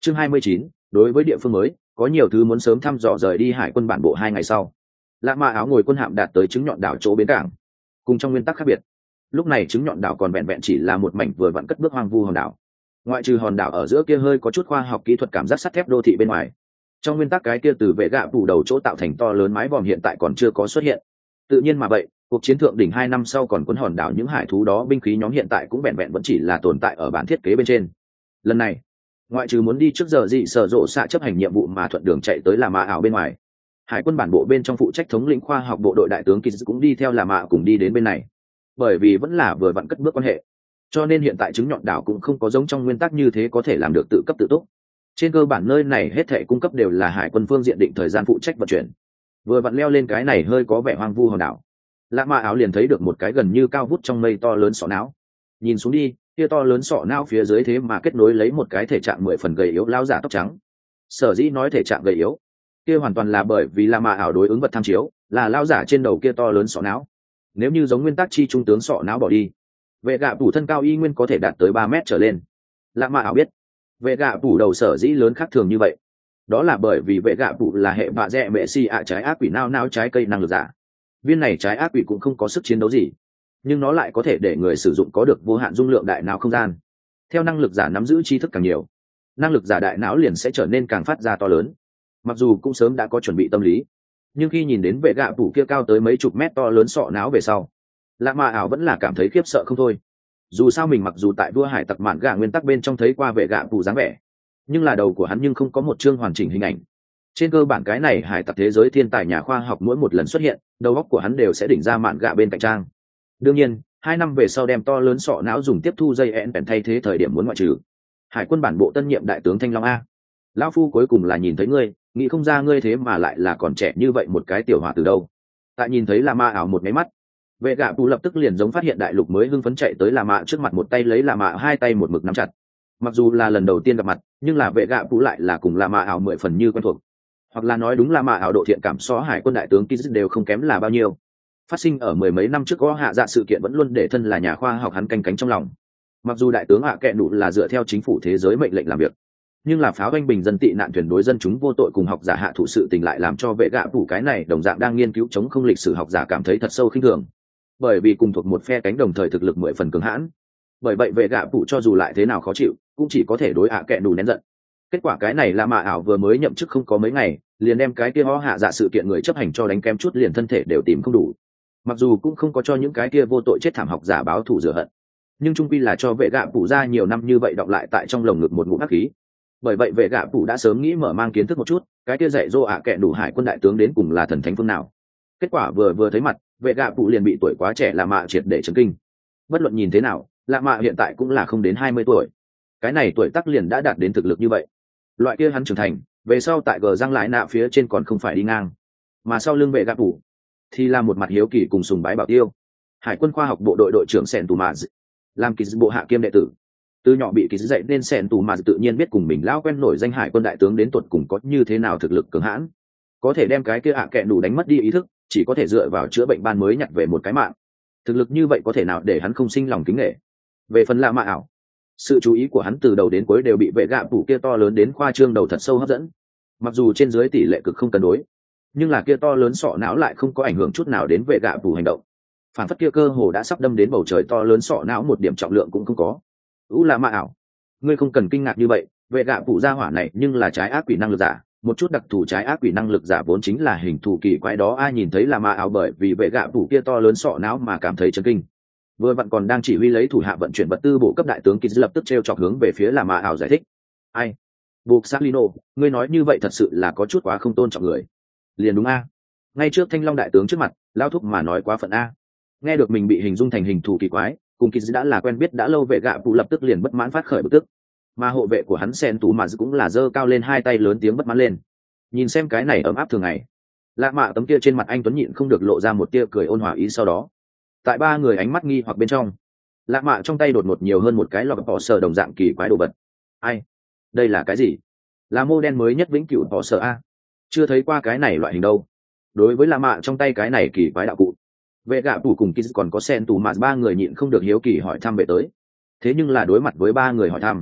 Chương 29, đối với địa phương mới có nhiều thứ muốn sớm thăm dò. Rời đi hải quân bản bộ 2 ngày sau, lạ mạ áo ngồi quân hạm đạt tới trứng nhọn đảo chỗ bến cảng. Cùng trong nguyên tắc khác biệt, lúc này trứng nhọn đảo còn vẹn vẹn chỉ là một mảnh vừa vặn cất bước hoang vu hòn đảo. Ngoại trừ hòn đảo ở giữa kia hơi có chút khoa học kỹ thuật cảm giác sắt thép đô thị bên ngoài, trong nguyên tắc cái kia từ vệ gạ phủ đầu chỗ tạo thành to lớn mái vòm hiện tại còn chưa có xuất hiện. Tự nhiên mà vậy, cuộc chiến thượng đỉnh 2 năm sau còn cuốn hòn đảo những hải thú đó binh khí nhóm hiện tại cũng vẹn vẹn vẫn chỉ là tồn tại ở bản thiết kế bên trên. Lần này, ngoại trừ muốn đi trước giờ dị sở rộ xạ chấp hành nhiệm vụ mà thuận đường chạy tới là mạ ảo bên ngoài, hải quân bản bộ bên trong phụ trách thống lĩnh khoa học bộ đội đại tướng Kiz cũng đi theo là mạ cùng đi đến bên này. Bởi vì vẫn là vừa vặn cất bước quan hệ, cho nên hiện tại trứng nhọn đảo cũng không có giống trong nguyên tắc như thế có thể làm được tự cấp tự túc. Trên cơ bản nơi này hết thảy cung cấp đều là hải quân phương diện định thời gian phụ trách vận chuyển. Vừa vặn leo lên cái này hơi có vẻ hoang vu hòn đảo, lạ mạ áo liền thấy được một cái gần như cao vút trong mây to lớn sọ não. Nhìn xuống đi, kia to lớn sọ não phía dưới thế mà kết nối lấy một cái thể trạng 10 phần gầy yếu lao giả tóc trắng. Sở dĩ nói thể trạng gầy yếu, kia hoàn toàn là bởi vì lạ mạ ảo đối ứng vật tham chiếu là lao giả trên đầu kia to lớn sọ não. Nếu như giống nguyên tắc chi trung tướng sọ não bỏ đi, vệ gạ phủ thân cao y nguyên có thể đạt tới 3 mét trở lên. Lạ mạ ảo biết, vệ gạ phủ đầu sở dĩ lớn khác thường như vậy, đó là bởi vì vệ gạ phủ là hệ bạ rẽ mẹ si ạ trái ác quỷ nao trái cây năng lực giả. Viên này trái ác quỷ cũng không có sức chiến đấu gì, nhưng nó lại có thể để người sử dụng có được vô hạn dung lượng đại não không gian. Theo năng lực giả nắm giữ tri thức càng nhiều, năng lực giả đại não liền sẽ trở nên càng phát ra to lớn. Mặc dù cũng sớm đã có chuẩn bị tâm lý, nhưng khi nhìn đến vệ gạ phủ kia cao tới mấy chục mét to lớn sọ não về sau, lạ mạ ảo vẫn là cảm thấy khiếp sợ không thôi. Dù sao mình mặc dù tại vua hải tặc mạn gạ nguyên tắc bên trong thấy qua vệ gạ phủ dáng vẻ, nhưng là đầu của hắn nhưng không có một chương hoàn chỉnh hình ảnh. Trên cơ bản cái này hải tặc thế giới thiên tài nhà khoa học mỗi một lần xuất hiện, đầu óc của hắn đều sẽ đỉnh ra mạn gạ bên cạnh trang. Đương nhiên 2 năm về sau đem to lớn sọ não dùng tiếp thu dây ẹn thay thế thời điểm muốn ngoại trừ hải quân bản bộ tân nhiệm đại tướng Thanh Long a. Lão phu cuối cùng là nhìn thấy ngươi, nghĩ không ra ngươi thế mà lại là còn trẻ như vậy một cái tiểu hòa từ đâu. Tại nhìn thấy là ma ảo một máy mắt, vệ gạ phủ lập tức liền giống phát hiện đại lục mới hưng phấn chạy tới là mạ trước mặt, một tay lấy là mạ, hai tay một mực nắm chặt. Mặc dù là lần đầu tiên gặp mặt, nhưng là vệ gạ phủ lại là cùng là mạ ảo 10 phần như quen thuộc, hoặc là nói đúng là mạ ảo độ thiện cảm so hải quân đại tướng Kiz đều không kém là bao nhiêu. Phát sinh ở 10 mấy năm trước có hạ dạ sự kiện vẫn luôn để thân là nhà khoa học hắn canh cánh trong lòng. Mặc dù đại tướng hạ kệ đủ là dựa theo chính phủ thế giới mệnh lệnh làm việc, nhưng là pháo binh bình dân tị nạn thuyền đối dân chúng vô tội cùng học giả hạ thủ sự tình lại làm cho vệ gạ phủ cái này đồng dạng đang nghiên cứu chống không lịch sử học giả cảm thấy thật sâu khinh thường, bởi vì cùng thuộc một phe cánh đồng thời thực lực 10 phần cường hãn. Bởi vậy vệ gạ phủ cho dù lại thế nào khó chịu cũng chỉ có thể đối hạ kệ đủ nén giận. Kết quả cái này là mạ ảo vừa mới nhậm chức không có mấy ngày, liền đem cái kia ho hạ dạ sự kiện người chấp hành cho đánh kém chút, liền thân thể đều tìm không đủ. Mặc dù cũng không có cho những cái kia vô tội chết thảm học giả báo thù rửa hận, nhưng trung quy là cho vệ gạ phủ ra nhiều năm như vậy đọng lại tại trong lồng ngực một ngụm hắc khí. Bởi vậy vệ gạ phủ đã sớm nghĩ mở mang kiến thức một chút cái kia dạy dỗ ạ kệ đủ hải quân đại tướng đến cùng là thần thánh phương nào. Kết quả vừa thấy mặt, vệ gạ phủ liền bị tuổi quá trẻ lạ mạ triệt để chấn kinh. Bất luận nhìn thế nào, lạ mạ hiện tại cũng là không đến 20 tuổi, cái này tuổi tác liền đã đạt đến thực lực như vậy. Loại kia hắn trưởng thành về sau tại gờ răng lại nạ phía trên còn không phải đi ngang, mà sau lưng vệ gạ phủ thì là một mặt hiếu kỳ cùng sùng bái bảo tiêu, hải quân khoa học bộ đội đội trưởng Sen Tù Mà, làm kỳ bộ hạ kiêm đệ tử. Từ nhỏ bị kỳ dạy nên Sen Tù Mà tự nhiên biết cùng mình lão quen nổi danh hải quân đại tướng đến tuột cùng có như thế nào thực lực cường hãn, có thể đem cái kia ạ kệ đủ đánh mất đi ý thức, chỉ có thể dựa vào chữa bệnh ban mới nhặt về một cái mạng. Thực lực như vậy có thể nào để hắn không sinh lòng kính nể. Về phần lạ mạ ảo, sự chú ý của hắn từ đầu đến cuối đều bị vệ gạ phủ kia to lớn đến khoa trương đầu thật sâu hấp dẫn. Mặc dù trên dưới tỷ lệ cực không cân đối, nhưng là kia to lớn sọ não lại không có ảnh hưởng chút nào đến vệ gạ phủ hành động. Phản phất kia cơ hồ đã sắp đâm đến bầu trời to lớn sọ não một điểm trọng lượng cũng không có. Là mạ ảo, ngươi không cần kinh ngạc như vậy, vệ gạ phủ gia hỏa này nhưng là trái ác quỷ năng lực giả, một chút đặc thù trái ác quỷ năng lực giả vốn chính là hình thù kỳ quái đó. Ai nhìn thấy là mạ ảo bởi vì vệ gạ phủ kia to lớn sọ não mà cảm thấy chấn kinh. Vừa vặn còn đang chỉ huy lấy thủ hạ vận chuyển vật tư bộ cấp đại tướng Kiz lập tức treo chọc hướng về phía là mạ ảo giải thích. Ai, buộc Salino, ngươi nói như vậy thật sự là có chút quá không tôn trọng người. Liền đúng a, ngay trước Thanh Long đại tướng trước mặt, lao thúc mà nói quá phận a. Nghe được mình bị hình dung thành hình thù kỳ quái, cùng Kiz đã là quen biết đã lâu vệ gạ phủ lập tức liền bất mãn phát khởi bực tức. Mà hộ vệ của hắn Sen Tù Mà cũng là giơ cao lên hai tay lớn tiếng bất mãn lên. Nhìn xem cái này ấm áp thường ngày, lạ mạ tấm kia trên mặt anh tuấn nhịn không được lộ ra một tia cười ôn hòa ý. Sau đó tại ba người ánh mắt nghi hoặc bên trong, lạ mạ trong tay đột ngột nhiều hơn một cái lọc bỏ sờ đồng dạng kỳ quái đồ vật. Ai, đây là cái gì? Là mô đen mới nhất vĩnh cửu bỏ sờ a, chưa thấy qua cái này loại hình đâu. Đối với lạ mạ trong tay cái này kỳ quái đạo cụ, vệ gạ phủ cùng Kiz còn có Sen Tù Mà ba người nhịn không được hiếu kỳ hỏi thăm về tới. Thế nhưng là đối mặt với ba người hỏi thăm,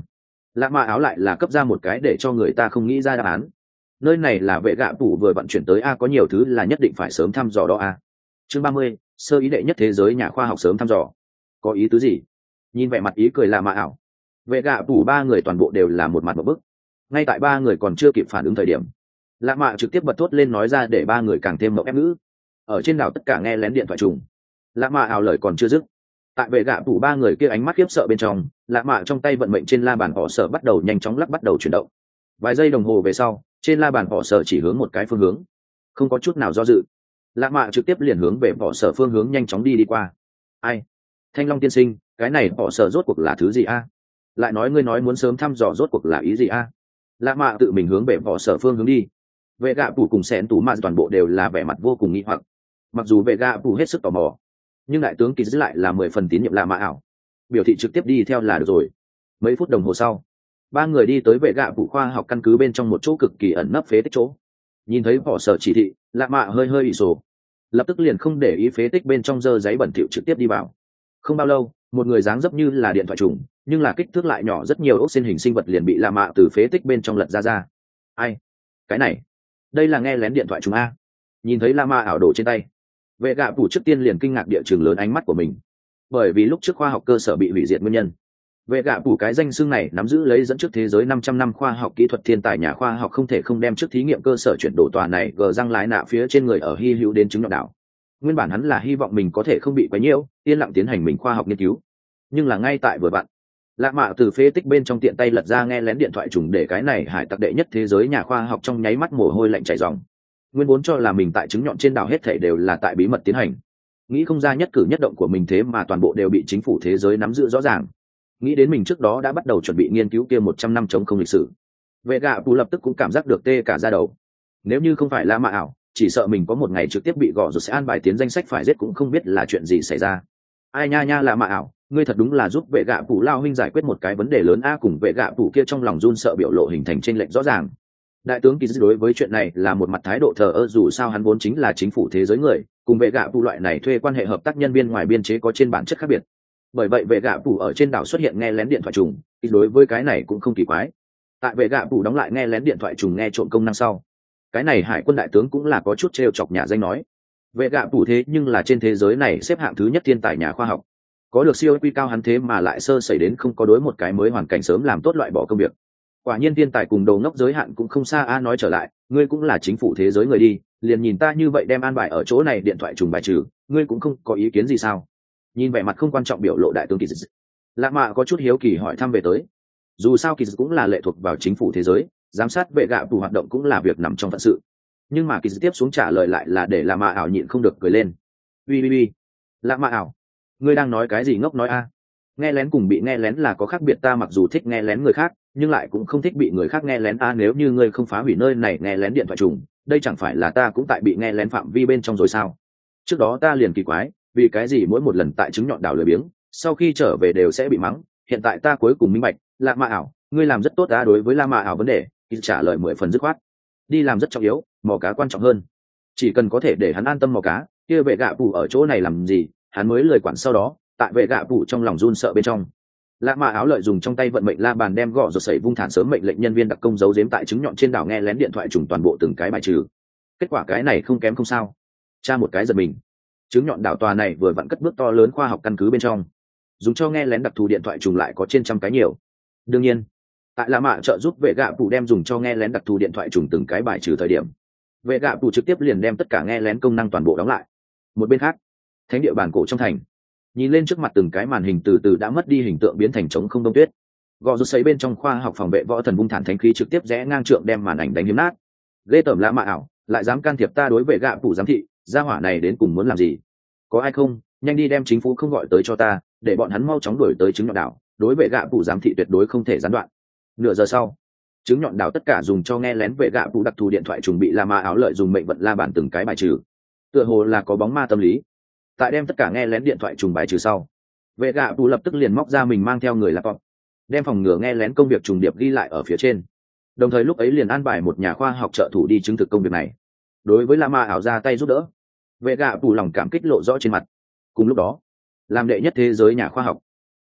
lạ mạ áo lại là cấp ra một cái để cho người ta không nghĩ ra đáp án. Nơi này là vệ gạ phủ vừa vận chuyển tới a, có nhiều thứ là nhất định phải sớm thăm dò đó a. Chương 30, sơ ý đệ nhất thế giới nhà khoa học sớm thăm dò. Có ý tứ gì? Nhìn vẻ mặt ý cười lạ mạ ảo, vệ gạ phủ ba người toàn bộ đều là một mặt một bức. Ngay tại ba người còn chưa kịp phản ứng thời điểm, lạ mạ trực tiếp bật thốt lên nói ra để ba người càng thêm mộng ép ngữ. Ở trên đảo tất cả nghe lén điện thoại trùng. Lạ mạ ảo lời còn chưa dứt, tại vệ gạ phủ ba người kia ánh mắt khiếp sợ bên trong, lạ mạ trong tay vận mệnh trên la bàn họ sở bắt đầu nhanh chóng lắc, bắt đầu chuyển động. Vài giây đồng hồ về sau, trên la bàn họ sở chỉ hướng một cái phương hướng, không có chút nào do dự. Lạ mạ trực tiếp liền hướng về họ sở phương hướng nhanh chóng đi qua. Ai? Thanh Long tiên sinh, cái này họ sở rốt cuộc là thứ gì a? Lại nói ngươi nói muốn sớm thăm dò rốt cuộc là ý gì a? Lạ mạ tự mình hướng về họ sở phương hướng đi. Vệ gạ phủ cùng xén tủ mạ toàn bộ đều là vẻ mặt vô cùng nghi hoặc. Mặc dù vệ gạ phủ hết sức tò mò, nhưng đại tướng kỳ dứt lại là 10 phần tín nhiệm lạ mạ ảo, biểu thị trực tiếp đi theo là được rồi. Mấy phút đồng hồ sau, ba người đi tới vệ gạ phủ khoa học căn cứ bên trong một chỗ cực kỳ ẩn nấp phế tích chỗ. Nhìn thấy họ sở chỉ thị, lạ mạ hơi hơi ỉ sổ, lập tức liền không để ý phế tích bên trong dơ giấy bẩn thỉu trực tiếp đi vào. Không bao lâu, một người dáng dấp như là điện thoại trùng nhưng là kích thước lại nhỏ rất nhiều ốc xên hình sinh vật liền bị lạ mạ từ phế tích bên trong lật ra. Ai? Cái này, đây là nghe lén điện thoại trùng a. Nhìn thấy lạ mạ ảo đồ trên tay, vệ gạ phủ trước tiên liền kinh ngạc địa trường lớn ánh mắt của mình, bởi vì lúc trước khoa học cơ sở bị hủy diệt nguyên nhân. Vệ gạ phủ cái danh xưng này nắm giữ lấy dẫn trước thế giới 500 năm khoa học kỹ thuật thiên tài nhà khoa học không thể không đem trước thí nghiệm cơ sở chuyển đổi tòa này gờ răng lái nạ phía trên người ở hy hữu đến chứng nhọn đảo. Nguyên bản hắn là hy vọng mình có thể không bị quấy nhiễu, yên lặng tiến hành mình khoa học nghiên cứu. Nhưng là ngay tại vừa vặn, lạ mạ từ phế tích bên trong tiện tay lật ra nghe lén điện thoại trùng để cái này hải tặc đệ nhất thế giới nhà khoa học trong nháy mắt mồ hôi lạnh chảy ròng. Nguyên vốn cho là mình tại chứng nhọn trên đảo hết thảy đều là tại bí mật tiến hành, nghĩ không ra nhất cử nhất động của mình thế mà toàn bộ đều bị chính phủ thế giới nắm giữ rõ ràng. Nghĩ đến mình trước đó đã bắt đầu chuẩn bị nghiên cứu kia 100 năm chống không lịch sử, vệ gạ phủ lập tức cũng cảm giác được tê cả da đầu. Nếu như không phải lạ mạ ảo, chỉ sợ mình có một ngày trực tiếp bị gõ rồi sẽ an bài tiến danh sách phải giết cũng không biết là chuyện gì xảy ra. Ai nha nha lạ mạ ảo, ngươi thật đúng là giúp vệ gạ phủ lao huynh giải quyết một cái vấn đề lớn a. Cùng vệ gạ phủ kia trong lòng run sợ biểu lộ hình thành chênh lệch rõ ràng. Đại tướng kỳ dứt đối với chuyện này là một mặt thái độ thờ ơ, dù sao hắn vốn chính là chính phủ thế giới người, cùng vệ gạ phủ loại này thuê quan hệ hợp tác nhân viên ngoài biên chế có trên bản chất khác biệt. Bởi vậy vệ gạ phủ ở trên đảo xuất hiện nghe lén điện thoại trùng, đối với cái này cũng không kỳ quái. Tại vệ gạ phủ đóng lại nghe lén điện thoại trùng nghe trộm công năng sau, cái này hải quân đại tướng cũng là có chút trêu chọc nhà danh nói, vệ gạ phủ thế nhưng là trên thế giới này xếp hạng thứ nhất thiên tài nhà khoa học, có được siêu quy cao hắn thế mà lại sơ sẩy đến không có đối một cái mới hoàn cảnh sớm làm tốt loại bỏ công việc. Quả nhiên thiên tài cùng đầu ngốc giới hạn cũng không xa a. Nói trở lại, ngươi cũng là chính phủ thế giới người đi, liền nhìn ta như vậy đem an bài ở chỗ này điện thoại trùng bài trừ, ngươi cũng không có ý kiến gì sao? Nhìn vẻ mặt không quan trọng biểu lộ đại tướng kỳ dứt, lạ mạ có chút hiếu kỳ hỏi thăm về tới. Dù sao kỳ dứt cũng là lệ thuộc vào chính phủ thế giới, giám sát vệ gạ phủ hoạt động cũng là việc nằm trong phận sự. Nhưng mà kỳ dứt tiếp xuống trả lời lại là để lạ mạ ảo nhịn không được cười lên. Ui, lạ mạ ảo, ngươi đang nói cái gì ngốc nói a? Nghe lén cùng bị nghe lén là có khác biệt, ta mặc dù thích nghe lén người khác nhưng lại cũng không thích bị người khác nghe lén a. Nếu như ngươi không phá hủy nơi này nghe lén điện thoại trùng, đây chẳng phải là ta cũng tại bị nghe lén phạm vi bên trong rồi sao? Trước đó ta liền kỳ quái, vì cái gì mỗi một lần tại chứng nhọn đảo lười biếng sau khi trở về đều sẽ bị mắng. Hiện tại ta cuối cùng minh bạch, lạ mạ ảo, ngươi làm rất tốt ta. Đối với lạ mạ ảo vấn đề, trả lời 10 phần dứt khoát. Đi làm rất trọng yếu, mò cá quan trọng hơn. Chỉ cần có thể để hắn an tâm mò cá, kia vệ gạ phủ ở chỗ này làm gì, hắn mới lười quản. Sau đó, tại vệ gạ phủ trong lòng run sợ bên trong, lạ mạ áo lợi dùng trong tay vận mệnh la bàn đem gõ rồi sẩy vung thản sớm mệnh lệnh nhân viên đặc công giấu giếm tại chứng nhọn trên đảo nghe lén điện thoại trùng toàn bộ từng cái bài trừ. Kết quả cái này không kém không sao. Tra một cái giật mình, chứng nhọn đảo tòa này vừa vặn cất bước to lớn khoa học căn cứ bên trong, dùng cho nghe lén đặc thù điện thoại trùng lại có trên trăm cái nhiều. Đương nhiên, tại lạ mạ trợ giúp vệ gạ phủ đem dùng cho nghe lén đặc thù điện thoại trùng từng cái bài trừ thời điểm, vệ gạ phủ trực tiếp liền đem tất cả nghe lén công năng toàn bộ đóng lại. Một bên khác, thánh địa bản cổ trong thành, nhìn lên trước mặt từng cái màn hình từ từ đã mất đi hình tượng biến thành trống không đông tuyết. Gò rút sấy bên trong khoa học phòng vệ võ thần vung thản thánh khí trực tiếp rẽ ngang trượng đem màn ảnh đánh hiếm nát. Ghê tởm lạ mạ ảo, lại dám can thiệp ta đối vệ gạ phủ giám thị, gia hỏa này đến cùng muốn làm gì? Có ai không, nhanh đi đem chính phủ không gọi tới cho ta, để bọn hắn mau chóng đuổi tới chứng nhọn đảo, đối vệ gạ phủ giám thị tuyệt đối không thể gián đoạn. Nửa giờ sau, chứng nhọn đảo tất cả dùng cho nghe lén vệ gạ phủ đặc thù điện thoại trùng bị la ma áo lợi dùng mệnh vận la bản từng cái bài trừ. Tựa hồ là có bóng ma tâm lý. Tại đem tất cả nghe lén điện thoại trùng bài trừ sau, vệ gạ phủ lập tức liền móc ra mình mang theo người laptop, đem phòng ngừa nghe lén công việc trùng điệp ghi lại ở phía trên. Đồng thời lúc ấy liền an bài một nhà khoa học trợ thủ đi chứng thực công việc này. Đối với la ma ảo ra tay giúp đỡ, vệ gạ phủ lòng cảm kích lộ rõ trên mặt. Cùng lúc đó, làm đệ nhất thế giới nhà khoa học,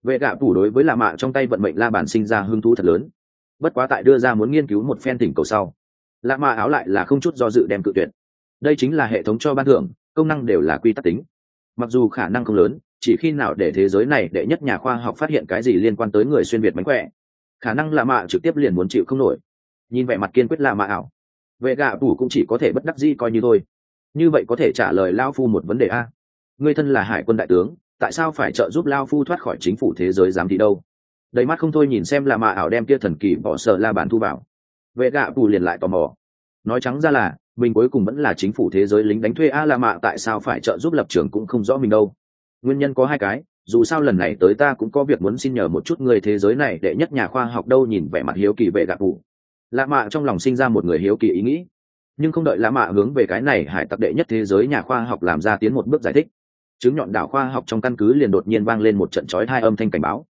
Vệ gạ phủ đối với lạ mạ trong tay vận mệnh la bàn sinh ra hứng thú thật lớn. Bất quá tại đưa ra muốn nghiên cứu một phen thỉnh cầu sau, lạ mạ áo lại là không chút do dự đem cự tuyệt. Đây chính là hệ thống cho ban thưởng, công năng đều là quy tắc tính. Mặc dù khả năng không lớn, chỉ khi nào để thế giới này đệ nhất nhà khoa học phát hiện cái gì liên quan tới người xuyên việt mánh khỏe, khả năng lạ mạ trực tiếp liền muốn chịu không nổi. Nhìn vẻ mặt kiên quyết lạ mạ ảo, vệ gạ phủ cũng chỉ có thể bất đắc dĩ coi như thôi. Như vậy có thể trả lời lao phu một vấn đề a. Ngươi thân là hải quân đại tướng, tại sao phải trợ giúp lao phu thoát khỏi chính phủ thế giới giám thị đâu? Đầy mắt không thôi nhìn xem lạ mạ ảo đem kia thần kỳ bỏ sợ la bàn thu vào. Vệ gạ phủ liền lại tò mò, nói trắng ra là mình cuối cùng vẫn là chính phủ thế giới lính đánh thuê a. La mạ tại sao phải trợ giúp lập trường cũng không rõ mình đâu. Nguyên nhân có hai cái, dù sao lần này tới ta cũng có việc muốn xin nhờ một chút người thế giới này đệ nhất nhà khoa học đâu. Nhìn vẻ mặt hiếu kỳ vệ gạ phủ, La mạ trong lòng sinh ra một người hiếu kỳ ý nghĩ, nhưng không đợi La mạ hướng về cái này hải tặc đệ nhất thế giới nhà khoa học làm ra tiến một bước giải thích, chứng nhọn đảo khoa học trong căn cứ liền đột nhiên vang lên một trận chói tai âm thanh cảnh báo.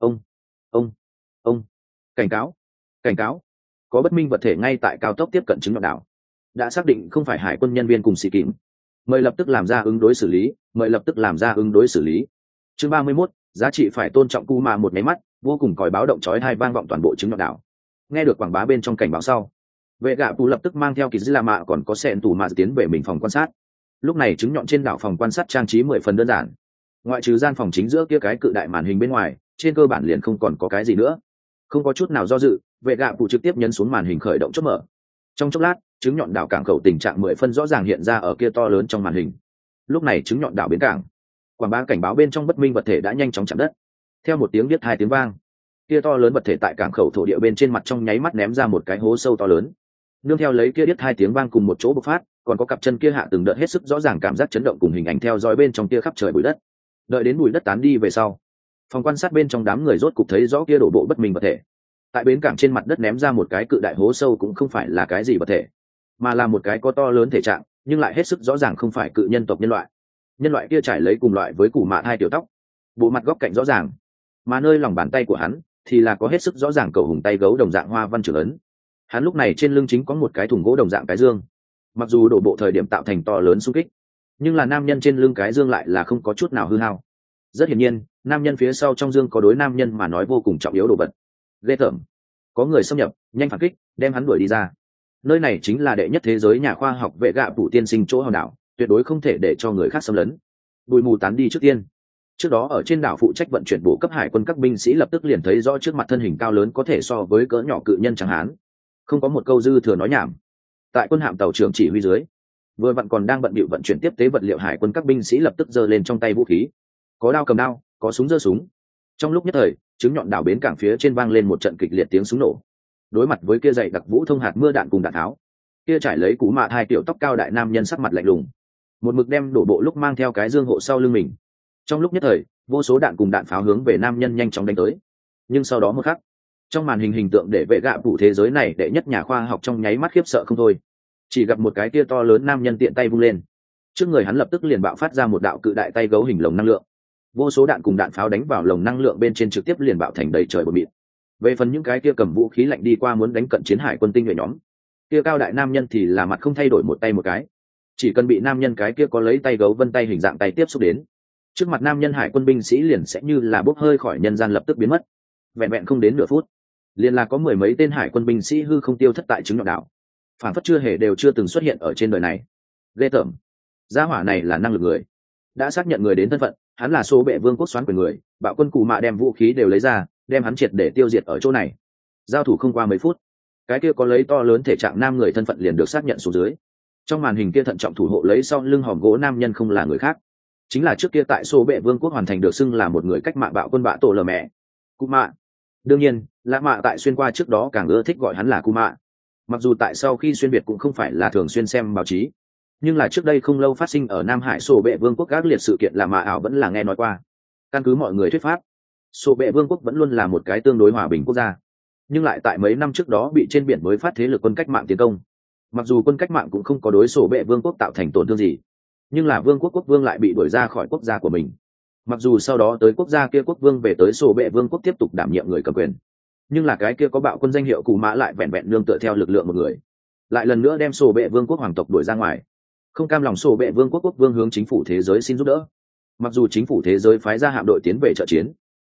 Ông cảnh cáo, cảnh cáo, có bất minh vật thể ngay tại cao tốc tiếp cận chứng nhọn đảo, đã xác định không phải hải quân nhân viên cùng sĩ kìm, mời lập tức làm ra ứng đối xử lý, mời lập tức làm ra ứng đối xử lý. Chương 31, giá trị phải tôn trọng cu mà một máy mắt, vô cùng còi báo động chói tai vang vọng toàn bộ chứng nhọn đảo. Nghe được quảng bá bên trong cảnh báo sau, vệ gạ tù lập tức mang theo kỳ dư la mạ còn có sẹn tù mạ tiến về mình phòng quan sát. Lúc này chứng nhọn trên đảo phòng quan sát trang trí 10 phần đơn giản, ngoại trừ gian phòng chính giữa kia cái cự đại màn hình bên ngoài, trên cơ bản liền không còn có cái gì nữa. Không có chút nào do dự, vệ gạ tù trực tiếp nhấn xuống màn hình khởi động chốt mở. Trong chốc lát, chứng nhọn đảo cảng khẩu tình trạng 10 phân rõ ràng hiện ra ở kia to lớn trong màn hình. Lúc này chứng nhọn đảo bến cảng, quảng bá cảnh báo bên trong bất minh vật thể đã nhanh chóng chạm đất. Theo một tiếng biết hai tiếng vang, kia to lớn vật thể tại cảng khẩu thổ địa bên trên mặt trong nháy mắt ném ra một cái hố sâu to lớn. Nương theo lấy kia biết hai tiếng vang cùng một chỗ bộc phát, còn có cặp chân kia hạ từng đợt hết sức rõ ràng cảm giác chấn động cùng hình ảnh theo dõi bên trong kia khắp trời bụi đất. Đợi đến bụi đất tán đi về sau, phòng quan sát bên trong đám người rốt cục thấy rõ kia đổ bộ bất minh vật thể. Tại bến cảng trên mặt đất ném ra một cái cự đại hố sâu cũng không phải là cái gì vật thể, mà là một cái có to lớn thể trạng, nhưng lại hết sức rõ ràng không phải cự nhân tộc nhân loại. Nhân loại kia trải lấy cùng loại với củ mạ hai tiểu tóc, bộ mặt góc cạnh rõ ràng, mà nơi lòng bàn tay của hắn thì là có hết sức rõ ràng cầu hùng tay gấu đồng dạng hoa văn trưởng ấn. Hắn lúc này trên lưng chính có một cái thùng gỗ đồng dạng cái dương, mặc dù đổ bộ thời điểm tạo thành to lớn xung kích, nhưng là nam nhân trên lưng cái dương lại là không có chút nào hư hao. Rất hiển nhiên, nam nhân phía sau trong dương có đối nam nhân mà nói vô cùng trọng yếu đồ vật. Ghê tởm, có người xâm nhập, nhanh phản kích, đem hắn đuổi đi ra. Nơi này chính là đệ nhất thế giới nhà khoa học vệ gạ phủ tiên sinh chỗ hòn đảo, tuyệt đối không thể để cho người khác xâm lấn. Bụi mù tán đi trước tiên. Trước đó ở trên đảo phụ trách vận chuyển bộ cấp hải quân các binh sĩ lập tức liền thấy rõ trước mặt thân hình cao lớn có thể so với cỡ nhỏ cự nhân trắng hán. Không có một câu dư thừa nói nhảm. Tại quân hạm tàu trưởng chỉ huy dưới, vừa vặn còn đang bận bịu vận chuyển tiếp tế vật liệu hải quân các binh sĩ lập tức giơ lên trong tay vũ khí. Có đao cầm đao, có súng giơ súng. Trong lúc nhất thời, chứng nhọn đảo bến cảng phía trên vang lên một trận kịch liệt tiếng súng nổ. Đối mặt với kia dày đặc vũ thông hạt mưa đạn cùng đạn tháo, kia trải lấy cú mạ hai tiểu tóc cao đại nam nhân sắc mặt lạnh lùng, một mực đem đổ bộ lúc mang theo cái dương hộ sau lưng mình. Trong lúc nhất thời, vô số đạn cùng đạn pháo hướng về nam nhân nhanh chóng đánh tới. Nhưng sau đó một khắc, trong màn hình hình tượng để vệ gạ phủ thế giới này đệ nhất nhà khoa học trong nháy mắt khiếp sợ không thôi. Chỉ gặp một cái tia to lớn nam nhân tiện tay vung lên, trước người hắn lập tức liền bạo phát ra một đạo cự đại tay gấu hình lồng năng lượng. Vô số đạn cùng đạn pháo đánh vào lồng năng lượng bên trên trực tiếp liền bạo thành đầy trời bột mịn. Về phần những cái kia cầm vũ khí lạnh đi qua muốn đánh cận chiến hải quân tinh nhuệ nhóm, kia cao đại nam nhân thì là mặt không thay đổi một tay một cái, chỉ cần bị nam nhân cái kia có lấy tay gấu vân tay hình dạng tay tiếp xúc đến, trước mặt nam nhân hải quân binh sĩ liền sẽ như là bốc hơi khỏi nhân gian lập tức biến mất. Vẹn vẹn không đến nửa phút, liền là có mười mấy tên hải quân binh sĩ hư không tiêu thất tại trứng nhọn đảo, phản phất đều chưa từng xuất hiện ở trên đời này. Ghê tởm, gia hỏa này là năng lực người, đã xác nhận người đến thân phận, hắn là số bệ vương quốc xoán quyền người. Bạo quân Cù Mạ đem vũ khí đều lấy ra, đem hắn triệt để tiêu diệt ở chỗ này. Giao thủ không qua mấy phút, cái kia có lấy to lớn thể trạng nam người thân phận liền được xác nhận xuống dưới. Trong màn hình kia thận trọng thủ hộ lấy sau lưng hòm gỗ nam nhân không là người khác, chính là trước kia tại số bệ vương quốc hoàn thành được xưng là một người cách mạng bạo quân bạ tổ lờ mẹ Cù Mạ. Đương nhiên, Lã Mạ tại xuyên qua trước đó càng ưa thích gọi hắn là Cù Mạ. Mặc dù tại sau khi xuyên việt cũng không phải là thường xuyên xem báo chí, nhưng là trước đây không lâu phát sinh ở Nam Hải sổ bệ vương quốc gác liệt sự kiện là Mạ ảo vẫn là nghe nói qua. Căn cứ mọi người thuyết pháp, sổ bệ vương quốc vẫn luôn là một cái tương đối hòa bình quốc gia, nhưng lại tại mấy năm trước đó bị trên biển mới phát thế lực quân cách mạng tiến công. Mặc dù quân cách mạng cũng không có đối sổ bệ vương quốc tạo thành tổn thương gì, nhưng là vương quốc quốc vương lại bị đuổi ra khỏi quốc gia của mình. Mặc dù sau đó tới quốc gia kia quốc vương về tới sổ bệ vương quốc tiếp tục đảm nhiệm người cầm quyền, nhưng là cái kia có bạo quân danh hiệu Cù Mạ lại vẹn vẹn nương tựa theo lực lượng một người, lại lần nữa đem sổ bệ vương quốc hoàng tộc đuổi ra ngoài. Không cam lòng sổ bệ vương quốc quốc vương hướng chính phủ thế giới xin giúp đỡ. Mặc dù chính phủ thế giới phái ra hạm đội tiến về trợ chiến,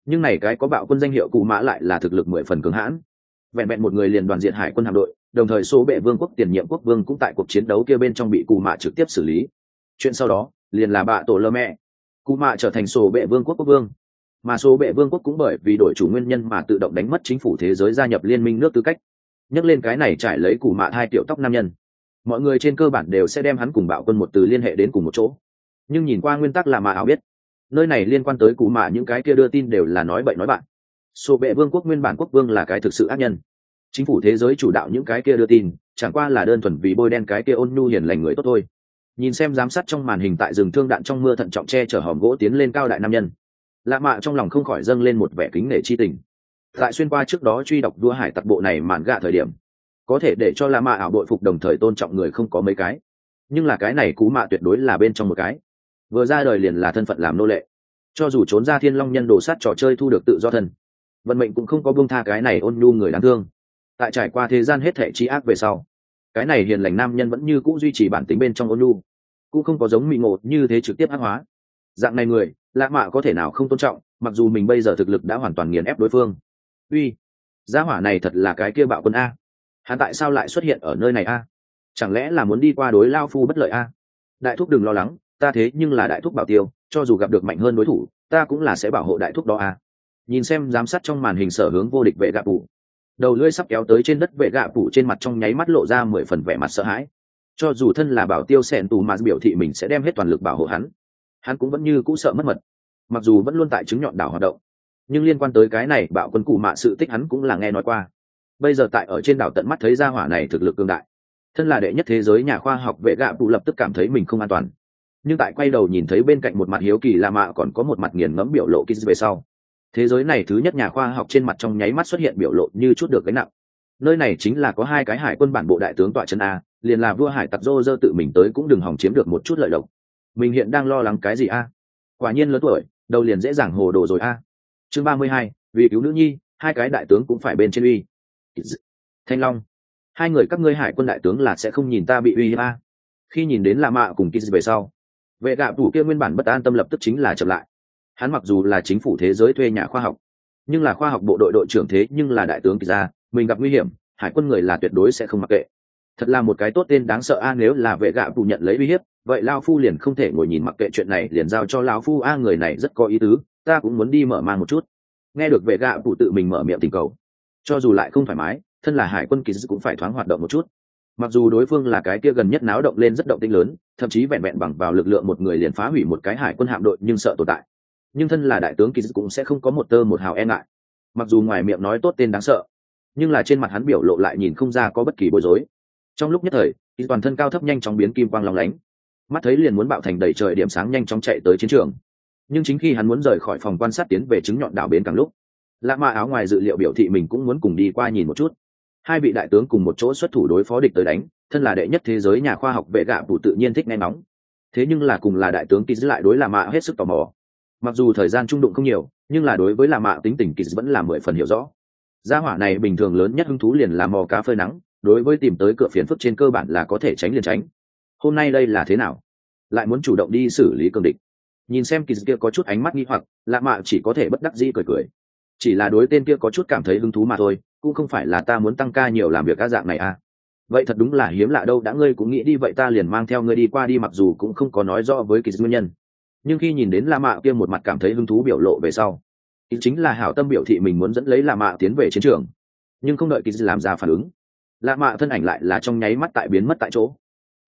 nhưng này cái có bạo quân danh hiệu cụ mã lại là thực lực 10 phần cường hãn, vẹn vẹn một người liền đoàn diện hải quân hạm đội, đồng thời số bệ vương quốc tiền nhiệm quốc vương cũng tại cuộc chiến đấu kia bên trong bị cụ mạ trực tiếp xử lý. Chuyện sau đó liền là bạ tổ lơ mẹ, cụ mạ trở thành số bệ vương quốc quốc vương, mà số bệ vương quốc cũng bởi vì đổi chủ nguyên nhân mà tự động đánh mất chính phủ thế giới gia nhập liên minh nước tư cách. Nhắc lên cái này trải lấy cụ mạ 2 triệu tóc nam nhân, mọi người trên cơ bản đều sẽ đem hắn cùng bạo quân một từ liên hệ đến cùng một chỗ, nhưng nhìn qua nguyên tắc là mà ảo biết nơi này liên quan tới cụ mạ những cái kia đưa tin đều là nói bậy nói bạn. Số bệ vương quốc nguyên bản quốc vương là cái thực sự ác nhân, chính phủ thế giới chủ đạo những cái kia đưa tin chẳng qua là đơn thuần vì bôi đen cái kia ôn nhu hiền lành người tốt thôi. Nhìn xem giám sát trong màn hình tại rừng thương đạn trong mưa thận trọng che chở hòm gỗ tiến lên cao đại nam nhân, lạ mạ trong lòng không khỏi dâng lên một vẻ kính nể chi tình. Tại xuyên qua trước đó truy đọc đua hải tặc bộ này mạn gạ thời điểm, có thể để cho lạ mạ ảo bội phục đồng thời tôn trọng người không có mấy cái, nhưng là cái này cú mạ tuyệt đối là bên trong một cái. Vừa ra đời liền là thân phận làm nô lệ, cho dù trốn ra thiên long nhân đồ sát trò chơi thu được tự do thân, vận mệnh cũng không có buông tha cái này ôn nhu người đáng thương. Tại trải qua thế gian hết thảy chi ác về sau, cái này hiền lành nam nhân vẫn như cũ duy trì bản tính bên trong ôn nhu, cũng không có giống mị ngộ như thế trực tiếp ác hóa. Dạng này người lạ mạ có thể nào không tôn trọng, mặc dù mình bây giờ thực lực đã hoàn toàn nghiền ép đối phương. Uy, gia hỏa này thật là cái kia bạo quân a, hắn tại sao lại xuất hiện ở nơi này a? Chẳng lẽ là muốn đi qua đối lao phu bất lợi a? Đại thúc đừng lo lắng, ta thế nhưng là đại thúc bảo tiêu, cho dù gặp được mạnh hơn đối thủ ta cũng là sẽ bảo hộ đại thúc đó a. Nhìn xem giám sát trong màn hình sở hướng vô địch vệ gạ phủ, đầu lưỡi sắp kéo tới trên đất vệ gạ phủ trên mặt trong nháy mắt lộ ra 10 phần vẻ mặt sợ hãi. Cho dù thân là bảo tiêu sẹn tù mà biểu thị mình sẽ đem hết toàn lực bảo hộ hắn cũng vẫn như cũ sợ mất mật. Mặc dù vẫn luôn tại trứng nhọn đảo hoạt động, nhưng liên quan tới cái này bạo quân cụ mạ sự tích hắn cũng là nghe nói qua. Bây giờ tại ở trên đảo tận mắt thấy ra hỏa này thực lực cường đại, thân là đệ nhất thế giới nhà khoa học vệ gạ phụ lập tức cảm thấy mình không an toàn. Nhưng tại quay đầu nhìn thấy bên cạnh một mặt hiếu kỳ là mạ còn có một mặt nghiền ngẫm biểu lộ kids về sau, thế giới này thứ nhất nhà khoa học trên mặt trong nháy mắt xuất hiện biểu lộ như chút được gánh nặng. Nơi này chính là có 2 cái hải quân bản bộ đại tướng tọa chân a, liền là vua hải tặc Rô Rơ tự mình tới cũng đừng hòng chiếm được một chút lợi lộc. Mình hiện đang lo lắng cái gì a? Quả nhiên lớn tuổi đầu liền dễ dàng hồ đồ rồi a. Chương 32, vì cứu nữ nhi 2 cái đại tướng cũng phải bên trên uy. Thanh Long, 2 người các ngươi hải quân đại tướng là sẽ không nhìn ta bị uy hiếp a. Khi nhìn đến La Mạ cùng Kiz về sau, vệ gạ phủ kia nguyên bản bất an tâm lập tức chính là chậm lại. Hắn mặc dù là chính phủ thế giới thuê nhà khoa học, nhưng là khoa học bộ đội đội trưởng thế nhưng là đại tướng Kiz, mình gặp nguy hiểm hải quân người là tuyệt đối sẽ không mặc kệ. Thật là một cái tốt tên đáng sợ a, nếu là vệ gạ phủ nhận lấy uy hiếp, vậy lao phu liền không thể ngồi nhìn mặc kệ chuyện này, liền giao cho lão phu a. Người này rất có ý tứ, ta cũng muốn đi mở mang một chút. Nghe được vệ gạ phủ tự mình mở miệng tình cầu, cho dù lại không thoải mái, thân là hải quân Kiz cũng phải thoáng hoạt động một chút. Mặc dù đối phương là cái kia gần nhất náo động lên rất động tĩnh lớn, thậm chí vẹn vẹn bằng vào lực lượng một người liền phá hủy một cái hải quân hạm đội nhưng sợ tồn tại, nhưng thân là đại tướng Kiz cũng sẽ không có một tơ một hào e ngại. Mặc dù ngoài miệng nói tốt tên đáng sợ, nhưng là trên mặt hắn biểu lộ lại nhìn không ra có bất kỳ bối rối. Trong lúc nhất thời Kiz toàn thân cao thấp nhanh chóng biến kim quang long lánh, mắt thấy liền muốn bạo thành đầy trời điểm sáng nhanh chóng chạy tới chiến trường. Nhưng chính khi hắn muốn rời khỏi phòng quan sát tiến về trứng nhọn đảo bến càng lúc, lạ mạ áo ngoài dự liệu biểu thị mình cũng muốn cùng đi qua nhìn một chút. 2 vị đại tướng cùng một chỗ xuất thủ đối phó địch tới đánh, thân là đệ nhất thế giới nhà khoa học vệ gạ phủ tự nhiên thích nghe nóng. Thế nhưng là cùng là đại tướng Kiz lại đối lạ mạ hết sức tò mò. Mặc dù thời gian trung đụng không nhiều, nhưng là đối với lạ mạ tính tình Kiz vẫn là 10 phần hiểu rõ. Gia hỏa này bình thường lớn nhất hứng thú liền là mò cá phơi nắng, đối với tìm tới cửa phiền phức trên cơ bản là có thể tránh liền tránh. Hôm nay đây là thế nào, lại muốn chủ động đi xử lý cường địch? Nhìn xem Kiz kia có chút ánh mắt nghi hoặc, lạ mạ chỉ có thể bất đắc dĩ cười cười. Chỉ là đối tên kia có chút cảm thấy hứng thú mà thôi, cũng không phải là ta muốn tăng ca nhiều làm việc các dạng này à. Vậy thật đúng là hiếm lạ đâu, đã ngươi cũng nghĩ đi vậy ta liền mang theo ngươi đi qua đi. Mặc dù cũng không có nói rõ với Kiz nguyên nhân, nhưng khi nhìn đến La Mạ kia một mặt cảm thấy hứng thú biểu lộ về sau, chính là hảo tâm biểu thị mình muốn dẫn lấy La Mạ tiến về chiến trường. Nhưng không đợi Kiz làm ra phản ứng, La Mạ thân ảnh lại là trong nháy mắt tại biến mất tại chỗ.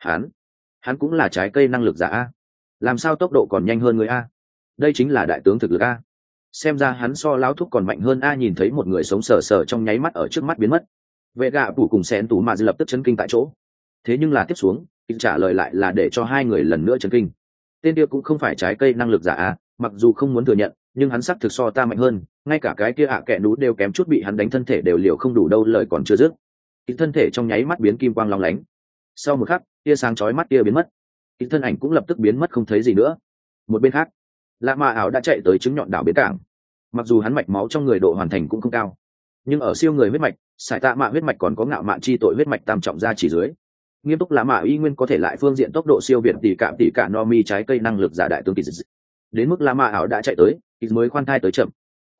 Hắn cũng là trái cây năng lực giả a, làm sao tốc độ còn nhanh hơn người a? Đây chính là đại tướng thực lực a, xem ra hắn so lão thúc còn mạnh hơn a. Nhìn thấy một người sống sờ sờ trong nháy mắt ở trước mắt biến mất, vệ gạ phủ cùng xén tủ mà lập tức chấn kinh tại chỗ. Thế nhưng là tiếp xuống Kiz trả lời lại là để cho 2 người lần nữa chấn kinh. Tên kia cũng không phải trái cây năng lực giả a, mặc dù không muốn thừa nhận, nhưng hắn sắc thực so ta mạnh hơn, ngay cả cái kia kẻ nú đều kém chút bị hắn đánh thân thể đều liều không đủ đâu. Lời còn chưa dứt, Kiz thân thể trong nháy mắt biến kim quang long lánh. Sau một khắc, tia sáng chói mắt kia biến mất, Kiz thân ảnh cũng lập tức biến mất không thấy gì nữa. Một bên khác, lạ mạ ảo đã chạy tới trứng nhọn đảo bến cảng. Mặc dù hắn mạch máu trong người độ hoàn thành cũng không cao, nhưng ở siêu người huyết mạch, sải tạ mạ huyết mạch còn có ngạo mạn chi tội huyết mạch tam trọng ra chỉ dưới, nghiêm túc lạ mạ y nguyên có thể lại phương diện tốc độ siêu việt tỷ cả no mi trái cây năng lực giả đại tướng Kiz. Đến mức lạ mạ ảo đã chạy tới, Kiz mới khoan thai tới chậm.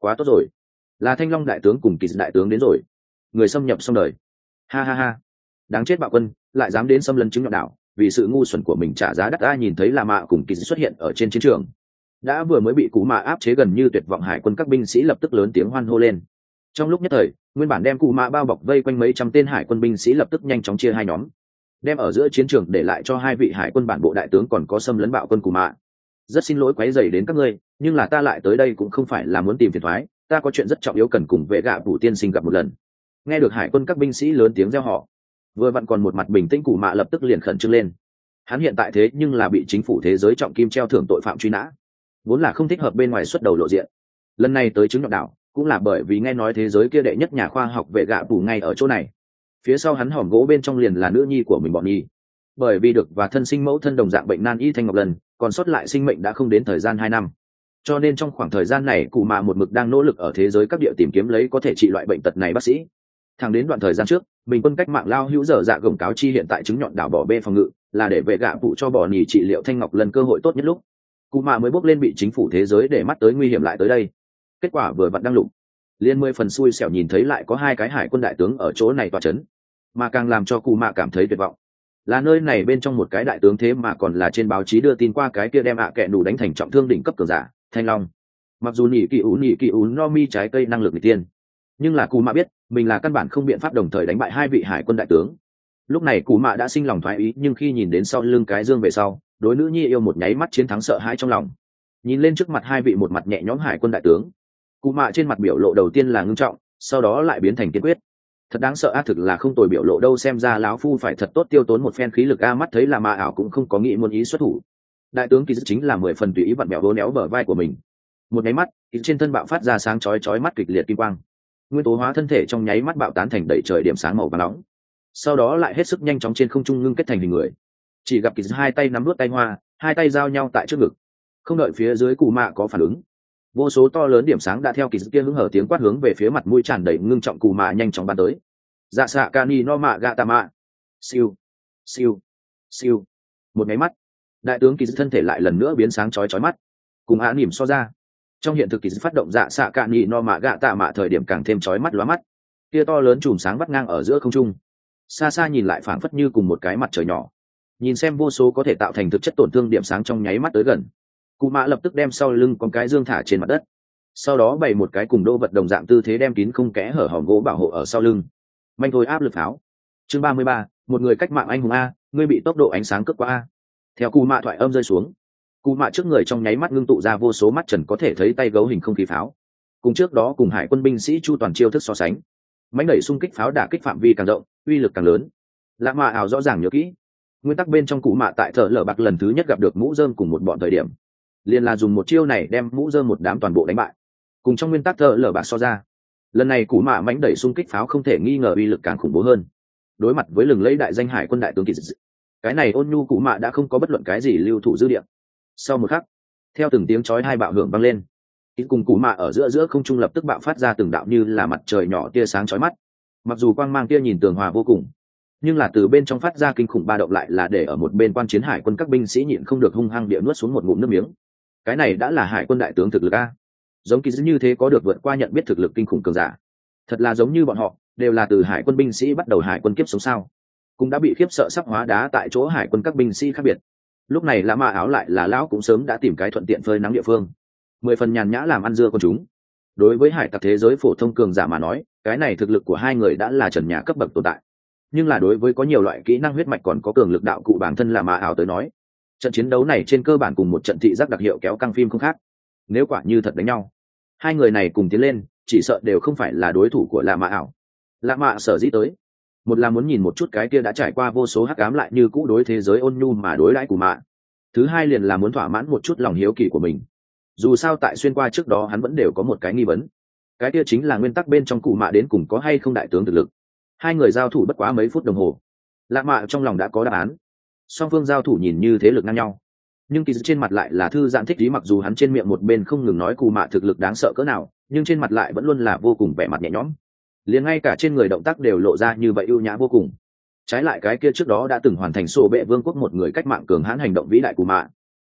Quá tốt rồi, là Thanh Long đại tướng cùng Kỳ đại tướng đến rồi, người xâm nhập xong đời. Ha ha ha, đáng chết bạo quân, lại dám đến xâm lấn chứng nhọn đảo, vì sự ngu xuẩn của mình trả giá đắt. Ai nhìn thấy là mạ cùng Kỳ xuất hiện ở trên chiến trường, đã vừa mới bị Cú Mạ áp chế gần như tuyệt vọng hải quân các binh sĩ lập tức lớn tiếng hoan hô lên. Trong lúc nhất thời, nguyên bản đem Cú Mạ bao bọc vây quanh mấy trăm tên hải quân binh sĩ lập tức nhanh chóng chia hai nhóm, đem ở giữa chiến trường để lại cho hai vị hải quân bản bộ đại tướng còn có xâm lấn bạo quân Cú Mạ. Rất xin lỗi quấy rầy đến các ngươi, nhưng là ta lại tới đây cũng không phải là muốn tìm phiền toái, ta có chuyện rất trọng yếu cần cùng vệ gạ phủ tiên sinh gặp một lần. Nghe được hải quân các binh sĩ lớn tiếng reo hò, vừa vặn còn một mặt bình tĩnh Cú Mạ lập tức liền khẩn trương lên. Hắn hiện tại thế nhưng là bị chính phủ thế giới trọng kim treo thưởng tội phạm truy nã, vốn là không thích hợp bên ngoài xuất đầu lộ diện. Lần này tới chứng nhọn đảo cũng là bởi vì nghe nói thế giới kia đệ nhất nhà khoa học vệ gạ phủ ngay ở chỗ này, phía sau hắn hòm gỗ bên trong liền là nữ nhi của mình bọn nhi. Bởi vì được và thân sinh mẫu thân đồng dạng bệnh nan y Thanh Ngọc Lần còn sót lại sinh mệnh đã không đến thời gian 2 năm, cho nên trong khoảng thời gian này Cú Mạ một mực đang nỗ lực ở thế giới các địa tìm kiếm lấy có thể trị loại bệnh tật này bác sĩ. Thẳng đến đoạn thời gian trước, bình quân cách mạng lao hữu dở dạ gồng cáo chi hiện tại chứng nhọn đảo bỏ bê phòng ngự là để vệ gạ phụ cho bỏ nhì trị liệu Thanh Ngọc Lần cơ hội tốt nhất lúc, Cú Mạ mới bước lên bị chính phủ thế giới để mắt tới nguy hiểm lại tới đây. Kết quả vừa vặn đang lụng liên 10 phần xui xẻo nhìn thấy lại có 2 cái hải quân đại tướng ở chỗ này tọa chấn, mà càng làm cho Cú Mạ cảm thấy tuyệt vọng là nơi này bên trong một cái đại tướng thế mà còn là trên báo chí đưa tin qua cái kia đem kẹ nủ đánh thành trọng thương đỉnh cấp cường giả Thanh Long. Mặc dù nhị kỳ ú no mi trái cây năng lực người tiên, nhưng là Cú Mạ biết mình là căn bản không biện pháp đồng thời đánh bại 2 vị hải quân đại tướng. Lúc này Cú Mạ đã sinh lòng thoái ý, nhưng khi nhìn đến sau lưng cái dương về sau, đối nữ nhi yêu một nháy mắt chiến thắng sợ hãi trong lòng. Nhìn lên trước mặt 2 vị một mặt nhẹ nhõm hải quân đại tướng, Cú Mạ trên mặt biểu lộ đầu tiên là ngưng trọng, sau đó lại biến thành kiên quyết. Thật đáng sợ thực là không tồi biểu lộ đâu, xem ra lão phu phải thật tốt tiêu tốn một phen khí lực mắt thấy là Mạ ảo cũng không có nghĩ muốn ý xuất thủ. Đại tướng Kỳ chính là 10 phần tùy ý vặn bẹo vố néo bờ vai của mình. Một nháy mắt, trên thân bạo phát ra sáng chói mắt kịch liệt kim quang. Nguyên tố hóa thân thể trong nháy mắt bạo tán thành đầy trời điểm sáng màu vàng nóng. Sau đó lại hết sức nhanh chóng trên không trung ngưng kết thành hình người. Chỉ gặp Kỳ 2 tay nắm nuốt tay hoa, 2 tay giao nhau tại trước ngực. Không đợi phía dưới Cú Mạ có phản ứng, vô số to lớn điểm sáng đã theo Kỳ kia hứng hở tiếng quát hướng về phía mặt mũi tràn đầy ngưng trọng Cú Mạ nhanh chóng bắn tới. Dạ xạ Cani no mạ gạ tà mạ. Siêu siêu siêu. Một nháy mắt, đại tướng Kỳ thân thể lại lần nữa biến sáng chói mắt. Cùng án nỉm so ra, trong hiện thực Kỳ phát động dạ xạ Cani no mạ gạ tà mạ thời điểm càng thêm chói mắt lóa mắt. Kia to lớn chùm sáng vắt ngang ở giữa không trung, xa xa nhìn lại phảng phất như cùng một cái mặt trời nhỏ. Nhìn xem vô số có thể tạo thành thực chất tổn thương điểm sáng trong nháy mắt tới gần, Cú Mạ lập tức đem sau lưng con cái dương thả trên mặt đất, sau đó bày một cái cùng đô vật đồng dạng tư thế đem kín không kẽ hở hòm gỗ bảo hộ ở sau lưng. Manh thôi áp lực pháo. Chương 33, một người cách mạng anh hùng a, ngươi bị tốc độ ánh sáng cướp qua a. Theo Cú Mạ thoại âm rơi xuống, Cú Mạ trước người trong nháy mắt ngưng tụ ra vô số mắt trần có thể thấy tay gấu hình không khí pháo. Cùng trước đó cùng hải quân binh sĩ chu toàn chiêu thức so sánh, mãnh đẩy xung kích pháo đả kích phạm vi càng rộng, uy lực càng lớn. Lạ Mạ ảo rõ ràng nhớ kỹ, nguyên tắc bên trong Cú Mạ tại thợ lở bạc lần thứ nhất gặp được mũ rơm cùng một bọn thời điểm, liền là dùng một chiêu này đem mũ rơm một đám toàn bộ đánh bại. Cùng trong nguyên tắc thợ lở bạc so ra, lần này Cú Mạ mãnh đẩy xung kích pháo không thể nghi ngờ uy lực càng khủng bố hơn. Đối mặt với lừng lẫy đại danh hải quân đại tướng Kỳ, cái này ôn nhu Cú Mạ đã không có bất luận cái gì lưu thủ dư địa. Sau một khắc, theo từng tiếng chói hai bạo hưởng vang lên, cùng Cú Mạ ở giữa không trung lập tức bạo phát ra từng đạo như là mặt trời nhỏ tia sáng chói mắt. Mặc dù quang mang tia nhìn tường hòa vô cùng, nhưng là từ bên trong phát ra kinh khủng ba động lại là để ở một bên quan chiến hải quân các binh sĩ nhịn không được hung hăng địa nuốt xuống một ngụm nước miếng. Cái này đã là hải quân đại tướng thực lực a, giống Kỳ như thế có được vượt qua nhận biết thực lực kinh khủng cường giả, thật là giống như bọn họ đều là từ hải quân binh sĩ bắt đầu hải quân kiếp sống sao, cũng đã bị khiếp sợ sắp hóa đá tại chỗ hải quân các binh sĩ khác biệt. Lúc này Lã Mạ áo lại là lão cũng sớm đã tìm cái thuận tiện phơi nắng địa phương, 10 phần nhàn nhã làm ăn dưa con chúng. Đối với hải tặc thế giới phổ thông cường giả mà nói, cái này thực lực của hai người đã là trần nhà cấp bậc tồn tại, nhưng là đối với có nhiều loại kỹ năng huyết mạch còn có cường lực đạo cụ bản thân Lã Mạ áo tới nói, trận chiến đấu này trên cơ bản cùng một trận thị giác đặc hiệu kéo căng phim không khác. Nếu quả như thật đánh nhau, hai người này cùng tiến lên chỉ sợ đều không phải là đối thủ của Lã Mạ ảo. Lã Mạ sở dĩ tới, một là muốn nhìn một chút cái kia đã trải qua vô số hắc ám lại như cũ đối thế giới ôn nhu mà đối đãi Cú Mạ. Thứ hai liền là muốn thỏa mãn một chút lòng hiếu kỳ của mình. Dù sao tại xuyên qua trước đó hắn vẫn đều có một cái nghi vấn, cái kia chính là nguyên tắc bên trong Cú Mạ đến cùng có hay không đại tướng thực lực. Hai người giao thủ bất quá mấy phút đồng hồ, Lã Mạ trong lòng đã có đáp án. Song phương giao thủ nhìn như thế lực ngang nhau, nhưng Kỳ trên mặt lại là thư giãn thích ý, mặc dù hắn trên miệng một bên không ngừng nói Cú Mạ thực lực đáng sợ cỡ nào, nhưng trên mặt lại vẫn luôn là vô cùng vẻ mặt nhẹ nhõm, liền ngay cả trên người động tác đều lộ ra như vậy ưu nhã vô cùng. Trái lại cái kia trước đó đã từng hoàn thành sổ bệ vương quốc một người cách mạng cường hãn hành động vĩ đại Cú Mạ,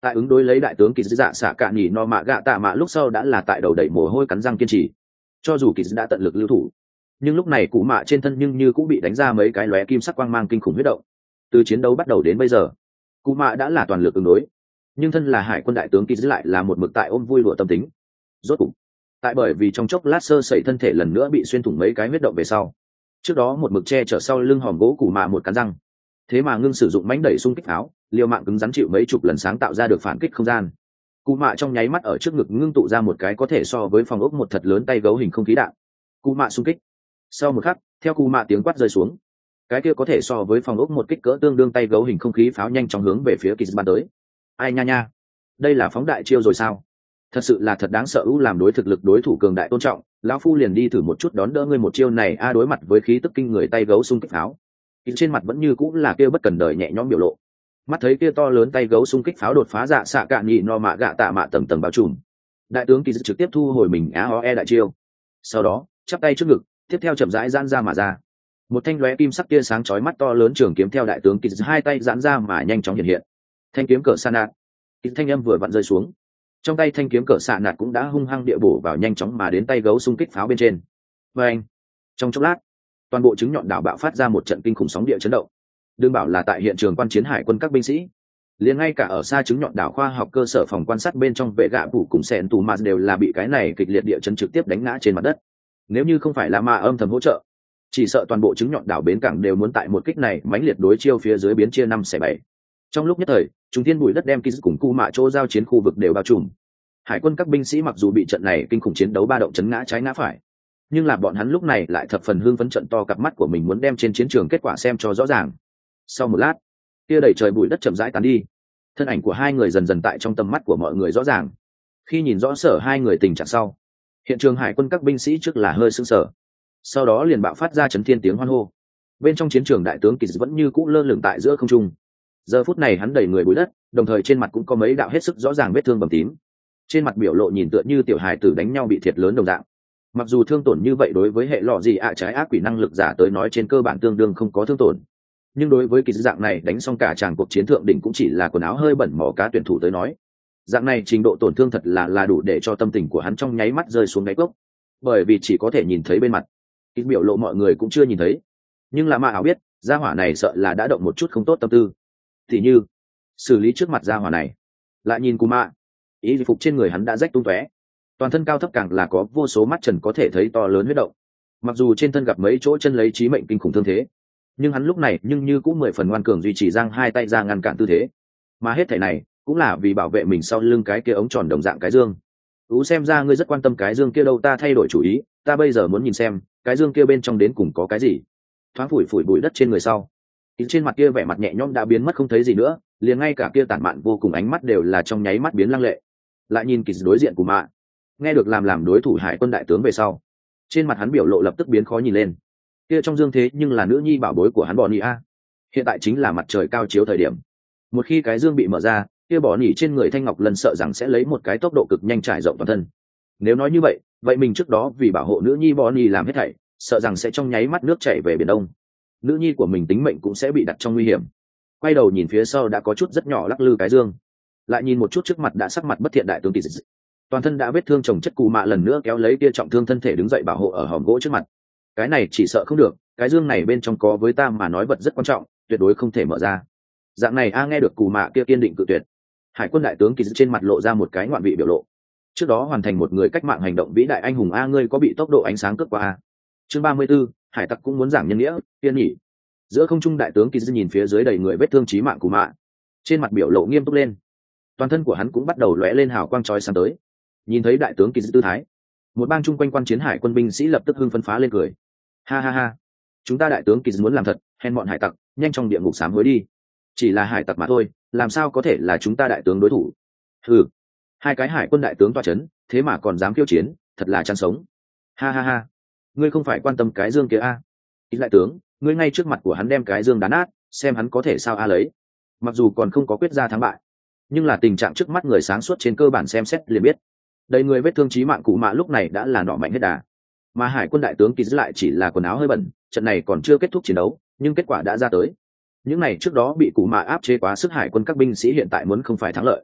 Tại ứng đối lấy đại tướng kỳ dạ xạ cạ nhỉ no mạ gạ tạ mạ lúc sau đã là tại đầu đẩy mồ hôi cắn răng kiên trì. Cho dù kỳ đã tận lực lưu thủ, nhưng lúc này cụ mạ trên thân nhưng như cũng bị đánh ra mấy cái lóe kim sắc quang mang kinh khủng huyết động. Từ chiến đấu bắt đầu đến bây giờ, cụ mạ đã là toàn lực ứng đối, nhưng thân là hải quân đại tướng kỳ lại là một mực tại ôm vui lụa tâm tính. Rốt cục, tại bởi vì trong chốc lát sơ sẩy thân thể lần nữa bị xuyên thủng mấy cái huyết động về sau, trước đó một mực che chở sau lưng hòm gỗ cụ mạ một cắn răng, thế mà ngưng sử dụng mánh đẩy xung kích áo, liều mạng cứng rắn chịu mấy chục lần sáng tạo ra được phản kích không gian. Cụ mạ trong nháy mắt ở trước ngực ngưng tụ ra một cái có thể so với phòng ốc một thật lớn tay gấu hình không khí đạn. Cụ mạ xung kích. Sau một khắc, theo cụ mạ tiếng quát rơi xuống, cái kia có thể so với phòng ốc một kích cỡ tương đương tay gấu hình không khí pháo nhanh chóng hướng về phía Kiz bắn tới. Ai nha nha, đây là phóng đại chiêu rồi sao? Thật sự là thật đáng sợ. Làm đối thực lực đối thủ cường đại tôn trọng, lão phu liền đi thử một chút đón đỡ ngươi một chiêu này a. Đối mặt với khí tức kinh người tay gấu xung kích pháo, trên mặt vẫn như cũng là kia bất cần đời nhẹ nhõm biểu lộ. Mắt thấy kia to lớn tay gấu xung kích pháo đột phá dạ xạ cạn nhị no mạ gạ tạ mạ tầng tầng bao trùm, đại tướng kỳ dự trực tiếp thu hồi mình AOE đại chiêu, sau đó chắp tay trước ngực, tiếp theo chậm rãi giãn ra mà ra. Một thanh lóe kim sắc tia sáng chói mắt to lớn trường kiếm theo đại tướng kỳ dự hai tay giãn ra mà nhanh chóng hiện hiện. Thanh kiếm cỡ sa nạt, thanh âm vừa vặn rơi xuống, trong tay thanh kiếm cỡ xạ nạt cũng đã hung hăng địa bổ vào nhanh chóng mà đến tay gấu xung kích pháo bên trên. Và anh, trong chốc lát, toàn bộ trứng nhọn đảo bạo phát ra một trận kinh khủng sóng địa chấn động. Đừng bảo là tại hiện trường quan chiến hải quân các binh sĩ, liền ngay cả ở xa trứng nhọn đảo khoa học cơ sở phòng quan sát bên trong vệ gạ phủ cùng sẹn tù mà đều là bị cái này kịch liệt địa chấn trực tiếp đánh ngã trên mặt đất. Nếu như không phải là ma âm thầm hỗ trợ, chỉ sợ toàn bộ trứng nhọn đảo bến cảng đều muốn tại một kích này mãnh liệt đối chiêu phía dưới biến chia 5/7. Trong lúc nhất thời, chúng thiên bụi đất đem Kiz cùng cu mạ chỗ giao chiến khu vực đều bao trùm. Hải quân các binh sĩ mặc dù bị trận này kinh khủng chiến đấu ba động chấn ngã trái ngã phải, nhưng là bọn hắn lúc này lại thập phần hưng phấn, trận to cặp mắt của mình muốn đem trên chiến trường kết quả xem cho rõ ràng. Sau một lát, kia đẩy trời bụi đất chậm rãi tán đi, thân ảnh của hai người dần dần tại trong tầm mắt của mọi người rõ ràng. Khi nhìn rõ sở hai người tình trạng sau, hiện trường hải quân các binh sĩ trước là hơi sững sờ, sau đó liền bạo phát ra chấn thiên tiếng hoan hô. Bên trong chiến trường đại tướng Kiz vẫn như cũ lơ lửng tại giữa không trung. Giờ phút này hắn đầy người bụi đất, đồng thời trên mặt cũng có mấy đạo hết sức rõ ràng vết thương bầm tím. Trên mặt biểu lộ nhìn tựa như tiểu hài tử đánh nhau bị thiệt lớn đồng dạng. Mặc dù thương tổn như vậy đối với hệ lọ gì trái ác quỷ năng lực giả tới nói trên cơ bản tương đương không có thương tổn, nhưng đối với kỳ dạng này đánh xong cả tràng cuộc chiến thượng đỉnh cũng chỉ là quần áo hơi bẩn mỏ cá tuyển thủ tới nói, dạng này trình độ tổn thương thật là đủ để cho tâm tình của hắn trong nháy mắt rơi xuống đáy cốc. Bởi vì chỉ có thể nhìn thấy bên mặt, kỳ biểu lộ mọi người cũng chưa nhìn thấy, nhưng là ma ảo biết gia hỏa này sợ là đã động một chút không tốt tâm tư, thì như xử lý trước mặt gia hỏa này. Lại nhìn Kuma, y phục trên người hắn đã rách tung tóe, toàn thân cao thấp càng là có vô số mắt trần có thể thấy to lớn huyết động. Mặc dù trên thân gặp mấy chỗ chân lấy chí mệnh kinh khủng thương thế, nhưng hắn lúc này nhưng như cũng 10 phần ngoan cường duy trì giang hai tay ra ngăn cản tư thế. Mà hết thảy này cũng là vì bảo vệ mình sau lưng cái kia ống tròn đồng dạng cái dương. Xem ra ngươi rất quan tâm cái dương kia đâu, ta thay đổi chủ ý, ta bây giờ muốn nhìn xem cái dương kia bên trong đến cùng có cái gì. Thoáng phủi phủi bụi đất trên người sau, trên mặt kia vẻ mặt nhẹ nhõm đã biến mất không thấy gì nữa, liền ngay cả kia tản mạn vô cùng ánh mắt đều là trong nháy mắt biến lăng lệ. Lại nhìn kỳ đối diện của mạ, nghe được làm đối thủ hải quân đại tướng về sau, trên mặt hắn biểu lộ lập tức biến khó nhìn lên. Kia trong dương thế nhưng là nữ nhi bảo bối của hắn Bỏ Nỉ a. Hiện tại chính là mặt trời cao chiếu thời điểm. Một khi cái dương bị mở ra, kia Bỏ Nỉ trên người Thanh Ngọc lần sợ rằng sẽ lấy một cái tốc độ cực nhanh trải rộng toàn thân. Nếu nói như vậy mình trước đó vì bảo hộ nữ nhi Bỏ Nỉ làm hết thảy, sợ rằng sẽ trong nháy mắt nước chảy về biển Đông. Nữ nhi của mình tính mệnh cũng sẽ bị đặt trong nguy hiểm. Quay đầu nhìn phía sau đã có chút rất nhỏ lắc lư cái dương. Lại nhìn một chút trước mặt đã sắc mặt bất thiện đại tướng Kỳ Dị. Toàn thân đã vết thương chồng chất Cù Mạ lần nữa kéo lấy kia trọng thương thân thể đứng dậy bảo hộ ở hòm gỗ trước mặt. Cái này chỉ sợ không được, cái dương này bên trong có với ta mà nói vật rất quan trọng, tuyệt đối không thể mở ra. Dạng này nghe được Cù Mạ kia kiên định cự tuyệt, hải quân đại tướng Kỳ Dị trên mặt lộ ra một cái ngoạn vị biểu lộ. Trước đó hoàn thành một người cách mạng hành động vĩ đại anh hùng ngươi có bị tốc độ ánh sáng cướp qua chương 34, hải tặc cũng muốn giảng nhân nghĩa, tiên nhỉ. Giữa không trung đại tướng Kỳ Dị nhìn phía dưới đầy người vết thương chí mạng Cù Mạ, trên mặt biểu lộ nghiêm túc lên. Toàn thân của hắn cũng bắt đầu lóe lên hào quang chói sáng tới. Nhìn thấy đại tướng Kỳ Dị tư thái, một bang chung quanh quan chiến hải quân binh sĩ lập tức hưng phấn phá lên cười. Ha ha ha, chúng ta đại tướng Kỳ Dị muốn làm thật, hèn bọn hải tặc, nhanh trong địa ngục sám hối đi. Chỉ là hải tặc mà thôi, làm sao có thể là chúng ta đại tướng đối thủ? Hừ, hai cái hải quân đại tướng toa chấn, thế mà còn dám khiêu chiến, thật là chăn sống. Ha ha ha, ngươi không phải quan tâm cái dương kia a? Ý đại tướng, ngươi ngay trước mặt của hắn đem cái dương đá nát, xem hắn có thể sao lấy. Mặc dù còn không có quyết ra thắng bại, nhưng là tình trạng trước mắt người sáng suốt trên cơ bản xem xét liền biết, đầy người vết thương chí mạng Cù Mạ lúc này đã là nọ mạnh hết đà. Mà hải quân đại tướng Kỳ Dị lại chỉ là quần áo hơi bẩn, trận này còn chưa kết thúc chiến đấu, nhưng kết quả đã ra tới. Những này trước đó bị Cù Mạ áp chế quá sức hải quân các binh sĩ hiện tại muốn không phải thắng lợi,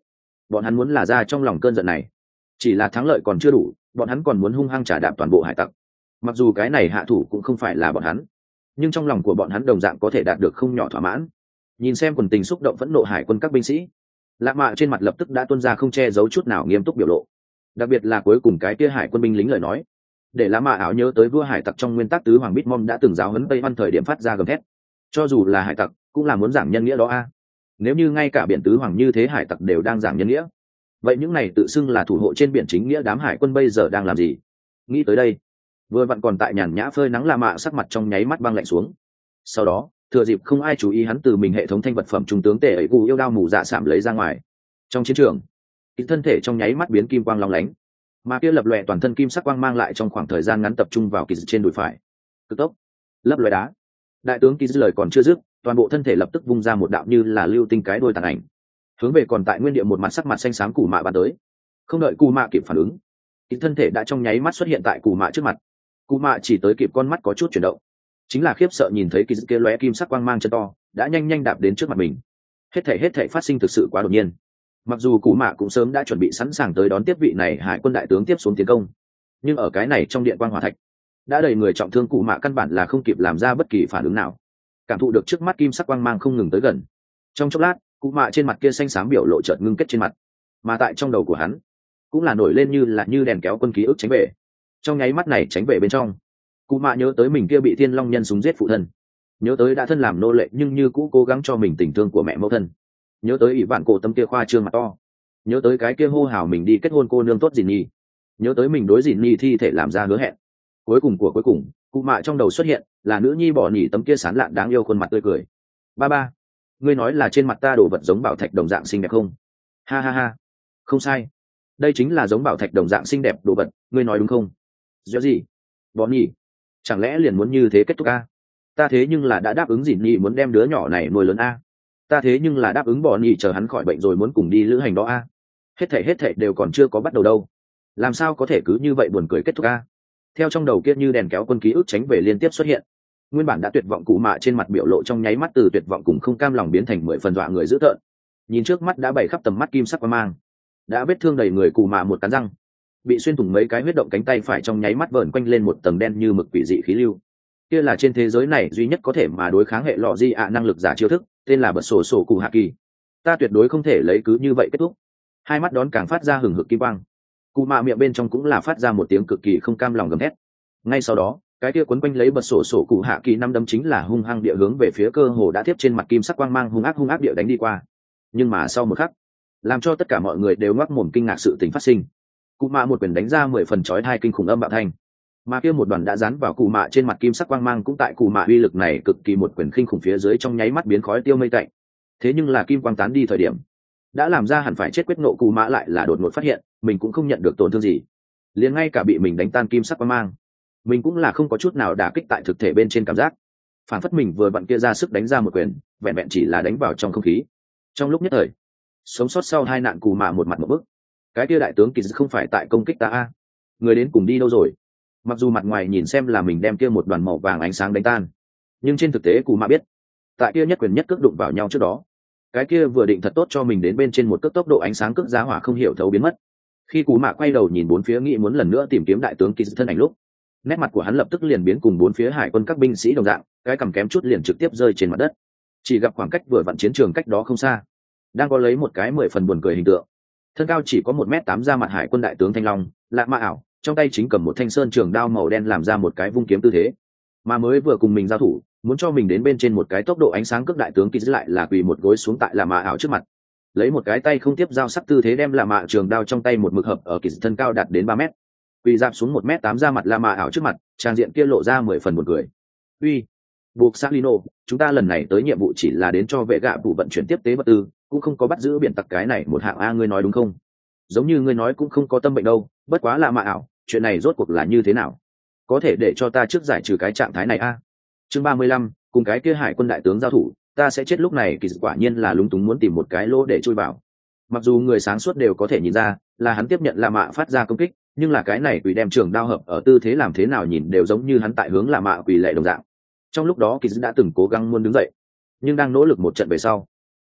bọn hắn muốn là ra trong lòng cơn giận này. Chỉ là thắng lợi còn chưa đủ, bọn hắn còn muốn hung hăng trả đạp toàn bộ hải tặc. Mặc dù cái này hạ thủ cũng không phải là bọn hắn, nhưng trong lòng của bọn hắn đồng dạng có thể đạt được không nhỏ thỏa mãn. Nhìn xem quần tình xúc động phẫn nộ hải quân các binh sĩ, Lạ Mạ trên mặt lập tức đã tuôn ra không che giấu chút nào nghiêm túc biểu lộ. Đặc biệt là cuối cùng cái kia hải quân binh lính lời nói, để Lạ Mạ ảo nhớ tới vua hải tặc trong nguyên tắc tứ hoàng Bitmom đã từng giáo huấn Tây Văn thời điểm phát ra gầm thét. Cho dù là hải tặc, cũng là muốn giảng nhân nghĩa đó a. Nếu như ngay cả biển tứ hoàng như thế hải tặc đều đang giảng nhân nghĩa, vậy những này tự xưng là thủ hộ trên biển chính nghĩa đám hải quân bây giờ đang làm gì? Nghĩ tới đây, vừa vặn còn tại nhàn nhã phơi nắng Lạ Mạ sắc mặt trong nháy mắt băng lạnh xuống. Sau đó, thừa dịp không ai chú ý hắn từ mình hệ thống thanh vật phẩm trung tướng tể ấy gù yêu đao mù dạ sạm lấy ra ngoài. Trong chiến trường, cái thân thể trong nháy mắt biến kim quang long lánh, mà kia lập lòe toàn thân kim sắc quang mang lại trong khoảng thời gian ngắn tập trung vào kỳ trên đùi phải. Cực tốc, lấp lòe đá. Đại tướng kỳ lời còn chưa dứt, toàn bộ thân thể lập tức vung ra một đạo như là lưu tinh cái đuôi tàn ảnh, hướng về còn tại nguyên địa một mặt sắc mặt xanh xám cù mạ bắn tới. Không đợi cù mạ kịp phản ứng, cái thân thể đã trong nháy mắt xuất hiện tại cù mạ trước mặt. Cù mạ chỉ tới kịp con mắt có chút chuyển động, chính là khiếp sợ nhìn thấy kỳ kia lóe kim sắc quang mang chân to đã nhanh nhanh đạp đến trước mặt mình. Hết thảy phát sinh thực sự quá đột nhiên. Mặc dù cù mạ cũng sớm đã chuẩn bị sẵn sàng tới đón tiếp vị này hải quân đại tướng tiếp xuống tiến công, nhưng ở cái này trong điện quang hỏa thạch đã đầy người trọng thương, cù mạ căn bản là không kịp làm ra bất kỳ phản ứng nào. Cảm thụ được trước mắt kim sắc quang mang không ngừng tới gần, trong chốc lát cù mạ trên mặt kia xanh xám biểu lộ chợt ngưng kết trên mặt, mà tại trong đầu của hắn cũng là nổi lên như đèn kéo quân ký ức tránh về. Trong nháy mắt này tránh về bên trong, cù mạ nhớ tới mình kia bị thiên long nhân súng giết phụ thân, nhớ tới đã thân làm nô lệ nhưng như cũ cố gắng cho mình tình thương của mẹ mẫu thân, nhớ tới ỷ vạn cổ tâm kia khoa trương mặt to, nhớ tới cái kia hô hào mình đi kết hôn cô nương tốt dìn nhi, nhớ tới mình đối dìn nhi thi thể làm ra hứa hẹn. Cuối cùng cụ mạ trong đầu xuất hiện là nữ nhi bỏ nhỉ tấm kia sán lạn đáng yêu khuôn mặt tươi cười. Ba ngươi nói là trên mặt ta đồ vật giống bảo thạch đồng dạng xinh đẹp không? Ha ha ha, không sai, đây chính là giống bảo thạch đồng dạng xinh đẹp đồ vật, ngươi nói đúng không? Dễ gì bỏ nhỉ, chẳng lẽ liền muốn như thế kết thúc a? Ta thế nhưng là đã đáp ứng dìn nhi muốn đem đứa nhỏ này nuôi lớn a. Ta thế nhưng là đáp ứng bỏ nhỉ chờ hắn khỏi bệnh rồi muốn cùng đi lữ hành đó a. Hết thảy đều còn chưa có bắt đầu đâu, làm sao có thể cứ như vậy buồn cười kết thúc a? Theo trong đầu kia như đèn kéo quân ký ức tránh về liên tiếp xuất hiện, nguyên bản đã tuyệt vọng cụ mạ trên mặt biểu lộ trong nháy mắt từ tuyệt vọng cùng không cam lòng biến thành 10 phần dọa người dữ tợn. Nhìn trước mắt đã bày khắp tầm mắt kim sắc quang mang, đã vết thương đầy người cụ mạ một cắn răng, bị xuyên thủng mấy cái huyết động cánh tay phải trong nháy mắt vờn quanh lên một tầng đen như mực quỷ dị khí lưu. Kia là trên thế giới này duy nhất có thể mà đối kháng hệ lọ di ạ năng lực giả chiêu thức, tên là bật sổ sổ cụ hạ kỳ. Ta tuyệt đối không thể lấy cứ như vậy kết thúc. Hai mắt đón càng phát ra hừng hực kim quang, cụ mạ miệng bên trong cũng là phát ra một tiếng cực kỳ không cam lòng gầm thét. Ngay sau đó, cái kia quấn quanh lấy bật sổ sổ cụ hạ kỳ năm đấm chính là hung hăng địa hướng về phía cơ hồ đã tiếp trên mặt kim sắc quang mang hung ác địa đánh đi qua. Nhưng mà sau một khắc, làm cho tất cả mọi người đều ngoác mồm kinh ngạc sự tình phát sinh. Cụ mạ một quyền đánh ra 10 phần chói tai kinh khủng âm bạo thanh, mà kia một đoàn đã dán vào cụ mạ trên mặt kim sắc quang mang cũng tại cụ mạ uy lực này cực kỳ một quyền kinh khủng phía dưới trong nháy mắt biến khói tiêu mây tạnh. Thế nhưng là kim quang tán đi thời điểm, đã làm ra hẳn phải chết quyết nộ cụ mạ lại là đột ngột phát hiện mình cũng không nhận được tổn thương gì, liền ngay cả bị mình đánh tan kim sắc quang mang mình cũng là không có chút nào đả kích tại thực thể bên trên cảm giác, phản phất mình vừa vặn kia ra sức đánh ra một quyền vẹn vẹn chỉ là đánh vào trong không khí. Trong lúc nhất thời, sống sót sau hai nạn cù mạ một mặt một bức, cái kia đại tướng kỳ không phải tại công kích ta a, người đến cùng đi đâu rồi? Mặc dù mặt ngoài nhìn xem là mình đem kia một đoàn màu vàng ánh sáng đánh tan, nhưng trên thực tế cù mạ biết tại kia nhất quyền nhất cước đụng vào nhau trước đó, cái kia vừa định thật tốt cho mình đến bên trên một cước tốc độ ánh sáng cước giá hỏa không hiểu thấu biến mất. Khi cù mạ quay đầu nhìn bốn phía nghĩ muốn lần nữa tìm kiếm đại tướng kỳ thân ảnh lúc, nét mặt của hắn lập tức liền biến cùng bốn phía hải quân các binh sĩ đồng dạng, cái cằm kém chút liền trực tiếp rơi trên mặt đất. Chỉ gặp khoảng cách vừa vặn chiến trường cách đó không xa, đang có lấy một cái 10 phần buồn cười hình tượng. Thân cao chỉ có 1m8 ra mặt hải quân đại tướng Thanh Long, Lạ Mạ ảo, trong tay chính cầm một thanh sơn trường đao màu đen làm ra một cái vung kiếm tư thế. Mà mới vừa cùng mình giao thủ, muốn cho mình đến bên trên một cái tốc độ ánh sáng cước đại tướng kỳ lại là quỳ một gối xuống tại Lạ Mạ ảo trước mặt, lấy một cái tay không tiếp dao sắc tư thế đem Lạ Mạ trường đao trong tay một mực hợp ở kỳ thân cao đạt đến 3 mét, quỳ dạp xuống 1m8 ra mặt Lạ Mạ ảo trước mặt, trang diện kia lộ ra 10 phần buồn cười. Uy, buộc Salino, chúng ta lần này tới nhiệm vụ chỉ là đến cho vệ gạ vụ vận chuyển tiếp tế vật tư, cũng không có bắt giữ biển tặc cái này một hạng a, ngươi nói đúng không? Giống như ngươi nói cũng không có tâm bệnh đâu, bất quá Lạ Mạ ảo, chuyện này rốt cuộc là như thế nào? Có thể để cho ta trước giải trừ cái trạng thái này a? Chương 35, cùng cái kia hải quân đại tướng giao thủ, ta sẽ chết lúc này kỳ quả nhiên là lúng túng muốn tìm một cái lỗ để chui vào. Mặc dù người sáng suốt đều có thể nhìn ra là hắn tiếp nhận Lạ Mạ phát ra công kích, nhưng là cái này quỷ đem trường đao hợp ở tư thế làm thế nào nhìn đều giống như hắn tại hướng Lạ Mạ quỷ lệ đồng dạng. Trong lúc đó kỳ đã từng cố gắng muốn đứng dậy, nhưng đang nỗ lực một trận về sau,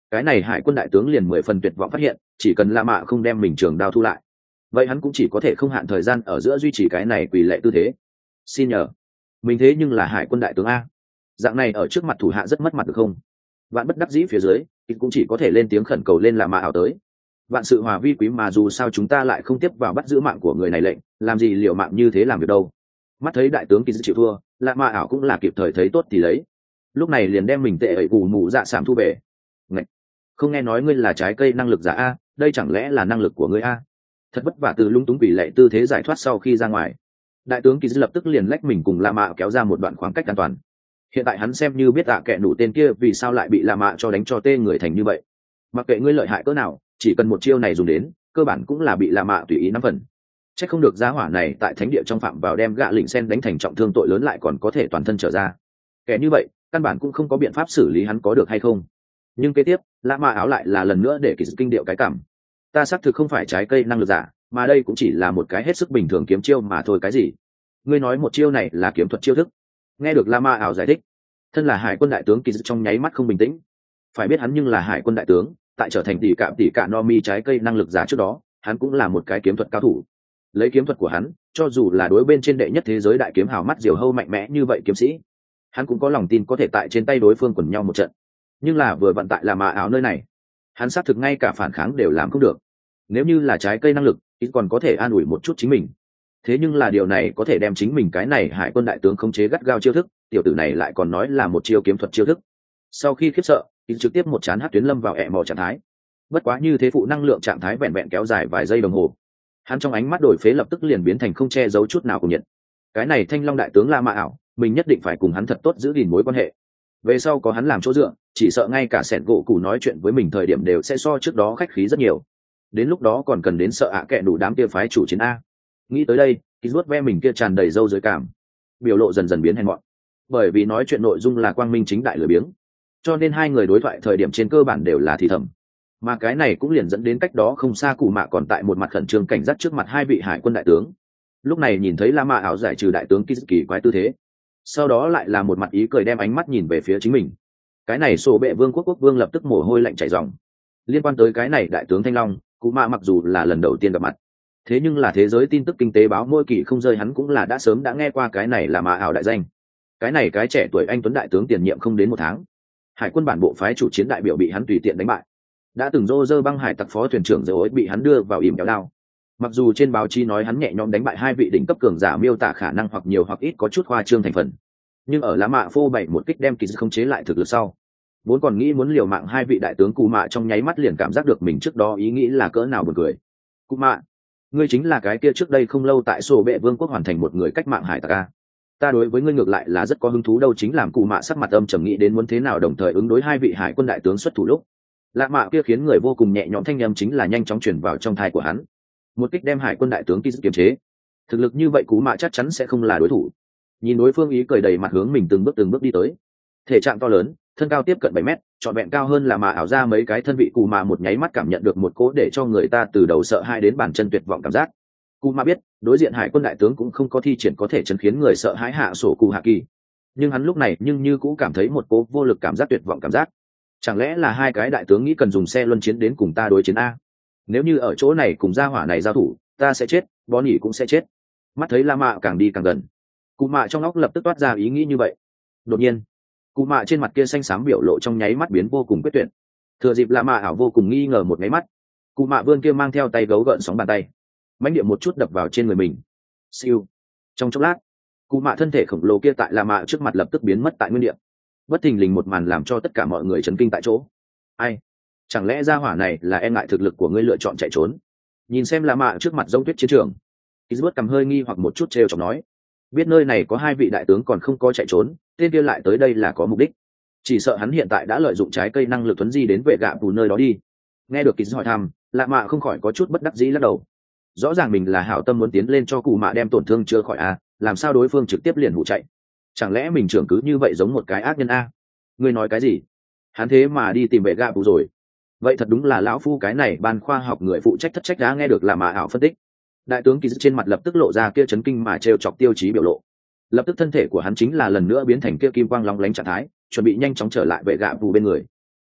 cái này hải quân đại tướng liền 10 phần tuyệt vọng phát hiện chỉ cần La Mã không đem mình trường đao thu lại, vậy hắn cũng chỉ có thể không hạn thời gian ở giữa duy trì cái này quỷ lệ tư thế. Xin nhờ, mình thế nhưng là hải quân đại tướng a, dạng này ở trước mặt thủ hạ rất mất mặt được không? Vạn bất đắc dĩ phía dưới cũng chỉ có thể lên tiếng khẩn cầu lên La Mã ảo tới. Vạn sự hòa vi quý mà dù sao chúng ta lại không tiếp vào bắt giữ mạng của người này lệnh, làm gì liệu mạng như thế làm việc đâu. Mắt thấy đại tướng kỳ chịu thua, La Mã ảo cũng là kịp thời thấy tốt thì lấy, lúc này liền đem mình tệ ẩy gù mù dạ sảm thu về. Ngạch, không nghe nói ngươi là trái cây năng lực giả a, đây chẳng lẽ là năng lực của ngươi a? Thật vất vả từ lung túng quỷ lệ tư thế giải thoát sau khi ra ngoài, đại tướng kỳ lập tức liền lách mình cùng La Mã kéo ra một đoạn khoảng cách an toàn. Hiện tại hắn xem như biết kẻ nủ tên kia vì sao lại bị La Mã cho đánh cho tê người thành như vậy. Mặc kệ ngươi lợi hại cỡ nào, chỉ cần một chiêu này dùng đến, cơ bản cũng là bị La Mã tùy ý nắm phần. Chắc không được giá hỏa này tại thánh địa trong phạm vào đem gạ lỉnh sen đánh thành trọng thương tội lớn lại còn có thể toàn thân trở ra. Kẻ như vậy, căn bản cũng không có biện pháp xử lý hắn có được hay không. Nhưng kế tiếp, La Mã áo lại là lần nữa để kỳ kinh điệu cái cảm. Ta xác thực không phải trái cây năng lực giả, mà đây cũng chỉ là một cái hết sức bình thường kiếm chiêu mà thôi. Cái gì? Ngươi nói một chiêu này là kiếm thuật chiêu thức? Nghe được La Mã áo giải thích, thân là hải quân đại tướng kỳ trong nháy mắt không bình tĩnh. Phải biết hắn nhưng là hải quân đại tướng, tại trở thành tỷ cạ no mi trái cây năng lực giả trước đó, hắn cũng là một cái kiếm thuật cao thủ. Lấy kiếm thuật của hắn, cho dù là đối bên trên đệ nhất thế giới đại kiếm hào mắt diều hâu mạnh mẽ như vậy kiếm sĩ, hắn cũng có lòng tin có thể tại trên tay đối phương quần nhau một trận. Nhưng là vừa vận tại La Mã áo nơi này, hắn xác thực ngay cả phản kháng đều làm không được. Nếu như là trái cây năng lực, ít còn có thể an ủi một chút chính mình. Thế nhưng là điều này có thể đem chính mình cái này hải quân đại tướng khống chế gắt gao chiêu thức, tiểu tử này lại còn nói là một chiêu kiếm thuật chiêu thức. Sau khi khiếp sợ, ít trực tiếp một chán hất tuyến lâm vào ẹ mò trạng thái. Bất quá như thế phụ năng lượng trạng thái vẹn vẹn kéo dài vài giây đồng hồ, hắn trong ánh mắt đổi phế lập tức liền biến thành không che giấu chút nào cùng nhận. Cái này Thanh Long đại tướng La Mã ảo, mình nhất định phải cùng hắn thật tốt giữ gìn mối quan hệ. Về sau có hắn làm chỗ dựa, chỉ sợ ngay cả sẹn gỗ cù nói chuyện với mình thời điểm đều sẽ so trước đó khách khí rất nhiều. Đến lúc đó còn cần đến sợ kệ đủ đám kia phái chủ chiến a. Nghĩ tới đây, thì ruốt ve mình kia tràn đầy râu dưới cảm, biểu lộ dần dần biến hèn mọn. Bởi vì nói chuyện nội dung là quang minh chính đại lười biếng, cho nên hai người đối thoại thời điểm trên cơ bản đều là thì thầm. Mà cái này cũng liền dẫn đến cách đó không xa Cù Mạ còn tại một mặt khẩn trương cảnh giác trước mặt hai vị hải quân đại tướng. Lúc này nhìn thấy La Mã áo giải trừ đại tướng kỳ quái tư thế, sau đó lại là một mặt ý cười đem ánh mắt nhìn về phía chính mình. Cái này sổ bệ vương quốc vương lập tức mồ hôi lạnh chảy ròng. Liên quan tới cái này đại tướng Thanh Long, Cù Mạ mặc dù là lần đầu tiên gặp mặt, thế nhưng là thế giới tin tức kinh tế báo mỗi kỳ không rơi hắn cũng là đã sớm đã nghe qua cái này là Mã ảo đại danh. Cái này cái trẻ tuổi anh tuấn đại tướng tiền nhiệm không đến một tháng, hải quân bản bộ phái chủ chiến đại biểu bị hắn tùy tiện đánh bại. Đã từng rô rơ băng hải tặc phó thuyền trưởng rồi bị hắn đưa vào ỉm kéo đao. Mặc dù trên báo chí nói hắn nhẹ nhõm đánh bại hai vị đỉnh cấp cường giả miêu tả khả năng hoặc nhiều hoặc ít có chút khoa trương thành phần, nhưng ở lá mạ phô bày một kích đem kỳ không chế lại thực lực sau, vốn còn nghĩ muốn liều mạng hai vị đại tướng Cù Mạ trong nháy mắt liền cảm giác được mình trước đó ý nghĩ là cỡ nào buồn cười. Cù Mạ, ngươi chính là cái kia trước đây không lâu tại sổ bệ vương quốc hoàn thành một người cách mạng hải tặc a. Ta đối với ngươi ngược lại là rất có hứng thú đâu. Chính làm Cù Mạ sắc mặt âm trầm nghĩ đến muốn thế nào đồng thời ứng đối hai vị hải quân đại tướng xuất thủ lúc, lạ mạ kia khiến người vô cùng nhẹ nhõm thanh âm chính là nhanh chóng chuyển vào trong thai của hắn. Một kích đem hải quân đại tướng kiềm chế, thực lực như vậy Cù Mạ chắc chắn sẽ không là đối thủ. Nhìn đối phương ý cười đầy mặt hướng mình từng bước đi tới, thể trạng to lớn, thân cao tiếp cận 7 mét, trọn vẹn cao hơn là mà ảo ra mấy cái thân vị. Cù Mạ một nháy mắt cảm nhận được một cỗ để cho người ta từ đầu sợ hãi đến bàn chân tuyệt vọng cảm giác. Cù Mạ biết đối diện hải quân đại tướng cũng không có thi triển có thể chấn khiến người sợ hãi hạ sổ cụ hạ kỳ, nhưng hắn lúc này nhưng như cũng cảm thấy một cỗ vô lực cảm giác tuyệt vọng cảm giác. Chẳng lẽ là hai cái đại tướng nghĩ cần dùng xe luân chiến đến cùng ta đối chiến a? Nếu như ở chỗ này cùng gia hỏa này giao thủ, ta sẽ chết, bó nhỉ cũng sẽ chết. Mắt thấy La Mạ càng đi càng gần, Cù Mạ trong óc lập tức toát ra ý nghĩ như vậy. Đột nhiên, Cù Mạ trên mặt kia xanh xám biểu lộ trong nháy mắt biến vô cùng quyết tuyệt. Thừa dịp La Mạ ảo vô cùng nghi ngờ một nháy mắt, Cù Mạ vươn kia mang theo tay gấu gợn sóng bàn tay, mãnh địa một chút đập vào trên người mình. Siêu. Trong chốc lát, Cù Mạ thân thể khổng lồ kia tại La Mạ trước mặt lập tức biến mất tại nguyên địa. Bất thình lình một màn làm cho tất cả mọi người chấn kinh tại chỗ. Ai? Chẳng lẽ gia hỏa này là e ngại thực lực của ngươi lựa chọn chạy trốn? Nhìn xem La Mạ trước mặt giống tuyết chiến trường, Kisbert cầm hơi nghi hoặc một chút trêu chọc nói, biết nơi này có hai vị đại tướng còn không có chạy trốn, tên kia lại tới đây là có mục đích. Chỉ sợ hắn hiện tại đã lợi dụng trái cây năng lực thuấn di đến vệ gạ từ nơi đó đi. Nghe được Kisbert hỏi thăm, La Mạ không khỏi có chút bất đắc dĩ lắc đầu. Rõ ràng mình là hảo tâm muốn tiến lên cho Cù Mạ đem tổn thương chữa khỏi a, làm sao đối phương trực tiếp liền hụ chạy? Chẳng lẽ mình trưởng cứ như vậy giống một cái ác nhân a? Ngươi nói cái gì? Hắn thế mà đi tìm vệ gạ bù rồi? Vậy thật đúng là lão phu cái này ban khoa học người phụ trách thất trách đã. Nghe được La Mạ ảo phân tích, đại tướng Kỳ trên mặt lập tức lộ ra kia chấn kinh mà trêu chọc tiêu chí biểu lộ. Lập tức thân thể của hắn chính là lần nữa biến thành kia kim quang long lánh trạng thái, chuẩn bị nhanh chóng trở lại vệ gạ bù bên người.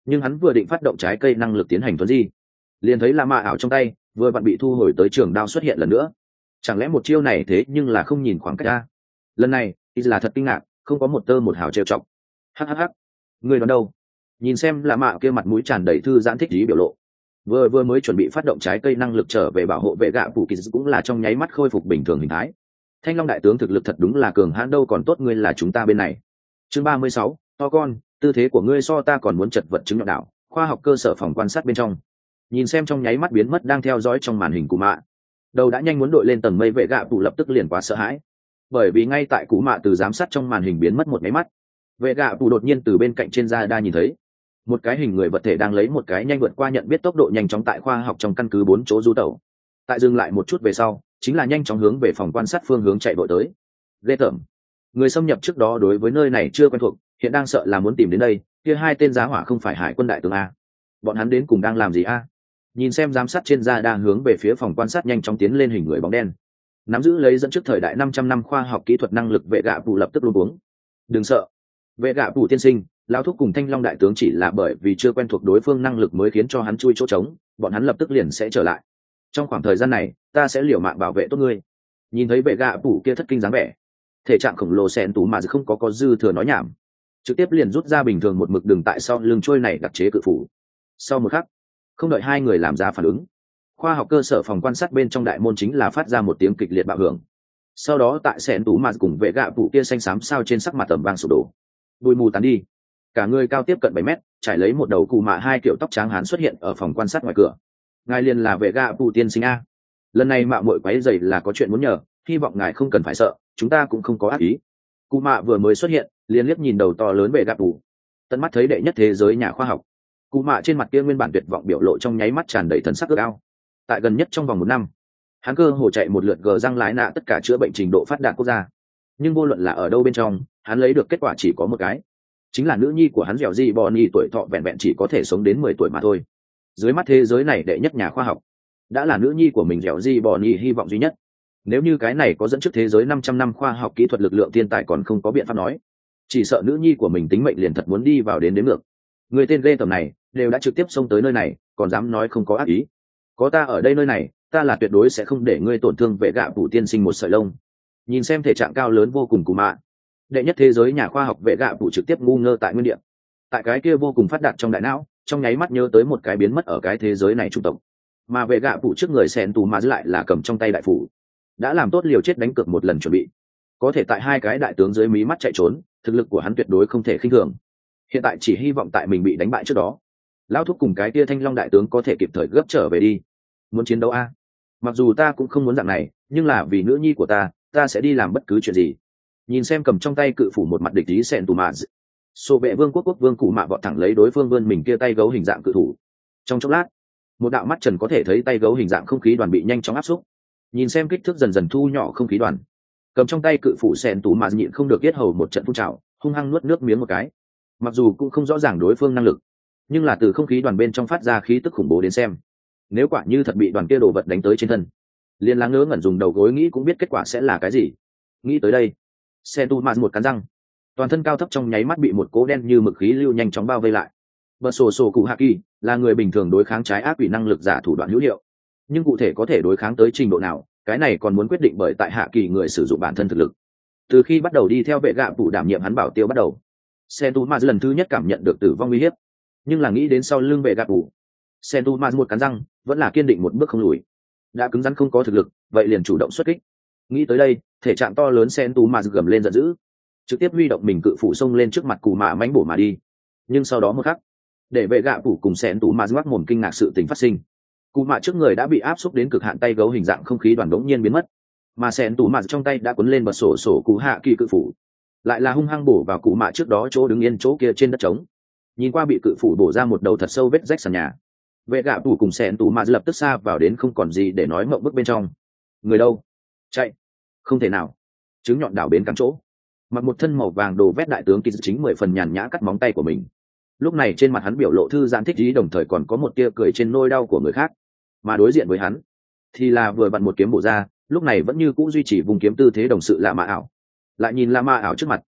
nhưng hắn vừa định phát động trái cây năng lực tiến hành tuấn di, liền thấy là mạ ảo trong tay vừa vặn bị thu hồi tới trường đao xuất hiện lần nữa. Chẳng lẽ một chiêu này thế nhưng là không nhìn khoảng cách ra? Lần này is là thật kinh ngạc, không có một tơ một hào trêu chọc. Hắc, người đoán đâu? Nhìn xem là mạ kia mặt mũi tràn đầy thư giãn thích ý biểu lộ, vừa mới chuẩn bị phát động trái cây năng lực trở về bảo hộ vệ gạ phủ kỳ cũng là trong nháy mắt khôi phục bình thường hình thái. Thanh Long đại tướng thực lực thật đúng là cường hãn đâu, còn tốt ngươi là chúng ta bên này. Chương 36, to con, tư thế của ngươi so ta còn muốn chật vật chứng nhọn đảo, khoa học cơ sở phòng quan sát bên trong. Nhìn xem trong nháy mắt biến mất đang theo dõi trong màn hình của mạ, đầu đã nhanh muốn đội lên tầng mây, vệ gạ phủ lập tức liền quá sợ hãi, bởi vì ngay tại cú mạ từ giám sát trong màn hình biến mất một máy mắt, vệ gạ phủ đột nhiên từ bên cạnh trên da đa nhìn thấy một cái hình người vật thể đang lấy một cái nhanh vượt qua nhận biết tốc độ nhanh chóng tại khoa học trong căn cứ 4 chỗ du tẩu. Tại dừng lại một chút về sau, chính là nhanh chóng hướng về phòng quan sát phương hướng chạy vội tới. Ghê tởm, người xâm nhập trước đó đối với nơi này chưa quen thuộc, hiện đang sợ là muốn tìm đến đây. Kia hai tên giá hỏa không phải hải quân đại tướng a? Bọn hắn đến cùng đang làm gì a? Nhìn xem giám sát trên da đang hướng về phía phòng quan sát nhanh chóng tiến lên hình người bóng đen, nắm giữ lấy dẫn trước thời đại 500 năm khoa học kỹ thuật năng lực vệ gạ phủ lập tức luống cuống. Đừng sợ, vệ gạ phủ tiên sinh, lão thúc cùng Thanh Long đại tướng chỉ là bởi vì chưa quen thuộc đối phương năng lực mới khiến cho hắn chui chỗ trống, bọn hắn lập tức liền sẽ trở lại. Trong khoảng thời gian này ta sẽ liều mạng bảo vệ tốt ngươi. Nhìn thấy vệ gạ phủ kia thất kinh dáng vẻ, thể trạng khổng lồ xẹn tú mà không có dư thừa nói nhảm, trực tiếp liền rút ra bình thường một mực đường tại sau lưng trôi này đặc chế cự phủ. Sau một khắc, không đợi hai người làm ra phản ứng, khoa học cơ sở phòng quan sát bên trong đại môn chính là phát ra một tiếng kịch liệt bạo hưởng. Sau đó tại xẹn tú mà cùng vệ gạ phủ kia xanh xám sao trên sắc mặt tầm vang sụp đổ, bụi mù tán đi. Cả người cao tiếp cận 7 mét, trải lấy một đầu cù mạ hai kiểu tóc trắng hán xuất hiện ở phòng quan sát ngoài cửa. Ngài liền là vệ gạ phủ tiên sinh a? Lần này mạo muội quấy rầy là có chuyện muốn nhờ, hy vọng ngài không cần phải sợ, chúng ta cũng không có ác ý. Cù mạ vừa mới xuất hiện, liền liếc nhìn đầu to lớn vệ gạ phủ, tận mắt thấy đệ nhất thế giới nhà khoa học. Cù mạ trên mặt kia nguyên bản tuyệt vọng biểu lộ trong nháy mắt tràn đầy thần sắc ước ao. Tại gần nhất trong vòng 1 năm, hắn cơ hồ chạy một lượt gờ răng lái nạ tất cả chữa bệnh trình độ phát đạt quốc gia, nhưng vô luận là ở đâu bên trong, hắn lấy được kết quả chỉ có một cái, chính là nữ nhi của hắn dẻo gì bò ni tuổi thọ vẹn vẹn chỉ có thể sống đến 10 tuổi mà thôi. Dưới mắt thế giới này đệ nhất nhà khoa học đã là nữ nhi của mình dẻo gì bò ni hy vọng duy nhất. Nếu như cái này có dẫn trước thế giới 500 năm khoa học kỹ thuật lực lượng thiên tài còn không có biện pháp nói, chỉ sợ nữ nhi của mình tính mệnh liền thật muốn đi vào đến ngược. Người tên ghê tởm này đều đã trực tiếp xông tới nơi này, còn dám nói không có ác ý. Có ta ở đây nơi này, ta là tuyệt đối sẽ không để ngươi tổn thương vệ gạ phủ tiên sinh một sợi lông. Nhìn xem thể trạng cao lớn vô cùng của mạ, đệ nhất thế giới nhà khoa học vệ gạ phủ trực tiếp ngu ngơ tại nguyên địa. Tại cái kia vô cùng phát đạt trong đại não, trong nháy mắt nhớ tới một cái biến mất ở cái thế giới này chủng tộc, mà vệ gạ phủ trước người xen tù mà lại là cầm trong tay đại phủ, đã làm tốt liều chết đánh cược một lần chuẩn bị. Có thể tại hai cái đại tướng dưới mí mắt chạy trốn, thực lực của hắn tuyệt đối không thể khinh thường. Hiện tại chỉ hy vọng tại mình bị đánh bại trước đó, lão thúc cùng cái kia Thanh Long đại tướng có thể kịp thời gấp trở về đi. Muốn chiến đấu a? Mặc dù ta cũng không muốn dạng này, nhưng là vì nữ nhi của ta sẽ đi làm bất cứ chuyện gì. Nhìn xem cầm trong tay cự phủ một mặt địch ý xẹn tù mạ, sổ vệ vương quốc vương cụ mạ vọt thẳng lấy đối phương vươn mình kia tay gấu hình dạng cự thủ. Trong chốc lát, một đạo mắt trần có thể thấy tay gấu hình dạng không khí đoàn bị nhanh chóng áp xúc. Nhìn xem kích thước dần dần thu nhỏ không khí đoàn, cầm trong tay cự phủ xẹn tù mạ nhịn không được yết hầu một trận phun trào, hung hăng nuốt nước miếng một cái. Mặc dù cũng không rõ ràng đối phương năng lực, nhưng là từ không khí đoàn bên trong phát ra khí tức khủng bố đến xem, nếu quả như thật bị đoàn kia đồ vật đánh tới trên thân, liền láng ngớ ngẩn dùng đầu gối nghĩ cũng biết kết quả sẽ là cái gì. Nghĩ tới đây, xe tu mạt một cắn răng, toàn thân cao thấp trong nháy mắt bị một cố đen như mực khí lưu nhanh chóng bao vây lại. Bật sổ sổ cụ hạ kỳ là người bình thường đối kháng trái ác quỷ năng lực giả thủ đoạn hữu hiệu, nhưng cụ thể có thể đối kháng tới trình độ nào, cái này còn muốn quyết định bởi tại hạ kỳ người sử dụng bản thân thực lực. Từ khi bắt đầu đi theo vệ gạ phủ đảm nhiệm hắn bảo tiêu bắt đầu, xe tu mạt lần thứ nhất cảm nhận được tử vong uy hiếp, nhưng là nghĩ đến sau lưng vệ gạ phủ, xe tu mạt một cắn răng vẫn là kiên định một bước không lùi. Đã cứng rắn không có thực lực, vậy liền chủ động xuất kích. Nghĩ tới đây, thể trạng to lớn sen tú mà gầm lên giận dữ, trực tiếp huy động mình cự phủ xông lên trước mặt cù mạ mánh bổ mà đi. Nhưng sau đó một khắc, để vệ gạ phủ cùng sen tú mà ngoác mồm kinh ngạc sự tình phát sinh. Cù mạ trước người đã bị áp xúc đến cực hạn, tay gấu hình dạng không khí đoàn đống nhiên biến mất, mà sen tú mà trong tay đã cuốn lên bật sổ sổ cụ hạ kỳ cự phủ, lại là hung hăng bổ vào cù mạ trước đó chỗ đứng yên chỗ kia trên đất trống. Nhìn qua bị cự phủ bổ ra một đầu thật sâu vết rách sàn nhà, vệ gạ phủ cùng sen tú mà lập tức xa vào đến không còn gì để nói, mộng bức bên trong. Người đâu? Chạy! Không thể nào. Trứng nhọn đảo bến cắm chỗ, mặc một thân màu vàng đồ vét đại tướng kỳ chính 10 phần nhàn nhã cắt móng tay của mình. Lúc này trên mặt hắn biểu lộ thư giãn thích ý, đồng thời còn có một tia cười trên nỗi đau của người khác. Mà đối diện với hắn thì là vừa vặn một kiếm bổ ra, lúc này vẫn như cũ duy trì vùng kiếm tư thế đồng sự lạ mạ ảo. Lại nhìn lạ mạ ảo trước mặt,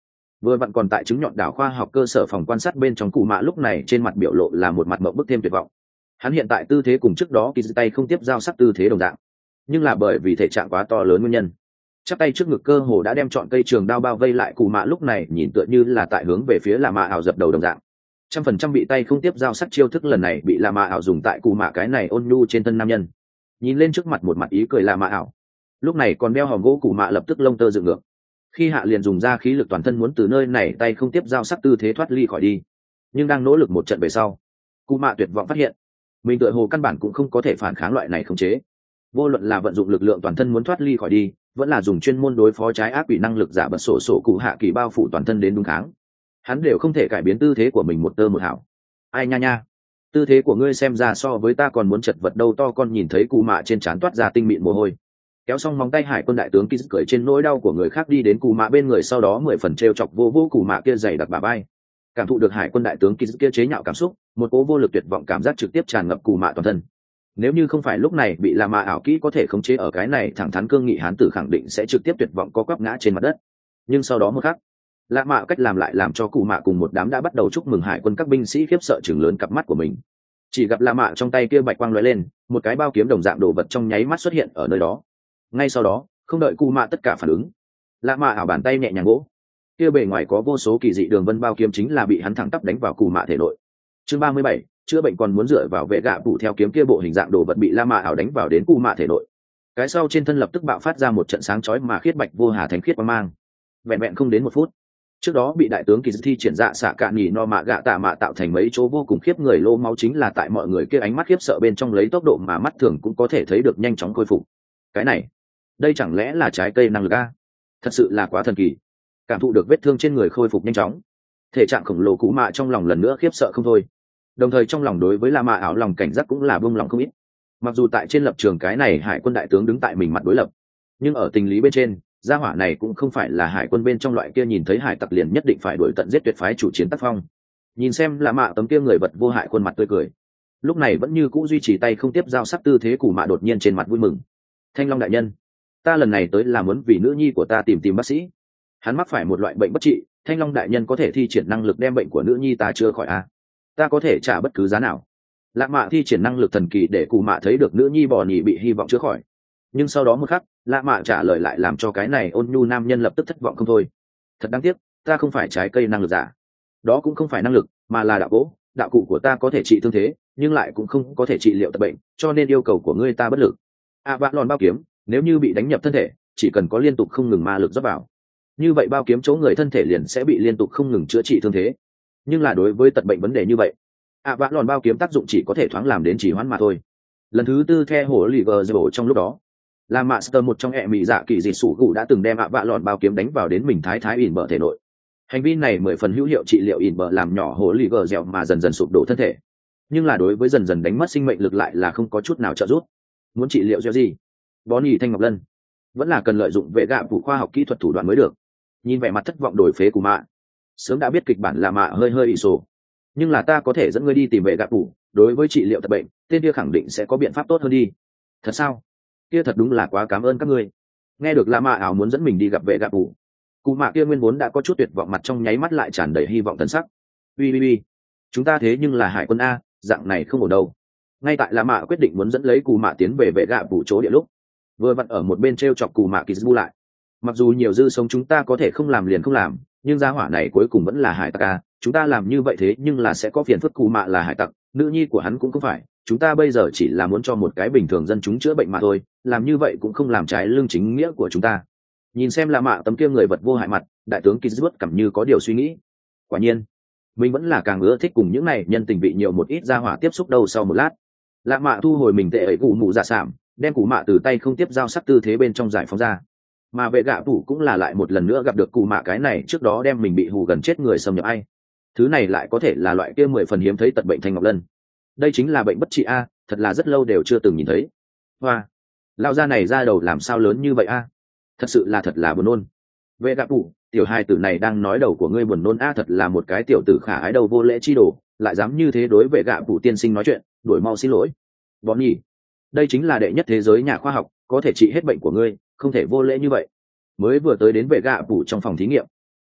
Vừa vặn còn tại chứng nhọn đảo khoa học cơ sở phòng quan sát bên trong cụ mạ lúc này trên mặt biểu lộ là một mặt mộng bức thêm tuyệt vọng. Hắn hiện tại tư thế cùng trước đó kỳ tay không tiếp giao sắc tư thế đồng dạng, nhưng là bởi vì thể trạng quá to lớn nguyên nhân, chắp tay trước ngực cơ hồ đã đem chọn cây trường đao bao vây lại cụ mạ lúc này nhìn tựa như là tại hướng về phía là mạ ảo dập đầu đồng dạng. 100% bị tay không tiếp giao sắc chiêu thức lần này bị là mạ ảo dùng tại cụ mạ cái này ôn nhu trên thân nam nhân. Nhìn lên trước mặt một mặt ý cười là mạ ảo, lúc này còn đeo hòm gỗ cụ mạ lập tức lông tơ dựng ngược. Khi hạ liền dùng ra khí lực toàn thân muốn từ nơi này tay không tiếp giao sắc tư thế thoát ly khỏi đi, nhưng đang nỗ lực một trận về sau, cụ mạ tuyệt vọng phát hiện mình tựa hồ căn bản cũng không có thể phản kháng loại này khống chế. Vô luận là vận dụng lực lượng toàn thân muốn thoát ly khỏi đi, vẫn là dùng chuyên môn đối phó trái ác quỷ năng lực giả bật sổ cụ hạ kỳ bao phủ toàn thân đến đúng kháng, hắn đều không thể cải biến tư thế của mình một tơ một hảo. Ai nha nha, tư thế của ngươi xem ra so với ta còn muốn chật vật đâu. To con nhìn thấy cụ mạ trên trán toát ra tinh mịn mồ hôi, kéo xong móng tay hải quân đại tướng Kiz cười trên nỗi đau của người khác đi đến cụ mạ bên người, sau đó 10 phần treo chọc vô cụ mạ kia dày đặc bà bay. Cảm thụ được hải quân đại tướng Kiz kia chế nhạo cảm xúc, một cố vô lực tuyệt vọng cảm giác trực tiếp tràn ngập cụ mạ toàn thân. Nếu như không phải lúc này bị là mạ ảo kỹ có thể khống chế ở cái này thẳng thắn cương nghị hán tử khẳng định sẽ trực tiếp tuyệt vọng co quắp ngã trên mặt đất. Nhưng sau đó một khắc, lạ mạ cách làm lại làm cho cụ mạ cùng một đám đã bắt đầu chúc mừng hải quân các binh sĩ khiếp sợ chừng lớn cặp mắt của mình. Chỉ gặp lạ mạ trong tay kia bạch quang lóe lên, một cái bao kiếm đồng dạng đồ vật trong nháy mắt xuất hiện ở nơi đó. Ngay sau đó, không đợi cụ mạ tất cả phản ứng, lạ mạ ảo bàn tay nhẹ nhàng gỗ, kia bề ngoài có vô số kỳ dị đường vân bao kiếm chính là bị hắn thẳng tắp đánh vào cụ mạ thể nội. Chương 37, chữa bệnh còn muốn dựa vào vệ gạ phụ theo kiếm kia bộ hình dạng đồ vật bị la mạ ảo đánh vào đến cụ mạ thể nội. Cái sau trên thân lập tức bạo phát ra một trận sáng chói mà khiết bạch vô hà thánh khiết quang mang. Vẹn vẹn không đến một phút, trước đó bị đại tướng kỳ thi triển dạ xạ cạn nhì no mạ gạ tạ mạ tạo thành mấy chỗ vô cùng khiếp người lô máu chính là tại mọi người kia ánh mắt khiếp sợ bên trong lấy tốc độ mà mắt thường cũng có thể thấy được nhanh chóng khôi phục. Cái này, đây chẳng lẽ là trái cây năng lực a? Thật sự là quá thần kỳ. Cảm thụ được vết thương trên người khôi phục nhanh chóng, thể trạng khổng lồ cụ mạ trong lòng lần nữa khiếp sợ không thôi. Đồng thời trong lòng đối với la mạ ảo lòng cảnh giác cũng là buông lòng không ít. Mặc dù tại trên lập trường cái này hải quân đại tướng đứng tại mình mặt đối lập, nhưng ở tình lý bên trên, gia hỏa này cũng không phải là hải quân bên trong loại kia nhìn thấy hải tặc liền nhất định phải đuổi tận giết tuyệt phái chủ chiến tác phong. Nhìn xem la mạ tấm kia người vật vô hại khuôn mặt tươi cười, lúc này vẫn như cũ duy trì tay không tiếp giao sắc tư thế cụ mạ đột nhiên trên mặt vui mừng. Thanh Long đại nhân, ta lần này tới là muốn vì nữ nhi của ta tìm bác sĩ. Hắn mắc phải một loại bệnh bất trị, Thanh Long đại nhân có thể thi triển năng lực đem bệnh của nữ nhi ta chữa khỏi à? Ta có thể trả bất cứ giá nào. Lạ mạ thi triển năng lực thần kỳ để cụ mạ thấy được nữ nhi bò nhì bị hy vọng chữa khỏi. Nhưng sau đó một khắc, lạ mạ trả lời lại làm cho cái này ôn nhu nam nhân lập tức thất vọng không thôi. Thật đáng tiếc, ta không phải trái cây năng lực giả. Đó cũng không phải năng lực, mà là đạo gỗ, đạo cụ của ta có thể trị thương thế, nhưng lại cũng không có thể trị liệu tật bệnh, cho nên yêu cầu của ngươi ta bất lực. Vạn lòn bao kiếm, nếu như bị đánh nhập thân thể, chỉ cần có liên tục không ngừng ma lực rót vào, như vậy bao kiếm chỗ người thân thể liền sẽ bị liên tục không ngừng chữa trị thương thế. Nhưng là đối với tật bệnh vấn đề như vậy, vạn lòn bao kiếm tác dụng chỉ có thể thoáng làm đến chỉ hoãn mà thôi. Lần thứ tư the hồ lì gờ dầu trong lúc đó, là master một trong hệ mỹ dạ kỳ dị sủ cụ đã từng đem vạn lòn bao kiếm đánh vào đến mình thái ỉn bờ thể nội. Hành vi này 10 phần hữu hiệu trị liệu ỉn bờ làm nhỏ hồ lì gờ dẻo mà dần dần sụp đổ thân thể. Nhưng là đối với dần dần đánh mất sinh mệnh lực lại là không có chút nào trợ giúp. Muốn trị liệu gieo gì? Bonnie Thanh Ngọc Lân vẫn là cần lợi dụng vệ gạ phụ khoa học kỹ thuật thủ đoạn mới được. Nhìn vẻ mặt thất vọng đổi phế của mạ, sớm đã biết kịch bản là mạ hơi ị sổ, nhưng là ta có thể dẫn ngươi đi tìm vệ gạ phụ, đối với trị liệu tật bệnh tên kia khẳng định sẽ có biện pháp tốt hơn đi. Thật sao? Kia thật đúng là quá cảm ơn các ngươi. Nghe được là mạ ảo muốn dẫn mình đi gặp vệ gạ phụ, cụ mạ kia nguyên vốn đã có chút tuyệt vọng mặt trong nháy mắt lại tràn đầy hy vọng thần sắc. Ui, chúng ta thế nhưng là hải quân a, dạng này không ổn đâu. Ngay tại là mạ quyết định muốn dẫn lấy cụ mạ tiến về vệ gạ phụ chỗ địa lúc, vừa vặn ở một bên treo chọc cụ mạ Kizu lại. Mặc dù nhiều dư sống chúng ta có thể không làm liền không làm, nhưng gia hỏa này cuối cùng vẫn là hải tặc a, chúng ta làm như vậy thế nhưng là sẽ có phiền phức. Cụ mạ là hải tặc, nữ nhi của hắn cũng không phải, chúng ta bây giờ chỉ là muốn cho một cái bình thường dân chúng chữa bệnh mà thôi, làm như vậy cũng không làm trái lương chính nghĩa của chúng ta. Nhìn xem là mạ tấm kia người vật vô hại mặt, đại tướng Kizu cảm như có điều suy nghĩ. Quả nhiên mình vẫn là càng ưa thích cùng những này nhân tình vị nhiều một ít gia hỏa tiếp xúc đâu. Sau một lát, lạ mạ thu hồi mình tệ ấy cụ mụ dạ sảm, đem cụ mạ từ tay không tiếp giao sắc tư thế bên trong giải phóng ra. Mà vệ gạ phủ cũng là lại một lần nữa gặp được cụ mạ cái này trước đó đem mình bị hù gần chết người xâm nhập ai. Thứ này lại có thể là loại kia 10 phần hiếm thấy tật bệnh Thanh Ngọc Lân. Đây chính là bệnh bất trị a, thật là rất lâu đều chưa từng nhìn thấy. Hoa, lao ra này ra đầu làm sao lớn như vậy a? Thật sự là thật là buồn nôn. Vệ gạ phủ, tiểu hai tử này đang nói đầu của ngươi buồn nôn a, thật là một cái tiểu tử khả ái đầu vô lễ chi đồ, lại dám như thế đối vệ gạ phủ tiên sinh nói chuyện, đuổi mau xin lỗi. Bọn nhỉ, đây chính là đệ nhất thế giới nhà khoa học, có thể trị hết bệnh của ngươi, không thể vô lễ như vậy. Mới vừa tới đến vệ gạ phủ trong phòng thí nghiệm,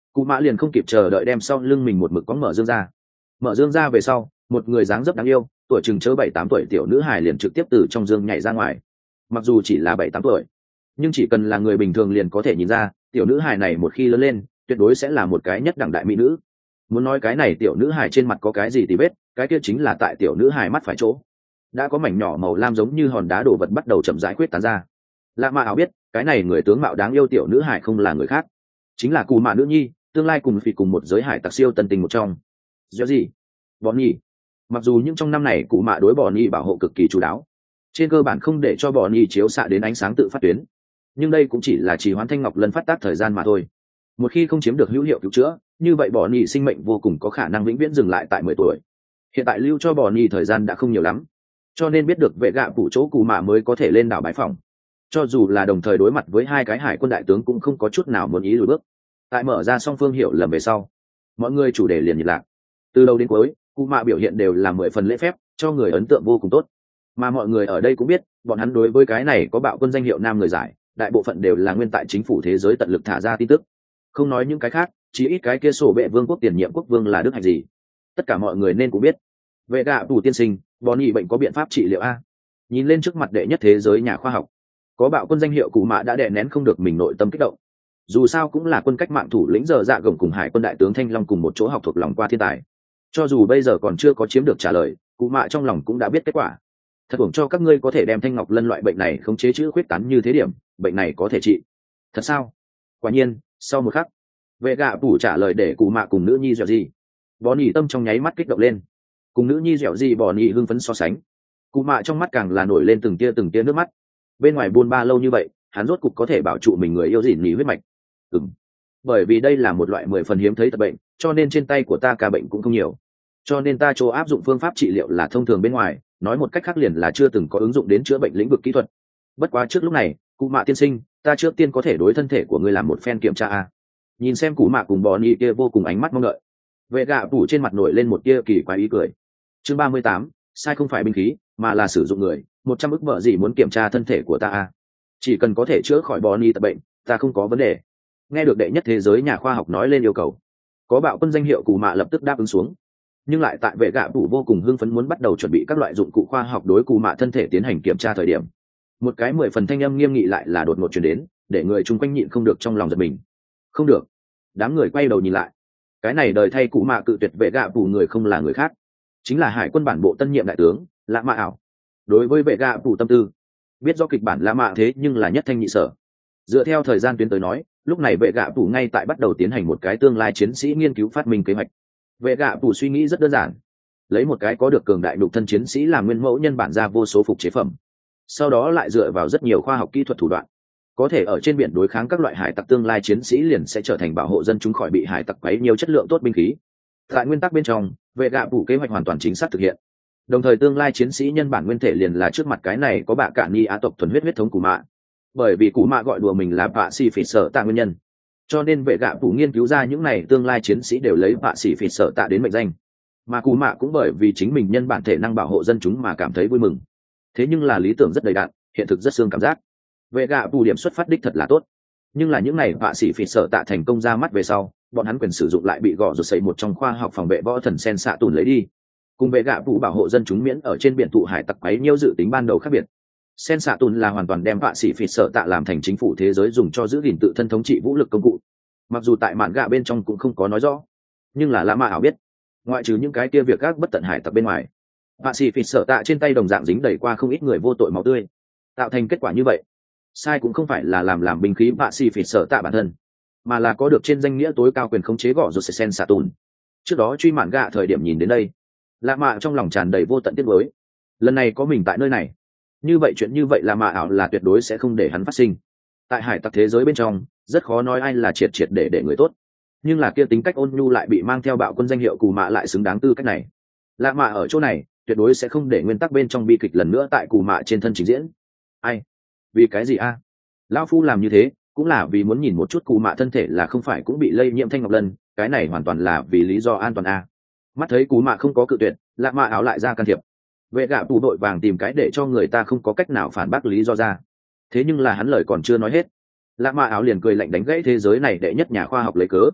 cụ mạ liền không kịp chờ đợi đem sau lưng mình một mực có mở dương ra. Mở dương ra về sau, một người dáng dấp đáng yêu, tuổi chừng chớ 7-8 tuổi tiểu nữ hài liền trực tiếp từ trong dương nhảy ra ngoài. Mặc dù chỉ là 7-8 tuổi, nhưng chỉ cần là người bình thường liền có thể nhìn ra, tiểu nữ hài này một khi lớn lên, tuyệt đối sẽ là một cái nhất đẳng đại mỹ nữ. Muốn nói cái này tiểu nữ hài trên mặt có cái gì thì biết, cái kia chính là tại tiểu nữ hài mắt phải chỗ đã có mảnh nhỏ màu lam giống như hòn đá đổ vật bắt đầu chậm rãi quyết tán ra. Lạ mạ áo biết cái này người tướng mạo đáng yêu tiểu nữ hài không là người khác, chính là cù mạ nữ nhi, tương lai cùng phỉ cùng một giới hải tặc siêu tân tình một trong. Do gì? Bọn nhi. Mặc dù những trong năm này cụ mạ đối bọn nhi bảo hộ cực kỳ chú đáo, trên cơ bản không để cho bọn nhi chiếu xạ đến ánh sáng tự phát tuyến, nhưng đây cũng chỉ là trì hoãn thanh ngọc lân phát tác thời gian mà thôi. Một khi không chiếm được hữu hiệu cứu chữa, như vậy bọn nhi sinh mệnh vô cùng có khả năng vĩnh viễn dừng lại tại 10 tuổi. Hiện tại lưu cho bọn nhi thời gian đã không nhiều lắm, cho nên biết được vệ gạ phủ chỗ cụ mạ mới có thể lên đảo bãi phòng. Cho dù là đồng thời đối mặt với hai cái hải quân đại tướng cũng không có chút nào muốn ý lùi bước. Tại mở ra song phương hiểu lầm về sau, mọi người chủ đề liền nhiệt lạc. Từ đầu đến cuối, cụ mạ biểu hiện đều là 10 phần lễ phép, cho người ấn tượng vô cùng tốt. Mà mọi người ở đây cũng biết, bọn hắn đối với cái này có bạo quân danh hiệu nam người giải, đại bộ phận đều là nguyên tại chính phủ thế giới tận lực thả ra tin tức. Không nói những cái khác, chỉ ít cái kia sổ bệ vương quốc tiền nhiệm quốc vương là đức hạnh gì, tất cả mọi người nên cũng biết. Vệ gạ tù tiên sinh, bọn nhị bệnh có biện pháp trị liệu a? Nhìn lên trước mặt đệ nhất thế giới nhà khoa học, có bạo quân danh hiệu cụ mạ đã đè nén không được mình nội tâm kích động. Dù sao cũng là quân cách mạng thủ lĩnh giờ dạ gồng cùng hải quân đại tướng Thanh Long cùng một chỗ học thuộc lòng qua thiên tài. Cho dù bây giờ còn chưa có chiếm được trả lời, cụ mạ trong lòng cũng đã biết kết quả. Thật uổng cho các ngươi có thể đem thanh ngọc lân loại bệnh này khống chế chữ khuyết tán như thế điểm, bệnh này có thể trị. Thật sao? Quả nhiên, sau một khắc, vệ gạ phủ trả lời để cụ mạ cùng nữ nhi dẻo gì. Bò nhị tâm trong nháy mắt kích động lên, cùng nữ nhi dẻo gì bò nhị hưng phấn so sánh. Cụ mạ trong mắt càng là nổi lên từng tia nước mắt. Bên ngoài buôn ba lâu như vậy, hắn rốt cục có thể bảo trụ mình người yêu dỉn nhì huyết mạch. Bởi vì đây là một loại 10 phần hiếm thấy tật bệnh, cho nên trên tay của ta ca bệnh cũng không nhiều, cho nên ta chỗ áp dụng phương pháp trị liệu là thông thường bên ngoài, nói một cách khác liền là chưa từng có ứng dụng đến chữa bệnh lĩnh vực kỹ thuật. Bất quá trước lúc này, cụ mạ tiên sinh, ta trước tiên có thể đối thân thể của ngươi làm một phen kiểm tra a. Nhìn xem cụ mạ cùng bò nhị kia vô cùng ánh mắt mong đợi, vệ gạ phủ trên mặt nổi lên một tia kỳ quái ý cười. Chương 38, sai không phải binh khí mà là sử dụng người, 100 ức vợ gì muốn kiểm tra thân thể của ta a. Chỉ cần có thể chữa khỏi bò nhị tật bệnh, ta không có vấn đề. Nghe được đệ nhất thế giới nhà khoa học nói lên yêu cầu, có bạo quân danh hiệu cụ mạ lập tức đáp ứng xuống. Nhưng lại tại vệ gạ phủ vô cùng hưng phấn muốn bắt đầu chuẩn bị các loại dụng cụ khoa học đối cụ mạ thân thể tiến hành kiểm tra thời điểm, một cái 10 phần thanh âm nghiêm nghị lại là đột ngột truyền đến, để người chung quanh nhịn không được trong lòng giật mình. Không được! Đám người quay đầu nhìn lại, cái này đời thay cụ mạ cự tuyệt vệ gạ phủ người không là người khác, chính là hải quân bản bộ tân nhiệm đại tướng Lạ Mạ ảo. Đối với vệ gạ phủ tâm tư, biết do kịch bản Lạ Mạ thế nhưng là nhất thanh nhị sở. Dựa theo thời gian tuyến tới nói, lúc này vệ gạ phủ ngay tại bắt đầu tiến hành một cái tương lai chiến sĩ nghiên cứu phát minh kế hoạch. Vệ gạ phủ suy nghĩ rất đơn giản, lấy một cái có được cường đại đục thân chiến sĩ làm nguyên mẫu nhân bản ra vô số phục chế phẩm, sau đó lại dựa vào rất nhiều khoa học kỹ thuật thủ đoạn, có thể ở trên biển đối kháng các loại hải tặc, tương lai chiến sĩ liền sẽ trở thành bảo hộ dân chúng khỏi bị hải tặc quấy nhiều chất lượng tốt binh khí. Tại nguyên tắc bên trong, vệ gạ phủ kế hoạch hoàn toàn chính xác thực hiện, đồng thời tương lai chiến sĩ nhân bản nguyên thể liền là trước mặt cái này có bạ cạn ni á tộc thuần huyết thống cụ mạ. Bởi vì cụ mạ gọi đùa mình là bạ xì phỉ sở tạ nguyên nhân, cho nên vệ gạ phủ nghiên cứu ra những này tương lai chiến sĩ đều lấy bạ xỉ phỉ sở tạ đến mệnh danh. Mà cụ mạ cũng bởi vì chính mình nhân bản thể năng bảo hộ dân chúng mà cảm thấy vui mừng. Thế nhưng là lý tưởng rất đầy đặn, hiện thực rất xương cảm giác. Vệ gạ phủ điểm xuất phát đích thật là tốt, nhưng là những này bạ xỉ phỉ sở tạ thành công ra mắt về sau, bọn hắn quyền sử dụng lại bị gõ rồi xây một trong khoa học phòng vệ võ thần sen xạ tùn lấy đi. Cùng vệ gạ phủ bảo hộ dân chúng miễn ở trên biển thụ hải tặc quấy nhiêu dự tính ban đầu khác biệt. Sen xạ tùn là hoàn toàn đem bạ sĩ phỉ sợ tạ làm thành chính phủ thế giới dùng cho giữ gìn tự thân thống trị vũ lực công cụ. Mặc dù tại mạn gạ bên trong cũng không có nói rõ, nhưng là Lạ Mạ ảo biết, ngoại trừ những cái kia việc các bất tận hải tặc bên ngoài, bạ sĩ phỉ sợ tạ trên tay đồng dạng dính đầy qua không ít người vô tội máu tươi, tạo thành kết quả như vậy. Sai cũng không phải là làm binh khí bạ sĩ phỉ sợ tạ bản thân, mà là có được trên danh nghĩa tối cao quyền khống chế gõ rồi sen xạ tùn. Trước đó truy mạn gạ thời điểm nhìn đến đây, Lạ Mạ trong lòng tràn đầy vô tận tiếc nuối. Lần này có mình tại nơi này, như vậy chuyện như vậy là Mạ ảo là tuyệt đối sẽ không để hắn phát sinh. Tại hải tặc thế giới bên trong, rất khó nói ai là triệt để người tốt, nhưng là kia tính cách ôn nhu lại bị mang theo bạo quân danh hiệu cù mạ lại xứng đáng tư cách này. Lạ Mạ ở chỗ này tuyệt đối sẽ không để nguyên tắc bên trong bi kịch lần nữa tại cù mạ trên thân trình diễn. Ai? Vì cái gì a? Lão phu làm như thế cũng là vì muốn nhìn một chút cù mạ thân thể là không phải cũng bị lây nhiễm thanh ngọc lân, cái này hoàn toàn là vì lý do an toàn a. Mắt thấy cù mạ không có cự tuyệt, Lạ Mạ áo lại ra can thiệp. Vệ gạ tù đội vàng tìm cái để cho người ta không có cách nào phản bác lý do ra. Thế nhưng là hắn lời còn chưa nói hết, Lạ Mạ áo liền cười lạnh đánh gãy thế giới này đệ nhất nhà khoa học lấy cớ.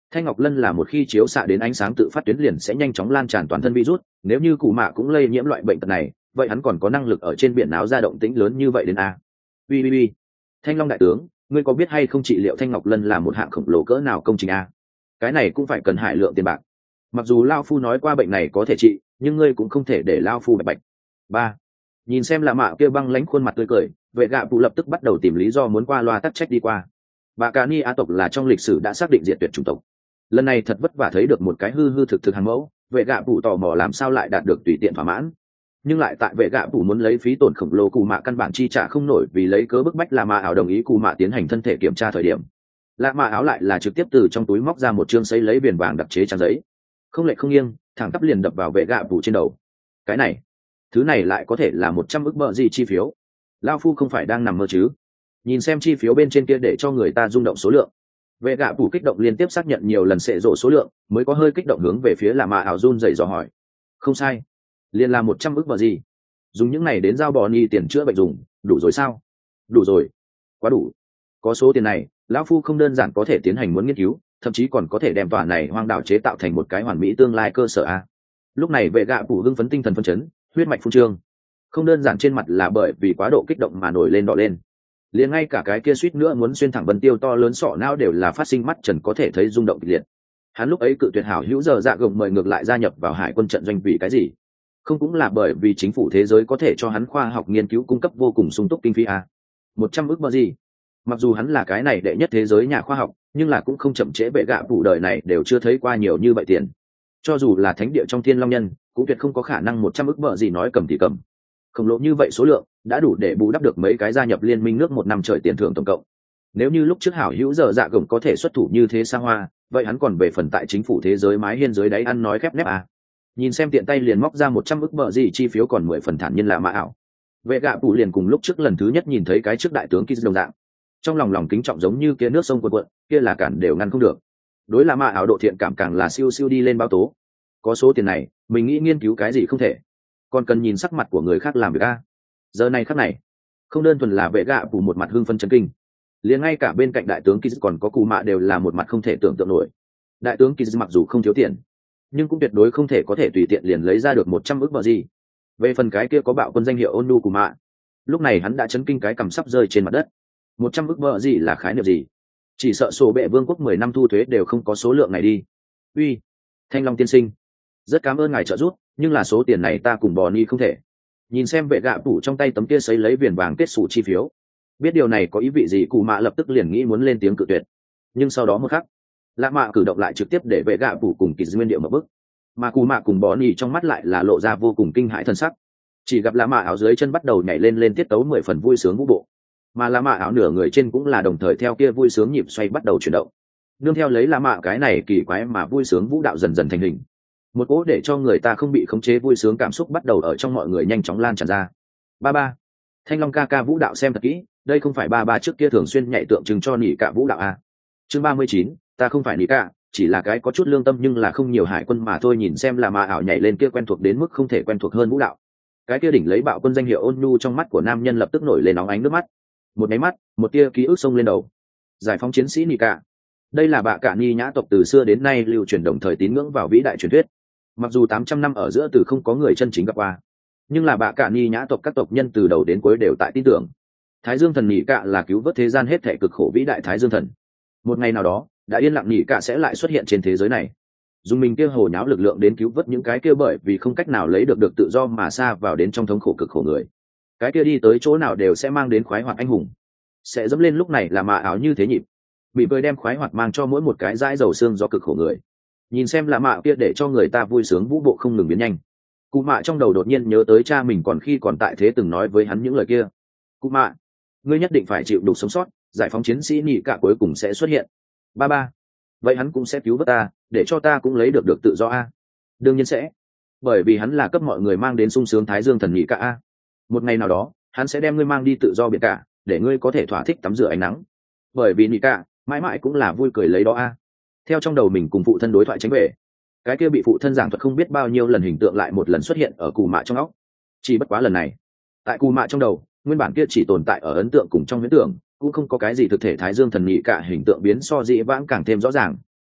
Thanh ngọc lân là một khi chiếu xạ đến ánh sáng tự phát tuyến liền sẽ nhanh chóng lan tràn toàn thân virus, nếu như cụ mạ cũng lây nhiễm loại bệnh tật này, vậy hắn còn có năng lực ở trên biển áo ra động tĩnh lớn như vậy đến a? Ui. Thanh long đại tướng, ngươi có biết hay không trị liệu thanh ngọc lân là một hạng khổng lồ cỡ nào công trình a? Cái này cũng phải cần hải lượng tiền bạc. Mặc dù lao phu nói qua bệnh này có thể trị, nhưng ngươi cũng không thể để lao phu bạch. Ba, nhìn xem là mạ kia băng lãnh khuôn mặt tươi cười, vệ gạ phụ lập tức bắt đầu tìm lý do muốn qua loa tắc trách đi qua. Bà Cà Ni Á tộc là trong lịch sử đã xác định diệt tuyệt chủng tộc, lần này thật vất vả thấy được một cái hư hư thực thực hàng mẫu, vệ gạ phụ tò mò làm sao lại đạt được tùy tiện thỏa mãn. Nhưng lại tại vệ gạ phụ muốn lấy phí tổn khổng lồ cù mạ căn bản chi trả không nổi, vì lấy cớ bức bách là mạ ảo đồng ý cù mạ tiến hành thân thể kiểm tra thời điểm, lạ mạ áo lại là trực tiếp từ trong túi móc ra một chương giấy lấy viền vàng đặc chế trang giấy, không lệch không nghiêng, thẳng tắp liền đập vào vệ gạ phụ trên đầu. Cái này, thứ này lại có thể là 100 ức bợ gì chi phiếu? Lao phu không phải đang nằm mơ chứ? Nhìn xem chi phiếu bên trên kia để cho người ta rung động số lượng. Vệ gạ phụ kích động liên tiếp xác nhận nhiều lần xệ rộ số lượng, mới có hơi kích động hướng về phía là mạ ảo run dậy dò hỏi. Không sai, liền là 100 ức bợ gì? Dùng những này đến giao bò ni tiền chữa bệnh dùng, đủ rồi sao? Đủ rồi, quá đủ. Có số tiền này, lão phu không đơn giản có thể tiến hành muốn nghiên cứu, thậm chí còn có thể đem tòa này hoang đảo chế tạo thành một cái hoàn mỹ tương lai cơ sở a. Lúc này vệ gạ phụ hưng phấn tinh thần phân chấn, huyết mạch phun trương, không đơn giản trên mặt là bởi vì quá độ kích động mà nổi lên đỏ lên, liền ngay cả cái kia suýt nữa muốn xuyên thẳng vân tiêu to lớn sọ não đều là phát sinh mắt trần có thể thấy rung động kịch liệt. Hắn lúc ấy cự tuyệt hảo hữu giờ dạ gồng mời ngược lại gia nhập vào hải quân trận doanh vì cái gì? Không cũng là bởi vì chính phủ thế giới có thể cho hắn khoa học nghiên cứu cung cấp vô cùng sung túc kinh phí a. 100 ức bờ gì? Mặc dù hắn là cái này đệ nhất thế giới nhà khoa học, nhưng là cũng không chậm trễ vệ gạ phụ đời này đều chưa thấy qua nhiều như vậy tiền. Cho dù là thánh địa trong thiên long nhân, cũng tuyệt không có khả năng 100 ức bờ gì nói cầm thì cầm. Khổng lồ như vậy số lượng đã đủ để bù đắp được mấy cái gia nhập liên minh nước một năm trời tiền thưởng tổng cộng. Nếu như lúc trước hảo hữu giờ dạ gồng có thể xuất thủ như thế xa hoa, vậy hắn còn về phần tại chính phủ thế giới mái hiên dưới đáy ăn nói khép nép à. Nhìn xem tiện tay liền móc ra 100 ức bờ gì chi phiếu còn 10 phần thản nhiên là mã ảo. Vệ gạ phụ liền cùng lúc trước lần thứ nhất nhìn thấy cái trước đại tướng Kiz đồng dạng, trong lòng kính trọng giống như kia nước sông cuộn cuộn, kia là cản đều ngăn không được. Đối là mã ảo độ thiện cảm càng là siêu siêu đi lên báo tố. Có số tiền này, mình nghĩ nghiên cứu cái gì không thể, còn cần nhìn sắc mặt của người khác làm việc a. Giờ này khắc này, không đơn thuần là vệ gạ phụ một mặt hưng phân chấn kinh, liền ngay cả bên cạnh đại tướng Kiz còn có cù mạ đều là một mặt không thể tưởng tượng nổi. Đại tướng Kiz mặc dù không thiếu tiền, nhưng cũng tuyệt đối không thể có thể tùy tiện liền lấy ra được 100 ức bờ gì. Về phần cái kia có bạo quân danh hiệu Onu cù mạ, lúc này hắn đã chấn kinh cái cằm sắp rơi trên mặt đất. 100 ức bờ gì là khái niệm gì? Chỉ sợ sổ bệ vương quốc 10 năm thu thuế đều không có số lượng này đi. Uy, Thanh Long tiên sinh, rất cảm ơn ngài trợ giúp, nhưng là số tiền này ta cùng bò ni không thể. Nhìn xem vệ gạ phủ trong tay tấm kia sấy lấy viền vàng kết sủ chi phiếu, biết điều này có ý vị gì, cụ mạ lập tức liền nghĩ muốn lên tiếng cự tuyệt. Nhưng sau đó một khắc, lạ mạ cử động lại trực tiếp để vệ gạ phủ cùng kỳ nguyên điệu một bức, mà cụ mạ cùng bò ni trong mắt lại là lộ ra vô cùng kinh hãi thân sắc. Chỉ gặp lạ mạ áo dưới chân bắt đầu nhảy lên tiết tấu 10 phần vui sướng vũ bộ, mà lạ mạ áo nửa người trên cũng là đồng thời theo kia vui sướng nhịp xoay bắt đầu chuyển động. Nương theo lấy lạ mạ cái này kỳ quái mà vui sướng vũ đạo dần dần thành hình, một cỗ để cho người ta không bị khống chế vui sướng cảm xúc bắt đầu ở trong mọi người nhanh chóng lan tràn ra. Ba, Thanh Long ca ca vũ đạo xem thật kỹ, đây không phải ba trước kia thường xuyên nhảy tượng trưng cho nỉ cả vũ đạo à. Chương 39, ta không phải nỉ cả, chỉ là cái có chút lương tâm nhưng là không nhiều hải quân mà thôi. Nhìn xem là mà ảo nhảy lên kia quen thuộc đến mức không thể quen thuộc hơn vũ đạo, cái kia đỉnh lấy bạo quân danh hiệu ôn nhu trong mắt của nam nhân lập tức nổi lên nóng ánh nước mắt. Một máy mắt, một tia ký ức xông lên đầu. Giải phóng chiến sĩ nỉ cả, đây là bạ cả ni nhã tộc từ xưa đến nay lưu truyền đồng thời tín ngưỡng vào vĩ đại truyền thuyết. Mặc dù 800 năm ở giữa từ không có người chân chính gặp qua, nhưng là bạ cả ni nhã tộc các tộc nhân từ đầu đến cuối đều tại tin tưởng Thái Dương thần nỉ cạ là cứu vớt thế gian hết thảy cực khổ vĩ đại Thái Dương thần. Một ngày nào đó, đã yên lặng nỉ cạ sẽ lại xuất hiện trên thế giới này, dùng mình kia hồ nháo lực lượng đến cứu vớt những cái kia bởi vì không cách nào lấy được tự do mà xa vào đến trong thống khổ cực khổ người. Cái kia đi tới chỗ nào đều sẽ mang đến khoái hoạt anh hùng, sẽ dẫm lên lúc này là mạ áo như thế nhịp, bị bơi đem khoái hoạt mang cho mỗi một cái dãi dầu xương do cực khổ người. Nhìn xem là mạ kia để cho người ta vui sướng vũ bộ không ngừng biến nhanh, cụ mạ trong đầu đột nhiên nhớ tới cha mình còn khi còn tại thế từng nói với hắn những lời kia. Cụ mạ, ngươi nhất định phải chịu đủ sống sót, giải phóng chiến sĩ nỉ cả cuối cùng sẽ xuất hiện. Ba, vậy hắn cũng sẽ cứu vớt ta, để cho ta cũng lấy được tự do a. Đương nhiên sẽ, bởi vì hắn là cấp mọi người mang đến sung sướng Thái Dương thần nỉ cả a. Một ngày nào đó, hắn sẽ đem ngươi mang đi tự do biển cả, để ngươi có thể thỏa thích tắm rửa ánh nắng, bởi vì nỉ cả mãi mãi cũng là vui cười lấy đó a. Theo trong đầu mình cùng phụ thân đối thoại tránh về, cái kia bị phụ thân giảng thuật không biết bao nhiêu lần hình tượng lại một lần xuất hiện ở cù mạ trong óc. Chỉ bất quá lần này, tại cù mạ trong đầu, nguyên bản kia chỉ tồn tại ở ấn tượng cùng trong huyễn tưởng, cũng không có cái gì thực thể Thái Dương thần nhị cả hình tượng biến so dĩ vãng càng thêm rõ ràng.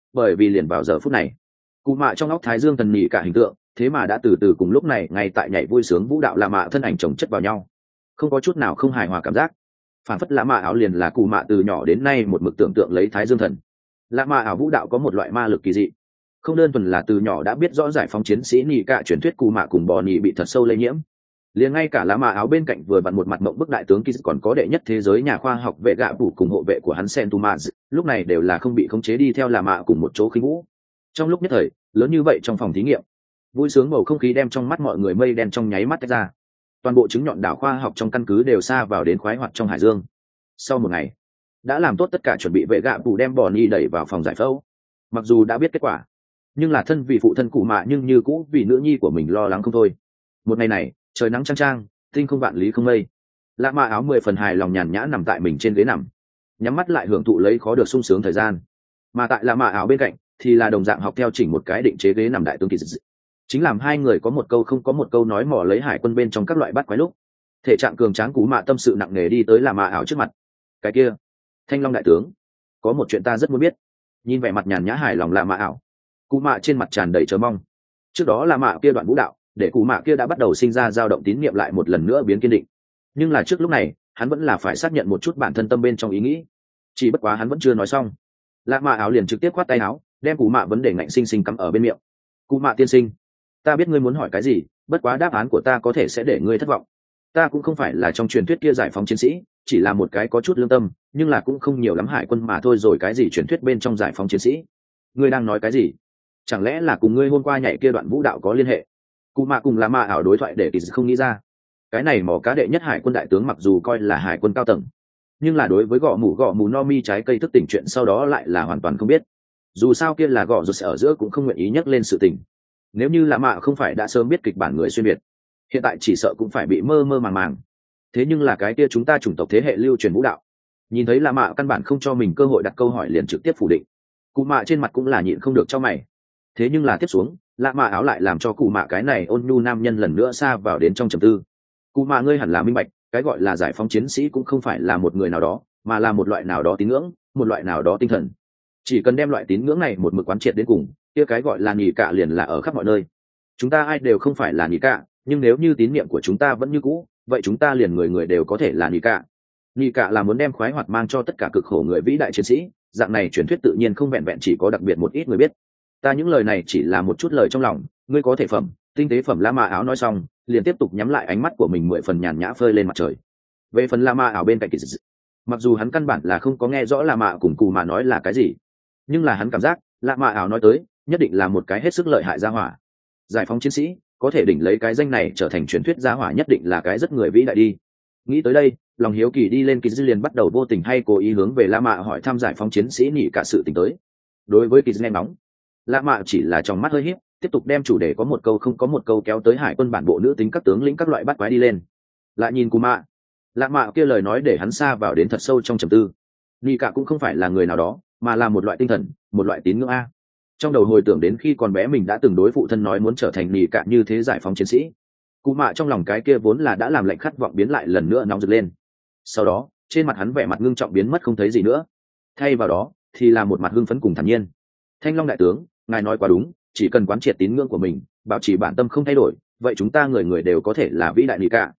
bởi vì liền vào giờ phút này cụ mạ trong óc thái dương thần nhị cả hình tượng thế mà đã từ từ cùng lúc này ngay tại nhảy vui sướng vũ đạo lạ mạ thân ảnh chồng chất vào nhau, không có chút nào không hài hòa cảm giác. Phản phất lạ mạ áo liền là cụ mạ từ nhỏ đến nay một mực tưởng tượng lấy thái dương thần. Lạ mạ áo vũ đạo có một loại ma lực kỳ dị, không đơn thuần là từ nhỏ đã biết rõ giải phóng chiến sĩ nhị cả truyền thuyết cụ mạ cùng bò nhị bị thật sâu lây nhiễm, liền ngay cả lá mạ áo bên cạnh vừa vặn một mặt mộng bức đại tướng Kiz còn có đệ nhất thế giới nhà khoa học vệ gạ phủ cùng hộ vệ của hắn Sentumaz, lúc này đều là không bị khống chế đi theo là mạ cùng một chỗ khí vũ. Trong lúc nhất thời lớn như vậy trong phòng thí nghiệm, vui sướng bầu không khí đem trong mắt mọi người mây đen trong nháy mắt tách ra. Toàn bộ chứng nhọn đảo khoa học trong căn cứ đều xa vào đến khoái hoạt trong hải dương. Sau một ngày đã làm tốt tất cả chuẩn bị, vệ gạ phủ đem bò ni đẩy vào phòng giải phẫu. Mặc dù đã biết kết quả, nhưng là thân vì phụ thân cụ mạ nhưng như cũ vì nữ nhi của mình lo lắng không thôi. Một ngày này trời nắng chang chang, tinh không vạn lý không mây, lạ mạ áo 10 phần hài lòng nhàn nhã nằm tại mình trên ghế nằm, nhắm mắt lại hưởng thụ lấy khó được sung sướng thời gian. Mà tại lạ mạ áo bên cạnh thì là đồng dạng học theo chỉnh một cái định chế ghế nằm đại tướng kỳ dị, chính làm hai người có một câu không có một câu nói mò lấy hải quân bên trong các loại bắt quái lúc. Thể trạng cường tráng cú mạ tâm sự nặng nề đi tới lạ mạ áo trước mặt. Cái kia Thanh Long đại tướng, có một chuyện ta rất muốn biết. Nhìn vẻ mặt nhàn nhã hài lòng lạ mạ áo, cú mạ trên mặt tràn đầy chờ mong. Trước đó lạ mạ kia đoạn vũ đạo để cụ mạ kia đã bắt đầu sinh ra dao động tín niệm lại một lần nữa biến kiên định, nhưng là trước lúc này hắn vẫn là phải xác nhận một chút bản thân tâm bên trong ý nghĩ. Chỉ bất quá hắn vẫn chưa nói xong, lạ mạ áo liền trực tiếp khoát tay áo đem cụ mạ vấn đề ngạnh sinh sinh cắm ở bên miệng. Cụ mạ tiên sinh, ta biết ngươi muốn hỏi cái gì, bất quá đáp án của ta có thể sẽ để ngươi thất vọng. Ta cũng không phải là trong truyền thuyết kia giải phóng chiến sĩ, chỉ là một cái có chút lương tâm nhưng là cũng không nhiều lắm hải quân mà thôi. Rồi cái gì truyền thuyết bên trong giải phóng chiến sĩ? Ngươi đang nói cái gì? Chẳng lẽ là cùng ngươi hôm qua nhảy kia đoạn vũ đạo có liên hệ? Cụ mạ cùng là mạ ảo đối thoại để kỳ không nghĩ ra. Cái này mỏ cá đệ nhất hải quân đại tướng mặc dù coi là hải quân cao tầng, nhưng là đối với gõ mù no mi trái cây thức tỉnh chuyện sau đó lại là hoàn toàn không biết. Dù sao kia là gõ rột ở giữa cũng không nguyện ý nhắc lên sự tình. Nếu như là mạ không phải đã sớm biết kịch bản người xuyên việt, hiện tại chỉ sợ cũng phải bị mơ mơ màng màng. Thế nhưng là cái kia chúng ta chủng tộc thế hệ lưu truyền vũ đạo. Nhìn thấy là mạ căn bản không cho mình cơ hội đặt câu hỏi liền trực tiếp phủ định. Cụ mạ trên mặt cũng là nhịn không được cho mày. Thế nhưng là tiếp xuống lạ mạ áo lại làm cho cụ mạ cái này ôn nhu nam nhân lần nữa xa vào đến trong trầm tư. Cụ mạ ngươi hẳn là minh bạch, cái gọi là giải phóng chiến sĩ cũng không phải là một người nào đó, mà là một loại nào đó tín ngưỡng, một loại nào đó tinh thần. Chỉ cần đem loại tín ngưỡng này một mực quán triệt đến cùng, kia cái gọi là nhị cả liền là ở khắp mọi nơi. Chúng ta ai đều không phải là nhị cả, nhưng nếu như tín niệm của chúng ta vẫn như cũ, vậy chúng ta liền người người đều có thể là nhị cả. Nhị cả là muốn đem khoái hoạt mang cho tất cả cực khổ người vĩ đại chiến sĩ, dạng này truyền thuyết tự nhiên không vẹn vẹn chỉ có đặc biệt một ít người biết. Ta những lời này chỉ là một chút lời trong lòng, ngươi có thể phẩm tinh tế phẩm. La Ma áo nói xong liền tiếp tục nhắm lại ánh mắt của mình 10 phần nhàn nhã phơi lên mặt trời. Về phần La Ma áo bên cạnh kỳ dị, mặc dù hắn căn bản là không có nghe rõ La Mạ cùng Cù mà nói là cái gì, nhưng là hắn cảm giác La Mạ áo nói tới nhất định là một cái hết sức lợi hại gia hỏa. Giải phóng chiến sĩ có thể đỉnh lấy cái danh này trở thành truyền thuyết gia hỏa nhất định là cái rất người vĩ đại đi. Nghĩ tới đây lòng hiếu kỳ đi lên, kỳ dị liền bắt đầu vô tình hay cố ý hướng về La Mạ hỏi thăm giải phóng chiến sĩ nhị cả sự tình tới. Đối với kỳ dị nghe nóng, La Mạ chỉ là trong mắt hơi híp, tiếp tục đem chủ đề có một câu không có một câu kéo tới hải quân bản bộ nữ tính các tướng lĩnh các loại bắt quái đi lên. Lại nhìn Cù Mạ, La Mạ kia lời nói để hắn xa vào đến thật sâu trong trầm tư. Nhị cả cũng không phải là người nào đó, mà là một loại tinh thần, một loại tín ngưỡng a. Trong đầu hồi tưởng đến khi còn bé mình đã từng đối phụ thân nói muốn trở thành nhị cả như thế giải phóng chiến sĩ. Cù Mạ trong lòng cái kia vốn là đã làm lệnh khát vọng biến lại lần nữa nóng rực lên. Sau đó trên mặt hắn vẻ mặt ngưng trọng biến mất không thấy gì nữa, thay vào đó thì là một mặt hưng phấn cùng thản nhiên. Thanh Long đại tướng, ngài nói quá đúng, chỉ cần quán triệt tín ngưỡng của mình, bảo trì bản tâm không thay đổi, vậy chúng ta người người đều có thể là vĩ đại nhị cả.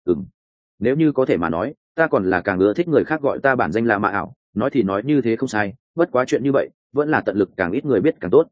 Nếu như có thể mà nói, ta còn là càng ưa thích người khác gọi ta bản danh là Mạ ảo, nói thì nói như thế không sai, bất quá chuyện như vậy vẫn là tận lực càng ít người biết càng tốt.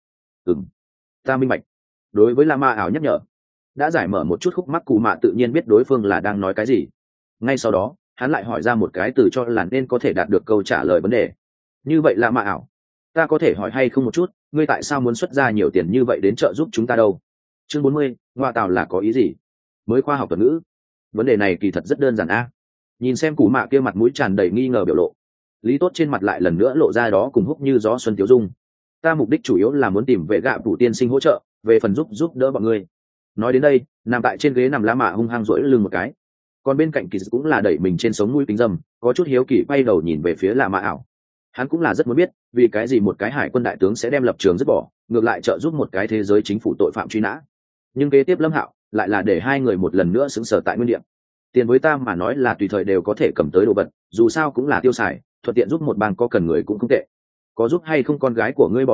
Ta minh bạch. Đối với La Mạ ảo nhắc nhở, đã giải mở một chút khúc mắc, Cù Mạ tự nhiên biết đối phương là đang nói cái gì. Ngay sau đó hắn lại hỏi ra một cái từ cho là nên có thể đạt được câu trả lời vấn đề. Như vậy La Mạ ảo, ta có thể hỏi hay không một chút, ngươi tại sao muốn xuất ra nhiều tiền như vậy đến trợ giúp chúng ta đâu? Chương 40, ngoa tào là có ý gì? Mới khoa học thuật ngữ. Vấn đề này kỳ thật rất đơn giản a. Nhìn xem Cù Mạ kia mặt mũi tràn đầy nghi ngờ biểu lộ, Lý Tốt trên mặt lại lần nữa lộ ra đó cùng húc như gió xuân tiếu dung. Ta mục đích chủ yếu là muốn tìm vệ gạ phủ tiên sinh hỗ trợ, về phần giúp đỡ bọn ngươi. Nói đến đây, nằm tại trên ghế nằm La Mạ hung hăng duỗi lưng một cái. Còn bên cạnh kỳ dị cũng là đẩy mình trên sống mũi kính dâm, có chút hiếu kỳ quay đầu nhìn về phía La Mạ ảo. Hắn cũng là rất muốn biết vì cái gì một cái hải quân đại tướng sẽ đem lập trường dứt bỏ, ngược lại trợ giúp một cái thế giới chính phủ tội phạm truy nã. Nhưng kế tiếp Lâm Hạo lại là để hai người một lần nữa sững sờ tại nguyên địa. Tiền với ta mà nói là tùy thời đều có thể cầm tới đồ vật, dù sao cũng là tiêu xài, thuận tiện giúp một bang có cần người cũng không tệ. Có giúp hay không con gái của ngươi Bonnie,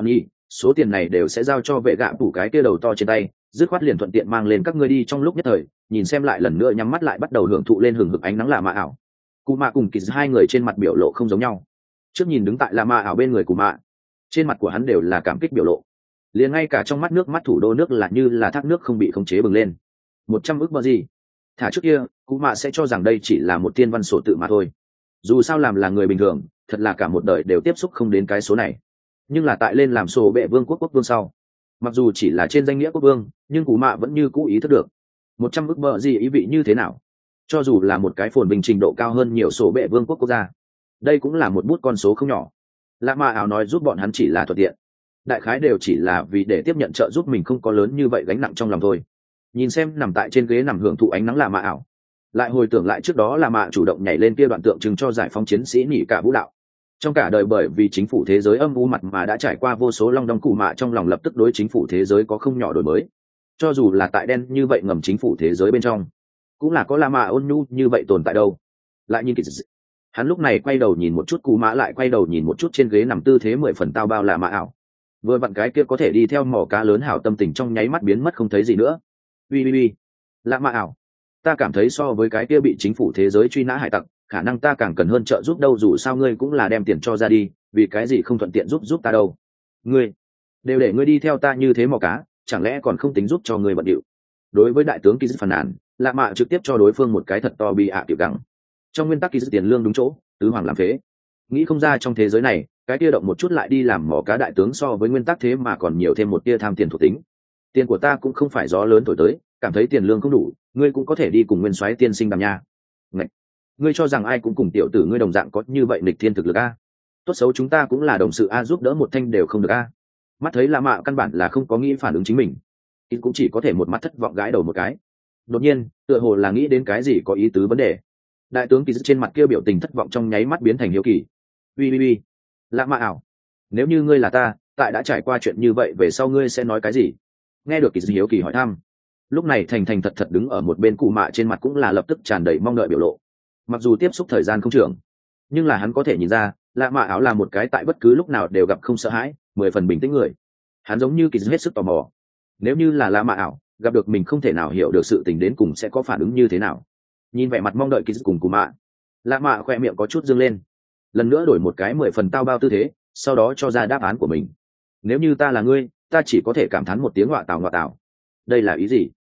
số tiền này đều sẽ giao cho vệ gạ phủ cái kia đầu to trên tay, dứt khoát liền thuận tiện mang lên các ngươi đi trong lúc nhất thời, nhìn xem lại lần nữa nhắm mắt lại bắt đầu hưởng thụ lên hừng hực ánh nắng lạ mạ ảo. Cụ mạ cùng kỳ hai người trên mặt biểu lộ không giống nhau. Trước nhìn đứng tại lạ mạ ảo bên người cụ mạ, trên mặt của hắn đều là cảm kích biểu lộ, liền ngay cả trong mắt nước mắt thủ đô nước là như là thác nước không bị khống chế bừng lên. 100 ức bờ gì? Thả trước kia cụ mạ sẽ cho rằng đây chỉ là một tiên văn sổ tự mà thôi, dù sao làm là người bình thường thật là cả một đời đều tiếp xúc không đến cái số này. Nhưng là tại lên làm sổ bệ vương quốc vương sau, mặc dù chỉ là trên danh nghĩa quốc vương, nhưng cụ mạ vẫn như cũ ý thức được 100 ức bờ gì ý vị như thế nào. Cho dù là một cái phồn bình trình độ cao hơn nhiều sổ bệ vương quốc quốc gia, đây cũng là một bút con số không nhỏ. Lạ mạ ảo nói giúp bọn hắn chỉ là thuận tiện, đại khái đều chỉ là vì để tiếp nhận trợ giúp mình không có lớn như vậy gánh nặng trong lòng thôi. Nhìn xem nằm tại trên ghế nằm hưởng thụ ánh nắng lạ mạ ảo, lại hồi tưởng lại trước đó là mạ chủ động nhảy lên kia đoạn tượng trưng cho giải phóng chiến sĩ nỉ cả vũ đạo. Trong cả đời bởi vì chính phủ thế giới âm u mặt mà đã trải qua vô số long đong cụ mạ trong lòng lập tức đối chính phủ thế giới có không nhỏ đổi mới. Cho dù là tại đen như vậy ngầm chính phủ thế giới bên trong, cũng là có la mạ ôn nhu như vậy tồn tại đâu. Lại nhìn hắn lúc này quay đầu nhìn một chút cụ mạ, lại quay đầu nhìn một chút trên ghế nằm tư thế 10 phần tao bao là mạ ảo. Vừa vặn cái kia có thể đi theo mỏ cá lớn hảo tâm tình trong nháy mắt biến mất không thấy gì nữa. Ui, lạ mạ ảo, ta cảm thấy so với cái kia bị chính phủ thế giới truy nã hải tặc, khả năng ta càng cần hơn trợ giúp đâu, dù sao ngươi cũng là đem tiền cho ra đi, vì cái gì không thuận tiện giúp ta đâu. Ngươi đều để ngươi đi theo ta như thế mò cá, chẳng lẽ còn không tính giúp cho ngươi bận điệu. Đối với đại tướng Kiz phàn nàn, lạ mạ trực tiếp cho đối phương một cái thật to bị tiểu gắng. Trong nguyên tắc Kiz tiền lương đúng chỗ, tứ hoàng làm phế. Nghĩ không ra trong thế giới này, cái tia động một chút lại đi làm mò cá đại tướng so với nguyên tắc thế mà còn nhiều thêm một tia tham tiền thuộc tính. Tiền của ta cũng không phải gió lớn thổi tới, cảm thấy tiền lương không đủ, ngươi cũng có thể đi cùng nguyên soái tiên sinh đàm nha. Ngậy! Ngươi cho rằng ai cũng cùng tiểu tử ngươi đồng dạng có như vậy nghịch thiên thực lực a? Tốt xấu chúng ta cũng là đồng sự a, giúp đỡ một thanh đều không được a. Mắt thấy lạ mạ căn bản là không có nghĩ phản ứng chính mình, ít cũng chỉ có thể một mắt thất vọng gãi đầu một cái. Đột nhiên tựa hồ là nghĩ đến cái gì có ý tứ vấn đề, đại tướng Kỳ trên mặt kia biểu tình thất vọng trong nháy mắt biến thành hiếu kỳ. Ui, lạ mạ ảo, nếu như ngươi là ta, tại đã trải qua chuyện như vậy về sau ngươi sẽ nói cái gì? Nghe được Kỳ hiếu kỳ hỏi thăm, lúc này thành thành thật thật đứng ở một bên cụ mạ trên mặt cũng là lập tức tràn đầy mong đợi biểu lộ. Mặc dù tiếp xúc thời gian không trường, nhưng là hắn có thể nhìn ra lạ mạ ảo là một cái tại bất cứ lúc nào đều gặp không sợ hãi, 10 phần bình tĩnh người. Hắn giống như Kỳ hết sức tò mò, nếu như là lạ mạ ảo gặp được mình không thể nào hiểu được sự tình đến cùng sẽ có phản ứng như thế nào. Nhìn vẻ mặt mong đợi Kỳ cùng cụ mạ, lạ mạ khoe miệng có chút dương lên, lần nữa đổi một cái 10 phần tao bao tư thế, sau đó cho ra đáp án của mình. Nếu như ta là ngươi, ta chỉ có thể cảm thán một tiếng ngọa tảo. Đây là ý gì?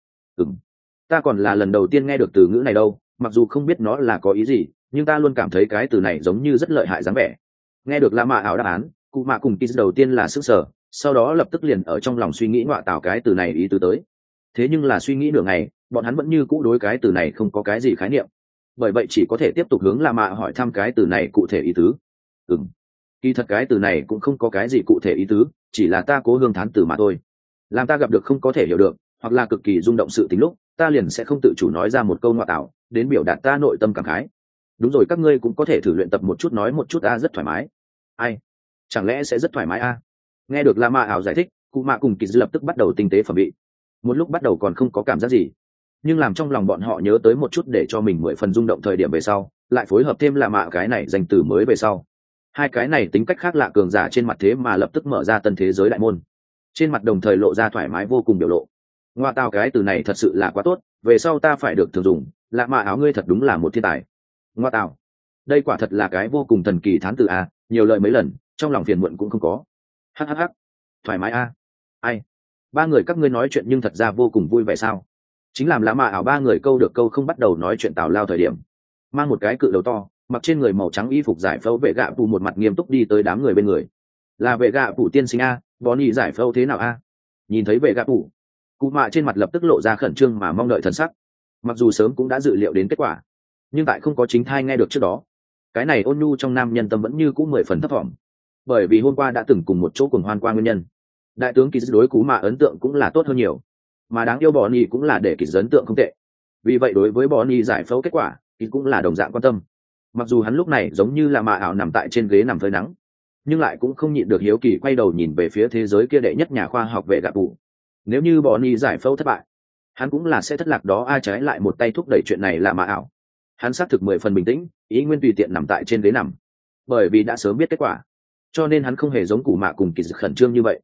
Ta còn là lần đầu tiên nghe được từ ngữ này đâu, mặc dù không biết nó là có ý gì, nhưng ta luôn cảm thấy cái từ này giống như rất lợi hại dáng vẻ. Nghe được lạ mạ ảo đáp án, cụ mạ cùng Kỳ đầu tiên là sức sở, sau đó lập tức liền ở trong lòng suy nghĩ ngọa tảo cái từ này ý tứ tới. Thế nhưng là suy nghĩ nửa ngày, bọn hắn vẫn như cũ đối cái từ này không có cái gì khái niệm, bởi vậy chỉ có thể tiếp tục hướng lạ mạ hỏi thăm cái từ này cụ thể ý tứ. Kỳ thật cái từ này cũng không có cái gì cụ thể ý tứ, chỉ là ta cố hương thán từ mà thôi. Làm ta gặp được không có thể hiểu được hoặc là cực kỳ rung động sự tình lúc, ta liền sẽ không tự chủ nói ra một câu ngoại tảo đến biểu đạt ta nội tâm cảm khái. Đúng rồi, các ngươi cũng có thể thử luyện tập một chút nói một chút, rất thoải mái. Ai? Chẳng lẽ sẽ rất thoải mái a? Nghe được Lama ảo giải thích, cụ mạ cùng Kỳ lập tức bắt đầu tinh tế phẩm vị. Một lúc bắt đầu còn không có cảm giác gì, nhưng làm trong lòng bọn họ nhớ tới một chút để cho mình 10 phần rung động thời điểm về sau, lại phối hợp thêm Lama cái này danh từ mới về sau, hai cái này tính cách khác lạ cường giả trên mặt thế mà lập tức mở ra tân thế giới đại môn, trên mặt đồng thời lộ ra thoải mái vô cùng biểu lộ. Ngoa tao, cái từ này thật sự là quá tốt, về sau ta phải được thường dùng. Lạ mạ áo, ngươi thật đúng là một thiên tài. Ngoa tao, đây quả thật là cái vô cùng thần kỳ thán từ a, nhiều lời mấy lần trong lòng phiền muộn cũng không có. Hắc, thoải mái a. Ai, ba người các ngươi nói chuyện nhưng thật ra vô cùng vui vẻ sao? Chính làm lạ mạ ảo ba người câu được câu không bắt đầu nói chuyện tào lao thời điểm, mang một cái cự đầu to, mặc trên người màu trắng y phục giải phẫu vệ gạ phủ một mặt nghiêm túc đi tới đám người bên người. Là vệ gạ phủ tiên sinh a, bó nhị giải phẫu thế nào a? Nhìn thấy vệ gạ phủ, cụ mạ trên mặt lập tức lộ ra khẩn trương mà mong đợi thần sắc. Mặc dù sớm cũng đã dự liệu đến kết quả, nhưng tại không có chính thai nghe được trước đó, cái này ôn nhu trong nam nhân tâm vẫn như cũ 10 phần thấp thỏm, bởi vì hôm qua đã từng cùng một chỗ cùng hoan qua nguyên nhân. Đại tướng Kỳ đối cú mạ ấn tượng cũng là tốt hơn nhiều, mà đáng yêu bò nhị cũng là để Kỳ ấn tượng không tệ. Vì vậy đối với bò nhị giải phẫu kết quả, Kỳ cũng là đồng dạng quan tâm. Mặc dù hắn lúc này giống như là mạ ảo nằm tại trên ghế nằm phơi nắng, nhưng lại cũng không nhịn được hiếu kỳ quay đầu nhìn về phía thế giới kia đệ nhất nhà khoa học vệ gạ phủ. Nếu như bò nhị giải phẫu thất bại, hắn cũng là sẽ thất lạc đó, ai trái lại một tay thúc đẩy chuyện này là mạ ảo. Hắn xác thực 10 phần bình tĩnh, ý nguyên tùy tiện nằm tại trên ghế nằm, bởi vì đã sớm biết kết quả, cho nên hắn không hề giống củ mạ cùng Kỳ khẩn trương như vậy.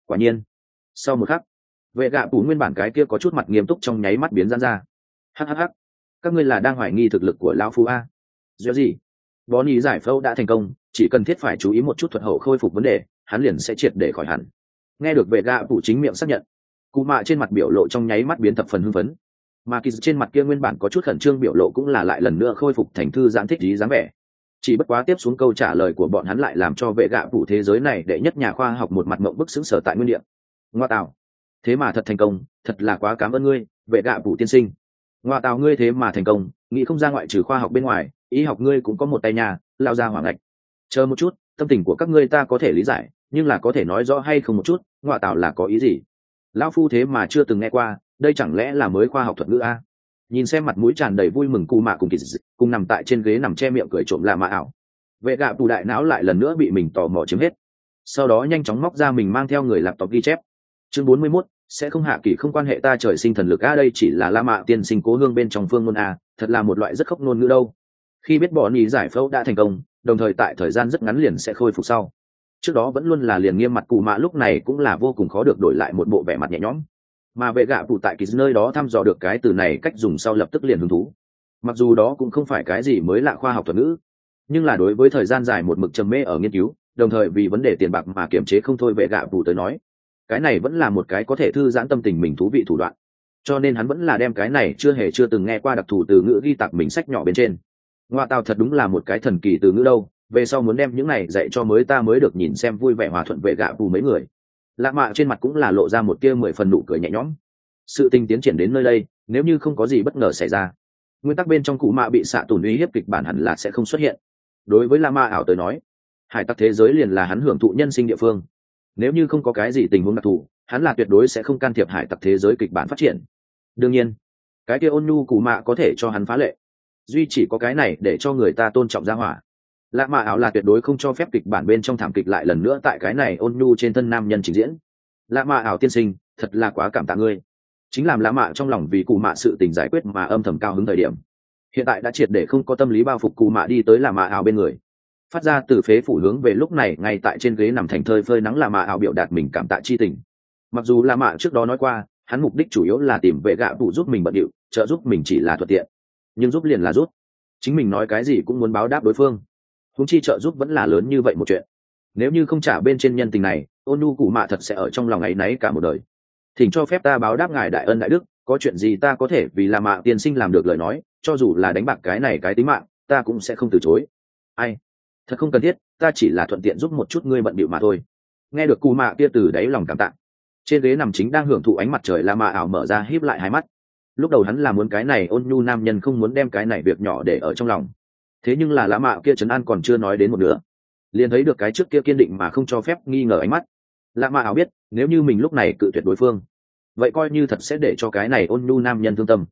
Quả nhiên, sau một khắc, vệ gạ phủ nguyên bản cái kia có chút mặt nghiêm túc trong nháy mắt biến giãn ra. Hhh, các ngươi là đang hoài nghi thực lực của lão phu a? Dễ gì? Bonnie giải phẫu đã thành công, chỉ cần thiết phải chú ý một chút thuật hậu khôi phục vấn đề, hắn liền sẽ triệt để khỏi hẳn. Nghe được vệ gạ phủ chính miệng xác nhận, cụ mạ trên mặt biểu lộ trong nháy mắt biến thập phần hưng phấn, mà kỳ trên mặt kia nguyên bản có chút khẩn trương biểu lộ cũng là lại lần nữa khôi phục thành thư giãn thích trí dáng vẻ. Chỉ bất quá tiếp xuống câu trả lời của bọn hắn lại làm cho vệ gạ phủ thế giới này đệ nhất nhà khoa học một mặt mộng bức xứng sở tại nguyên địa. Ngoa tạo, thế mà thật thành công, thật là quá cảm ơn ngươi, vệ gạ phủ tiên sinh. Ngoa tạo, ngươi thế mà thành công, nghĩ không ra ngoại trừ khoa học bên ngoài, y học ngươi cũng có một tay nhà, lao ra hoàng ngạch. Chờ một chút, tâm tình của các ngươi ta có thể lý giải, nhưng là có thể nói rõ hay không một chút, ngoa tạo là có ý gì? Lão phu thế mà chưa từng nghe qua, đây chẳng lẽ là mới khoa học thuật ngữ a? Nhìn xem mặt mũi tràn đầy vui mừng cụ mạ cùng kỳ dị, cùng nằm tại trên ghế nằm che miệng cười trộm là mạ ảo. Vệ gạ phủ đại não lại lần nữa bị mình tò mò chiếm hết, sau đó nhanh chóng móc ra mình mang theo người laptop ghi chép. Chương 41, sẽ không hạ kỳ không quan hệ ta trời sinh thần lực a, đây chỉ là la mạ tiên sinh cố hương bên trong phương ngôn a, thật là một loại rất khốc ngôn ngữ đâu. Khi biết bỏ nhì giải phẫu đã thành công, đồng thời tại thời gian rất ngắn liền sẽ khôi phục sau. Trước đó vẫn luôn là liền nghiêm mặt cụ mạ lúc này cũng là vô cùng khó được đổi lại một bộ vẻ mặt nhẹ nhõm, mà vệ gạ phụ tại kỳ nơi đó thăm dò được cái từ này cách dùng sau lập tức liền hứng thú. Mặc dù đó cũng không phải cái gì mới lạ khoa học thuật ngữ, nhưng là đối với thời gian dài một mực trầm mê ở nghiên cứu, đồng thời vì vấn đề tiền bạc mà kiềm chế không thôi, vệ gạ phụ tới nói cái này vẫn là một cái có thể thư giãn tâm tình mình thú vị thủ đoạn, cho nên hắn vẫn là đem cái này chưa từng nghe qua đặc thù từ ngữ ghi tạc mình sách nhỏ bên trên. Ngoa tào, thật đúng là một cái thần kỳ từ ngữ đâu, về sau muốn đem những này dạy cho mới ta mới được. Nhìn xem vui vẻ hòa thuận vệ gạ phụ mấy người, lạ mạ trên mặt cũng là lộ ra một tia 10 phần nụ cười nhẹ nhõm. Sự tình tiến triển đến nơi đây, nếu như không có gì bất ngờ xảy ra, nguyên tắc bên trong cụ mạ bị xạ tùn uy hiếp kịch bản hẳn là sẽ không xuất hiện. Đối với lạ mạ ảo tới nói, hải tặc thế giới liền là hắn hưởng thụ nhân sinh địa phương. Nếu như không có cái gì tình huống đặc thù, hắn là tuyệt đối sẽ không can thiệp hải tặc thế giới kịch bản phát triển. Đương nhiên, cái kia ôn nhu cụ mạ có thể cho hắn phá lệ, duy chỉ có cái này để cho người ta tôn trọng gia hỏa. Lạ mạ ảo là tuyệt đối không cho phép kịch bản bên trong thảm kịch lại lần nữa tại cái này ôn nhu trên thân nam nhân trình diễn. Lạ mạ ảo tiên sinh, thật là quá cảm tạ ngươi. Chính làm lạ mạ trong lòng vì cụ mạ sự tình giải quyết mà âm thầm cao hứng thời điểm, hiện tại đã triệt để không có tâm lý bao phục, cụ mạ đi tới lạ mạ ảo bên người, phát ra từ phế phủ hướng về lúc này ngay tại trên ghế nằm thành thơi phơi nắng lạ mạ ảo biểu đạt mình cảm tạ chi tình. Mặc dù lạ mạ trước đó nói qua hắn mục đích chủ yếu là tìm vệ gạ phụ giúp mình bận điệu, trợ giúp mình chỉ là thuận tiện, nhưng giúp liền là giúp, chính mình nói cái gì cũng muốn báo đáp đối phương, huống chi trợ giúp vẫn là lớn như vậy một chuyện. Nếu như không trả bên trên nhân tình này, ôn nhu cụ mạ thật sẽ ở trong lòng áy náy cả một đời. Thỉnh cho phép ta báo đáp ngài đại ân đại đức, có chuyện gì ta có thể vì là mạ tiên sinh làm được lời nói, cho dù là đánh bạc cái này cái tính mạng ta cũng sẽ không từ chối. Ai, thật không cần thiết, ta chỉ là thuận tiện giúp một chút ngươi bận bịu mà thôi. Nghe được cụ mạ kia từ đáy lòng cảm tạ, trên ghế nằm chính đang hưởng thụ ánh mặt trời la mạ ảo mở ra híp lại hai mắt. Lúc đầu hắn là muốn cái này ôn nhu nam nhân không muốn đem cái này việc nhỏ để ở trong lòng, thế nhưng là la mạ kia trấn an còn chưa nói đến một nửa, liền thấy được cái trước kia kiên định mà không cho phép nghi ngờ ánh mắt. La mạ ảo biết nếu như mình lúc này cự tuyệt đối phương, vậy coi như thật sẽ để cho cái này ôn nhu nam nhân thương tâm.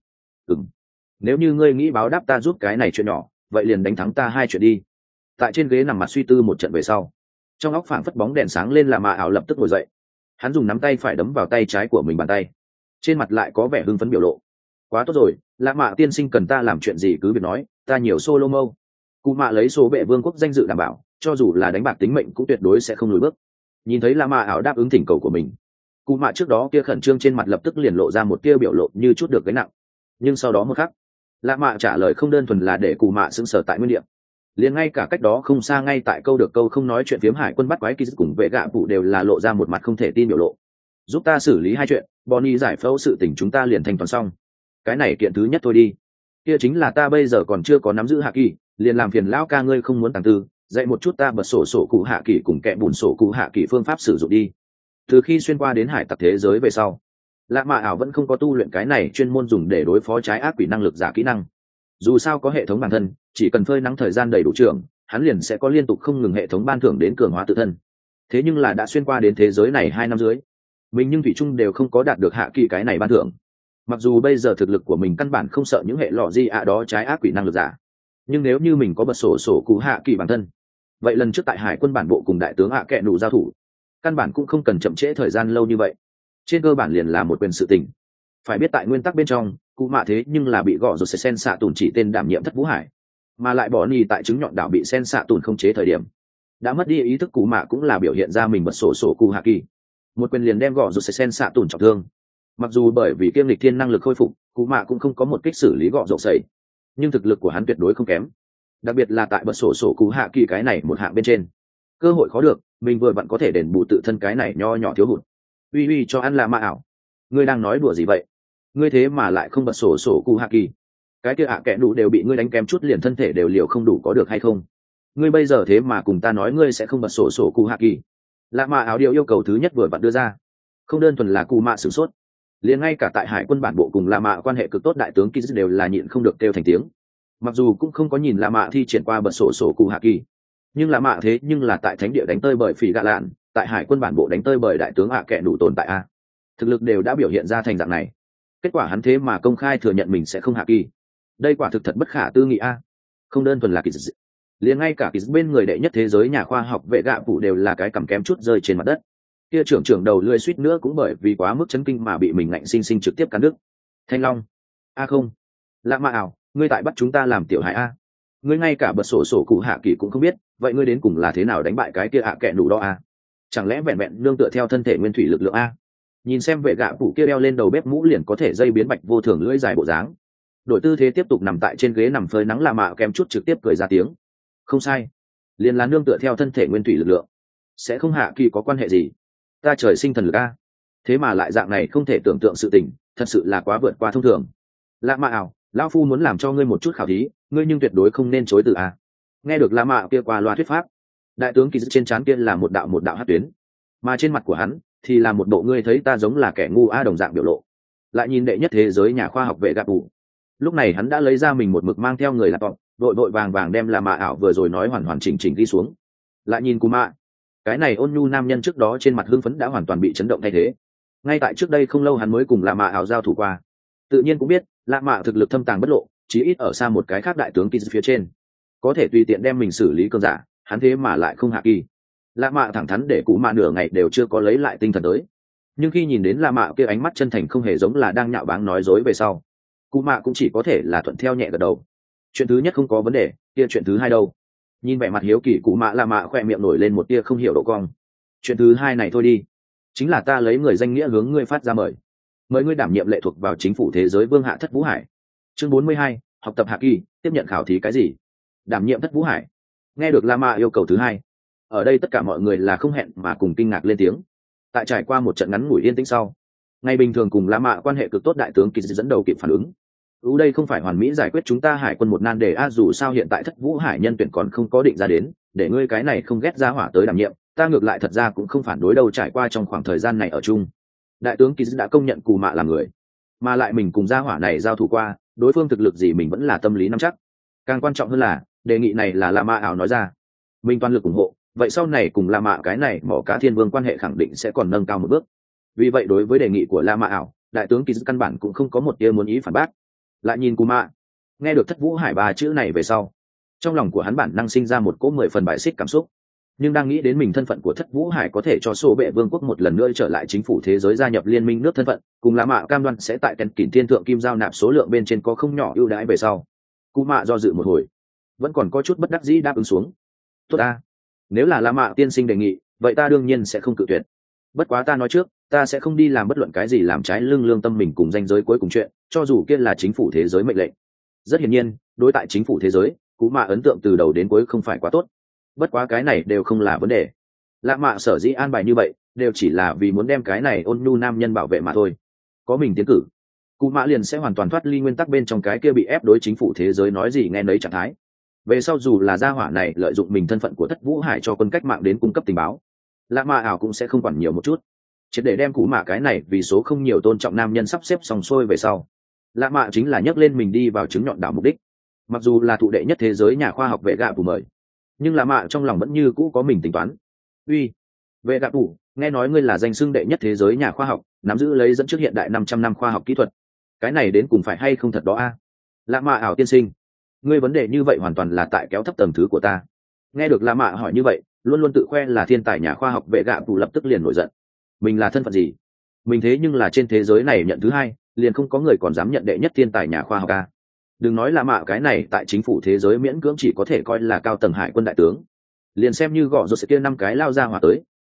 Nếu như ngươi nghĩ báo đáp ta giúp cái này chuyện nhỏ, vậy liền đánh thắng ta 2 chuyện đi. Tại trên ghế nằm mặt suy tư một trận về sau, trong óc phảng phất bóng đèn sáng lên, là mạ ảo lập tức ngồi dậy. Hắn dùng nắm tay phải đấm vào tay trái của mình bàn tay, trên mặt lại có vẻ hưng phấn biểu lộ. Quá tốt rồi, lạ mạ tiên sinh cần ta làm chuyện gì cứ việc nói, ta nhiều solo mâu. Cụ mạ lấy số bệ vương quốc danh dự đảm bảo, cho dù là đánh bạc tính mệnh cũng tuyệt đối sẽ không lùi bước. Nhìn thấy lạ mạ ảo đáp ứng thỉnh cầu của mình, cụ mạ trước đó kia khẩn trương trên mặt lập tức liền lộ ra một tia biểu lộ như chút được gánh nặng. Nhưng sau đó một khắc, lạ mạ trả lời không đơn thuần là để cụ mạ sững sờ tại nguyên địa, liền ngay cả cách đó không xa ngay tại câu được câu không nói chuyện phiếm hải quân bắt quái kỳ cùng vệ gạ phụ đều là lộ ra một mặt không thể tin biểu lộ. Giúp ta xử lý 2 chuyện, Bonnie giải phẫu sự tình chúng ta liền thành toàn xong, cái này kiện thứ nhất thôi đi. Kia chính là ta bây giờ còn chưa có nắm giữ hạ kỳ, liền làm phiền lão ca ngươi không muốn tàng tư, dạy một chút ta bật sổ cụ hạ kỳ cùng kẹ bùn sổ cụ hạ kỳ phương pháp sử dụng đi. Từ khi xuyên qua đến hải tặc thế giới về sau, lạ mạ ảo vẫn không có tu luyện cái này chuyên môn dùng để đối phó trái ác quỷ năng lực giả kỹ năng. Dù sao có hệ thống bản thân, chỉ cần phơi nắng thời gian đầy đủ trưởng, hắn liền sẽ có liên tục không ngừng hệ thống ban thưởng đến cường hóa tự thân. Thế nhưng là đã xuyên qua đến thế giới này 2 năm dưới, mình nhưng thủy chung đều không có đạt được hạ kỳ cái này ban thưởng. Mặc dù bây giờ thực lực của mình căn bản không sợ những hệ lọ gì đó trái ác quỷ năng lực giả, nhưng nếu như mình có bật sổ cụ hạ kỳ bản thân, vậy lần trước tại hải quân bản bộ cùng đại tướng kẹ nụ giao thủ, căn bản cũng không cần chậm trễ thời gian lâu như vậy, trên cơ bản liền là một quyền sự tình. Phải biết tại nguyên tắc bên trong, cụ mạ thế nhưng là bị gõ rồi sẽ sen xạ tùn chỉ tên đảm nhiệm thất vũ hải, mà lại bỏ ni tại trứng nhọn đảo bị sen xạ tùn không chế thời điểm, đã mất đi ý thức, cụ mạ cũng là biểu hiện ra mình bật sổ cụ hạ kỳ. một quyền liền đem gõ rột sen xạ tùn trọng thương. Mặc dù bởi vì kiêm lịch thiên năng lực khôi phục, cụ mạ cũng không có một kích xử lý gõ rột sẩy, nhưng thực lực của hắn tuyệt đối không kém, đặc biệt là tại bật sổ sổ cụ hạ kỳ cái này một hạng bên trên, cơ hội khó được, mình vừa vặn có thể đền bù tự thân cái này nho nhỏ thiếu hụt. Uy uy cho ăn là ma ảo, ngươi đang nói đùa gì vậy? Ngươi thế mà lại không bật sổ sổ cụ hạ kỳ, cái kia ạ kẻ đủ đều bị ngươi đánh kém chút liền thân thể đều liều không đủ có được hay không? Ngươi bây giờ thế mà cùng ta nói ngươi sẽ không bật sổ sổ cụ hạ kỳ. Lạ mạ áo điều yêu cầu thứ nhất vừa vặn đưa ra, không đơn thuần là cụ mạ sửng sốt, liền ngay cả tại hải quân bản bộ cùng lạ mạ quan hệ cực tốt đại tướng Kiz đều là nhịn không được kêu thành tiếng. Mặc dù cũng không có nhìn lạ mạ thi triển qua bật sổ sổ cụ hạ kỳ, nhưng lạ mạ thế nhưng là tại thánh địa đánh tơi bởi phỉ gạ lạn, tại hải quân bản bộ đánh tơi bởi đại tướng ạ kẻ đủ tồn tại a, thực lực đều đã biểu hiện ra thành dạng này, kết quả hắn thế mà công khai thừa nhận mình sẽ không hạ kỳ, đây quả thực thật bất khả tư nghị a. Không đơn thuần là Kiz, liền ngay cả Kiz bên người đệ nhất thế giới nhà khoa học vệ gạ phụ đều là cái cằm kém chút rơi trên mặt đất. Kia trưởng đầu lưỡi suýt nữa cũng bởi vì quá mức chấn kinh mà bị mình ngạnh sinh trực tiếp cắn đứt. Thanh Long, a không, lạ mạ ảo, ngươi tại bắt chúng ta làm tiểu hải a? Ngươi ngay cả bật sổ sổ cụ hạ kỳ cũng không biết, vậy ngươi đến cùng là thế nào đánh bại cái kia ạ kẻ đủ đó a? Chẳng lẽ vẹn vẹn nương tựa theo thân thể nguyên thủy lực lượng a? Nhìn xem vệ gạ phụ kia đeo lên đầu bếp mũ liền có thể dây biến bạch vô thường lưỡi dài bộ dáng, đổi tư thế tiếp tục nằm tại trên ghế nằm phơi nắng lạ mạ kém chút trực tiếp cười ra tiếng. Không sai, liền là nương tựa theo thân thể nguyên thủy lực lượng, sẽ không hạ kỳ có quan hệ gì. Ta trời sinh thần lực a, thế mà lại dạng này không thể tưởng tượng sự tình, thật sự là quá vượt qua thông thường. Lạ mạ ảo, lão phu muốn làm cho ngươi một chút khảo thí, ngươi nhưng tuyệt đối không nên chối từ a. Nghe được lạ mạ kia qua loa thuyết pháp, đại tướng Kỳ trên trán kia là một đạo hắc tuyến, mà trên mặt của hắn thì là một bộ ngươi thấy ta giống là kẻ ngu a đồng dạng biểu lộ. Lại nhìn đệ nhất thế giới nhà khoa học vệ gạ ủ, lúc này hắn đã lấy ra mình một mực mang theo người laptop, vội vàng đem lạ mạ ảo vừa rồi nói hoàn chỉnh ghi xuống. Lại nhìn cù mạ, cái này ôn nhu nam nhân trước đó trên mặt hưng phấn đã hoàn toàn bị chấn động thay thế. Ngay tại trước đây không lâu hắn mới cùng lạ mạ ảo giao thủ qua, tự nhiên cũng biết lạ mạ thực lực thâm tàng bất lộ, chí ít ở xa một cái khác đại tướng Kỳ phía trên, có thể tùy tiện đem mình xử lý cơn giả, hắn thế mà lại không hạ kỳ. Lạ mạ thẳng thắn để cụ mạ nửa ngày đều chưa có lấy lại tinh thần tới, nhưng khi nhìn đến lạ mạ kia ánh mắt chân thành không hề giống là đang nhạo báng nói dối về sau, cụ mạ cũng chỉ có thể là thuận theo nhẹ gật đầu. Chuyện thứ nhất không có vấn đề, kia chuyện thứ hai đâu? Nhìn vẻ mặt hiếu kỳ cụ mạ, lạ mạ khoe miệng nổi lên một tia không hiểu độ cong. Chuyện thứ hai này thôi đi, chính là ta lấy người danh nghĩa hướng ngươi phát ra mời ngươi đảm nhiệm lệ thuộc vào chính phủ thế giới vương hạ thất vũ hải. Chương 42, học tập hạ kỳ, tiếp nhận khảo thí cái gì? Đảm nhiệm thất vũ hải. Nghe được lạ mạ yêu cầu thứ hai, ở đây tất cả mọi người là không hẹn mà cùng kinh ngạc lên tiếng. Tại trải qua một trận ngắn ngủi yên tĩnh sau, ngày bình thường cùng lạ mạ quan hệ cực tốt đại tướng Kỳ dẫn đầu kịp phản ứng. Đây không phải hoàn mỹ giải quyết chúng ta hải quân một nan đề a, dù sao hiện tại thất vũ hải nhân tuyển còn không có định ra đến, để ngươi cái này không ghét ra hỏa tới đảm nhiệm, ta ngược lại thật ra cũng không phản đối đâu. Trải qua trong khoảng thời gian này ở chung, đại tướng Kỳ đã công nhận cù mạ là người, mà lại mình cùng gia hỏa này giao thủ qua, đối phương thực lực gì mình vẫn là tâm lý nắm chắc. Càng quan trọng hơn là đề nghị này là lạ mạ ảo nói ra, mình toàn lực ủng hộ, vậy sau này cùng lạ mạ cái này mỏ cá thiên vương quan hệ khẳng định sẽ còn nâng cao một bước. Vì vậy đối với đề nghị của lạ mạ ảo, đại tướng Kỳ căn bản cũng không có một tia muốn ý phản bác. Lại nhìn cù mạ, nghe được thất vũ hải ba chữ này về sau, trong lòng của hắn bản năng sinh ra một cỗ 10 phần bài xích cảm xúc. Nhưng đang nghĩ đến mình thân phận của thất vũ hải có thể cho xô bệ vương quốc một lần nữa trở lại chính phủ thế giới, gia nhập liên minh nước thân phận, cùng lạ mạ cam đoan sẽ tại kèn kỉnh thiên thượng kim giao nạp số lượng bên trên có không nhỏ ưu đãi về sau, cù mạ do dự một hồi, vẫn còn có chút bất đắc dĩ đáp ứng xuống. Tốt ta, nếu là lạ mạ tiên sinh đề nghị, vậy ta đương nhiên sẽ không cự tuyệt. Bất quá ta nói trước, ta sẽ không đi làm bất luận cái gì làm trái lương tâm mình cùng danh giới cuối cùng chuyện, cho dù kia là chính phủ thế giới mệnh lệnh. Rất hiển nhiên, đối tại chính phủ thế giới, cú mạ ấn tượng từ đầu đến cuối không phải quá tốt. Bất quá cái này đều không là vấn đề. Lạ mạ sở dĩ an bài như vậy, đều chỉ là vì muốn đem cái này ôn nhu nam nhân bảo vệ mà thôi. Có mình tiến cử, cú mạ liền sẽ hoàn toàn thoát ly nguyên tắc bên trong cái kia bị ép đối chính phủ thế giới nói gì nghe nấy trạng thái. Về sau dù là gia hỏa này lợi dụng mình thân phận của thất vũ hải cho quân cách mạng đến cung cấp tình báo, lạ mạ ảo cũng sẽ không quản nhiều một chút. Chỉ để đem cú mạ cái này vì số không nhiều tôn trọng nam nhân sắp xếp xong xuôi về sau, lạ mạ chính là nhấc lên mình đi vào trứng nhọn đảo mục đích. Mặc dù là thụ đệ nhất thế giới nhà khoa học vệ gạ bù mời, nhưng lạ mạ trong lòng vẫn như cũ có mình tính toán. Uy, vệ gạ bù, nghe nói ngươi là danh xưng đệ nhất thế giới nhà khoa học, nắm giữ lấy dẫn trước hiện đại 500 năm khoa học kỹ thuật, cái này đến cùng phải hay không thật đó a? Lạ mạ ảo tiên sinh, ngươi vấn đề như vậy hoàn toàn là tại kéo thấp tầng thứ của ta. Nghe được lạ mạ hỏi như vậy, luôn luôn tự khoe là thiên tài nhà khoa học vệ gạ bù lập tức liền nổi giận. Mình là thân phận gì? Mình thế nhưng là trên thế giới này nhận thứ hai, liền không có người còn dám nhận đệ nhất thiên tài nhà khoa học a. Đừng nói là mạ cái này tại chính phủ thế giới miễn cưỡng chỉ có thể coi là cao tầng hải quân đại tướng, liền xem như gõ rồi sẽ kia 5 cái lao ra hỏa tới,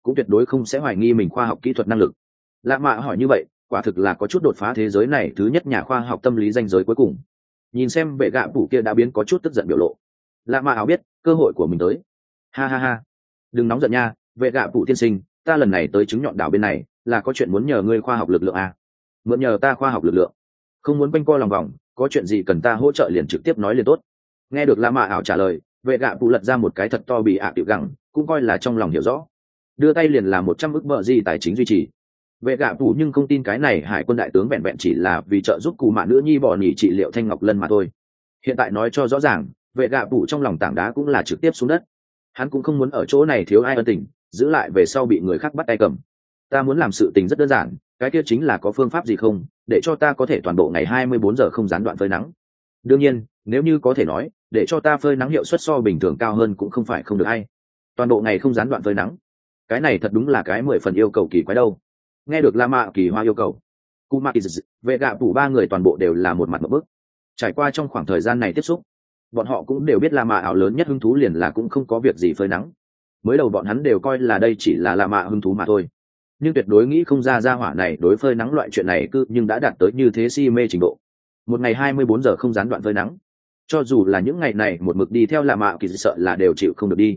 cũng tuyệt đối không sẽ hoài nghi mình khoa học kỹ thuật năng lực. Lạ mạ hỏi như vậy quả thực là có chút đột phá thế giới này thứ nhất nhà khoa học tâm lý danh giới cuối cùng. Nhìn xem vệ gạ phủ kia đã biến có chút tức giận biểu lộ, lạ mạ áo biết cơ hội của mình tới. Ha ha ha, đừng nóng giận nha, vệ gạ phủ tiên sinh, ta lần này tới trứng nhọn đảo bên này là có chuyện muốn nhờ ngươi khoa học lực lượng à? Mượn nhờ ta khoa học lực lượng, không muốn quanh co lòng vòng, có chuyện gì cần ta hỗ trợ liền trực tiếp nói liền tốt. Nghe được lạ mạ ảo trả lời, vệ gạ phủ lật ra một cái thật to bị tiểu gẳng, cũng coi là trong lòng hiểu rõ, đưa tay liền là 100 ức bờ gì tài chính duy trì. Vệ gạ phủ nhưng không tin cái này hải quân đại tướng vẹn vẹn chỉ là vì trợ giúp cụ mạ nữ nhi bỏ nhỉ trị liệu thanh ngọc lân mà thôi. Hiện tại nói cho rõ ràng, vệ gạ phủ trong lòng tảng đá cũng là trực tiếp xuống đất. Hắn cũng không muốn ở chỗ này thiếu ai ân tình, giữ lại về sau bị người khác bắt tay cầm. Ta muốn làm sự tình rất đơn giản, cái kia chính là có phương pháp gì không để cho ta có thể toàn bộ ngày 24 giờ không gián đoạn phơi nắng. Đương nhiên nếu như có thể nói để cho ta phơi nắng hiệu suất so bình thường cao hơn cũng không phải không được hay. Toàn bộ ngày không gián đoạn phơi nắng, cái này thật đúng là cái 10 phần yêu cầu kỳ quái đâu. Nghe được La Mạ Kỳ Hoa yêu cầu, Kuma Kiz, vệ gạ phủ ba người toàn bộ đều là một mặt một bức. Trải qua trong khoảng thời gian này tiếp xúc, bọn họ cũng đều biết La Mạ ảo lớn nhất hứng thú liền là cũng không có việc gì phơi nắng. Mới đầu bọn hắn đều coi là đây chỉ là La Mạ hứng thú mà thôi, nhưng tuyệt đối nghĩ không ra hỏa này đối phơi nắng loại chuyện này nhưng đã đạt tới như thế si mê trình độ. Một ngày 24 giờ không gián đoạn phơi nắng, cho dù là những ngày này một mực đi theo La Mạ Kỳ sợ là đều chịu không được đi.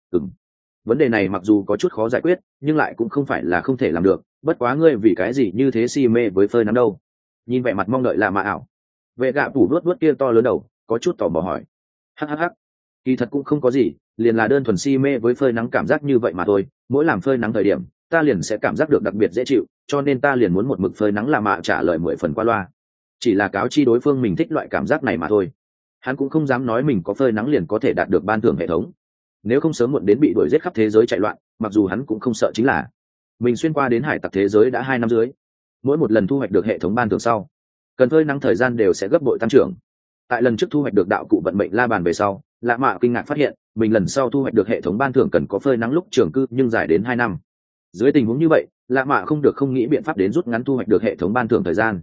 Vấn đề này mặc dù có chút khó giải quyết nhưng lại cũng không phải là không thể làm được, bất quá ngươi vì cái gì như thế si mê với phơi nắng đâu? Nhìn vẻ mặt mong đợi là mạ ảo, vệ gạ phủ vuốt kia to lớn đầu, có chút tò mò hỏi. Hắc, kỳ thật cũng không có gì, liền là đơn thuần si mê với phơi nắng cảm giác như vậy mà thôi. Mỗi làm phơi nắng thời điểm ta liền sẽ cảm giác được đặc biệt dễ chịu, cho nên ta liền muốn một mực phơi nắng. Là mạ trả lời 10 phần qua loa, chỉ là cáo chi đối phương mình thích loại cảm giác này mà thôi. Hắn cũng không dám nói mình có phơi nắng liền có thể đạt được ban thưởng hệ thống, nếu không sớm muộn đến bị đuổi giết khắp thế giới chạy loạn. Mặc dù hắn cũng không sợ chính là mình xuyên qua đến hải tặc thế giới đã 2 năm dưới, mỗi một lần thu hoạch được hệ thống ban thưởng sau cần phơi nắng thời gian đều sẽ gấp bội tăng trưởng. Tại lần trước thu hoạch được đạo cụ vận mệnh la bàn về sau, lạ mạ kinh ngạc phát hiện mình lần sau thu hoạch được hệ thống ban thưởng cần có phơi nắng lúc trường cư nhưng dài đến 2 năm. Dưới tình huống như vậy, lạ mạ không được không nghĩ biện pháp đến rút ngắn thu hoạch được hệ thống ban thưởng thời gian.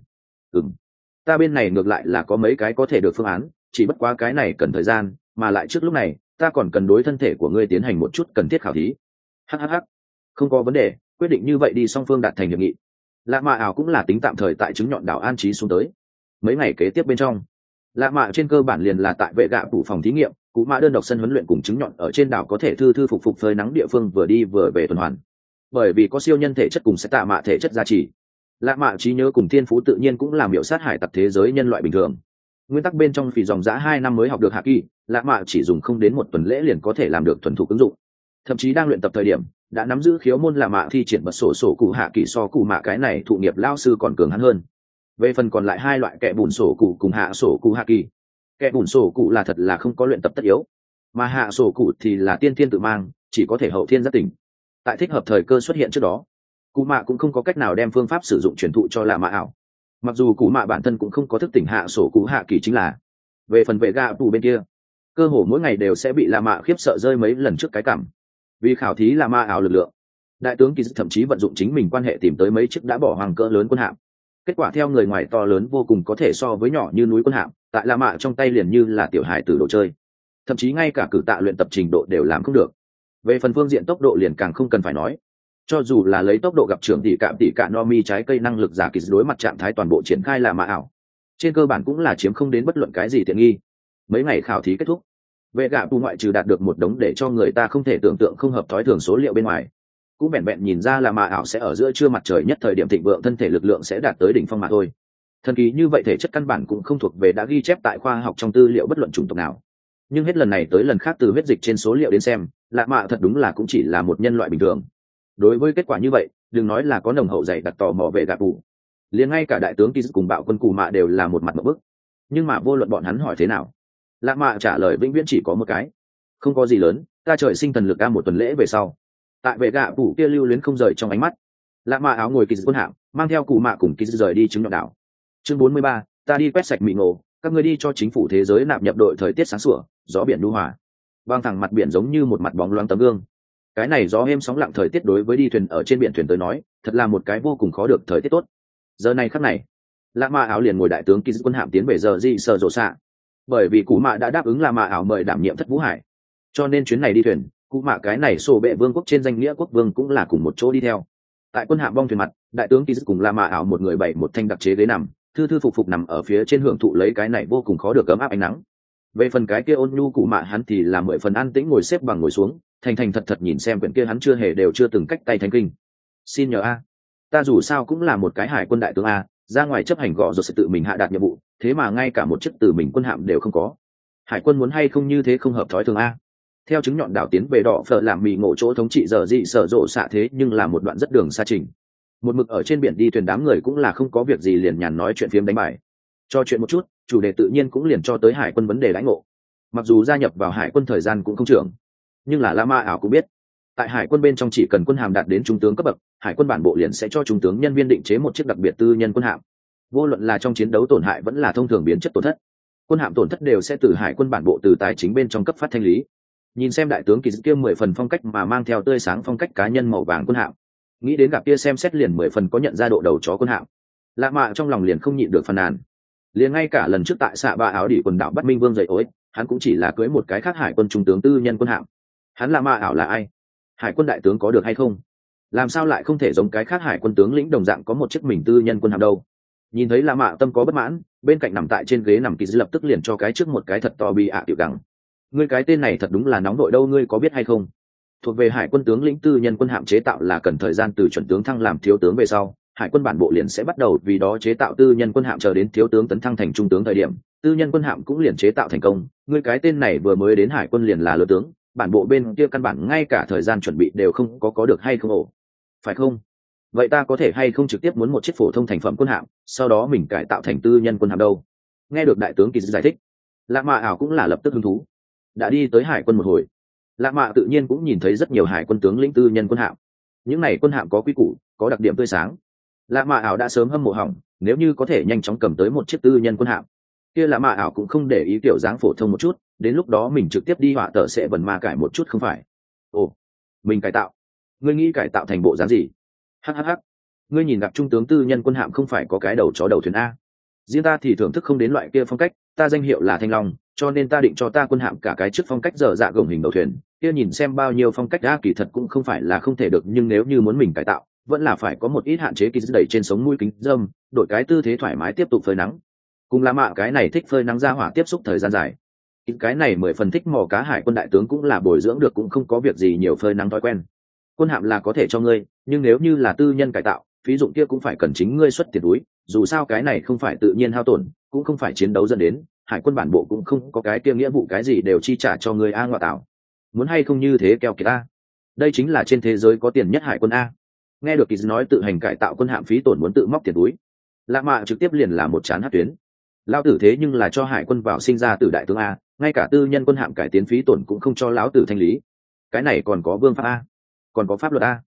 Ta bên này ngược lại là có mấy cái có thể được phương án, chỉ bất quá cái này cần thời gian, mà lại trước lúc này ta còn cần đối thân thể của ngươi tiến hành một chút cần thiết khảo thí. Hhh, không có vấn đề, quyết định như vậy đi, song phương đạt thành hiệp nghị. Lạ mạ ảo cũng là tính tạm thời tại trứng nhọn đảo an trí xuống tới. Mấy ngày kế tiếp bên trong, lạ mạ trên cơ bản liền là tại vệ gạ phủ phòng thí nghiệm, cụ mạ đơn độc sân huấn luyện cùng trứng nhọn ở trên đảo có thể thư phục phơi nắng địa phương vừa đi vừa về tuần hoàn. Bởi vì có siêu nhân thể chất cùng sẽ tạ mạ thể chất gia trì, lạ mạ trí nhớ cùng thiên phú tự nhiên cũng làm miểu sát hải tặc thế giới nhân loại bình thường. Nguyên tắc bên trong vì dòng dã 2 năm mới học được hạ kỳ, lạ mạ chỉ dùng không đến 1 tuần lễ liền có thể làm được thuần thục ứng dụng. Thậm chí đang luyện tập thời điểm đã nắm giữ khiếu môn lạ mạ thi triển bật sổ cụ hạ kỳ so cụ mạ cái này thụ nghiệp lao sư còn cường hắn hơn. Về phần còn lại 2 loại kẻ bùn sổ cụ cùng hạ sổ cụ hạ kỳ, kẻ bùn sổ cụ là thật là không có luyện tập tất yếu, mà hạ sổ cụ thì là tiên thiên tự mang, chỉ có thể hậu thiên giác tỉnh. Tại thích hợp thời cơ xuất hiện trước đó, cụ mạ cũng không có cách nào đem phương pháp sử dụng truyền thụ cho lạ mạ ảo. Mặc dù cụ mạ bản thân cũng không có thức tỉnh hạ sổ cụ hạ kỳ chính là. Về phần vệ gạ phủ bên kia, cơ hồ mỗi ngày đều sẽ bị lạ mạ khiếp sợ rơi mấy lần trước cái cảm. Vì khảo thí lạ mạ ảo lực lượng, đại tướng kỳ thậm chí vận dụng chính mình quan hệ tìm tới mấy chiếc đã bỏ hoàng cỡ lớn quân hạm. Kết quả theo người ngoài to lớn vô cùng có thể so với nhỏ như núi quân hạm, tại lạ mạ trong tay liền như là tiểu hài tử đồ chơi. Thậm chí ngay cả cử tạ luyện tập trình độ đều làm không được. Về phần phương diện tốc độ liền càng không cần phải nói. Cho dù là lấy tốc độ gặp trưởng tỷ cạm Nomi trái cây năng lực giả kỳ đối mặt trạng thái toàn bộ triển khai là mạ ảo, trên cơ bản cũng là chiếm không đến bất luận cái gì tiện nghi. Mấy ngày khảo thí kết thúc, vệ gạ tu ngoại trừ đạt được một đống để cho người ta không thể tưởng tượng không hợp thói thường số liệu bên ngoài, cũng vẹn vẹn nhìn ra là mạ ảo sẽ ở giữa trưa mặt trời nhất thời điểm thịnh vượng thân thể lực lượng sẽ đạt tới đỉnh phong mà thôi. Thần kỳ như vậy thể chất căn bản cũng không thuộc về đã ghi chép tại khoa học trong tư liệu bất luận chủng tộc nào. Nhưng hết lần này tới lần khác từ huyết dịch trên số liệu đến xem, lạ mạ thật đúng là cũng chỉ là một nhân loại bình thường. Đối với kết quả như vậy, đừng nói là có nồng hậu dày đặt tò mò về gạ cụ, liền ngay cả đại tướng Kiz cùng bạo quân cù mạ đều là một mặt một bức. Nhưng mà vô luận bọn hắn hỏi thế nào, lạ mạ trả lời vĩnh viễn chỉ có một cái: không có gì lớn, ta trời sinh thần lực ca 1 tuần lễ về sau. Tại vệ gạ cụ kia lưu luyến không rời trong ánh mắt, lạ mạ áo ngồi Kiz quân hạm, mang theo cù mạ cùng Kiz rời đi trứng nhọn đảo. Chương 43, ta đi quét sạch mị ngộ, các ngươi đi cho chính phủ thế giới nạp nhập đội. Thời tiết sáng sủa, gió biển nhu hòa, vang thẳng mặt biển giống như một mặt bóng loáng tấm gương. Cái này gió êm sóng lặng thời tiết đối với đi thuyền ở trên biển thuyền tới nói thật là một cái vô cùng khó được thời tiết tốt. Giờ này khắc này, lạ mạ áo liền ngồi đại tướng Kiz quân hạm tiến về giờ di sở rộ xạ. Bởi vì cú mạ đã đáp ứng lạ mạ áo mời đảm nhiệm thất vũ hải, cho nên chuyến này đi thuyền cụ mạ cái này sổ bệ vương quốc trên danh nghĩa quốc vương cũng là cùng một chỗ đi theo. Tại quân hạm bong thuyền mặt, đại tướng Kiz cùng La Mã ảo một người bày một thanh đặc chế ghế nằm, thư thư phục phục nằm ở phía trên hưởng thụ lấy cái này vô cùng khó được ấm áp ánh nắng. Về phần cái kia ôn nhu cụ mạ hắn thì là 10 phần an tĩnh ngồi xếp bằng ngồi xuống, thành thành thật thật nhìn xem quyển kia hắn chưa từng cách tay thánh kinh. Xin nhờ a, ta dù sao cũng là một cái hải quân đại tướng a, ra ngoài chấp hành gọ rồi sẽ tự mình hạ đạt nhiệm vụ, thế mà ngay cả một chiếc từ mình quân hạm đều không có. Hải quân muốn hay không như thế không hợp thói thường a. Theo chứng nhọn đảo tiến về đỏ phở làm mì ngộ chỗ thống trị giờ dị sở rộ xạ thế nhưng là một đoạn rất đường xa trình. Một mực ở trên biển đi thuyền đám người cũng là không có việc gì liền nhàn nói chuyện phiếm đánh bài. Cho chuyện một chút, chủ đề tự nhiên cũng liền cho tới hải quân vấn đề lãnh ngộ. Mặc dù gia nhập vào hải quân thời gian cũng không trưởng, nhưng là La Ma ảo cũng biết, tại hải quân bên trong chỉ cần quân hàm đạt đến trung tướng cấp bậc, hải quân bản bộ liền sẽ cho trung tướng nhân viên định chế một chiếc đặc biệt tư nhân quân hạm. Vô luận là trong chiến đấu tổn hại vẫn là thông thường biến chất tổn thất, quân hạm tổn thất đều sẽ từ hải quân bản bộ từ tài chính bên trong cấp phát thanh lý. Nhìn xem đại tướng kỳ dư kia 10 phần phong cách mà mang theo tươi sáng phong cách cá nhân màu vàng quân hạm, nghĩ đến gặp kia xem xét liền 10 phần có nhận ra độ đầu chó quân hạm, lạ mạ trong lòng liền không nhịn được phàn nàn. Liền ngay cả lần trước tại xạ ba áo đỉ quần đảo Bắc Minh Vương dậy ối, hắn cũng chỉ là cưới một cái khác hải quân trung tướng tư nhân quân hạm. Hắn là ma ảo là ai? Hải quân đại tướng có được hay không? Làm sao lại không thể giống cái khác hải quân tướng lĩnh đồng dạng có một chiếc mình tư nhân quân hạm đâu? Nhìn thấy lạ mạ tâm có bất mãn, bên cạnh nằm tại trên ghế nằm kỳ dư lập tức liền cho cái trước một cái thật to bị tiểu đẳng. Ngươi cái tên này thật đúng là nóng đội đâu, ngươi có biết hay không? Thuộc về hải quân tướng lĩnh tư nhân quân hạm chế tạo là cần thời gian từ chuẩn tướng thăng làm thiếu tướng về sau, hải quân bản bộ liền sẽ bắt đầu vì đó chế tạo tư nhân quân hạm chờ đến thiếu tướng tấn thăng thành trung tướng thời điểm, tư nhân quân hạm cũng liền chế tạo thành công. Ngươi cái tên này vừa mới đến hải quân liền là lứa tướng, bản bộ bên kia căn bản ngay cả thời gian chuẩn bị đều không có được hay không ổ? Phải không? Vậy ta có thể hay không trực tiếp muốn một chiếc phổ thông thành phẩm quân hạm, sau đó mình cải tạo thành tư nhân quân hạm đâu? Nghe được đại tướng kỳ giải thích, lạ mạ ảo cũng là lập tức hứng thú. Đã đi tới hải quân một hồi, lạ mạ tự nhiên cũng nhìn thấy rất nhiều hải quân tướng lĩnh tư nhân quân hạm. Những này quân hạm có quy củ, có đặc điểm tươi sáng. Lạ mạ ảo đã sớm hâm mộ hỏng, nếu như có thể nhanh chóng cầm tới một chiếc tư nhân quân hạm, kia lạ mạ ảo cũng không để ý kiểu dáng phổ thông một chút, đến lúc đó mình trực tiếp đi họa tờ sẽ bẩn ma cải một chút không phải? Ồ, mình cải tạo? Ngươi nghĩ cải tạo thành bộ dáng gì? Hhh, ngươi nhìn gặp trung tướng tư nhân quân hạm không phải có cái đầu chó đầu thuyền a? Riêng ta thì thưởng thức không đến loại kia phong cách, ta danh hiệu là Thanh Long, cho nên ta định cho ta quân hạm cả cái trước phong cách dở dạ gồng hình đầu thuyền, kia nhìn xem bao nhiêu phong cách đã kỳ thật cũng không phải là không thể được, nhưng nếu như muốn mình cải tạo, vẫn là phải có một ít hạn chế kỳ đẩy trên sống mũi kính dâm, đổi cái tư thế thoải mái tiếp tục phơi nắng. Cùng là mạ cái này thích phơi nắng ra hỏa tiếp xúc thời gian dài. Cái này 10 phần thích mò cá hải quân đại tướng cũng là bồi dưỡng được cũng không có việc gì nhiều phơi nắng thói quen. Quân hạm là có thể cho ngươi, nhưng nếu như là tư nhân cải tạo, phí dụng kia cũng phải cần chính ngươi xuất tiền túi, dù sao cái này không phải tự nhiên hao tổn, cũng không phải chiến đấu dẫn đến, hải quân bản bộ cũng không có cái kia nghĩa vụ cái gì đều chi trả cho ngươi a ngoại tạo. Muốn hay không như thế keo kiệt a. Đây chính là trên thế giới có tiền nhất hải quân a. Nghe được kỳ nói tự hành cải tạo quân hạm phí tổn muốn tự móc tiền túi, lạ mạ trực tiếp liền là một chán hát tuyến. Lão tử thế nhưng là cho hải quân vào sinh ra từ đại tướng a, ngay cả tư nhân quân hạm cải tiến phí tổn cũng không cho lão tử thanh lý. Cái này còn có vương pháp a, còn có pháp luật a.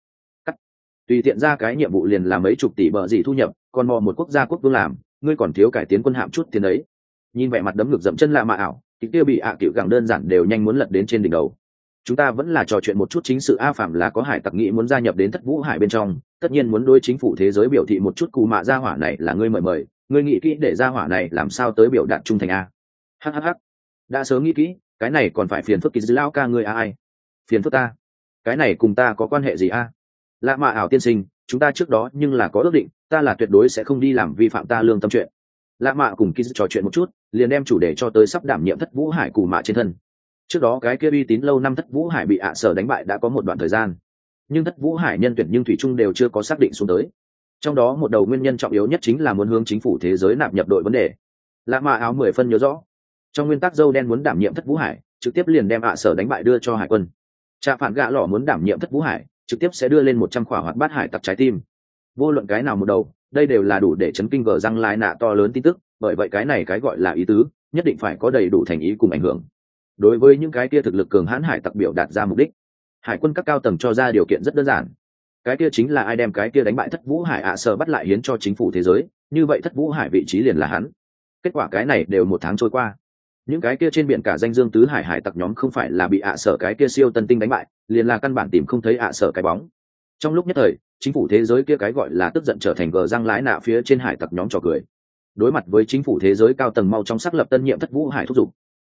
Tùy tiện ra cái nhiệm vụ liền là mấy chục tỷ bờ gì thu nhập, còn mò một quốc gia quốc vương làm, ngươi còn thiếu cải tiến quân hạm chút tiền đấy. Nhìn vẻ mặt đấm ngực dậm chân lạ mạ ảo, thì kia bị cựu gẳng đơn giản đều nhanh muốn lật đến trên đỉnh đầu. Chúng ta vẫn là trò chuyện một chút chính sự a, phạm là có hải tặc nghĩ muốn gia nhập đến Thất Vũ Hải bên trong, tất nhiên muốn đối chính phủ thế giới biểu thị một chút cù mạ gia hỏa này là ngươi mời, ngươi nghĩ kỹ để gia hỏa này làm sao tới biểu đạt trung thành a. Hhh, đã sớm nghĩ kỹ, cái này còn phải phiền phức kỳ dư lao ca ngươi a ai? Phiền phức ta? Cái này cùng ta có quan hệ gì a? Lạ mạ ảo tiên sinh, chúng ta trước đó nhưng là có ước định, ta là tuyệt đối sẽ không đi làm vi phạm ta lương tâm chuyện. Lạ mạ cùng kỳ trò chuyện một chút, liền đem chủ đề cho tới sắp đảm nhiệm Thất Vũ Hải cù mạ trên thân. Trước đó cái kia uy tín lâu năm Thất Vũ Hải bị sở đánh bại đã có một đoạn thời gian, nhưng Thất Vũ Hải nhân tuyển nhưng thủy chung đều chưa có xác định xuống tới. Trong đó một đầu nguyên nhân trọng yếu nhất chính là muốn hướng chính phủ thế giới nạp nhập đội vấn đề. Lạ mạ áo 10 phân nhớ rõ, trong nguyên tắc dâu đen muốn đảm nhiệm Thất Vũ Hải, trực tiếp liền đem sở đánh bại đưa cho hải quân. Trạ phản gạ lỏ muốn đảm nhiệm Thất Vũ Hải, trực tiếp sẽ đưa lên 100 khỏa hoạt bát hải tặc trái tim. Vô luận cái nào một đầu, đây đều là đủ để chấn kinh gờ răng lai nạ to lớn tin tức, bởi vậy cái này cái gọi là ý tứ, nhất định phải có đầy đủ thành ý cùng ảnh hưởng. Đối với những cái kia thực lực cường hãn hải tặc biểu đạt ra mục đích, hải quân các cao tầng cho ra điều kiện rất đơn giản. Cái kia chính là ai đem cái kia đánh bại Thất Vũ Hải sở bắt lại hiến cho chính phủ thế giới, như vậy Thất Vũ Hải vị trí liền là hắn. Kết quả cái này đều 1 tháng trôi qua, những cái kia trên biển cả danh dương tứ hải hải tặc nhóm không phải là bị sở cái kia siêu tân tinh đánh bại, liền là căn bản tìm không thấy sở cái bóng. Trong lúc nhất thời, chính phủ thế giới kia cái gọi là tức giận trở thành gờ răng lái nạ phía trên hải tặc nhóm trò cười. Đối mặt với chính phủ thế giới cao tầng mau trong xác lập tân nhiệm Thất Vũ Hải thúc giục,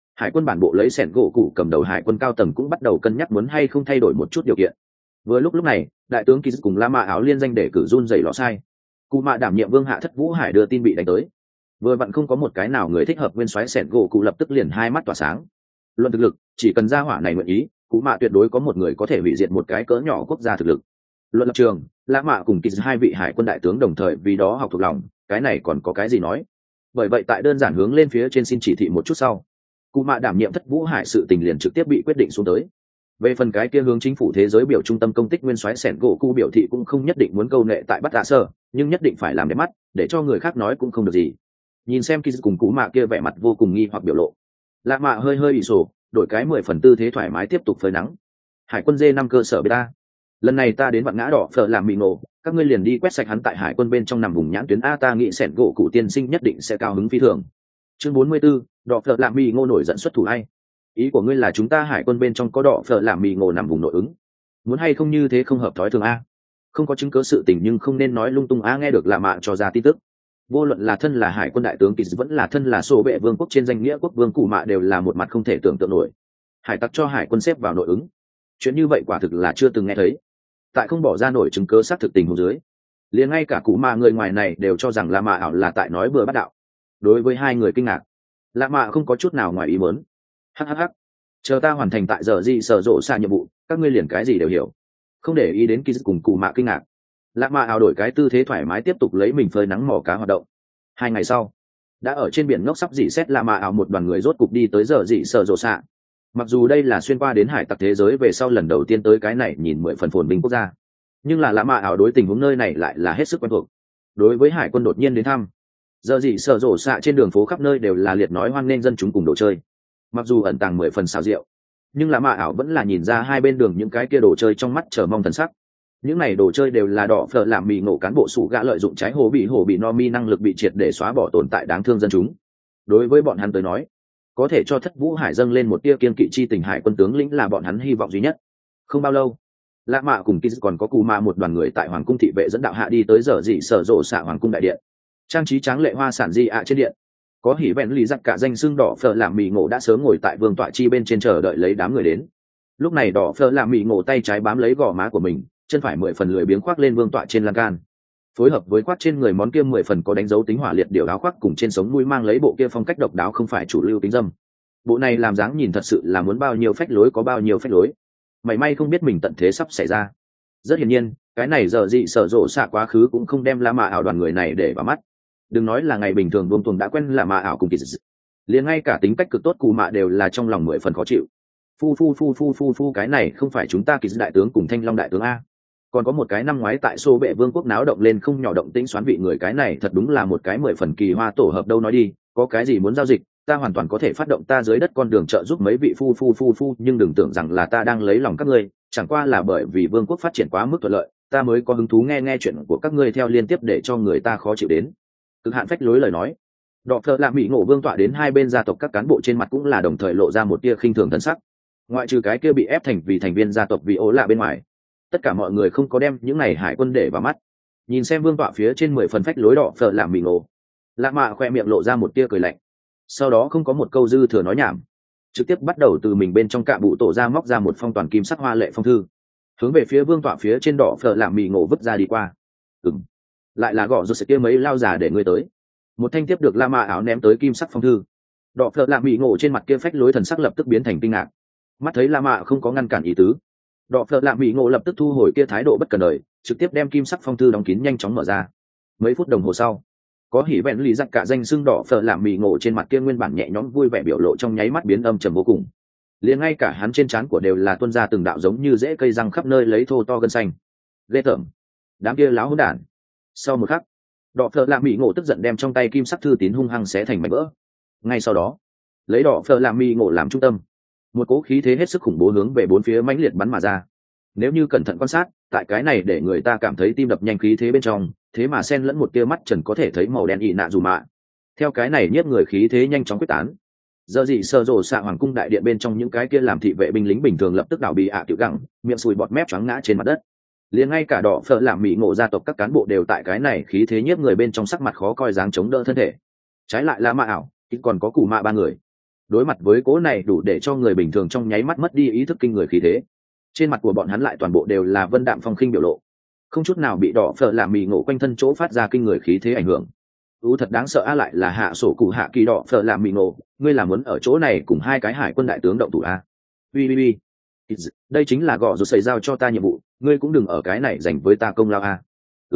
Hải quân bản bộ lấy sẻn gỗ cụ cầm đầu hải quân cao tầng cũng bắt đầu cân nhắc muốn hay không thay đổi một chút điều kiện. Vừa lúc này đại tướng Kiz cùng La Mã áo liên danh để cử run rẩy lọ sai. Cụ mạ đảm nhiệm vương hạ thất vũ hải đưa tin bị đánh tới, vừa vặn không có một cái nào người thích hợp nguyên soái sẻn gỗ cụ lập tức liền hai mắt tỏa sáng. Luận thực lực, chỉ cần ra hỏa này nguyện ý, cụ mạ tuyệt đối có một người có thể hủy diệt một cái cỡ nhỏ quốc gia thực lực. Luận lập trường, La Mã cùng Kiz hai vị hải quân đại tướng đồng thời vì đó học thuộc lòng, cái này còn có cái gì nói. Bởi vậy tại đơn giản hướng lên phía trên xin chỉ thị một chút sau, cụ mạ đảm nhiệm thất vũ hải sự tình liền trực tiếp bị quyết định xuống tới. Về phần cái kia hướng chính phủ thế giới biểu trung tâm công tích nguyên soái sẻn gỗ cụ biểu thị cũng không nhất định muốn câu nệ tại bắt tạ sơ, nhưng nhất định phải làm đẹp mắt, để cho người khác nói cũng không được gì. Nhìn xem Kiz cùng cụ mạ kia vẻ mặt vô cùng nghi hoặc biểu lộ, lạ mạ hơi hơi bị sổ, đổi cái 10 phần tư thế thoải mái tiếp tục phơi nắng. Hải quân D5 cơ sở beta, lần này ta đến vạn ngã đỏ phở làm mì nổ, các ngươi liền đi quét sạch hắn tại hải quân bên trong nằm vùng nhãn tuyến a, ta nghĩ sẻn gỗ cụ tiên sinh nhất định sẽ cao hứng phi thường. Chương 44, đỏ phở làm mì ngô nổi giận xuất thủ hay? Ý của ngươi là chúng ta hải quân bên trong có đỏ phở làm mì ngô nằm vùng nội ứng, muốn hay không như thế không hợp thói thường a? Không có chứng cứ sự tình nhưng không nên nói lung tung a. Nghe được lạ mạ cho ra tin tức, vô luận là thân là hải quân đại tướng Kiz vẫn là thân là sổ vệ vương quốc trên danh nghĩa quốc vương cụ mạ đều là một mặt không thể tưởng tượng nổi. Hải tặc cho hải quân xếp vào nội ứng, chuyện như vậy quả thực là chưa từng nghe thấy. Tại không bỏ ra nổi chứng cứ xác thực tình huống dưới, liền ngay cả cụ mạ người ngoài này đều cho rằng lạ mạ ảo là tại nói bừa bắt đạo. Đối với hai người kinh ngạc, lạ mạ không có chút nào ngoài ý muốn. Hhh, chờ ta hoàn thành tại giờ gì sở rộ xa nhiệm vụ, các ngươi liền cái gì đều hiểu. Không để ý đến Kiz cùng cụ mạ kinh ngạc, lạ mạ ảo đổi cái tư thế thoải mái tiếp tục lấy mình phơi nắng mò cá hoạt động. 2 ngày sau, đã ở trên biển ngốc sắp dỉ xét lạ mạ ảo một đoàn người rốt cục đi tới giờ dị sở rộ xạ. Mặc dù đây là xuyên qua đến hải tặc thế giới về sau lần đầu tiên tới cái này nhìn 10 phần phồn vinh quốc gia, nhưng là lạ mạ ảo đối tình huống nơi này lại là hết sức quen thuộc. Đối với hải quân đột nhiên đến thăm, giờ dị sở rộ xạ trên đường phố khắp nơi đều là liệt nói hoan nghênh dân chúng cùng đồ chơi. Mặc dù ẩn tàng 10 phần xào rượu, nhưng lạ mạ ảo vẫn là nhìn ra hai bên đường những cái kia đồ chơi trong mắt chờ mong thần sắc. Những này đồ chơi đều là đỏ phở làm mì ngộ cán bộ sủ gã lợi dụng trái hồ bị no mi năng lực bị triệt để xóa bỏ tồn tại đáng thương dân chúng. Đối với bọn hắn tới nói, có thể cho thất vũ hải dâng lên một tia kiên kỵ chi tình hải quân tướng lĩnh là bọn hắn hy vọng duy nhất. Không bao lâu, lạ mạ cùng Kiz còn có cù ma một đoàn người tại hoàng cung thị vệ dẫn đạo hạ đi tới giờ dị sở rộ xạ hoàng cung đại điện. Trang trí tráng lệ hoa sản di ạ trên điện, có hỉ vẹn lì giặc cả danh xưng đỏ phở làm mì ngộ đã sớm ngồi tại vương tọa chi bên trên chờ đợi lấy đám người đến. Lúc này đỏ phở làm mì ngộ tay trái bám lấy gò má của mình, chân phải 10 phần lười biếng khoác lên vương tọa trên lan can, phối hợp với khoác trên người món kia 10 phần có đánh dấu tính hỏa liệt điều áo khoác cùng trên sống mũi mang lấy bộ kia phong cách độc đáo không phải chủ lưu tính dâm. Bộ này làm dáng nhìn thật sự là muốn bao nhiêu phách lối có bao nhiêu phách lối, mảy may không biết mình tận thế sắp xảy ra. Rất hiển nhiên cái này giờ dị sở rộ xạ quá khứ cũng không đem la mạ ảo đoàn người này để vào mắt. Đừng nói là ngày bình thường buông tuồng đã quen la mạ ảo cùng Kiz, liền ngay cả tính cách cực tốt cụ mạ đều là trong lòng 10 phần khó chịu. Phu, cái này không phải chúng ta Kiz đại tướng cùng Thanh Long đại tướng a? Còn có một cái năm ngoái tại xô bệ vương quốc náo động lên không nhỏ động tĩnh xoán vị người, cái này thật đúng là một cái 10 phần kỳ hoa tổ hợp đâu. Nói đi, có cái gì muốn giao dịch, ta hoàn toàn có thể phát động ta dưới đất con đường trợ giúp mấy vị phu, nhưng đừng tưởng rằng là ta đang lấy lòng các ngươi, chẳng qua là bởi vì vương quốc phát triển quá mức thuận lợi, ta mới có hứng thú nghe chuyện của các ngươi theo liên tiếp để cho người ta khó chịu đến. Cực hạn phách lối lời nói, đọ phở lạ mỹ ngộ vương tọa đến hai bên gia tộc các cán bộ trên mặt cũng là đồng thời lộ ra một tia khinh thường thân sắc. Ngoại trừ cái kia bị ép thành vì thành viên gia tộc vì ố lạ bên ngoài, tất cả mọi người không có đem những này hải quân để vào mắt. Nhìn xem vương tọa phía trên 10 phần phách lối đỏ phở làm mì ngộ, lạ mạ khoe miệng lộ ra một tia cười lạnh, sau đó không có một câu dư thừa nói nhảm, trực tiếp bắt đầu từ mình bên trong cạ bụ tổ ra móc ra một phong toàn kim sắc hoa lệ phong thư, hướng về phía vương tọa phía trên đỏ phở làm mì ngộ vứt ra đi qua. Lại là gõ rút sẽ kia mấy lao già để ngươi tới. Một thanh tiếp được la mạ áo ném tới kim sắc phong thư, đỏ phở làm mì ngộ trên mặt kia phách lối thần sắc lập tức biến thành kinh ngạc. Mắt thấy la mạ không có ngăn cản ý tứ, đọ phợ lạ mỹ ngộ lập tức thu hồi kia thái độ bất cần đời, trực tiếp đem kim sắc phong thư đóng kín nhanh chóng mở ra. Mấy phút đồng hồ sau, có hỉ vẹn lì giặc cả danh xưng đỏ phợ lạ mỹ ngộ trên mặt kia nguyên bản nhẹ nhõm vui vẻ biểu lộ trong nháy mắt biến âm trầm vô cùng. Liền ngay cả hắn trên trán của đều là tuôn ra từng đạo giống như rễ cây răng khắp nơi lấy thô to gân xanh. Ghê tởm, đám kia láo hỗn đản. Sau một khắc, đỏ phợ lạ mỹ ngộ tức giận đem trong tay kim sắc thư tín hung hăng xé thành mảnh vỡ. Ngay sau đó, lấy đỏ phợ lạ mỹ ngộ làm trung tâm, một cỗ khí thế hết sức khủng bố hướng về bốn phía mãnh liệt bắn mà ra. Nếu như cẩn thận quan sát, tại cái này để người ta cảm thấy tim đập nhanh khí thế bên trong, thế mà xen lẫn một tia mắt trần có thể thấy màu đen ị nạ dù mạ. Theo cái này nhiếp người khí thế nhanh chóng quyết tán. Giờ gì sơ rồ xạ hoàng cung đại điện bên trong những cái kia làm thị vệ binh lính bình thường lập tức đảo bị ạ tiểu gẳng, miệng sùi bọt mép choáng ngã trên mặt đất. Liền ngay cả đỏ phở làm mỹ ngộ gia tộc các cán bộ đều tại cái này khí thế nhiếp người bên trong sắc mặt khó coi dáng chống đỡ thân thể. Trái lại là mạ ảo, còn có cụ mạ ba người. đối mặt với cố này đủ để cho người bình thường trong nháy mắt mất đi ý thức kinh người khí thế, trên mặt của bọn hắn lại toàn bộ đều là vân đạm phong khinh biểu lộ, không chút nào bị đỏ phở làm mì ngộ quanh thân chỗ phát ra kinh người khí thế ảnh hưởng. Thật đáng sợ. Lại là hạ sổ cụ hạ kỳ đỏ phở làm mì ngộ, ngươi là muốn ở chỗ này cùng hai cái hải quân đại tướng động thủ a? Ui, đây chính là gọ rồi xảy giao cho ta nhiệm vụ, ngươi cũng đừng ở cái này dành với ta công lao a.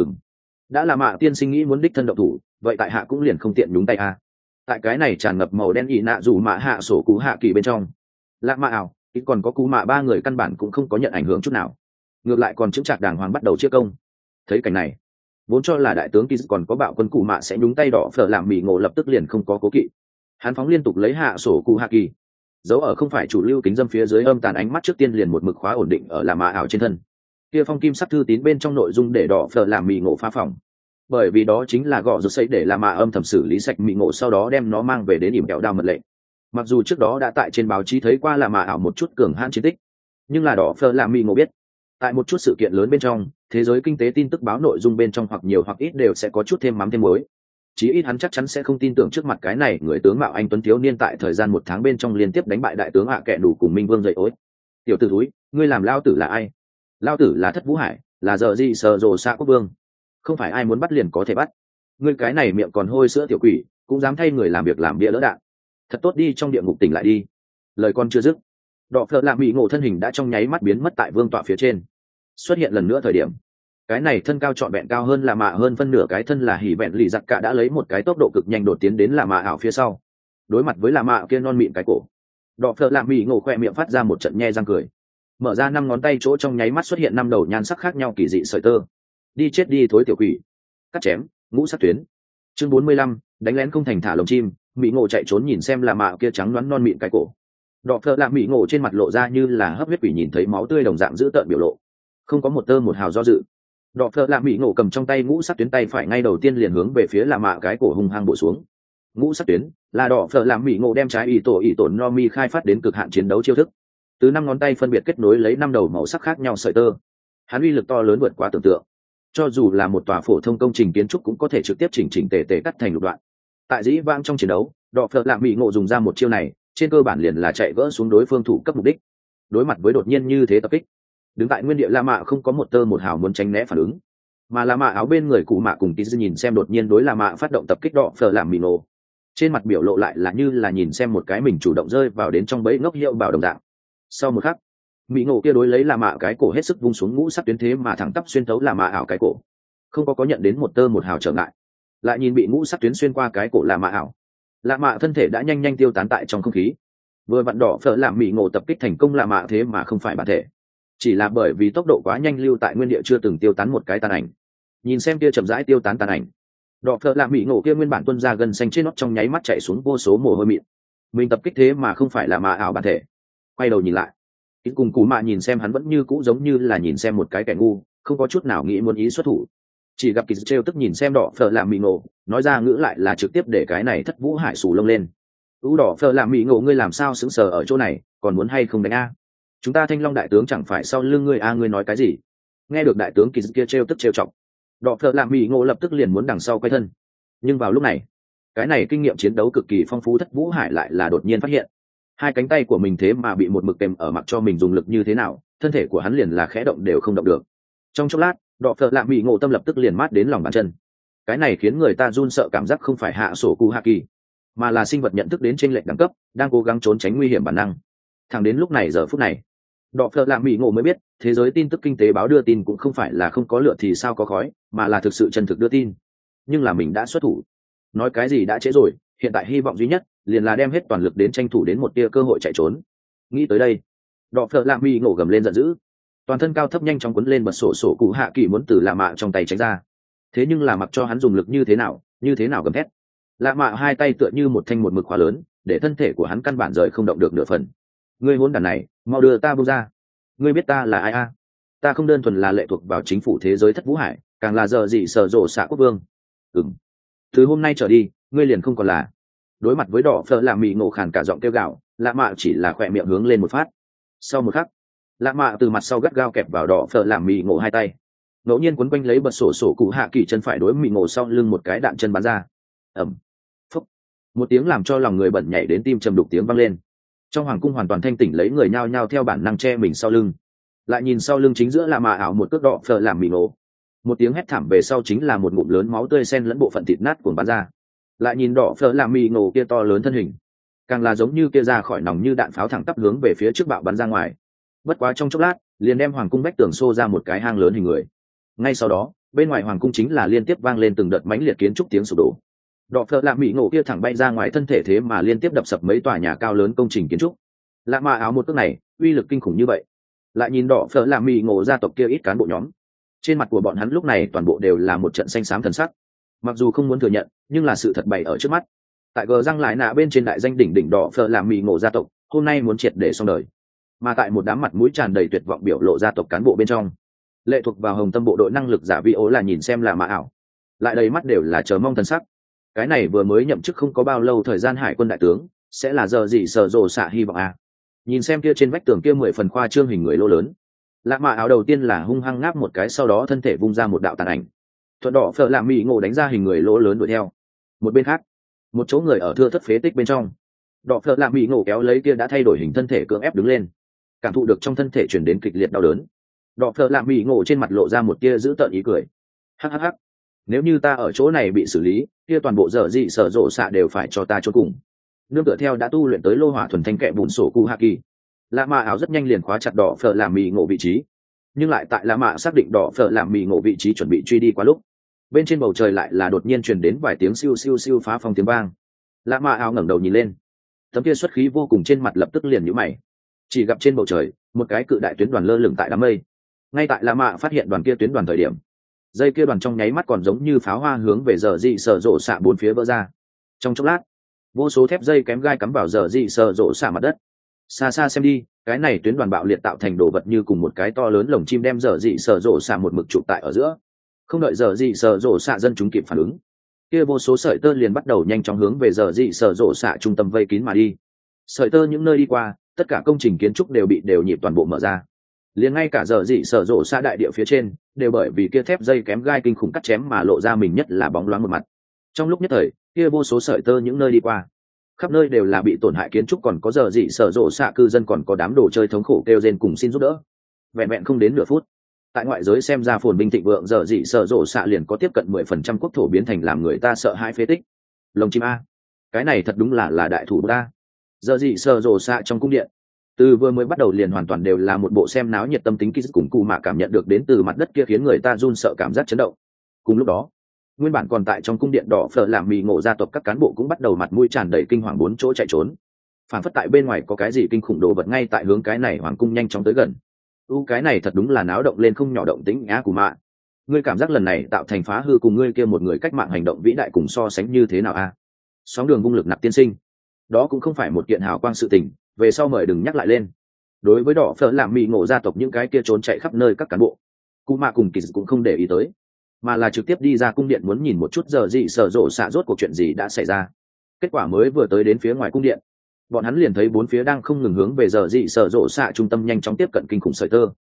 Đã là Mạ tiên sinh nghĩ muốn đích thân động thủ, vậy tại hạ cũng liền không tiện nhúng tay a. Tại cái này tràn ngập màu đen ị nạ dù mạ hạ sổ cụ hạ kỳ bên trong, lạ mạ ảo ít còn có cú mạ ba người căn bản cũng không có nhận ảnh hưởng chút nào, ngược lại còn chững chạc đàng hoàng bắt đầu chia công. Thấy cảnh này, vốn cho là đại tướng Kiz còn có bạo quân cụ mạ sẽ nhúng tay đỏ phở làm mì ngộ lập tức liền không có cố kỵ. Hắn phóng liên tục lấy hạ sổ cụ hạ kỳ, giấu ở không phải chủ lưu kính dâm phía dưới âm tàn ánh mắt trước tiên liền một mực khóa ổn định ở là mạ ảo trên thân. Kia phong kim sắc thư tín bên trong nội dung để đỏ phở làm mì ngộ phá phòng, bởi vì đó chính là gõ rụt xây để là mạ âm thầm xử lý sạch mì ngộ, sau đó đem nó mang về đến ỉm kẹo đao mật lệnh. Mặc dù trước đó đã tại trên báo chí thấy qua là mạ ảo một chút cường hãn chiến tích, nhưng là đỏ phở làm mì ngộ biết, tại một chút sự kiện lớn bên trong, thế giới kinh tế tin tức báo nội dung bên trong hoặc nhiều hoặc ít đều sẽ có chút thêm mắm thêm muối. Chí ít hắn chắc chắn sẽ không tin tưởng trước mặt cái này người tướng mạo anh tuấn thiếu niên tại thời gian 1 tháng bên trong liên tiếp đánh bại đại tướng hạ kệ đủ cùng Minh Vương dậy ối. Tiểu tử thúi, ngươi làm lao tử là ai? Lao tử là Thất Vũ Hải, là giờ gì sờ rồ xạ quốc vương, không phải ai muốn bắt liền có thể bắt. Ngươi cái này miệng còn hôi sữa tiểu quỷ, cũng dám thay người làm việc làm bia lỡ đạn. Thật tốt đi trong địa ngục tỉnh lại đi. Lời con chưa dứt, đỏ phở làm bị ngộ thân hình đã trong nháy mắt biến mất tại vương tọa phía trên. Xuất hiện lần nữa thời điểm, cái này thân cao trọn vẹn cao hơn là mạ hơn phân nửa cái thân là hỉ vẹn lì giặc cả đã lấy một cái tốc độ cực nhanh đột tiến đến là mạ ảo phía sau. Đối mặt với là mạ kia non mịn cái cổ, đỏ phở làm bị ngộ khoe miệng phát ra một trận nhe răng cười, mở ra 5 ngón tay chỗ trong nháy mắt xuất hiện 5 đầu nhan sắc khác nhau kỳ dị sợi tơ. Đi chết đi thối tiểu quỷ. Cắt chém ngũ sắc tuyến. Chương 45, đánh lén không thành thả lồng chim. Mỹ ngộ chạy trốn nhìn xem là mạ kia trắng loáng non mịn cái cổ, đỏ phở làm Mỹ ngộ trên mặt lộ ra như là hấp huyết quỷ nhìn thấy máu tươi đồng dạng dữ tợn biểu lộ, không có một tơ một hào do dự. Đỏ phở làm Mỹ ngộ cầm trong tay ngũ sắc tuyến tay phải ngay đầu tiên liền hướng về phía là mạ cái cổ hung hăng bổ xuống. Ngũ sắc tuyến là đỏ phở làm Mỹ ngộ đem trái ỷ tổ no mi khai phát đến cực hạn chiến đấu chiêu thức, từ 5 ngón tay phân biệt kết nối lấy 5 đầu màu sắc khác nhau sợi tơ. Hắn uy lực to lớn vượt quá tưởng tượng, cho dù là một tòa phổ thông công trình kiến trúc cũng có thể trực tiếp chỉnh tề cắt thành lục đoạn. Tại dĩ vãng trong chiến đấu, đỏ phở làm Mỹ ngộ dùng ra một chiêu này, trên cơ bản liền là chạy vỡ xuống đối phương thủ cấp mục đích. Đối mặt với đột nhiên như thế tập kích, đứng tại nguyên địa La Mạ không có một tơ một hào muốn tránh né phản ứng, mà La Mạ áo bên người cụ mạ cùng tí dư nhìn xem đột nhiên đối La Mạ phát động tập kích đỏ phở làm Mỹ ngộ, trên mặt biểu lộ lại là như là nhìn xem một cái mình chủ động rơi vào đến trong bẫy ngốc hiệu bảo đồng dạng. Sau một khắc, Mỹ ngộ kia đối lấy La Mạ cái cổ hết sức vung xuống ngũ sắc tuyến thế mà thẳng tắp xuyên thấu La Mạ ảo cái cổ, không có nhận đến một tơ một hào trở ngại. Lại nhìn bị ngũ sắc tuyến xuyên qua cái cổ La Mạ ảo, La Mạ thân thể đã nhanh tiêu tán tại trong không khí. Vừa vặn đỏ phở làm Mỹ ngộ tập kích thành công La Mạ thế mà không phải bản thể, chỉ là bởi vì tốc độ quá nhanh lưu tại nguyên địa chưa từng tiêu tán một cái tàn ảnh. Nhìn xem kia chậm rãi tiêu tán tàn ảnh, đỏ phở làm Mỹ ngộ kia nguyên bản tuôn ra gần xanh trên nót trong nháy mắt chạy xuống vô số mồ hôi mịn. Mình tập kích thế mà không phải La Mạ ảo bản thể. Quay đầu nhìn lại, ít cùng cú mạ nhìn xem hắn vẫn như cũ giống như là nhìn xem một cái kẻ ngu, không có chút nào nghĩ muốn ý xuất thủ. Chỉ gặp kỳ trêu tức nhìn xem đỏ phở làm Mỹ ngộ, nói ra ngữ lại là trực tiếp để cái này Thất Vũ Hải xù lông lên. Đỏ phở làm Mỹ ngộ, ngươi làm sao sững sờ ở chỗ này, còn muốn hay không đánh a? Chúng ta Thanh Long đại tướng chẳng phải sau lưng ngươi a? Ngươi nói cái gì? Nghe được đại tướng kỳ kia trêu tức trêu chọc, đỏ phở làm Mỹ ngộ lập tức liền muốn đằng sau quay thân. Nhưng vào lúc này, cái này kinh nghiệm chiến đấu cực kỳ phong phú Thất Vũ Hải lại là đột nhiên phát hiện, hai cánh tay của mình thế mà bị một mực kèm ở mặc cho mình dùng lực như thế nào, thân thể của hắn liền là khẽ động đều không động được. Trong chốc lát, đỏ phở làm Mỹ ngộ tâm lập tức liền mát đến lòng bàn chân. Cái này khiến người ta run sợ cảm giác không phải hạ sổ cụ hạ kỳ, mà là sinh vật nhận thức đến chênh lệch đẳng cấp, đang cố gắng trốn tránh nguy hiểm bản năng. Thẳng đến lúc này giờ phút này, đỏ phở làm Mỹ ngộ mới biết, thế giới tin tức kinh tế báo đưa tin cũng không phải là không có lửa thì sao có khói, mà là thực sự chân thực đưa tin. Nhưng là mình đã xuất thủ, nói cái gì đã trễ rồi, hiện tại hy vọng duy nhất liền là đem hết toàn lực đến tranh thủ đến một tia cơ hội chạy trốn. Nghĩ tới đây, đỏ phở làm Mỹ ngộ gầm lên giận dữ, toàn thân cao thấp nhanh chóng quấn lên bật sổ cụ hạ kỳ muốn từ La Mạ trong tay tránh ra. Thế nhưng là mặc cho hắn dùng lực như thế nào gầm thét, La Mạ hai tay tựa như một thanh một mực khóa lớn, để thân thể của hắn căn bản rời không động được nửa phần. Ngươi hỗn đản này, mau đưa ta buông ra. Ngươi biết ta là ai a? Ta không đơn thuần là lệ thuộc vào chính phủ thế giới Thất Vũ Hải, càng là giờ gì sở rộ xạ quốc vương. Từ hôm nay trở đi, ngươi liền không còn là. Đối mặt với đỏ phở làm Mỹ ngộ khàn cả giọng kêu gào, La Mạ chỉ là khỏe miệng hướng lên một phát. Sau một khắc, La Mạ từ mặt sau gắt gao kẹp vào đỏ phở làm Mỹ ngộ hai tay, ngẫu nhiên quấn quanh lấy bật sổ cụ hạ kỳ chân phải đối Mỹ ngộ sau lưng một cái đạn chân bắn ra. Ẩm, phúc. Một tiếng làm cho lòng người bẩn nhảy đến tim trầm đục tiếng vang lên. Trong hoàng cung hoàn toàn thanh tỉnh, lấy người nhao nhao theo bản năng che mình sau lưng. Lại nhìn sau lưng chính giữa là mạ ảo một cước đọ phờ làm mì nổ. Một tiếng hét thảm về sau chính là một ngụm lớn máu tươi xen lẫn bộ phận thịt nát cuồng bắn ra. Lại nhìn đọ phờ làm mì nổ kia to lớn thân hình, càng là giống như kia ra khỏi nòng như đạn pháo thẳng tắp hướng về phía trước bạo bắn ra ngoài. Bất quá trong chốc lát, liền đem hoàng cung vách tường xô ra một cái hang lớn hình người. Ngay sau đó, bên ngoài hoàng cung chính là liên tiếp vang lên từng đợt mãnh liệt kiến trúc tiếng sụp đổ. Đọ phợ lạ mỹ ngộ kia thẳng bay ra ngoài thân thể, thế mà liên tiếp đập sập mấy tòa nhà cao lớn công trình kiến trúc. Lạ mà áo một cước này uy lực kinh khủng như vậy. Lại nhìn đọ phợ lạ mỹ ngộ gia tộc kia ít cán bộ nhóm, trên mặt của bọn hắn lúc này toàn bộ đều là một trận xanh xám thần sắc. Mặc dù không muốn thừa nhận, nhưng là sự thật bày ở trước mắt. Tại gờ răng lại nạ bên trên đại danh đỉnh đỉnh đỏ phở làm mì ngộ gia tộc hôm nay muốn triệt để xong đời. Mà tại một đám mặt mũi tràn đầy tuyệt vọng biểu lộ gia tộc cán bộ bên trong, lệ thuộc vào hồng tâm bộ đội năng lực giả vi ố là nhìn xem là mạ ảo, lại đầy mắt đều là chờ mong thần sắc. Cái này vừa mới nhậm chức không có bao lâu thời gian hải quân đại tướng sẽ là giờ gì sở rồ xạ hy vọng à. Nhìn xem kia trên vách tường kia 10 phần khoa trương hình người lô lớn, lạ mạ ảo đầu tiên là hung hăng ngáp một cái, sau đó thân thể vung ra một đạo tàn ảnh thuận đỏ phở làm mì ngộ đánh ra hình người lỗ lớn đuổi theo. Một bên khác, một chỗ người ở thưa thất phế tích bên trong, đỏ phở làm mì ngộ kéo lấy kia đã thay đổi hình thân thể cưỡng ép đứng lên, cảm thụ được trong thân thể chuyển đến kịch liệt đau đớn. Đỏ phở làm mì ngộ trên mặt lộ ra một tia dữ tợn ý cười. Hắc, nếu như ta ở chỗ này bị xử lý, kia toàn bộ dở dị sở rộ xạ đều phải cho ta chôn cùng. Nương tựa theo đã tu luyện tới lô hỏa thuần thanh kệ bùn sổ cu hạ kỳ, lạ mạ áo rất nhanh liền khóa chặt đỏ phở làm mì ngộ vị trí. Nhưng lại tại lạ mạ xác định đỏ phở làm mì ngộ vị trí chuẩn bị truy đi qua lúc, bên trên bầu trời lại là đột nhiên truyền đến vài tiếng siêu siêu siêu phá phong tiếng vang. Lạ mạ áo ngẩng đầu nhìn lên, tấm kia xuất khí vô cùng trên mặt lập tức liền nhíu mày. Chỉ gặp trên bầu trời một cái cự đại tuyến đoàn lơ lửng tại đám mây. Ngay tại lạ mạ phát hiện đoàn kia tuyến đoàn thời điểm, dây kia đoàn trong nháy mắt còn giống như pháo hoa hướng về giờ dị sở rộ xạ bốn phía vỡ ra. Trong chốc lát, vô số thép dây kém gai cắm vào giờ dị sở rộ xạ mặt đất. Xa xa xem đi, cái này tuyến đoàn bạo liệt tạo thành đồ vật như cùng một cái to lớn lồng chim đem giờ dị sở rộ xạ một mực chụp tại ở giữa. Không đợi giờ dị sở rộ xạ dân chúng kịp phản ứng, kia vô số sợi tơ liền bắt đầu nhanh chóng hướng về giờ dị sở rộ xạ trung tâm vây kín mà đi. Sợi tơ những nơi đi qua, tất cả công trình kiến trúc đều bị đều nhịp toàn bộ mở ra. Liền ngay cả giờ dị sở rộ xạ đại địa phía trên đều bởi vì kia thép dây kém gai kinh khủng cắt chém mà lộ ra mình nhất là bóng loáng một mặt. Trong lúc nhất thời, kia vô số sợi tơ những nơi đi qua, khắp nơi đều là bị tổn hại kiến trúc, còn có giờ dị sở rộ xạ cư dân, còn có đám đồ chơi thống khổ kêu rên cùng xin giúp đỡ. Vẹn vẹn không đến nửa phút, tại ngoại giới xem ra phồn binh thịnh vượng giờ dị sở rộ xạ liền có tiếp cận 10% quốc thổ biến thành làm người ta sợ hãi phế tích. Lồng chim a, cái này thật đúng là đại thủ ta. Giờ dị sở rộ xạ trong cung điện, từ vừa mới bắt đầu liền hoàn toàn đều là một bộ xem náo nhiệt tâm tính, ký cùng cụ mà cảm nhận được đến từ mặt đất kia khiến người ta run sợ cảm giác chấn động. Cùng lúc đó, nguyên bản còn tại trong cung điện đỏ phở làm mì ngộ gia tộc các cán bộ cũng bắt đầu mặt mũi tràn đầy kinh hoàng bốn chỗ chạy trốn, phản phất tại bên ngoài có cái gì kinh khủng đồ vật ngay tại hướng cái này hoàng cung nhanh chóng tới gần. Cái này thật đúng là náo động lên không nhỏ động tĩnh á. Của mạ, ngươi cảm giác lần này tạo thành phá hư cùng ngươi kia một người cách mạng hành động vĩ đại cùng so sánh như thế nào a? Sóng đường vung lực nạp tiên sinh, đó cũng không phải một kiện hào quang sự tình, về sau mời đừng nhắc lại lên. Đối với đỏ phở làm mì ngộ gia tộc những cái kia trốn chạy khắp nơi các cán bộ, cụ mạ cùng kỳ cũng không để ý tới, mà là trực tiếp đi ra cung điện muốn nhìn một chút giờ dị sở rộ xạ rốt cuộc chuyện gì đã xảy ra. Kết quả mới vừa tới đến phía ngoài cung điện, bọn hắn liền thấy bốn phía đang không ngừng hướng về giờ dị sở rộ xạ trung tâm nhanh chóng tiếp cận kinh khủng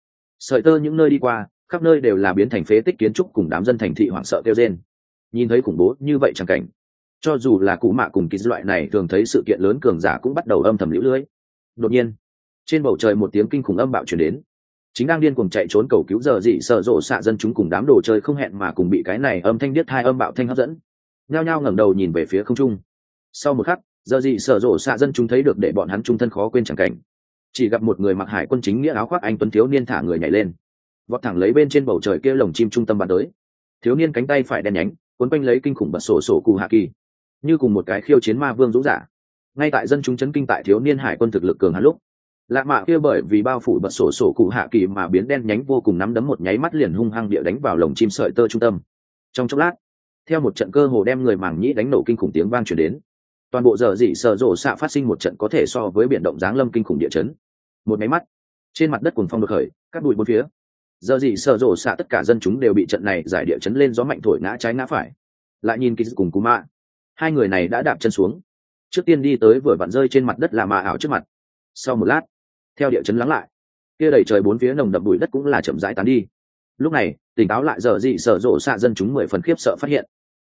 sợi tơ những nơi đi qua, khắp nơi đều là biến thành phế tích kiến trúc cùng đám dân thành thị hoảng sợ kêu rên. Nhìn thấy khủng bố như vậy chẳng cảnh, cho dù là cụ mạ cùng kỳ loại này thường thấy sự kiện lớn cường giả cũng bắt đầu âm thầm liễu lưới. Đột nhiên, trên bầu trời một tiếng kinh khủng âm bạo truyền đến. Chính đang điên cuồng chạy trốn cầu cứu giờ dị sở rộ xạ dân chúng cùng đám đồ chơi không hẹn mà cùng bị cái này âm thanh điếc hai âm bạo thanh hấp dẫn, nhao nhao ngẩng đầu nhìn về phía không trung. Sau một khắc, giờ dị sở rộ xạ dân chúng thấy được để bọn hắn trung thân khó quên chẳng cảnh. Chỉ gặp một người mặc hải quân chính nghĩa áo khoác anh tuấn thiếu niên thả người nhảy lên, vọt thẳng lấy bên trên bầu trời kia lồng chim trung tâm bắn tới. Thiếu niên cánh tay phải đen nhánh cuốn quanh lấy kinh khủng bật sổ sổ cụ hạ kỳ, như cùng một cái khiêu chiến ma vương dũng giả. Ngay tại dân chúng chấn kinh tại thiếu niên hải quân thực lực cường hắn lúc, lạ mạ kia bởi vì bao phủ bật sổ sổ cụ hạ kỳ mà biến đen nhánh vô cùng nắm đấm một nháy mắt liền hung hăng địa đánh vào lồng chim sợi tơ trung tâm. Trong chốc lát, theo một trận cơ hồ đem người màng nhĩ đánh nổ kinh khủng tiếng vang truyền đến, toàn bộ giờ dị sở rộ xạ phát sinh một trận có thể so với biển động giáng lâm kinh khủng địa chấn. Một nháy mắt, trên mặt đất cuồng phong đột khởi, cát bụi bốn phía. Giờ dị sở rộ xạ tất cả dân chúng đều bị trận này giải địa chấn lên gió mạnh thổi ngã trái ngã phải. Lại nhìn kỳ cùng cú mạ, hai người này đã đạp chân xuống, trước tiên đi tới vừa vặn rơi trên mặt đất là mạ ảo trước mặt. Sau một lát, theo địa chấn lắng lại, kia đầy trời bốn phía nồng đậm bụi đất cũng là chậm rãi tán đi. Lúc này tỉnh táo lại giờ dị sở rộ xạ dân chúng 10 phần khiếp sợ phát hiện,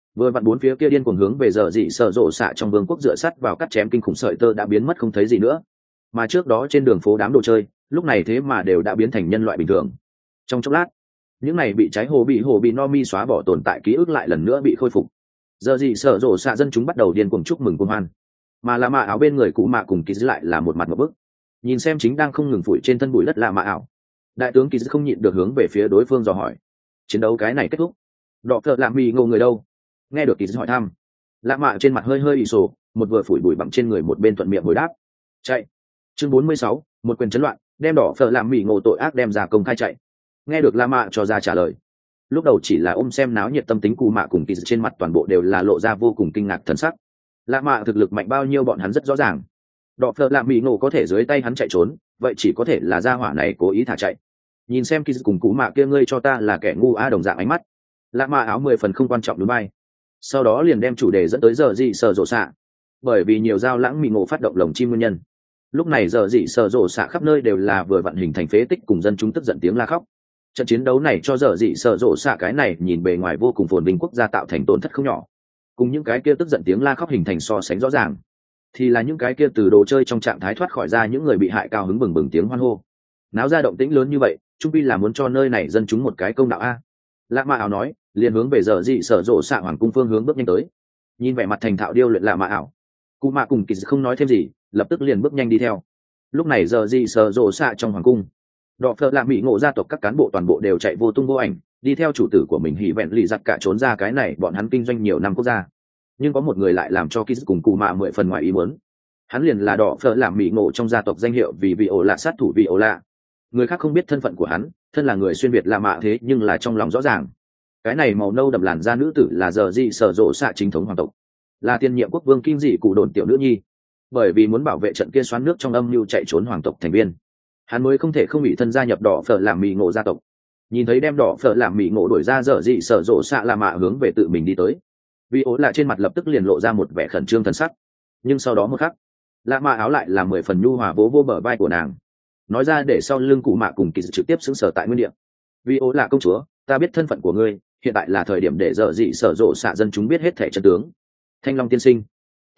vừa vặn bốn phía kia điên cuồng hướng về giờ dị sở rộ xạ trong vương quốc dựa sắt vào cắt chém kinh khủng sợi tơ đã biến mất không thấy gì nữa, mà trước đó trên đường phố đám đồ chơi lúc này thế mà đều đã biến thành nhân loại bình thường. Trong chốc lát, những này bị cháy hồ bị no mi xóa bỏ tồn tại ký ức lại lần nữa bị khôi phục. Giờ dị sở rộ xạ dân chúng bắt đầu điên cuồng chúc mừng cuồng hoan, mà là mạ áo bên người cụ mạ cùng ký lại là một mặt một bức, nhìn xem chính đang không ngừng phủi trên thân bụi đất là mạ ảo. Đại tướng ký không nhịn được hướng về phía đối phương dò hỏi, chiến đấu cái này kết thúc, đọ thợ làm mì ngộ người đâu? Nghe được ký hỏi thăm, lạ mạ trên mặt hơi hơi ì sổ, một vừa phủi bụi bặm trên người một bên thuận miệng hồi đáp, chạy. Chương 46, một quyền chấn loạn, đem đỏ phở làm mì ngộ tội ác đem ra công khai chạy. Nghe được la mạ cho ra trả lời, lúc đầu chỉ là ôm xem náo nhiệt tâm tính cù mạ cùng kỳ trên mặt toàn bộ đều là lộ ra vô cùng kinh ngạc thần sắc. La mạ thực lực mạnh bao nhiêu bọn hắn rất rõ ràng, đỏ phở làm mì ngộ có thể dưới tay hắn chạy trốn, vậy chỉ có thể là gia hỏa này cố ý thả chạy. Nhìn xem kỳ cùng cù mạ kia ngươi cho ta là kẻ ngu đồng dạng ánh mắt, la mạ áo 10 phần không quan trọng đúng bay, sau đó liền đem chủ đề dẫn tới giờ dị sở rộ xạ. Bởi vì nhiều dao lãng mì ngộ phát động lồng chim nguyên nhân, lúc này giờ dị sở rộ xạ khắp nơi đều là vừa vận hình thành phế tích cùng dân chúng tức giận tiếng la khóc. Trận chiến đấu này cho giờ dị sở rộ xạ cái này nhìn bề ngoài vô cùng phồn vinh quốc gia tạo thành tổn thất không nhỏ, cùng những cái kia tức giận tiếng la khóc hình thành so sánh rõ ràng thì là những cái kia từ đồ chơi trong trạng thái thoát khỏi ra những người bị hại cao hứng bừng bừng tiếng hoan hô, náo ra động tĩnh lớn như vậy trung pi là muốn cho nơi này dân chúng một cái công đạo a. Lạ mạ ảo nói liền hướng về giờ dị sở rộ xạ hoàng cung phương hướng bước nhanh tới. Nhìn vẻ mặt thành thạo điêu luyện lạ mạ ảo, cụ mạ cùng kỳ không nói thêm gì, lập tức liền bước nhanh đi theo. Lúc này giờ dị sở rộ xạ trong hoàng cung, đọ phợ lạ mỹ ngộ gia tộc các cán bộ toàn bộ đều chạy vô tung vô ảnh, đi theo chủ tử của mình hỉ vẹn lì giặt cả trốn ra cái này bọn hắn kinh doanh nhiều năm quốc gia. Nhưng có một người lại làm cho kỳ cùng cụ mạ 10 phần ngoài ý muốn, hắn liền là đọ phợ lạ mỹ ngộ trong gia tộc danh hiệu vì vị ổ lạ sát thủ vị ổ lạ. Người khác không biết thân phận của hắn, thân là người xuyên việt lạ mạ thế nhưng là trong lòng rõ ràng, cái này màu nâu đậm làn da nữ tử là giờ dị sở rộ xạ chính thống hoàng tộc, là tiên nhiệm quốc vương kim dị cụ đồn tiểu nữ nhi. Bởi vì muốn bảo vệ trận kia xoắn nước trong âm mưu chạy trốn hoàng tộc thành viên, hắn mới không thể không bị thân gia nhập đỏ phở làm mì ngộ gia tộc. Nhìn thấy đem đỏ phở làm mì ngộ đổi ra dở dị sở rộ xạ là mạ hướng về tự mình đi tới, vì ố lạ trên mặt lập tức liền lộ ra một vẻ khẩn trương thần sắc. Nhưng sau đó một khắc, lạ mạ áo lại là 10 phần nhu hòa vỗ vô bờ vai của nàng, nói ra để sau lưng cụ mạ cùng kỳ trực tiếp xứng sở tại nguyên địa. Vì ố lạ công chúa, ta biết thân phận của ngươi, hiện tại là thời điểm để dở dị sở rộ xạ dân chúng biết hết thể chân tướng. Thanh Long tiên sinh,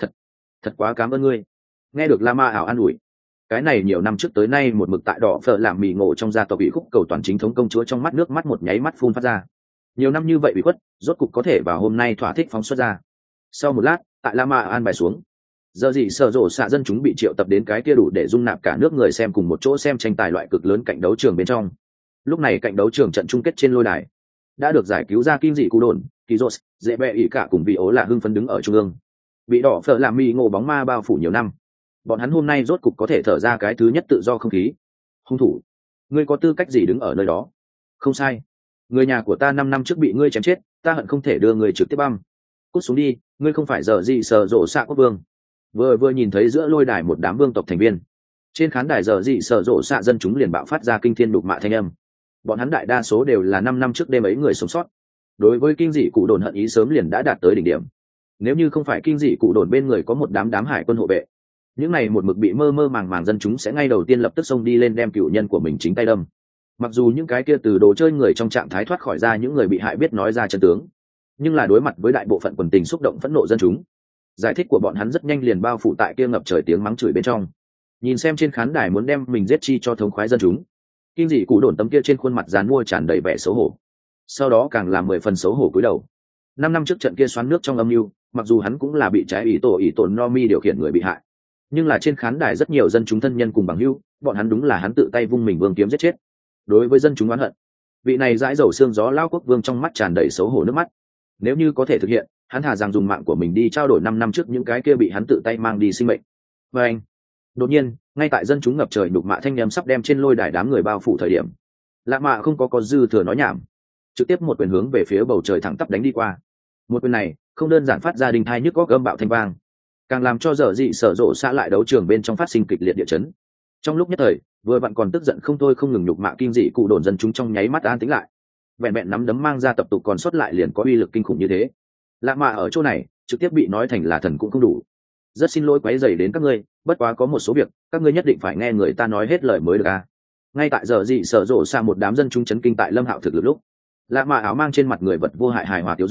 thật quá cảm ơn ngươi. Nghe được la ma ảo an ủi, cái này nhiều năm trước tới nay một mực tại đỏ phở làm mì ngộ trong gia tộc bị khúc cầu toàn chính thống công chúa trong mắt nước mắt một nháy mắt phun phát ra. Nhiều năm như vậy bị khuất, rốt cục có thể vào hôm nay thỏa thích phóng xuất ra. Sau một lát, tại la ma an bài xuống, giờ gì sở rộ xạ dân chúng bị triệu tập đến cái kia đủ để dung nạp cả nước người xem cùng một chỗ xem tranh tài loại cực lớn cạnh đấu trường bên trong. Lúc này cạnh đấu trường trận chung kết trên lôi đài đã được giải cứu ra kim dị cụ đồn kỳ rốt dễ bẹ ỉ cả cùng vị ố là hưng phấn đứng ở trung ương, bị đỏ phở làm mì ngộ bóng ma bao phủ nhiều năm, bọn hắn hôm nay rốt cục có thể thở ra cái thứ nhất tự do không khí. Hung thủ, ngươi có tư cách gì đứng ở nơi đó? Không sai, người nhà của ta 5 năm trước bị ngươi chém chết, ta hận không thể đưa người trực tiếp băm. Cút xuống đi, ngươi không phải giờ gì sở rộ xạ quốc vương. Vừa nhìn thấy giữa lôi đài một đám vương tộc thành viên, trên khán đài giờ gì sở rộ xạ dân chúng liền bạo phát ra kinh thiên đục mạ thanh âm. Bọn hắn đại đa số đều là 5 năm trước đêm ấy người sống sót, đối với kinh dị cụ đồn hận ý sớm liền đã đạt tới đỉnh điểm. Nếu như không phải kinh dị cụ đồn bên người có một đám hải quân hộ vệ, những này một mực bị mơ màng dân chúng sẽ ngay đầu tiên lập tức xông đi lên đem cựu nhân của mình chính tay đâm. Mặc dù những cái kia từ đồ chơi người trong trạng thái thoát khỏi ra những người bị hại biết nói ra chân tướng, nhưng là đối mặt với đại bộ phận quần tình xúc động phẫn nộ dân chúng, giải thích của bọn hắn rất nhanh liền bao phủ tại kia ngập trời tiếng mắng chửi bên trong. Nhìn xem trên khán đài muốn đem mình giết chi cho thống khoái dân chúng, kinh dị cụ đồn tấm kia trên khuôn mặt dán mua tràn đầy vẻ xấu hổ, sau đó càng làm 10 phần xấu hổ cúi đầu. 5 năm trước trận kia xoắn nước trong âm mưu, mặc dù hắn cũng là bị trái ý tổ Nomi điều khiển người bị hại, nhưng là trên khán đài rất nhiều dân chúng thân nhân cùng bằng hữu, bọn hắn đúng là hắn tự tay vung mình vương kiếm giết chết. Đối với dân chúng oán hận, vị này dãi dầu xương gió lao quốc vương trong mắt tràn đầy xấu hổ nước mắt. Nếu như có thể thực hiện, hắn thà rằng dùng mạng của mình đi trao đổi 5 năm trước những cái kia bị hắn tự tay mang đi sinh mệnh. Và anh, đột nhiên, ngay tại dân chúng ngập trời đục mạ thanh nhâm sắp đem trên lôi đài đám người bao phủ thời điểm, lạ mạ không có dư thừa nói nhảm, trực tiếp một quyền hướng về phía bầu trời thẳng tắp đánh đi qua. Một quyền này không đơn giản phát ra đình thai nhức góc gầm bạo thanh vang, càng làm cho dở dị sở rộ xạ lại đấu trường bên trong phát sinh kịch liệt địa chấn. Trong lúc nhất thời, vừa vặn còn tức giận không thôi không ngừng nhục mạ kinh dị cụ đồn dân chúng trong nháy mắt an tĩnh lại, vẹn nắm đấm mang ra tập tục còn sót lại liền có uy lực kinh khủng như thế. Lạ mạ ở chỗ này trực tiếp bị nói thành là thần cũng không đủ. Rất xin lỗi quấy rầy đến các ngươi, bất quá có một số việc các ngươi nhất định phải nghe người ta nói hết lời mới được a. Ngay tại giờ dị sở rộ xạ một đám dân chúng chấn kinh tại Lâm Hạo thực lực lúc, lạ mạ áo mang trên mặt người vật vô hại hài hòa tiêu dung,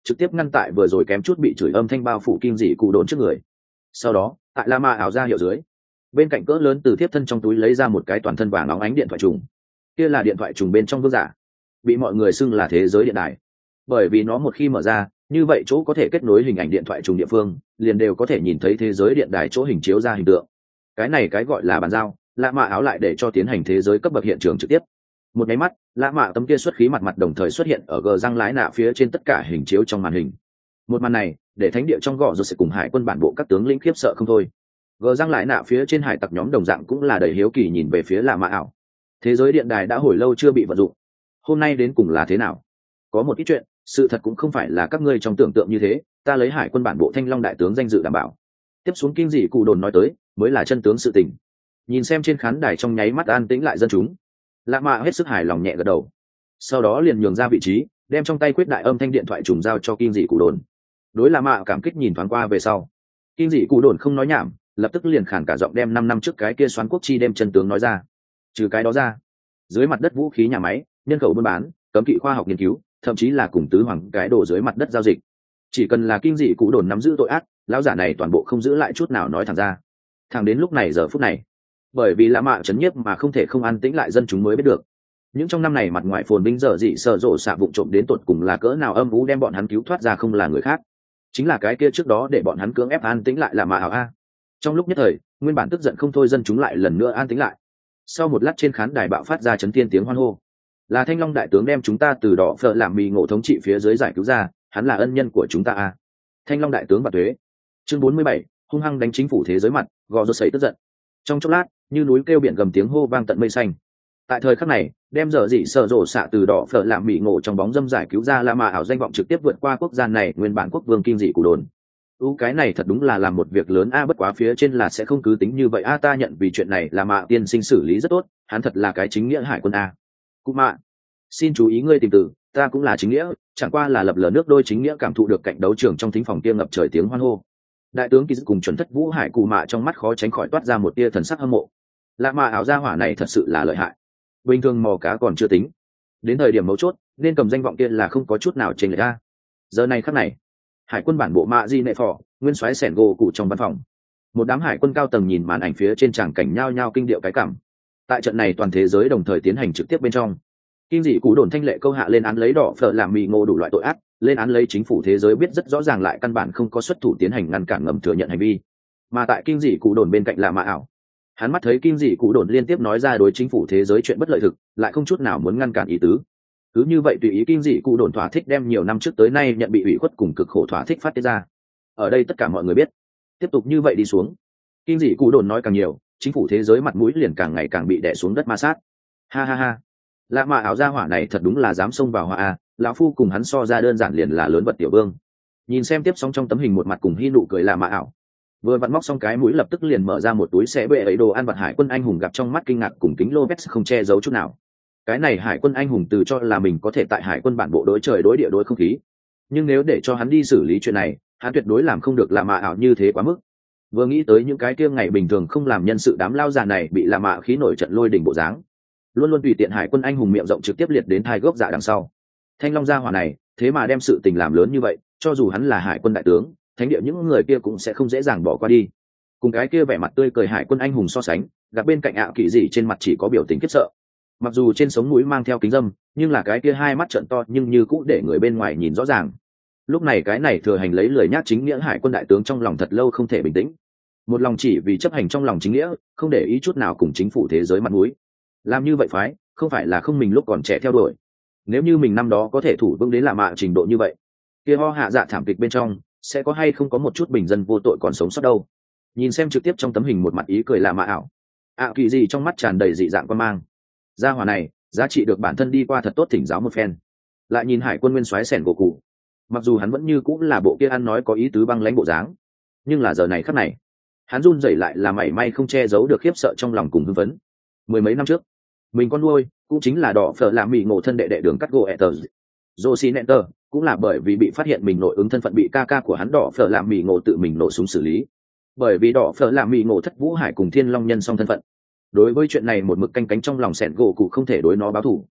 trực tiếp ngăn tại vừa rồi kém chút bị chửi âm thanh bao phủ kim dị cụ đồn trước người. Sau đó tại la ma ảo ra hiệu dưới, bên cạnh cỡ lớn từ thiếp thân trong túi lấy ra một cái toàn thân vàng óng ánh điện thoại trùng. Kia là điện thoại trùng bên trong vương giả, bị mọi người xưng là thế giới điện đài, bởi vì nó một khi mở ra, như vậy chỗ có thể kết nối hình ảnh điện thoại trùng địa phương liền đều có thể nhìn thấy thế giới điện đài chỗ hình chiếu ra hình tượng. Cái này cái gọi là bàn giao, lạ mạ áo lại để cho tiến hành thế giới cấp bậc hiện trường trực tiếp. Một máy mắt, lạ mạ tấm kia xuất khí mặt đồng thời xuất hiện ở gờ răng lái nạ phía trên tất cả hình chiếu trong màn hình. Một màn này để thánh địa trong gò rồi sẽ cùng hải quân bản bộ các tướng lĩnh khiếp sợ không thôi. Gờ răng lái nạ phía trên hải tặc nhóm đồng dạng cũng là đầy hiếu kỳ nhìn về phía lạ mạ ảo. Thế giới điện đài đã hồi lâu chưa bị vận dụng, hôm nay đến cùng là thế nào? Có một ít chuyện, sự thật cũng không phải là các ngươi trong tưởng tượng như thế. Ta lấy hải quân bản bộ Thanh Long đại tướng danh dự đảm bảo. Tiếp xuống kinh dị cụ đồn nói tới mới là chân tướng sự tình. Nhìn xem trên khán đài trong nháy mắt an tĩnh lại dân chúng, lạ mạ hết sức hài lòng nhẹ gật đầu, sau đó liền nhường ra vị trí, đem trong tay quyết đại âm thanh điện thoại trùng giao cho kinh dị cụ đồn. Đối lạ mạ cảm kích nhìn thoáng qua về sau, kinh dị cụ đồn không nói nhảm, lập tức liền khản cả giọng đem 5 năm trước cái kia xoán quốc chi đem chân tướng nói ra. Trừ cái đó ra, dưới mặt đất vũ khí nhà máy, nhân khẩu buôn bán, cấm kỵ khoa học nghiên cứu, thậm chí là cùng tứ hoàng cái đồ dưới mặt đất giao dịch, chỉ cần là kinh dị cụ đồn nắm giữ tội ác, lão giả này toàn bộ không giữ lại chút nào nói thẳng ra. Thẳng đến lúc này giờ phút này, bởi vì lạ mạ chấn nhiếp mà không thể không an tĩnh lại dân chúng mới biết được, những trong năm này mặt ngoài phồn vinh dở dị sợ rộ xạ vụng trộm đến tột cùng là cỡ nào âm u đem bọn hắn cứu thoát ra không là người khác, chính là cái kia trước đó để bọn hắn cưỡng ép an tĩnh lại là mạ ảo a. Trong lúc nhất thời, nguyên bản tức giận không thôi dân chúng lại lần nữa an tĩnh lại. Sau một lát trên khán đài bạo phát ra chấn thiên tiếng hoan hô. Là Thanh Long đại tướng đem chúng ta từ đỏ phở làm mì ngộ thống trị phía dưới giải cứu ra, hắn là ân nhân của chúng ta a. Thanh Long đại tướng và thuế. Chương 47, hung hăng đánh chính phủ thế giới mặt, gò rô sấy tức giận. Trong chốc lát, như núi kêu biển gầm tiếng hô vang tận mây xanh. Tại thời khắc này, đem dở dị sợ rộ xạ từ đỏ phở làm mì ngộ trong bóng dâm giải cứu ra, là mà ảo danh vọng trực tiếp vượt qua quốc gia này nguyên bản quốc vương kinh dị cụ đồn. Cái này thật đúng là làm một việc lớn a, bất quá phía trên là sẽ không cứ tính như vậy a, ta nhận vì chuyện này là mạ tiên sinh xử lý rất tốt, hắn thật là cái chính nghĩa hải quân a. Cụ mạ, xin chú ý ngươi tìm từ, ta cũng là chính nghĩa, chẳng qua là lập lờ nước đôi chính nghĩa cảm thụ được cạnh đấu trường trong thính phòng kia ngập trời tiếng hoan hô. Đại tướng kỳ dự cùng chuẩn thất vũ hải cụ mạ trong mắt khó tránh khỏi toát ra một tia thần sắc hâm mộ. Lạ mạ ảo gia hỏa này thật sự là lợi hại, bình thường mò cá còn chưa tính, đến thời điểm mấu chốt nên cầm danh vọng kia là không có chút nào chênh lệch ra. Giờ này khắc này, hải quân bản bộ mạ di nệ phò nguyên soái sẻn gỗ cụ trong văn phòng, một đám hải quân cao tầng nhìn màn ảnh phía trên tràng cảnh nhao nhao kinh điệu cái cảm. Tại trận này toàn thế giới đồng thời tiến hành trực tiếp bên trong, kinh dị cụ đồn thanh lệ câu hạ lên án lấy đỏ phở làm mì ngộ đủ loại tội ác, lên án lấy chính phủ thế giới biết rất rõ ràng lại căn bản không có xuất thủ tiến hành ngăn cản ngầm thừa nhận hành vi. Mà tại kinh dị cụ đồn bên cạnh là mạ ảo, hắn mắt thấy kinh dị cụ đồn liên tiếp nói ra đối chính phủ thế giới chuyện bất lợi thực, lại không chút nào muốn ngăn cản ý tứ. Cứ như vậy tùy ý kinh dị cụ đồn thỏa thích đem nhiều năm trước tới nay nhận bị ủy khuất cùng cực khổ thỏa thích phát tiết ra. Ở đây tất cả mọi người biết, tiếp tục như vậy đi xuống, kinh dị cụ đồn nói càng nhiều, chính phủ thế giới mặt mũi liền càng ngày càng bị đè xuống đất ma sát. Ha ha ha, lạ mạ áo gia hỏa này thật đúng là dám xông vào hỏa a, lão phu cùng hắn so ra đơn giản liền là lớn vật tiểu vương. Nhìn xem tiếp xong trong tấm hình một mặt cùng hi nụ cười lạ mạ ảo, vừa vặn móc xong cái mũi lập tức liền mở ra một túi xé bệ ấy đồ ăn vặt hải quân anh hùng gặp trong mắt kinh ngạc cùng kính lô vét không che giấu chút nào. Cái này hải quân anh hùng từ cho là mình có thể tại hải quân bản bộ đối trời đối địa đối không khí, nhưng nếu để cho hắn đi xử lý chuyện này, hắn tuyệt đối làm không được lạ mạ ảo như thế quá mức. Vừa nghĩ tới những cái kia ngày bình thường không làm nhân sự đám lao già này bị lạ mạ khí nổi trận lôi đỉnh bộ dáng, luôn luôn tùy tiện hải quân anh hùng miệng rộng trực tiếp liệt đến hai gốc dạ đằng sau. Thanh Long gia hỏa này thế mà đem sự tình làm lớn như vậy, cho dù hắn là hải quân đại tướng, thánh địa những người kia cũng sẽ không dễ dàng bỏ qua đi. Cùng cái kia vẻ mặt tươi cười hải quân anh hùng so sánh, gặp bên cạnh ạ kỳ dị trên mặt chỉ có biểu tình khiếp sợ. Mặc dù trên sống mũi mang theo kính dâm, nhưng là cái kia hai mắt trợn to nhưng như cũ để người bên ngoài nhìn rõ ràng. Lúc này cái này thừa hành lấy lời nhác chính nghĩa hải quân đại tướng trong lòng thật lâu không thể bình tĩnh, một lòng chỉ vì chấp hành trong lòng chính nghĩa, không để ý chút nào cùng chính phủ thế giới mặt mũi. Làm như vậy phái không phải là không mình lúc còn trẻ theo đuổi. Nếu như mình năm đó có thể thủ vững đến lạ mạ trình độ như vậy, kia ho hạ dạ thảm kịch bên trong sẽ có hay không có một chút bình dân vô tội còn sống sót đâu. Nhìn xem trực tiếp trong tấm hình một mặt ý cười lạ mạ ảo, ạ kỳ gì trong mắt tràn đầy dị dạng quan mang. Gia hỏa này giá trị được bản thân đi qua thật tốt thỉnh giáo một phen. Lại nhìn hải quân nguyên soái sẻn gỗ cụ, mặc dù hắn vẫn như cũng là bộ kia ăn nói có ý tứ băng lãnh bộ dáng, nhưng là giờ này khắc này hắn run rẩy lại là mảy may không che giấu được khiếp sợ trong lòng cùng hưng phấn. Mười mấy năm trước, mình con nuôi cũng chính là đỏ phở làm mì ngộ thân đệ đệ đường cắt gỗ Ether Josie cũng là bởi vì bị phát hiện mình nội ứng thân phận bị ca ca của hắn đỏ phở làm mì ngộ tự mình nổ súng xử lý. Bởi vì đỏ phở làm mì ngộ thất vũ hải cùng thiên long nhân song thân phận, đối với chuyện này một mực canh cánh trong lòng sẹn gỗ cụ không thể đối nó báo thù.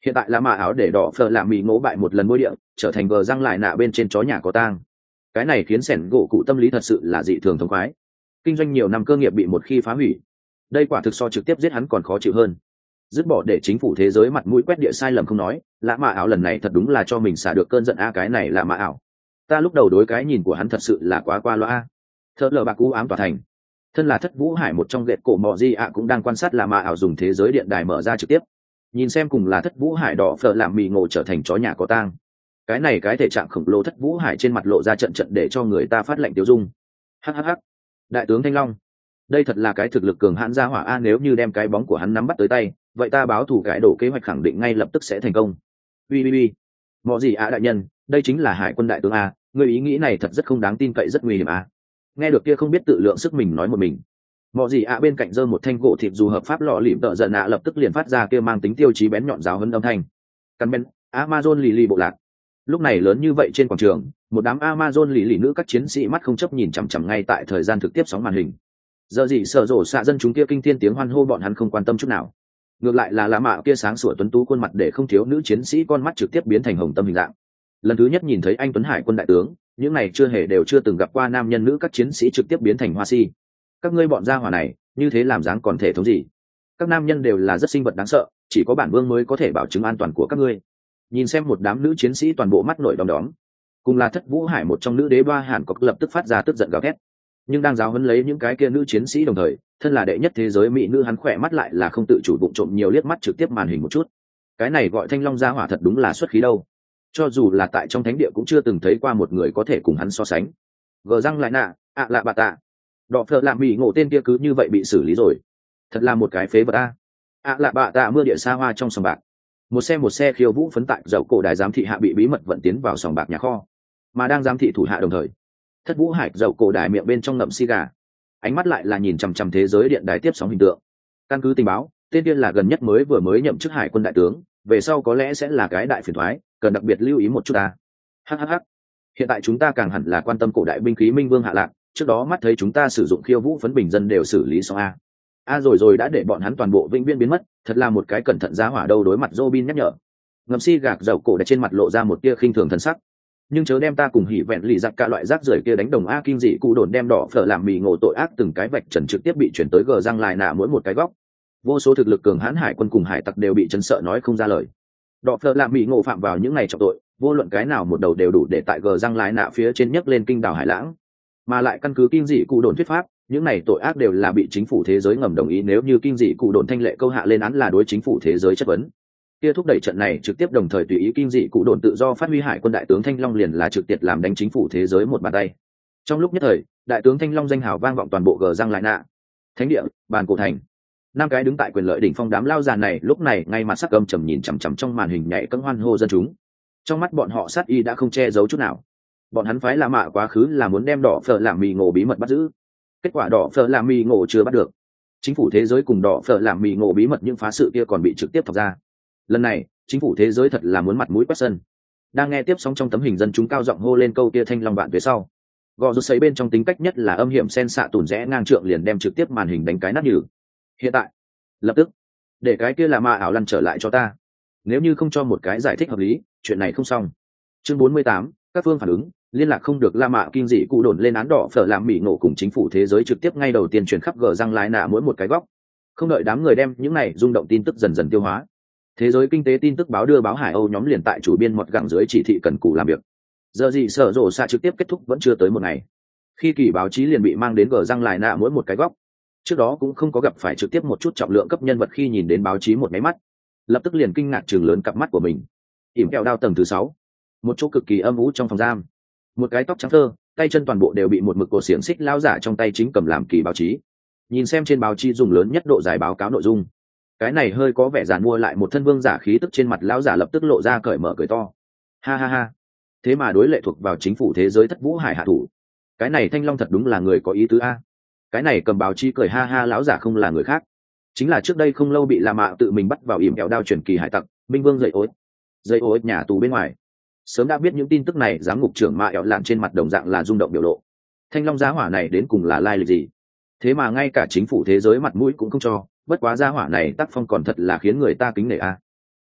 Hiện tại là mạ áo để đỏ phở làm mì ngộ bại một lần ngôi địa, trở thành gờ răng lại nạ bên trên chó nhà có tang. Cái này khiến sẻn gỗ cụ tâm lý thật sự là dị thường thống khoái. Kinh doanh nhiều năm cơ nghiệp bị một khi phá hủy, đây quả thực so trực tiếp giết hắn còn khó chịu hơn. Dứt bỏ để chính phủ thế giới mặt mũi quét địa sai lầm không nói, lạ mạ áo lần này thật đúng là cho mình xả được cơn giận a. Cái này là mạ ảo, ta lúc đầu đối cái nhìn của hắn thật sự là quá qua loa a. Thợ lờ bạc u ám tỏa thành, thân là Thất Vũ Hải một trong ghệ cổ mọ di ạ cũng đang quan sát là mạ ảo dùng thế giới điện đài mở ra trực tiếp, nhìn xem cùng là Thất Vũ Hải đỏ phở làm mì ngộ trở thành chó nhà có tang. Cái này cái thể trạng khổng lồ Thất Vũ Hải trên mặt lộ ra trận trận để cho người ta phát lạnh tiêu dung. Hắc, đại tướng Thanh Long, đây thật là cái thực lực cường hãn gia hỏa a, nếu như đem cái bóng của hắn nắm bắt tới tay, vậy ta báo thủ cái đổ kế hoạch khẳng định ngay lập tức sẽ thành công. Ui, mọ gì ạ đại nhân, đây chính là Hải quân đại tướng a, người ý nghĩ này thật rất không đáng tin cậy, rất nguy hiểm a. Nghe được kia không biết tự lượng sức mình nói một mình, mọ gì ạ bên cạnh giơ một thanh gỗ thịt dù hợp pháp lọ lỉm tợ giận ạ lập tức liền phát ra kia mang tính tiêu chí bén nhọn giáo hơn âm thanh. Căn bên Amazon lì bộ lạc. Lúc này lớn như vậy trên quảng trường, một đám Amazon lì nữ các chiến sĩ mắt không chấp nhìn chằm chằm ngay tại thời gian thực tiếp sóng màn hình. Giờ gì sợ rổ xạ dân chúng kia kinh thiên tiếng hoan hô bọn hắn không quan tâm chút nào. Ngược lại là lá mạ kia sáng sủa tuấn tú khuôn mặt để không thiếu nữ chiến sĩ con mắt trực tiếp biến thành hồng tâm hình dạng. Lần thứ nhất nhìn thấy anh tuấn Hải quân đại tướng, những này chưa từng gặp qua nam nhân nữ các chiến sĩ trực tiếp biến thành hoa si. Các ngươi bọn gia hỏa này, như thế làm dáng còn thể thống gì? Các nam nhân đều là rất sinh vật đáng sợ, chỉ có bản vương mới có thể bảo chứng an toàn của các ngươi. Nhìn xem một đám nữ chiến sĩ toàn bộ mắt nổi đom đóm, cùng là Thất Vũ Hải một trong nữ đế Ba Hàn Cốc lập tức phát ra tức giận gào thét. Nhưng đang giáo huấn lấy những cái kia nữ chiến sĩ đồng thời, thân là đệ nhất thế giới mỹ nữ hắn khỏe mắt lại là không tự chủ bụng trộm nhiều liếc mắt trực tiếp màn hình một chút. Cái này gọi Thanh Long gia hỏa thật đúng là xuất khí đâu, cho dù là tại trong thánh địa cũng chưa từng thấy qua một người có thể cùng hắn so sánh. Gờ răng lại nạ, ạ lạ bà tạ, đọ phợ làm mỹ ngộ tên kia cứ như vậy bị xử lý rồi, thật là một cái phế vật a. ạ lạ bà tạ mưa địa xa hoa trong sòng bạc, một xe khiêu vũ phấn tại dậu cổ đài giám thị hạ bị bí mật vận tiến vào sòng bạc nhà kho, mà đang giám thị thủ hạ đồng thời, Thất Vũ Hải dậu cổ đài miệng bên trong ngậm xì gà, ánh mắt lại là nhìn chằm chằm thế giới điện đài tiếp sóng hình tượng. Căn cứ tình báo, tên kia là gần nhất mới nhậm chức Hải quân đại tướng, về sau có lẽ sẽ là cái đại phiền toái, cần đặc biệt lưu ý một chút ta. Hhh, hiện tại chúng ta càng hẳn là quan tâm cổ đại binh khí Minh Vương hạ lạc, trước đó mắt thấy chúng ta sử dụng khiêu vũ phấn bình dân đều xử lý xong a. Rồi đã để bọn hắn toàn bộ vĩnh viễn biến mất, thật là một cái cẩn thận giá hỏa đâu. Đối mặt Robin nhắc nhở, ngậm xì gạc dậu cổ đài trên mặt lộ ra một tia khinh thường thần sắc. Nhưng chớ đem ta cùng hỉ vẹn lì giặc cả loại rác rưởi kia đánh đồng a. Kinh dị cụ đồn đem đỏ phở làm mì ngộ tội ác từng cái vạch trần trực tiếp bị chuyển tới gờ răng lại nạ mỗi một cái góc. Vô số thực lực cường hãn hải quân cùng hải tặc đều bị chấn sợ nói không ra lời. Đỏ phở làm mì ngộ phạm vào những ngày trọng tội, vô luận cái nào một đầu đều đủ để tại gờ răng lại nạ phía trên nhấc lên kinh đảo hải lãng. Mà lại căn cứ kinh dị cụ đồn thuyết pháp, những này tội ác đều là bị chính phủ thế giới ngầm đồng ý. Nếu như kinh dị cụ đồn thanh lệ câu hạ lên án là đối chính phủ thế giới chất vấn, kia thúc đẩy trận này trực tiếp đồng thời tùy ý kinh dị cụ đồn tự do phát huy Hải quân đại tướng Thanh Long liền là trực tiếp làm đánh chính phủ thế giới một bàn tay. Trong lúc nhất thời, đại tướng Thanh Long danh hào vang vọng toàn bộ gờ răng lại nạ, thánh địa, bàn cổ thành. Năm cái đứng tại quyền lợi đỉnh phong đám lao già này lúc này ngay mặt sắc âm trầm nhìn chằm chằm trong màn hình nhảy cẫng hoan hô dân chúng. Trong mắt bọn họ sát y đã không che giấu chút nào. Bọn hắn phái La Mạ quá khứ là muốn đem đỏ phở làm mì ngộ bí mật bắt giữ. Kết quả đỏ phở làm mì ngộ chưa bắt được. Chính phủ thế giới cùng đỏ phở làm mì ngộ bí mật những phá sự kia còn bị trực tiếp thọc ra. Lần này chính phủ thế giới thật là muốn mặt mũi quét sân. Đang nghe tiếp sóng trong tấm hình dân chúng cao giọng hô lên câu kia Thanh Long bạn phía sau, gò rút sấy bên trong tính cách nhất là âm hiểm sen xạ tủn rẽ ngang trượng liền đem trực tiếp màn hình đánh cái nát nhừ. Hiện tại lập tức để cái kia là ma ảo lăn trở lại cho ta, nếu như không cho một cái giải thích hợp lý chuyện này không xong. Chương 48, các phương phản ứng liên lạc không được. La Mạ kinh dị cụ đồn lên án đỏ phở làm mỹ nổ cùng chính phủ thế giới trực tiếp ngay đầu tiên truyền khắp gờ răng lái nạ mỗi một cái góc. Không đợi đám người đem những này rung động tin tức dần dần tiêu hóa, thế giới kinh tế tin tức báo đưa báo Hải Âu nhóm liền tại chủ biên mọt gặng dưới chỉ thị cần cù làm việc. Giờ gì sở rộ xạ trực tiếp kết thúc vẫn chưa tới một ngày, khi kỳ báo chí liền bị mang đến gờ răng lại nạ mỗi một cái góc. Trước đó cũng không có gặp phải trực tiếp một chút trọng lượng cấp nhân vật, khi nhìn đến báo chí một máy mắt lập tức liền kinh ngạc chừng lớn cặp mắt của mình. ỉm kẹo đao tầng thứ 6, một chỗ cực kỳ âm u trong phòng giam, một cái tóc trắng thơ, tay chân toàn bộ đều bị một mực cột xiềng xích lao giả trong tay chính cầm làm kỳ báo chí, nhìn xem trên báo chí dùng lớn nhất độ dài báo cáo nội dung. Cái này hơi có vẻ giàn mua lại một thân vương giả khí tức trên mặt lão giả lập tức lộ ra cởi mở cười to. Ha, thế mà đối lệ thuộc vào chính phủ thế giới Thất Vũ Hải hạ thủ, cái này Thanh Long thật đúng là người có ý tứ a. Cái này cầm báo chí cười ha lão giả không là người khác, chính là trước đây không lâu bị La Mạ tự mình bắt vào ỉm kẹo đao truyền kỳ hải tặc Minh Vương dây ối nhà tù bên ngoài. Sớm đã biết những tin tức này, giám ngục trưởng Mạ ẹo lạn trên mặt đồng dạng là rung động biểu lộ. Thanh Long giá hỏa này đến cùng là lai lịch gì, thế mà ngay cả chính phủ thế giới mặt mũi cũng không cho. Bất quá gia hỏa này tác phong còn thật là khiến người ta kính nể a.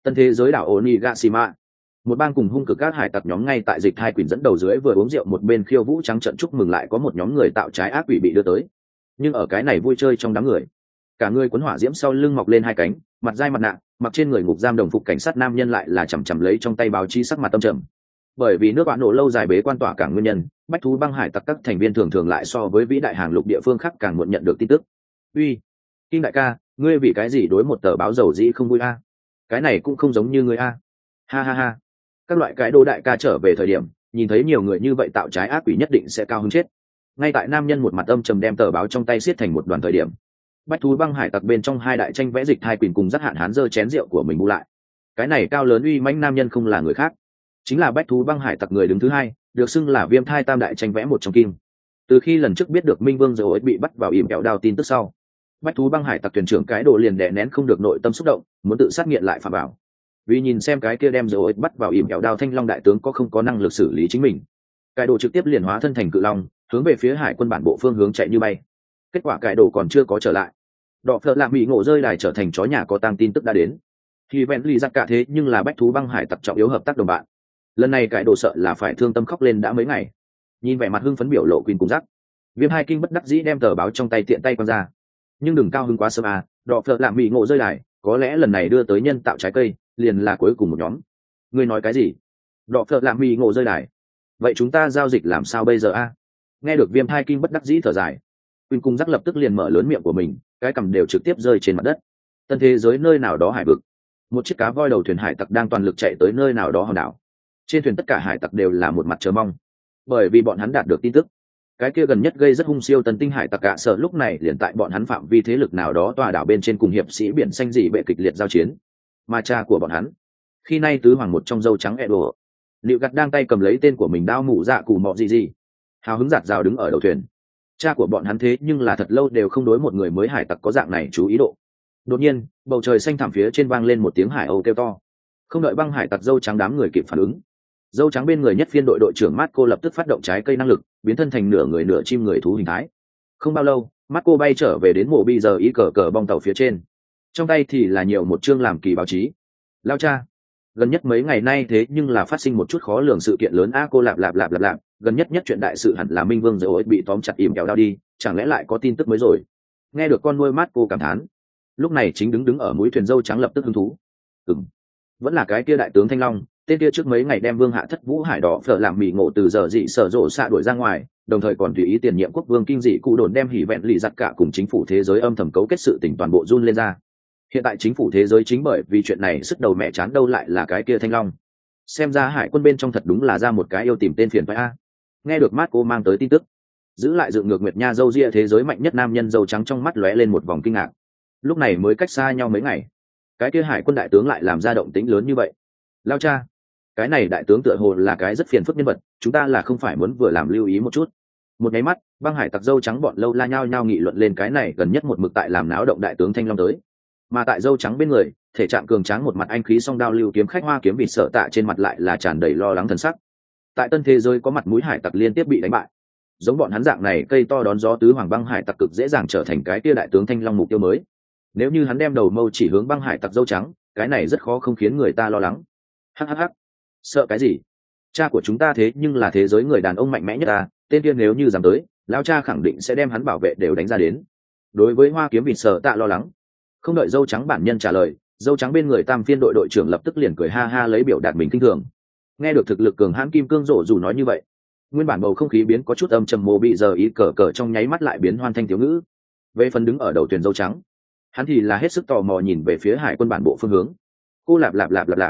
Tân thế giới đảo Onigashima, một bang cùng hung cực các hải tặc nhóm ngay tại dịch thai quỷ dẫn đầu dưới vừa uống rượu một bên khiêu vũ trắng trận chúc mừng, lại có một nhóm người tạo trái ác quỷ bị đưa tới. Nhưng ở cái này vui chơi trong đám người, cả người quấn hỏa diễm sau lưng mọc lên hai cánh, mặt dai mặt nạ, mặc trên người ngục giam đồng phục cảnh sát nam nhân lại là chằm chằm lấy trong tay báo chí sắc mặt tâm trầm. Bởi vì nước bạn nổ lâu dài bế quan tỏa cảng nguyên nhân, bách thú băng hải tặc các thành viên thường thường lại so với vĩ đại hàng lục địa phương khác càng muộn nhận được tin tức. Uy, Kim đại ca, ngươi vì cái gì đối một tờ báo dầu dĩ không vui a? Cái này cũng không giống như ngươi a. Ha ha ha. Các loại cái đồ đại ca trở về thời điểm, nhìn thấy nhiều người như vậy tạo trái ác quỷ nhất định sẽ cao hứng chết. Ngay tại nam nhân một mặt âm trầm đem tờ báo trong tay siết thành một đoàn thời điểm, bách thú băng hải tặc bên trong hai đại tranh vẽ dịch thai quỷ cùng rất hạn hán giơ chén rượu của mình bu lại. Cái này cao lớn uy mãnh nam nhân không là người khác, chính là bách thú băng hải tặc người đứng thứ hai, được xưng là viêm thai tam đại tranh vẽ một trong kim. Từ khi lần trước biết được minh vương rồi bị bắt vào ỉm kẹo đao tin tức sau, bách thú băng hải tặc thuyền trưởng cái đồ liền đè nén không được nội tâm xúc động, muốn tự sát nghiện lại phạm bảo. Vì nhìn xem cái kia đem rồi bắt vào ỉm kẹo đao thanh long đại tướng có không có năng lực xử lý chính mình, cái đồ trực tiếp liền hóa thân thành cự long, hướng về phía hải quân bản bộ phương hướng chạy như bay. Kết quả cái đồ còn chưa có trở lại, đọ phợ lạ bị ngộ rơi đài trở thành chó nhà có tang tin tức đã đến. Thì vẹn lì giặc cả thế nhưng là bách thú băng hải tặc trọng yếu hợp tác đồng bạn, lần này cái đồ sợ là phải thương tâm khóc lên đã mấy ngày. Nhìn vẻ mặt hưng phấn biểu lộ Quỳnh cùng rắc, viêm hai kinh bất đắc dĩ đem tờ báo trong tay tiện tay quăng ra. Nhưng đừng cao hứng quá sớm à, đọ phợ lạ bị ngộ rơi đài có lẽ lần này đưa tới nhân tạo trái cây liền là cuối cùng một nhóm. Ngươi nói cái gì? Đọ phợ lạ bị ngộ rơi đài? Vậy chúng ta giao dịch làm sao bây giờ a? Nghe được viêm hai kinh bất đắc dĩ thở dài, Quỳnh cùng rắc lập tức liền mở lớn miệng của mình, cái cằm đều trực tiếp rơi trên mặt đất. Tân thế giới nơi nào đó hải vực, một chiếc cá voi đầu thuyền hải tặc đang toàn lực chạy tới nơi nào đó hòn đảo. Trên thuyền tất cả hải tặc đều là một mặt chờ mong, bởi vì bọn hắn đạt được tin tức, cái kia gần nhất gây rất hung siêu tần tinh hải tặc cả sợ lúc này liền tại bọn hắn phạm vi thế lực nào đó tòa đảo bên trên cùng hiệp sĩ biển xanh dị bệ kịch liệt giao chiến. Mà cha của bọn hắn, khi nay tứ hoàng một trong dâu trắng Edo, liệu gặt đang tay cầm lấy tên của mình đao mũ dạ cù mọ gì, hào hứng giạt rào đứng ở đầu thuyền. Cha của bọn hắn thế nhưng là thật lâu đều không đối một người mới hải tặc có dạng này chú ý độ. Đột nhiên, bầu trời xanh thẳm phía trên vang lên một tiếng hải âu kêu to. Không đợi băng hải tặc dâu trắng đám người kịp phản ứng, dâu trắng bên người nhất phiên đội đội trưởng Marco lập tức phát động trái cây năng lực, biến thân thành nửa người nửa chim người thú hình thái. Không bao lâu, Marco bay trở về đến mộ bây giờ ý cờ cờ bong tàu phía trên, trong tay thì là nhiều một chương làm kỳ báo chí. Lao cha, gần nhất mấy ngày nay thế nhưng là phát sinh một chút khó lường sự kiện lớn a. Cô lạp, gần nhất chuyện đại sự hẳn là minh vương rồi bị tóm chặt ỉm kẹo đao đi, chẳng lẽ lại có tin tức mới rồi? Nghe được con nuôi Marco cảm thán, lúc này chính đứng ở mũi thuyền dâu trắng lập tức hứng thú. Vẫn là cái kia đại tướng Thanh Long, tên kia trước mấy ngày đem vương hạ thất vũ hải đỏ phở làm mì ngộ từ giờ dị sở rộ xạ đuổi ra ngoài, đồng thời còn tùy ý tiền nhiệm quốc vương kinh dị cụ đồn đem hỉ vẹn lì giặt cả cùng chính phủ thế giới âm thầm cấu kết sự tình toàn bộ run lên ra. Hiện tại chính phủ thế giới chính bởi vì chuyện này sức đầu mẹ chán đâu lại là cái kia Thanh Long. Xem ra hải quân bên trong thật đúng là ra một cái yêu tìm tên phiền phải a. Nghe được Marco mang tới tin tức, giữ lại dựng ngược Nguyệt Nha dâu ria thế giới mạnh nhất nam nhân dâu trắng trong mắt lóe lên một vòng kinh ngạc. Lúc này mới cách xa nhau mấy ngày, cái kia hải quân đại tướng lại làm ra động tĩnh lớn như vậy. Lao cha, cái này đại tướng tựa hồ là cái rất phiền phức nhân vật, chúng ta là không phải muốn vừa làm lưu ý một chút. Một nháy mắt, băng hải tặc dâu trắng bọn lâu la nhao nhao nghị luận lên cái này gần nhất một mực tại làm náo động đại tướng Thanh Long tới. Mà tại dâu trắng bên người, thể trạng cường tráng một mặt anh khí song đao lưu kiếm khách hoa kiếm vịt sợ tạ trên mặt lại là tràn đầy lo lắng thần sắc. Tại tân thế giới có mặt mũi hải tặc liên tiếp bị đánh bại, giống bọn hắn dạng này cây to đón gió tứ hoàng băng hải tặc cực dễ dàng trở thành cái kia đại tướng Thanh Long mục tiêu mới. Nếu như hắn đem đầu mâu chỉ hướng băng hải tặc dâu trắng, cái này rất khó không khiến người ta lo lắng. Hhh, sợ cái gì? Cha của chúng ta thế nhưng là thế giới người đàn ông mạnh mẽ nhất ta, tên kia nếu như dám tới, lão cha khẳng định sẽ đem hắn bảo vệ đều đánh ra đến. Đối với hoa kiếm vịt sợ tạ lo lắng, không đợi dâu trắng bản nhân trả lời, dâu trắng bên người tam phiên đội đội trưởng lập tức liền cười ha ha lấy biểu đạt mình kinh thường. Nghe được thực lực cường hãn kim cương rộ dù nói như vậy, nguyên bản bầu không khí biến có chút âm trầm, mồ bị giờ ý cờ cờ trong nháy mắt lại biến hoan thanh thiếu ngữ. Về phần đứng ở đầu thuyền dâu trắng, hắn thì là hết sức tò mò nhìn về phía hải quân bản bộ phương hướng. Cô lạp,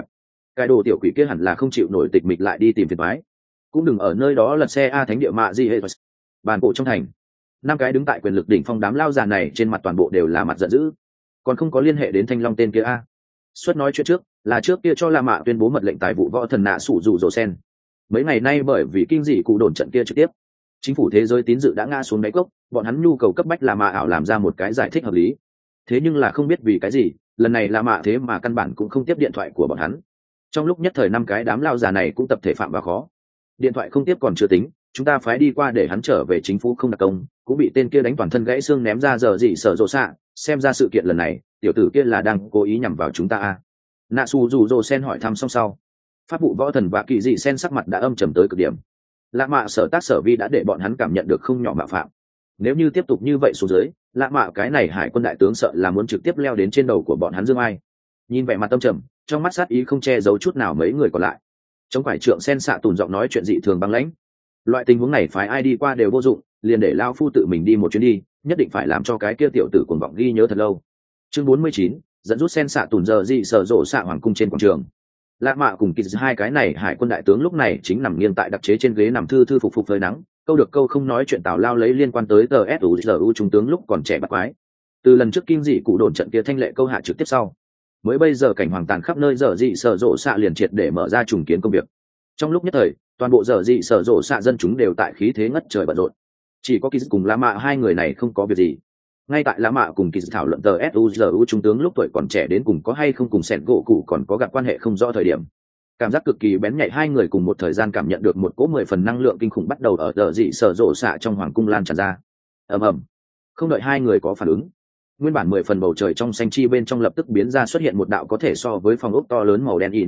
cái đồ tiểu quỷ kia hẳn là không chịu nổi tịch mịch lại đi tìm phiền toái, cũng đừng ở nơi đó lật xe a. Thánh địa mạ gì hết. Bản bộ trong thành, năm cái đứng tại quyền lực đỉnh phong đám lao già này trên mặt toàn bộ đều là mặt giận dữ, còn không có liên hệ đến Thanh Long tên kia a. Xuất nói chuyện trước là trước kia cho La Mạ tuyên bố mật lệnh tài vụ võ thần nạ sủ dụ dỗ sen. Mấy ngày nay bởi vì kinh dị cụ đồn trận kia trực tiếp, chính phủ thế giới tín dự đã ngã xuống đáy cốc, bọn hắn nhu cầu cấp bách La Mạ ảo làm ra một cái giải thích hợp lý. Thế nhưng là không biết vì cái gì, lần này La Mạ thế mà căn bản cũng không tiếp điện thoại của bọn hắn. Trong lúc nhất thời năm cái đám lao già này cũng tập thể phạm vào khó. Điện thoại không tiếp còn chưa tính, chúng ta phái đi qua để hắn trở về chính phủ không đặc công, cũng bị tên kia đánh toàn thân gãy xương ném ra giờ dị sở rộ xạ. Xem ra sự kiện lần này tiểu tử kia là đang cố ý nhằm vào chúng ta a. nạ xù dù rồ sen hỏi thăm xong sau, pháp vụ võ thần và kỳ dị sen sắc mặt đã âm trầm tới cực điểm. Lạ mạ sở tác sở vi đã để bọn hắn cảm nhận được không nhỏ mạo phạm. Nếu như tiếp tục như vậy xuống dưới, lạ mạ cái này hải quân đại tướng sợ là muốn trực tiếp leo đến trên đầu của bọn hắn dương ai. Nhìn vẻ mặt tâm trầm, trong mắt sát ý không che giấu chút nào mấy người còn lại. Trong quải trượng sen xạ tùn giọng nói chuyện dị thường băng lãnh. Loại tình huống này phải ai đi qua đều vô dụng, liền để lao phu tự mình đi một chuyến đi, nhất định phải làm cho cái kia tiểu tử cuồng vọng ghi nhớ thật lâu. Chương 49, dẫn rút sen xạ tùn giờ dị sở rộ xạ hoàng cung trên quảng trường. Lạ mạ cùng kỳ hai cái này hải quân đại tướng lúc này chính nằm nghiêng tại đặc chế trên ghế nằm thư thư phục phục phơi nắng, câu được câu không nói chuyện tào lao lấy liên quan tới tờ suzu trung tướng lúc còn trẻ bắt quái. Từ lần trước kinh dị cụ đồn trận kia thanh lệ câu hạ trực tiếp sau, mới bây giờ cảnh hoàng tàn khắp nơi dở dị sở rộ xạ liền triệt để mở ra trùng kiến công việc. Trong lúc nhất thời, toàn bộ dở dị sở rộ xạ dân chúng đều tại khí thế ngất trời bận rộn. Chỉ có kỳ cùng lạ mạ hai người này không có việc gì. Ngay tại lạ mạ cùng kỳ thảo luận tờ suzu trung tướng lúc tuổi còn trẻ đến cùng có hay không cùng sẹn gỗ cụ còn có gặp quan hệ không rõ thời điểm, cảm giác cực kỳ bén nhạy hai người cùng một thời gian cảm nhận được một cỗ 10 phần năng lượng kinh khủng bắt đầu ở dở dị sở rộ xạ trong hoàng cung lan tràn ra. Ầm ầm. Không đợi hai người có phản ứng, nguyên bản 10 phần bầu trời trong xanh chi bên trong lập tức biến ra xuất hiện một đạo có thể so với phòng ốc to lớn màu đen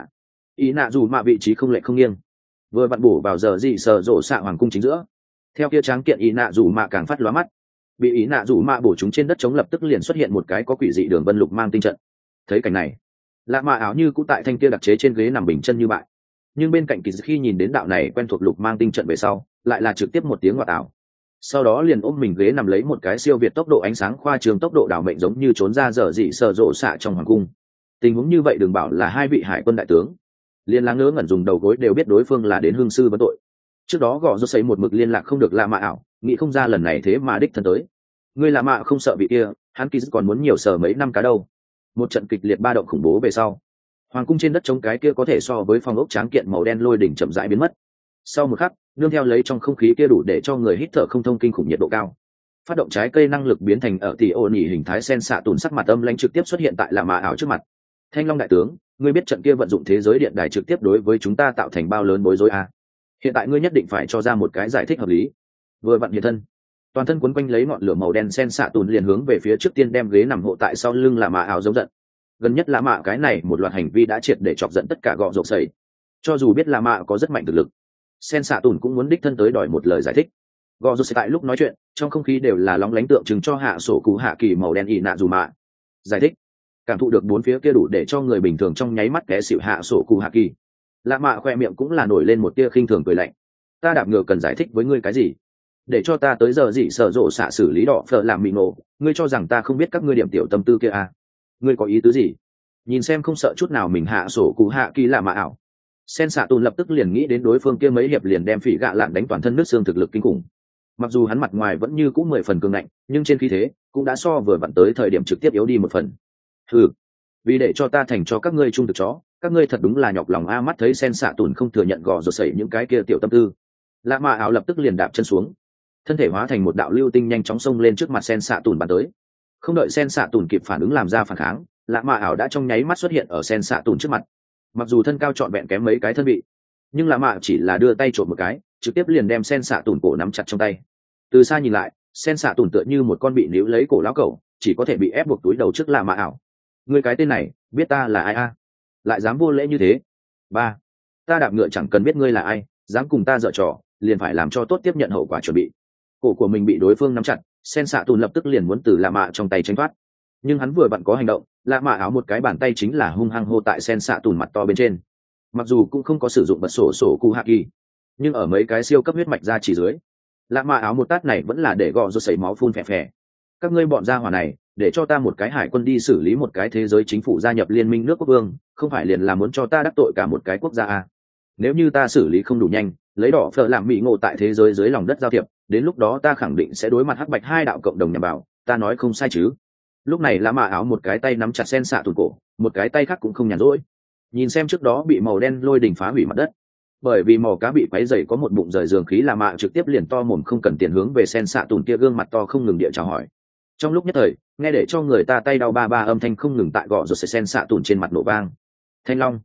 ỷ nạ dù mạ vị trí không lệch không nghiêng, vừa vặn bổ vào dở dị sở rộ xạ hoàng cung chính giữa. Theo kia tráng kiện ỷ nạ dù mạ càng phát lóa mắt, bị ỷ nạ dù mạ bổ chúng trên đất trống lập tức liền xuất hiện một cái có quỷ dị đường vân lục mang tinh trận. Thấy cảnh này, lạ mạ áo như cũ tại thanh kia đặc chế trên ghế nằm bình chân như bại, nhưng bên cạnh kỳ khi nhìn đến đạo này quen thuộc lục mang tinh trận về sau, lại là trực tiếp một tiếng ngoại ảo, sau đó liền ôm mình ghế nằm lấy một cái siêu việt tốc độ ánh sáng khoa trường tốc độ đảo mệnh giống như trốn ra dở dị sở rộ xạ trong hoàng cung. Tình huống như vậy đừng bảo là hai vị hải quân đại tướng, liên lá ngớ ngẩn dùng đầu gối đều biết đối phương là đến hương sư vấn tội. Trước đó gõ rốt xây một mực liên lạc không được lạ mạ ảo, nghĩ không ra lần này thế mà đích thân tới. Ngươi lạ mạ không sợ vị kia, hắn kỳ còn muốn nhiều sờ mấy năm cá đâu. Một trận kịch liệt ba động khủng bố về sau, hoàng cung trên đất trống cái kia có thể so với phòng ốc tráng kiện màu đen lôi đỉnh chậm rãi biến mất. Sau một khắc, nương theo lấy trong không khí kia đủ để cho người hít thở không thông kinh khủng nhiệt độ cao, phát động trái cây năng lực biến thành ở tỷ ô nhị hình thái sen xạ tùn sắc mặt âm lãnh trực tiếp xuất hiện tại lạ mạ ảo trước mặt. Thanh Long đại tướng, ngươi biết trận kia vận dụng thế giới điện đài trực tiếp đối với chúng ta tạo thành bao lớn bối rối à? Hiện tại ngươi nhất định phải cho ra một cái giải thích hợp lý. Vừa vặn hiện thân, toàn thân quấn quanh lấy ngọn lửa màu đen sen xạ tùn liền hướng về phía trước tiên đem ghế nằm hộ tại sau lưng lạ mạ ảo giống giận. Gần nhất lạ mạ cái này một loạt hành vi đã triệt để chọc giận tất cả gọ rộp sầy. Cho dù biết lạ mạ có rất mạnh thực lực, sen xạ tùn cũng muốn đích thân tới đòi một lời giải thích. Gọ rộp sầy tại lúc nói chuyện, trong không khí đều là lóng lánh tượng trưng cho hạ sổ cụ hạ kỳ màu đen ỉ nạ dù mạ. Giải thích. Cảm thụ được bốn phía kia đủ để cho người bình thường trong nháy mắt té xỉu hạ sổ cụ hạ kỳ. Lạ mạ khoe miệng cũng là nổi lên một tia khinh thường cười lạnh. Ta đạp ngựa cần giải thích với ngươi cái gì? Để cho ta tới giờ gì sở rộ xạ xử lý đỏ phở làm mị nổ, ngươi cho rằng ta không biết các ngươi điểm tiểu tâm tư kia à? Ngươi có ý tứ gì? Nhìn xem không sợ chút nào mình hạ sổ cụ hạ kỳ là mạ ảo. Sen xạ tùn lập tức liền nghĩ đến đối phương kia mấy hiệp liền đem phỉ gạ lạn đánh toàn thân nước xương thực lực kinh khủng. Mặc dù hắn mặt ngoài vẫn như cũ 10 phần cường ngạnh, nhưng trên khí thế cũng đã so vừa vặn tới thời điểm trực tiếp yếu đi một phần. Hừ, vì để cho ta thành cho các ngươi trung thực chó, các ngươi thật đúng là nhọc lòng a. Mắt thấy sen xạ tùn không thừa nhận gò rồi sẩy những cái kia tiểu tâm tư, lạ mạ ảo lập tức liền đạp chân xuống, thân thể hóa thành một đạo lưu tinh nhanh chóng xông lên trước mặt sen xạ tùn bắn tới. Không đợi sen xạ tùn kịp phản ứng làm ra phản kháng, lạ mạ ảo đã trong nháy mắt xuất hiện ở sen xạ tùn trước mặt. Mặc dù thân cao trọn vẹn kém mấy cái thân vị, nhưng lạ mạ chỉ là đưa tay trộm một cái, trực tiếp liền đem sen xạ tùn cổ nắm chặt trong tay. Từ xa nhìn lại, sen xạ tùn tựa như một con bị níu lấy cổ lão cẩu, chỉ có thể bị ép buộc túi đầu trước lạ mạ ảo. Ngươi cái tên này, biết ta là ai a? Lại dám vô lễ như thế. Ba, ta đạp ngựa chẳng cần biết ngươi là ai, dám cùng ta dở trò, liền phải làm cho tốt tiếp nhận hậu quả chuẩn bị. Cổ của mình bị đối phương nắm chặt, sen xạ tùn lập tức liền muốn từ lạ mạ trong tay tránh thoát, nhưng hắn vừa vặn có hành động, lạ mạ áo một cái bàn tay chính là hung hăng hô tại sen xạ tùn mặt to bên trên. Mặc dù cũng không có sử dụng bật sổ cụ hạ kỳ, nhưng ở mấy cái siêu cấp huyết mạch ra chỉ dưới, lạ mạ áo một tát này vẫn là để gọ rô sấy máu phun phè phè. Các ngươi bọn gia hỏa này, để cho ta một cái hải quân đi xử lý một cái thế giới chính phủ gia nhập liên minh nước quốc vương, không phải liền là muốn cho ta đắc tội cả một cái quốc gia à? Nếu như ta xử lý không đủ nhanh, lấy đỏ phở làm mỹ ngộ tại thế giới dưới lòng đất giao thiệp, đến lúc đó ta khẳng định sẽ đối mặt hắc bạch hai đạo cộng đồng nhằm vào, ta nói không sai chứ? Lúc này lạ mạ áo một cái tay nắm chặt sen xạ tùn cổ, một cái tay khác cũng không nhàn rỗi. Nhìn xem trước đó bị màu đen lôi đỉnh phá hủy mặt đất, bởi vì màu cá bị quấy dày có một bụng rời giường khí, lạ mạ trực tiếp liền to mồm không cần tiền hướng về sen xạ tùn kia gương mặt to không ngừng địa chào hỏi. Trong lúc nhất thời, nghe để cho người ta tay đau ba ba âm thanh không ngừng tại gõ rồi sen xạ tùn trên mặt nổ vang. Thanh Long,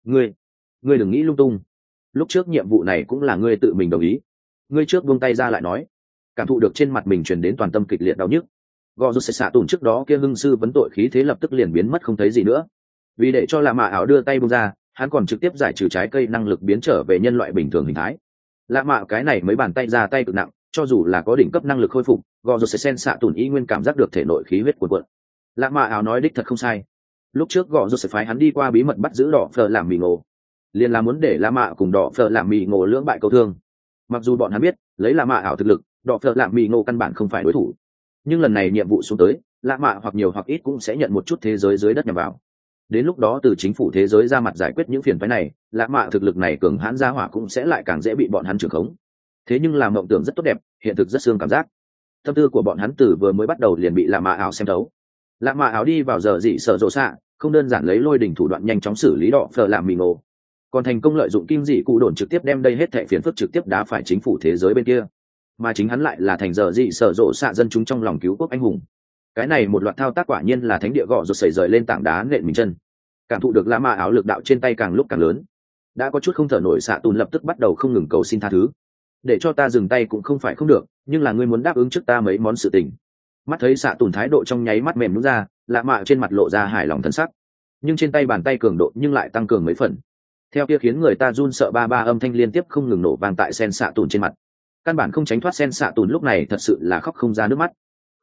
ngươi đừng nghĩ lung tung. Lúc trước nhiệm vụ này cũng là ngươi tự mình đồng ý. Ngươi trước buông tay ra lại nói. Cảm thụ được trên mặt mình truyền đến toàn tâm kịch liệt đau nhức, gò rút xạ tùn trước đó kia hưng sư vấn tội khí thế lập tức liền biến mất không thấy gì nữa. Vì để cho lạ mạ ảo đưa tay bung ra, hắn còn trực tiếp giải trừ trái cây năng lực biến trở về nhân loại bình thường hình thái. Lạ mạ cái này mấy bàn tay ra tay cực nặng, cho dù là có đỉnh cấp năng lực khôi phục, gò rột sen xạ tùn y nguyên cảm giác được thể nội khí huyết cuồn cuộn. Lạ mạ ảo nói đích thật không sai. Lúc trước gò rột phái hắn đi qua bí mật bắt giữ đỏ phở làm mì ngộ, liền là muốn để lạ mạ cùng đỏ phở làm mì ngộ lưỡng bại câu thương. Mặc dù bọn hắn biết lấy lạ mạ ảo thực lực, đỏ phở làm mì ngộ căn bản không phải đối thủ, nhưng lần này nhiệm vụ xuống tới, lạ mạ hoặc nhiều hoặc ít cũng sẽ nhận một chút thế giới dưới đất nhằm vào. Đến lúc đó từ chính phủ thế giới ra mặt giải quyết những phiền phức này, lạ mạ thực lực này cường hãn gia hỏa cũng sẽ lại càng dễ bị bọn hắn trưởng khống. Thế nhưng làm mộng tưởng rất tốt đẹp, hiện thực rất xương cảm giác. Tâm tư của bọn hắn từ vừa mới bắt đầu liền bị lạ mạ ảo xem thấu. Lạ mạ ảo đi vào giờ dị sở rộ xạ, không đơn giản lấy lôi đỉnh thủ đoạn nhanh chóng xử lý đỏ phở làm mì ngộ, còn thành công lợi dụng kim dị cụ đồn trực tiếp đem đây hết thảy phiền phức trực tiếp đá phải chính phủ thế giới bên kia, mà chính hắn lại là thành giờ dị sở rộ xạ dân chúng trong lòng cứu quốc anh hùng. Cái này một loạt thao tác quả nhiên là thánh địa gọ rột sẩy rời lên tảng đá nện mình chân. Cảm thụ được lạ mạ ảo lực đạo trên tay càng lúc càng lớn, đã có chút không thở nổi, xạ tùn lập tức bắt đầu không ngừng cầu xin tha thứ. Để cho ta dừng tay cũng không phải không được, nhưng là ngươi muốn đáp ứng trước ta mấy món sự tình. Mắt thấy xạ tùn thái độ trong nháy mắt mềm nhũn ra, lạ mạ trên mặt lộ ra hài lòng thân sắc, nhưng trên tay bàn tay cường độ nhưng lại tăng cường mấy phần. Theo kia khiến người ta run sợ ba ba âm thanh liên tiếp không ngừng nổ vang tại sen xạ tùn trên mặt, căn bản không tránh thoát. Sen xạ tùn lúc này thật sự là khóc không ra nước mắt.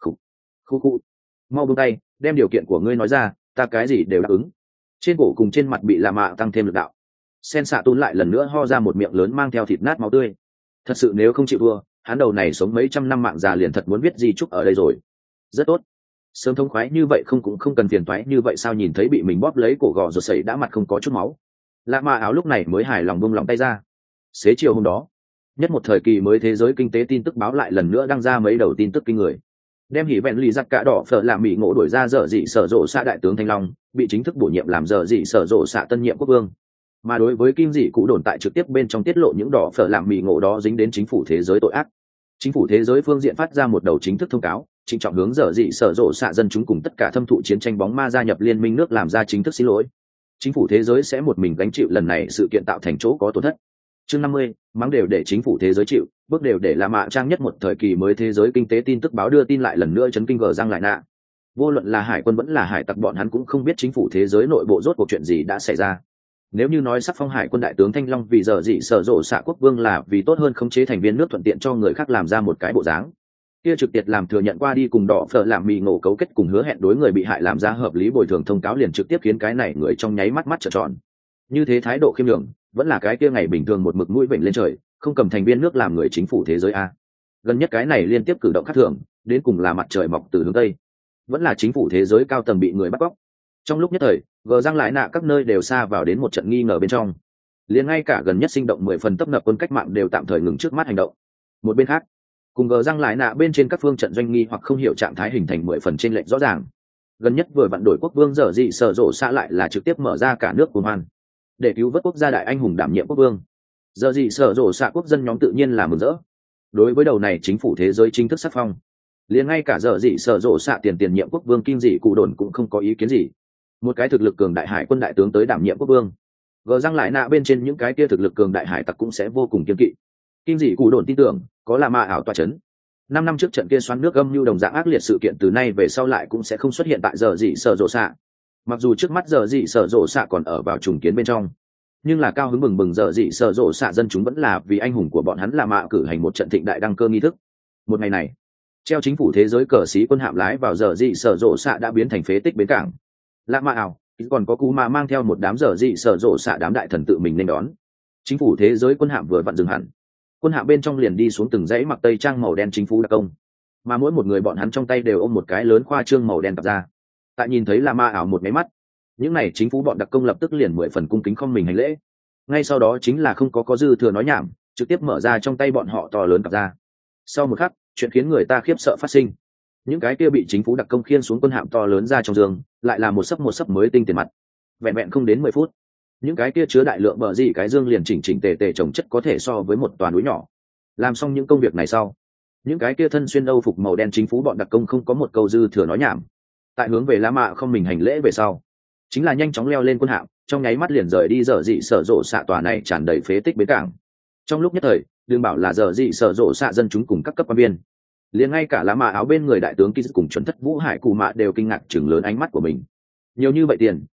Khu mau buông tay, đem điều kiện của ngươi nói ra, ta cái gì đều đáp ứng. Trên cổ cùng trên mặt bị lạ mạ tăng thêm lực đạo, sen xạ tùn lại lần nữa ho ra một miệng lớn mang theo thịt nát máu tươi. Thật sự nếu không chịu thua, hắn đầu này sống mấy trăm năm mạng già liền thật muốn viết di chúc ở đây rồi. Rất tốt, sớm thông khoái như vậy cũng không cần phiền toái như vậy sao? Nhìn thấy bị mình bóp lấy cổ gò rột sẩy đã mặt không có chút máu, lạ mạ áo lúc này mới hài lòng buông lòng tay ra. Xế chiều hôm đó, nhất một thời kỳ mới thế giới kinh tế tin tức báo lại lần nữa đăng ra mấy đầu tin tức kinh người, đem hỉ vẹn lì giặc cả đỏ phở làm mỹ ngộ đổi ra dở dị sở rộ xạ đại tướng thanh long bị chính thức bổ nhiệm làm dở dị sở rộ xạ tân nhiệm quốc vương. Mà đối với kim dị cụ đồn tại trực tiếp bên trong tiết lộ những đỏ phở làm mỹ ngộ đó dính đến chính phủ thế giới tội ác, chính phủ thế giới phương diện phát ra một đầu chính thức thông cáo, trịnh trọng hướng dở dị sở rộ xạ dân chúng cùng tất cả thâm thụ chiến tranh bóng ma gia nhập liên minh nước làm ra chính thức xin lỗi. Chính phủ thế giới sẽ một mình gánh chịu lần này sự kiện tạo thành chỗ có tổn thất. Chương 50, mắng đều để chính phủ thế giới chịu, bước đều để là mạ trang nhất một thời kỳ mới thế giới kinh tế tin tức báo đưa tin lại lần nữa chấn kinh gờ răng lại nạ. Vô luận là hải quân vẫn là hải tặc, bọn hắn cũng không biết chính phủ thế giới nội bộ rốt cuộc chuyện gì đã xảy ra. Nếu như nói sắc phong hải quân đại tướng Thanh Long vì giờ dị sở rộ xạ quốc vương là vì tốt hơn khống chế thành viên nước, thuận tiện cho người khác làm ra một cái bộ dáng, kia trực tiếp làm thừa nhận qua đi cùng đỏ phở làm mì ngộ cấu kết cùng hứa hẹn đối người bị hại làm ra hợp lý bồi thường thông cáo liền trực tiếp khiến cái này người trong nháy mắt mắt trợn tròn. Như thế thái độ khiêm nhường vẫn là cái kia ngày bình thường một mực mũi vểnh lên trời, không cầm thành viên nước làm người chính phủ thế giới a. Gần nhất cái này liên tiếp cử động khác thường, đến cùng là mặt trời mọc từ hướng tây, vẫn là chính phủ thế giới cao tầng bị người bắt cóc. Trong lúc nhất thời, gờ răng lại nạ các nơi đều xa vào đến một trận nghi ngờ bên trong, liền ngay cả gần nhất sinh động 10 phần tấp nập quân cách mạng đều tạm thời ngừng trước mắt hành động. Một bên khác, cùng gờ răng lại nạ bên trên các phương trận doanh nghi hoặc không hiểu trạng thái hình thành 10 phần trên lệch rõ ràng. Gần nhất vừa vặn đổi quốc vương dở dị sở rộ xạ lại là trực tiếp mở ra cả nước cuồng hoan, để cứu vớt quốc gia đại anh hùng đảm nhiệm quốc vương. Giờ gì sở rộ xạ quốc dân nhóm tự nhiên là mừng rỡ. Đối với đầu này chính phủ thế giới chính thức sắc phong, liền ngay cả giờ gì sở rộ xạ tiền nhiệm quốc vương kim dị cụ đồn cũng không có ý kiến gì. Một cái thực lực cường đại hải quân đại tướng tới đảm nhiệm quốc vương, gờ răng lại nạ bên trên những cái kia thực lực cường đại hải tặc cũng sẽ vô cùng kiên kỵ. Kim dị cụ đồn tin tưởng có là ma ảo tọa chấn, 5 năm trước trận kia xoắn nước âm mưu đồng dạng ác liệt sự kiện từ nay về sau lại cũng sẽ không xuất hiện tại giờ dị sở rộ xạ. Mặc dù trước mắt giờ dị sở rộ xạ còn ở vào trùng kiến bên trong, nhưng là cao hứng bừng bừng giờ dị sở rộ xạ dân chúng vẫn là vì anh hùng của bọn hắn là mạ cử hành một trận thịnh đại đăng cơ nghi thức. Một ngày này, treo chính phủ thế giới cờ xí quân hạm lái vào giờ dị sở rộ xạ đã biến thành phế tích bến cảng. Lạ mạ ảo còn có cú mà mang theo một đám giờ dị sở rộ xạ đám đại thần tự mình nên đón. Chính phủ thế giới quân hạm vừa vặn dừng hẳn, quân hạm bên trong liền đi xuống từng dãy mặc tây trang màu đen chính phủ đặc công, mà mỗi một người bọn hắn trong tay đều ôm một cái lớn khoa trương màu đen tập ra. Tại nhìn thấy lạ mạ ảo một máy mắt, những này chính phủ bọn đặc công lập tức liền 10 phần cung kính không mình hành lễ. Ngay sau đó chính là không có dư thừa nói nhảm, trực tiếp mở ra trong tay bọn họ to lớn cặp ra. Sau một khắc, chuyện khiến người ta khiếp sợ phát sinh. Những cái kia bị chính phủ đặc công khiên xuống quân hạm to lớn ra trong giường, lại là một sấp mới tinh tiền mặt. Vẹn vẹn không đến 10 phút, những cái kia chứa đại lượng bờ gì cái dương liền chỉnh chỉnh tề tề chồng chất có thể so với một toàn núi nhỏ. Làm xong những công việc này sau, những cái kia thân xuyên âu phục màu đen chính phủ bọn đặc công không có một câu dư thừa nói nhảm, tại hướng về La Mạ không mình hành lễ về sau, chính là nhanh chóng leo lên quân hạm, trong nháy mắt liền rời đi dở dị sở rộ xạ tòa này tràn đầy phế tích bến cảng. Trong lúc nhất thời, đừng bảo là dở dị sở rộ xạ dân chúng cùng các cấp quan viên, liền ngay cả lá mạ áo bên người đại tướng Kiz cùng chuẩn thất Vũ Hải Cù Mạ đều kinh ngạc chừng lớn ánh mắt của mình. Nhiều như vậy tiền,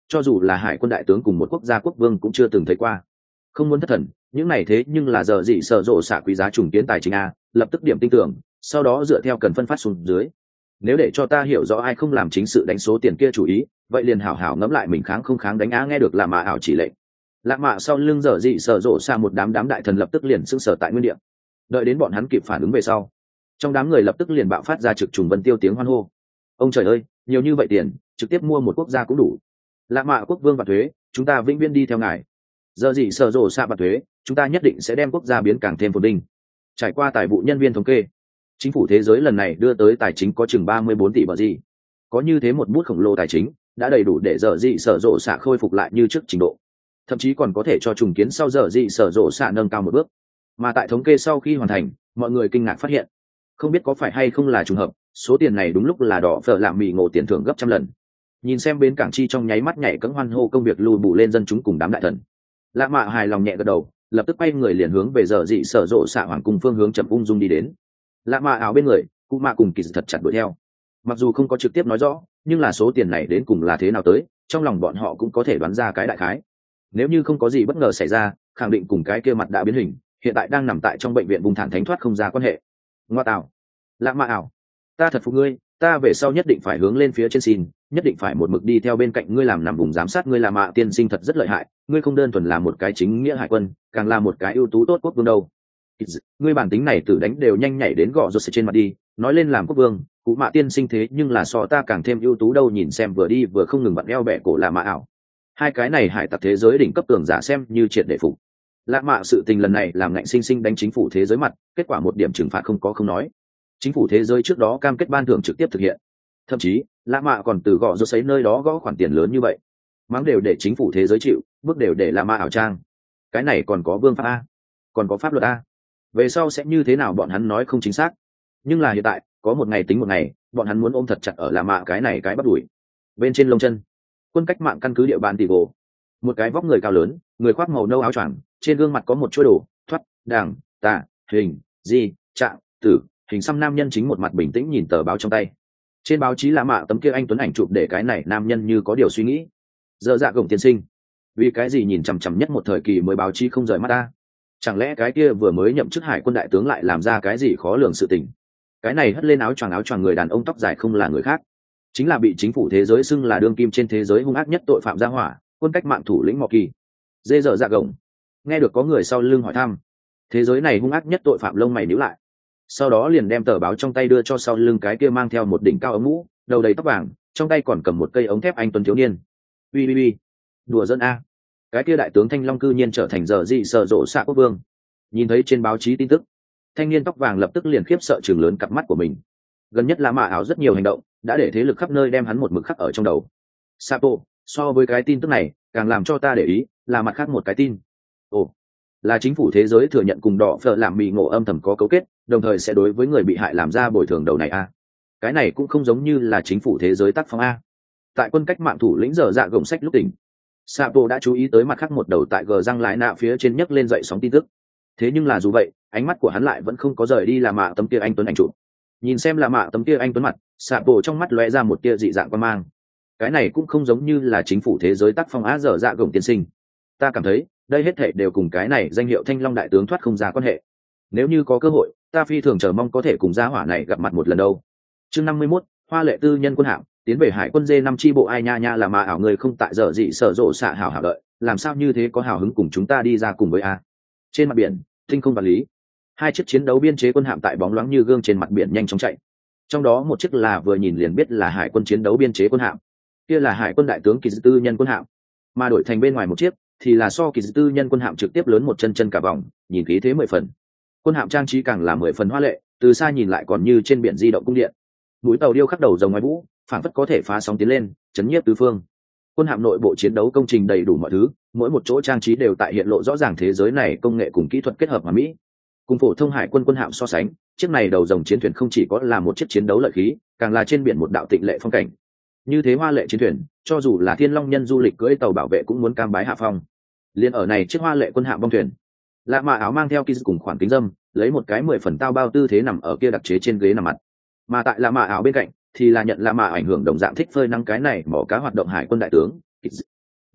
cho dù là hải quân đại tướng cùng một quốc gia quốc vương cũng chưa từng thấy qua. Không muốn thất thần, những này thế nhưng là giờ gì sợ rộ xạ quý giá trùng kiến tài chính a, lập tức điểm tin tưởng, sau đó dựa theo cần phân phát xuống dưới. Nếu để cho ta hiểu rõ ai không làm chính sự đánh số tiền kia chủ ý, vậy liền hảo hảo ngẫm lại mình kháng không kháng đánh á. Nghe được là mạ ảo chỉ lệnh, lạ mạ sau lưng giờ dị sợ rộ xạ một đám đại thần lập tức liền sững sờ tại nguyên địa. Đợi đến bọn hắn kịp phản ứng về sau, trong đám người lập tức liền bạo phát ra trực trùng vân tiêu tiếng hoan hô. Ông trời ơi, nhiều như vậy tiền, trực tiếp mua một quốc gia cũng đủ. Lạ mạ quốc vương và thuế, chúng ta vĩnh viễn đi theo ngài. Giờ gì sở rộ xạ và thuế, chúng ta nhất định sẽ đem quốc gia biến càng thêm phồn vinh. Trải qua tài vụ nhân viên thống kê, chính phủ thế giới lần này đưa tới tài chính có chừng 34 tỷ bờ gì. Có như thế một bút khổng lồ tài chính, đã đầy đủ để giờ gì sở rộ xạ khôi phục lại như trước trình độ. Thậm chí còn có thể cho trùng kiến sau giờ gì sở rộ xạ nâng cao một bước. Mà tại thống kê sau khi hoàn thành, mọi người kinh ngạc phát hiện, không biết có phải hay không là trùng hợp, số tiền này đúng lúc là đỏ phở làm mì ngộ tiền thưởng gấp trăm lần. Nhìn xem bến cảng chi trong nháy mắt nhảy cẫng hoan hô công việc lùi bù lên dân chúng cùng đám đại thần. Lạ mạ hài lòng nhẹ gật đầu, lập tức quay người liền hướng về giờ dị sở rộ xạ hoàng cung phương hướng chậm ung dung đi đến. Lạ mạ áo bên người, cụ mạ cùng kỳ thật chặt đuổi theo. Mặc dù không có trực tiếp nói rõ, nhưng là số tiền này đến cùng là thế nào tới, trong lòng bọn họ cũng có thể đoán ra cái đại khái. Nếu như không có gì bất ngờ xảy ra, khẳng định cùng cái kia mặt đã biến hình, hiện tại đang nằm tại trong bệnh viện vùng thản thánh thoát không ra quan hệ. Ngoa tạo, lạ mạ ảo, ta thật phục ngươi, ta về sau nhất định phải hướng lên phía trên xin, nhất định phải một mực đi theo bên cạnh ngươi làm nằm vùng giám sát ngươi. Là mạ tiên sinh thật rất lợi hại, ngươi không đơn thuần là một cái chính nghĩa hải quân, càng là một cái ưu tú tốt quốc vương đâu. Ngươi bản tính này tử đánh đều nhanh nhảy đến gọ rột trên mặt đi, nói lên làm quốc vương, cụ mạ tiên sinh thế nhưng là so ta càng thêm ưu tú đâu. Nhìn xem vừa đi vừa không ngừng vặn eo bẻ cổ là mạ ảo, hai cái này hải tặc thế giới đỉnh cấp tường giả xem như triệt để phục. Lạ mạ sự tình lần này làm ngạnh sinh sinh đánh chính phủ thế giới mặt, kết quả một điểm trừng phạt không có không nói, chính phủ thế giới trước đó cam kết ban thưởng trực tiếp thực hiện, thậm chí lạ mạ còn từ gõ rốt ấy nơi đó gõ khoản tiền lớn như vậy, mắng đều để chính phủ thế giới chịu, bước đều để lạ mạ ảo trang. Cái này còn có vương pháp a, còn có pháp luật a, về sau sẽ như thế nào bọn hắn nói không chính xác, nhưng là hiện tại có một ngày tính một ngày, bọn hắn muốn ôm thật chặt ở lạ mạ cái này cái bắt đuổi. Bên trên lông chân, quân cách mạng căn cứ địa bàn tỷ gỗ, một cái vóc người cao lớn, người khoác màu nâu áo choàng, trên gương mặt có một chuỗi đồ thoát đảng tà hình di trạng tử hình xăm nam nhân chính một mặt bình tĩnh nhìn tờ báo trong tay. Trên báo chí là mạ tấm kia anh tuấn ảnh chụp để cái này nam nhân như có điều suy nghĩ. Giờ dạ gồng tiên sinh, vì cái gì nhìn chằm chằm nhất một thời kỳ mới báo chí không rời mắt ta? Chẳng lẽ cái kia vừa mới nhậm chức hải quân đại tướng lại làm ra cái gì khó lường sự tình? Cái này hất lên áo choàng người đàn ông tóc dài không là người khác, chính là bị chính phủ thế giới xưng là đương kim trên thế giới hung ác nhất tội phạm gia hỏa, quân cách mạng thủ lĩnh Mọ Kỳ. Dê dở dạ gồng. Nghe được có người sau lưng hỏi thăm, thế giới này hung ác nhất tội phạm lông mày nhíu lại, sau đó liền đem tờ báo trong tay đưa cho sau lưng cái kia mang theo một đỉnh cao ống mũ, đầu đầy tóc vàng, trong tay còn cầm một cây ống thép anh tuấn thiếu niên. Ui, đùa dân a, cái kia đại tướng Thanh Long cư nhiên trở thành giờ dị sợ rộ xạ quốc vương. Nhìn thấy trên báo chí tin tức, thanh niên tóc vàng lập tức liền khiếp sợ trừng lớn cặp mắt của mình. Gần nhất là mạ ảo rất nhiều hành động đã để thế lực khắp nơi đem hắn một mực khắc ở trong đầu. Sapo, so với cái tin tức này càng làm cho ta để ý là mặt khác một cái tin. Ồ, là chính phủ thế giới thừa nhận cùng đỏ phở làm mì ngộ âm thầm có cấu kết, đồng thời sẽ đối với người bị hại làm ra bồi thường đầu này a. Cái này cũng không giống như là chính phủ thế giới tác phong a. Tại quân cách mạng thủ lĩnh giờ dạ gồng sách lúc tỉnh, Sapo đã chú ý tới mặt khác một đầu tại gờ răng lái nạ phía trên nhấc lên dậy sóng tin tức. Thế nhưng là dù vậy, ánh mắt của hắn lại vẫn không có rời đi là mạ tấm kia anh tuấn ảnh chụp. Nhìn xem là mạ tấm kia anh tuấn mặt, Sapo trong mắt lóe ra một tia dị dạng quan mang. Cái này cũng không giống như là chính phủ thế giới tác phong á. Giờ dạ gồng tiên sinh, ta cảm thấy đây hết thảy đều cùng cái này danh hiệu Thanh Long đại tướng thoát không ra quan hệ. Nếu như có cơ hội, ta phi thường chờ mong có thể cùng gia hỏa này gặp mặt một lần đâu. Chương 51, Hoa lệ tư nhân quân hạm, tiến về hải quân D5 chi bộ. Ai nha là mà ảo người không tại giờ dị sở rộ xạ hảo đợi, làm sao như thế có hào hứng cùng chúng ta đi ra cùng với a. Trên mặt biển, tinh không vật lý, hai chiếc chiến đấu biên chế quân hạm tại bóng loáng như gương trên mặt biển nhanh chóng chạy. Trong đó một chiếc là vừa nhìn liền biết là hải quân chiến đấu biên chế quân hạm, kia là hải quân đại tướng kỳ tư nhân quân hạm, mà đổi thành bên ngoài một chiếc thì là so kỳ tư nhân quân hạm trực tiếp lớn một chân cả vòng, nhìn khí thế 10 phần. Quân hạm trang trí càng là 10 phần hoa lệ, từ xa nhìn lại còn như trên biển di động cung điện. Mũi tàu điêu khắc đầu rồng ngoài vũ, phảng phất có thể phá sóng tiến lên, chấn nhiếp tứ phương. Quân hạm nội bộ chiến đấu công trình đầy đủ mọi thứ, mỗi một chỗ trang trí đều tại hiện lộ rõ ràng thế giới này công nghệ cùng kỹ thuật kết hợp mà mỹ. Cùng phổ thông hải quân quân hạm so sánh, chiếc này đầu rồng chiến thuyền không chỉ có là một chiếc chiến đấu lợi khí, càng là trên biển một đạo tịnh lệ phong cảnh. Như thế hoa lệ chiến thuyền, cho dù là thiên long nhân du lịch cưỡi tàu bảo vệ cũng muốn cam bái hạ phong. Liên ở này chiếc hoa lệ quân hạm bong thuyền, lạ mạ áo mang theo Kiz cùng khoản kính dâm, lấy một cái 10 phần tao bao tư thế nằm ở kia đặc chế trên ghế nằm mặt. Mà tại lạ mạ áo bên cạnh thì là nhận lạ mạ ảnh hưởng đồng dạng thích phơi nắng cái này mỏ cá hoạt động hải quân đại tướng Kiz.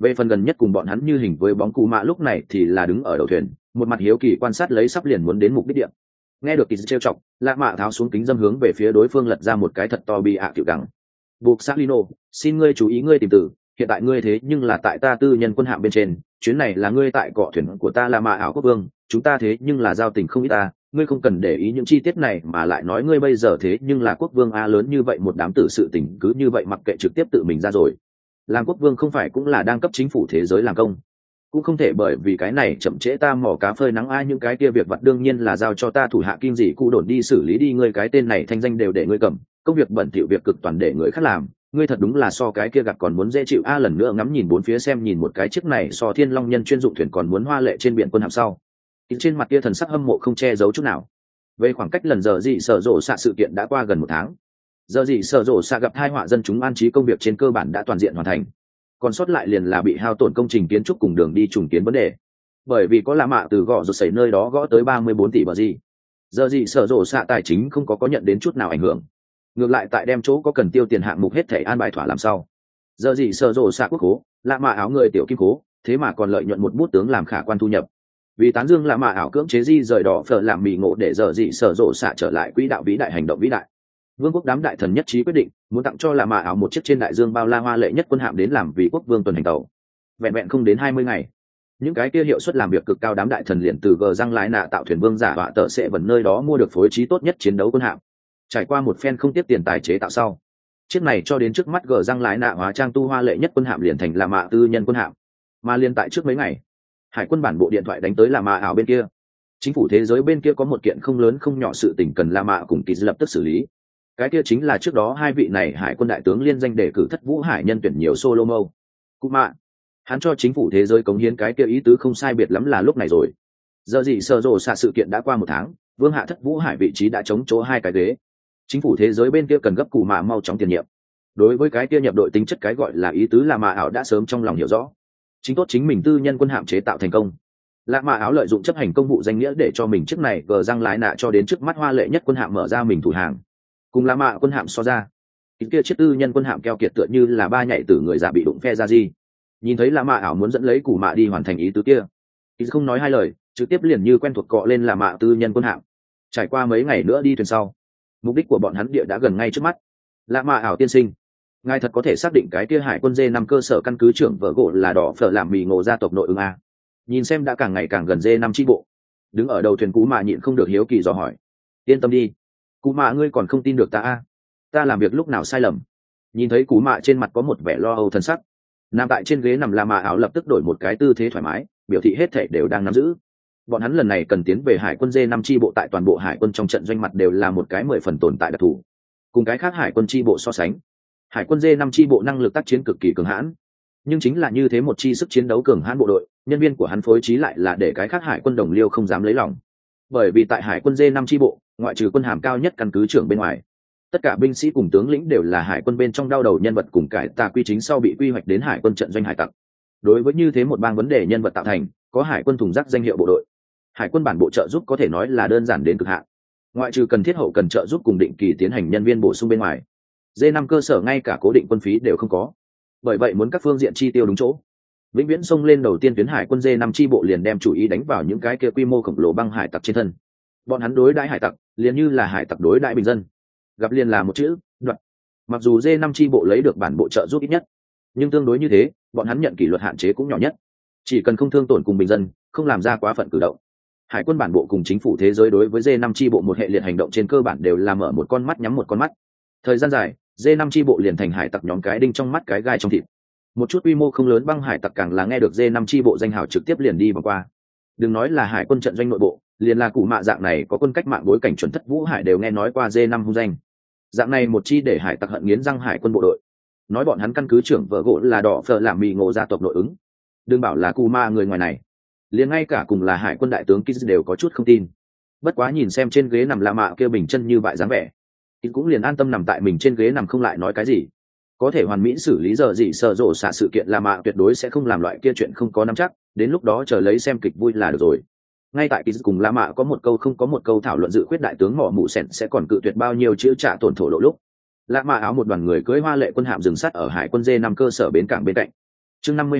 Về phần gần nhất cùng bọn hắn như hình với bóng cù mạ lúc này thì là đứng ở đầu thuyền, một mặt hiếu kỳ quan sát lấy sắp liền muốn đến mục đích địa. Nghe được kỳ trêu chọc, lạ mạ tháo xuống kính dâm hướng về phía đối phương lật ra một cái thật to bị ạ tiểu đẳng. Buộc Salino, xin ngươi chú ý ngươi tìm từ, hiện tại ngươi thế nhưng là tại ta tư nhân quân hạm bên trên, chuyến này là ngươi tại cọ thuyền của ta là mạ ảo quốc vương, chúng ta thế nhưng là giao tình không ít ta, ngươi không cần để ý những chi tiết này mà lại nói ngươi bây giờ thế nhưng là quốc vương a lớn như vậy một đám tử sự tình cứ như vậy mặc kệ trực tiếp tự mình ra rồi. Làm quốc vương không phải cũng là đang cấp chính phủ thế giới làm công, cũng không thể bởi vì cái này chậm trễ ta mỏ cá phơi nắng ai những cái kia việc vặt đương nhiên là giao cho ta thủ hạ kinh dị cụ đồn đi xử lý đi ngươi cái tên này thanh danh đều để ngươi cầm, công việc bẩn thỉu việc cực toàn để người khác làm, ngươi thật đúng là so cái kia gặp còn muốn dễ chịu a lần nữa ngắm nhìn bốn phía xem nhìn một cái chiếc này so thiên long nhân chuyên dụng thuyền còn muốn hoa lệ trên biển quân hạm sau. Trên mặt kia thần sắc hâm mộ không che giấu chút nào. Về khoảng cách lần giờ gì sở rộ xạ sự kiện đã qua gần một tháng, giờ gì sở rộ xạ gặp hai họa dân chúng an trí công việc trên cơ bản đã toàn diện hoàn thành, còn sót lại liền là bị hao tổn công trình kiến trúc cùng đường đi trùng kiến vấn đề, bởi vì có lạ mạ từ gõ rồi xảy nơi đó gõ tới 34 tỷ bờ gì, giờ gì sở rộ xạ tài chính không có nhận đến chút nào ảnh hưởng, ngược lại tại đem chỗ có cần tiêu tiền hạng mục hết thể an bài thỏa làm sao. Giờ gì sở rộ xạ quốc khố lạ mạ áo người tiểu kim cố thế mà còn lợi nhuận một bút tướng làm khả quan thu nhập, vì tán dương lạ mạ ảo cưỡng chế di rời đỏ phở làm mì ngộ để giờ gì sở rộ xạ trở lại quỹ đạo vĩ đại hành động vĩ đại. Vương quốc đám đại thần nhất trí quyết định muốn tặng cho lạ mạ ảo một chiếc trên đại dương bao la hoa lệ nhất quân hạm đến làm vì quốc vương tuần hành tàu. Vẹn vẹn không đến 20 ngày, những cái kia hiệu suất làm việc cực cao đám đại thần liền từ gờ răng lái nạ tạo thuyền vương giả họa tợ sẽ vần nơi đó mua được phối trí tốt nhất chiến đấu quân hạm. Trải qua một phen không tiếp tiền tài chế tạo sau, chiếc này cho đến trước mắt gờ răng lái nạ hóa trang tu hoa lệ nhất quân hạm liền thành lạ mạ tư nhân quân hạm. Mà liên tại trước mấy ngày, hải quân bản bộ điện thoại đánh tới lạ mạ ảo bên kia, chính phủ thế giới bên kia có một kiện không lớn không nhỏ sự tình cần lạ mạ cùng kỳ lập tức xử lý. Cái kia chính là trước đó hai vị này hải quân đại tướng liên danh đề cử thất vũ hải nhân tuyển nhiều Solomo Kuma, hắn cho chính phủ thế giới cống hiến cái kia ý tứ không sai biệt lắm là lúc này rồi. Giờ gì sở rộ xạ sự kiện đã qua một tháng, vương hạ thất vũ hải vị trí đã chống chỗ hai cái ghế, chính phủ thế giới bên kia cần gấp cụ mạ mau chóng tiền nhiệm. Đối với cái kia nhập đội tính chất cái gọi là ý tứ là mạ ảo đã sớm trong lòng hiểu rõ, chính tốt chính mình tư nhân quân hạm chế tạo thành công, lạ mạ áo lợi dụng chấp hành công vụ danh nghĩa để cho mình chiếc này gờ răng lái nạ cho đến trước mắt hoa lệ nhất quân hạm mở ra mình thủ hàng. Cùng lạ mạ quân hạm so ra, cái kia chiếc tư nhân quân hạm keo kiệt tựa như là ba nhảy từ người già bị đụng phe ra gì. Nhìn thấy lạ mạ ảo muốn dẫn lấy củ mạ đi hoàn thành ý tứ kia, thì không nói hai lời, trực tiếp liền như quen thuộc cọ lên lạ mạ tư nhân quân hạm. Trải qua mấy ngày nữa đi thuyền sau, mục đích của bọn hắn địa đã gần ngay trước mắt. Lạ mạ ảo tiên sinh, ngài thật có thể xác định cái kia hải quân D5 cơ sở căn cứ trưởng vợ gỗ là đỏ phở làm mì ngộ gia tộc nội ứng a? Nhìn xem đã càng ngày càng gần D5 chi bộ, đứng ở đầu thuyền cú mạ nhịn không được hiếu kỳ dò hỏi. Yên tâm đi, cú mạ ngươi còn không tin được ta a? Ta làm việc lúc nào sai lầm? Nhìn thấy cú mạ trên mặt có một vẻ lo âu thân sắc, nằm tại trên ghế nằm lạ mạ ảo lập tức đổi một cái tư thế thoải mái, biểu thị hết thể đều đang nắm giữ. Bọn hắn lần này cần tiến về hải quân D5 chi bộ tại toàn bộ hải quân trong trận doanh mặt đều là một cái 10 phần tồn tại đặc thù. Cùng cái khác hải quân chi bộ so sánh, hải quân D5 chi bộ năng lực tác chiến cực kỳ cường hãn, nhưng chính là như thế một chi sức chiến đấu cường hãn bộ đội, nhân viên của hắn phối trí lại là để cái khác hải quân đồng liêu không dám lấy lòng. Bởi vì tại hải quân D5 chi bộ, ngoại trừ quân hàm cao nhất căn cứ trưởng bên ngoài, tất cả binh sĩ cùng tướng lĩnh đều là hải quân bên trong đau đầu nhân vật cùng cải tà quy chính sau bị quy hoạch đến hải quân trận doanh hải tặc. Đối với như thế một bang vấn đề nhân vật tạo thành, có hải quân thùng rác danh hiệu bộ đội, hải quân bản bộ trợ giúp có thể nói là đơn giản đến cực hạn. Ngoại trừ cần thiết hậu cần trợ giúp cùng định kỳ tiến hành nhân viên bổ sung bên ngoài, D5 cơ sở ngay cả cố định quân phí đều không có. Bởi vậy muốn các phương diện chi tiêu đúng chỗ, vĩnh viễn xông lên đầu tiên tuyến hải quân D5 chi bộ liền đem chủ ý đánh vào những cái kia quy mô khổng lồ băng hải tặc trên thân. Bọn hắn đối đãi hải tặc liền như là hải tặc đối đãi bình dân, gặp liền là một chữ đoạt. Mặc dù D5 chi bộ lấy được bản bộ trợ giúp ít nhất, nhưng tương đối như thế, bọn hắn nhận kỷ luật hạn chế cũng nhỏ nhất, chỉ cần không thương tổn cùng bình dân, không làm ra quá phận cử động. Hải quân bản bộ cùng chính phủ thế giới đối với D5 chi bộ một hệ liệt hành động trên cơ bản đều là mở một con mắt nhắm một con mắt. Thời gian dài, D5 chi bộ liền thành hải tặc nhóm cái đinh trong mắt cái gai trong thịt. Một chút quy mô không lớn băng hải tặc càng là nghe được D5 chi bộ danh hào trực tiếp liền đi vòng qua. Đừng nói là hải quân trận doanh nội bộ, liền là cụ mạ dạng này có quân cách mạng bối cảnh chuẩn thất vũ hải đều nghe nói qua D5 hung danh. Dạng này một chi để hải tặc hận nghiến răng hải quân bộ đội. Nói bọn hắn căn cứ trưởng vợ gỗ là đỏ phở làm mì ngộ gia tộc nội ứng. Đừng bảo là cụ mạ người ngoài này, liền ngay cả cùng là hải quân đại tướng Kiz đều có chút không tin. Bất quá nhìn xem trên ghế nằm lạ mạ kêu bình chân như vậy dáng vẻ, cũng liền an tâm nằm tại mình trên ghế nằm không lại nói cái gì. Có thể hoàn mỹ xử lý giờ gì sợ rộ xả sự kiện lạ mạ tuyệt đối sẽ không làm loại kia chuyện không có nắm chắc, đến lúc đó chờ lấy xem kịch vui là được rồi. Ngay tại Kiz cùng lạ mạ có một câu không có một câu thảo luận dự khuyết đại tướng mỏ mụ sẹn sẽ còn cự tuyệt bao nhiêu chữ trả tổn thổ lộ lúc, lạ mạ áo một đoàn người cưỡi hoa lệ quân hạm dừng sát ở hải quân D5 cơ sở bến cảng bên cạnh. Chương 52,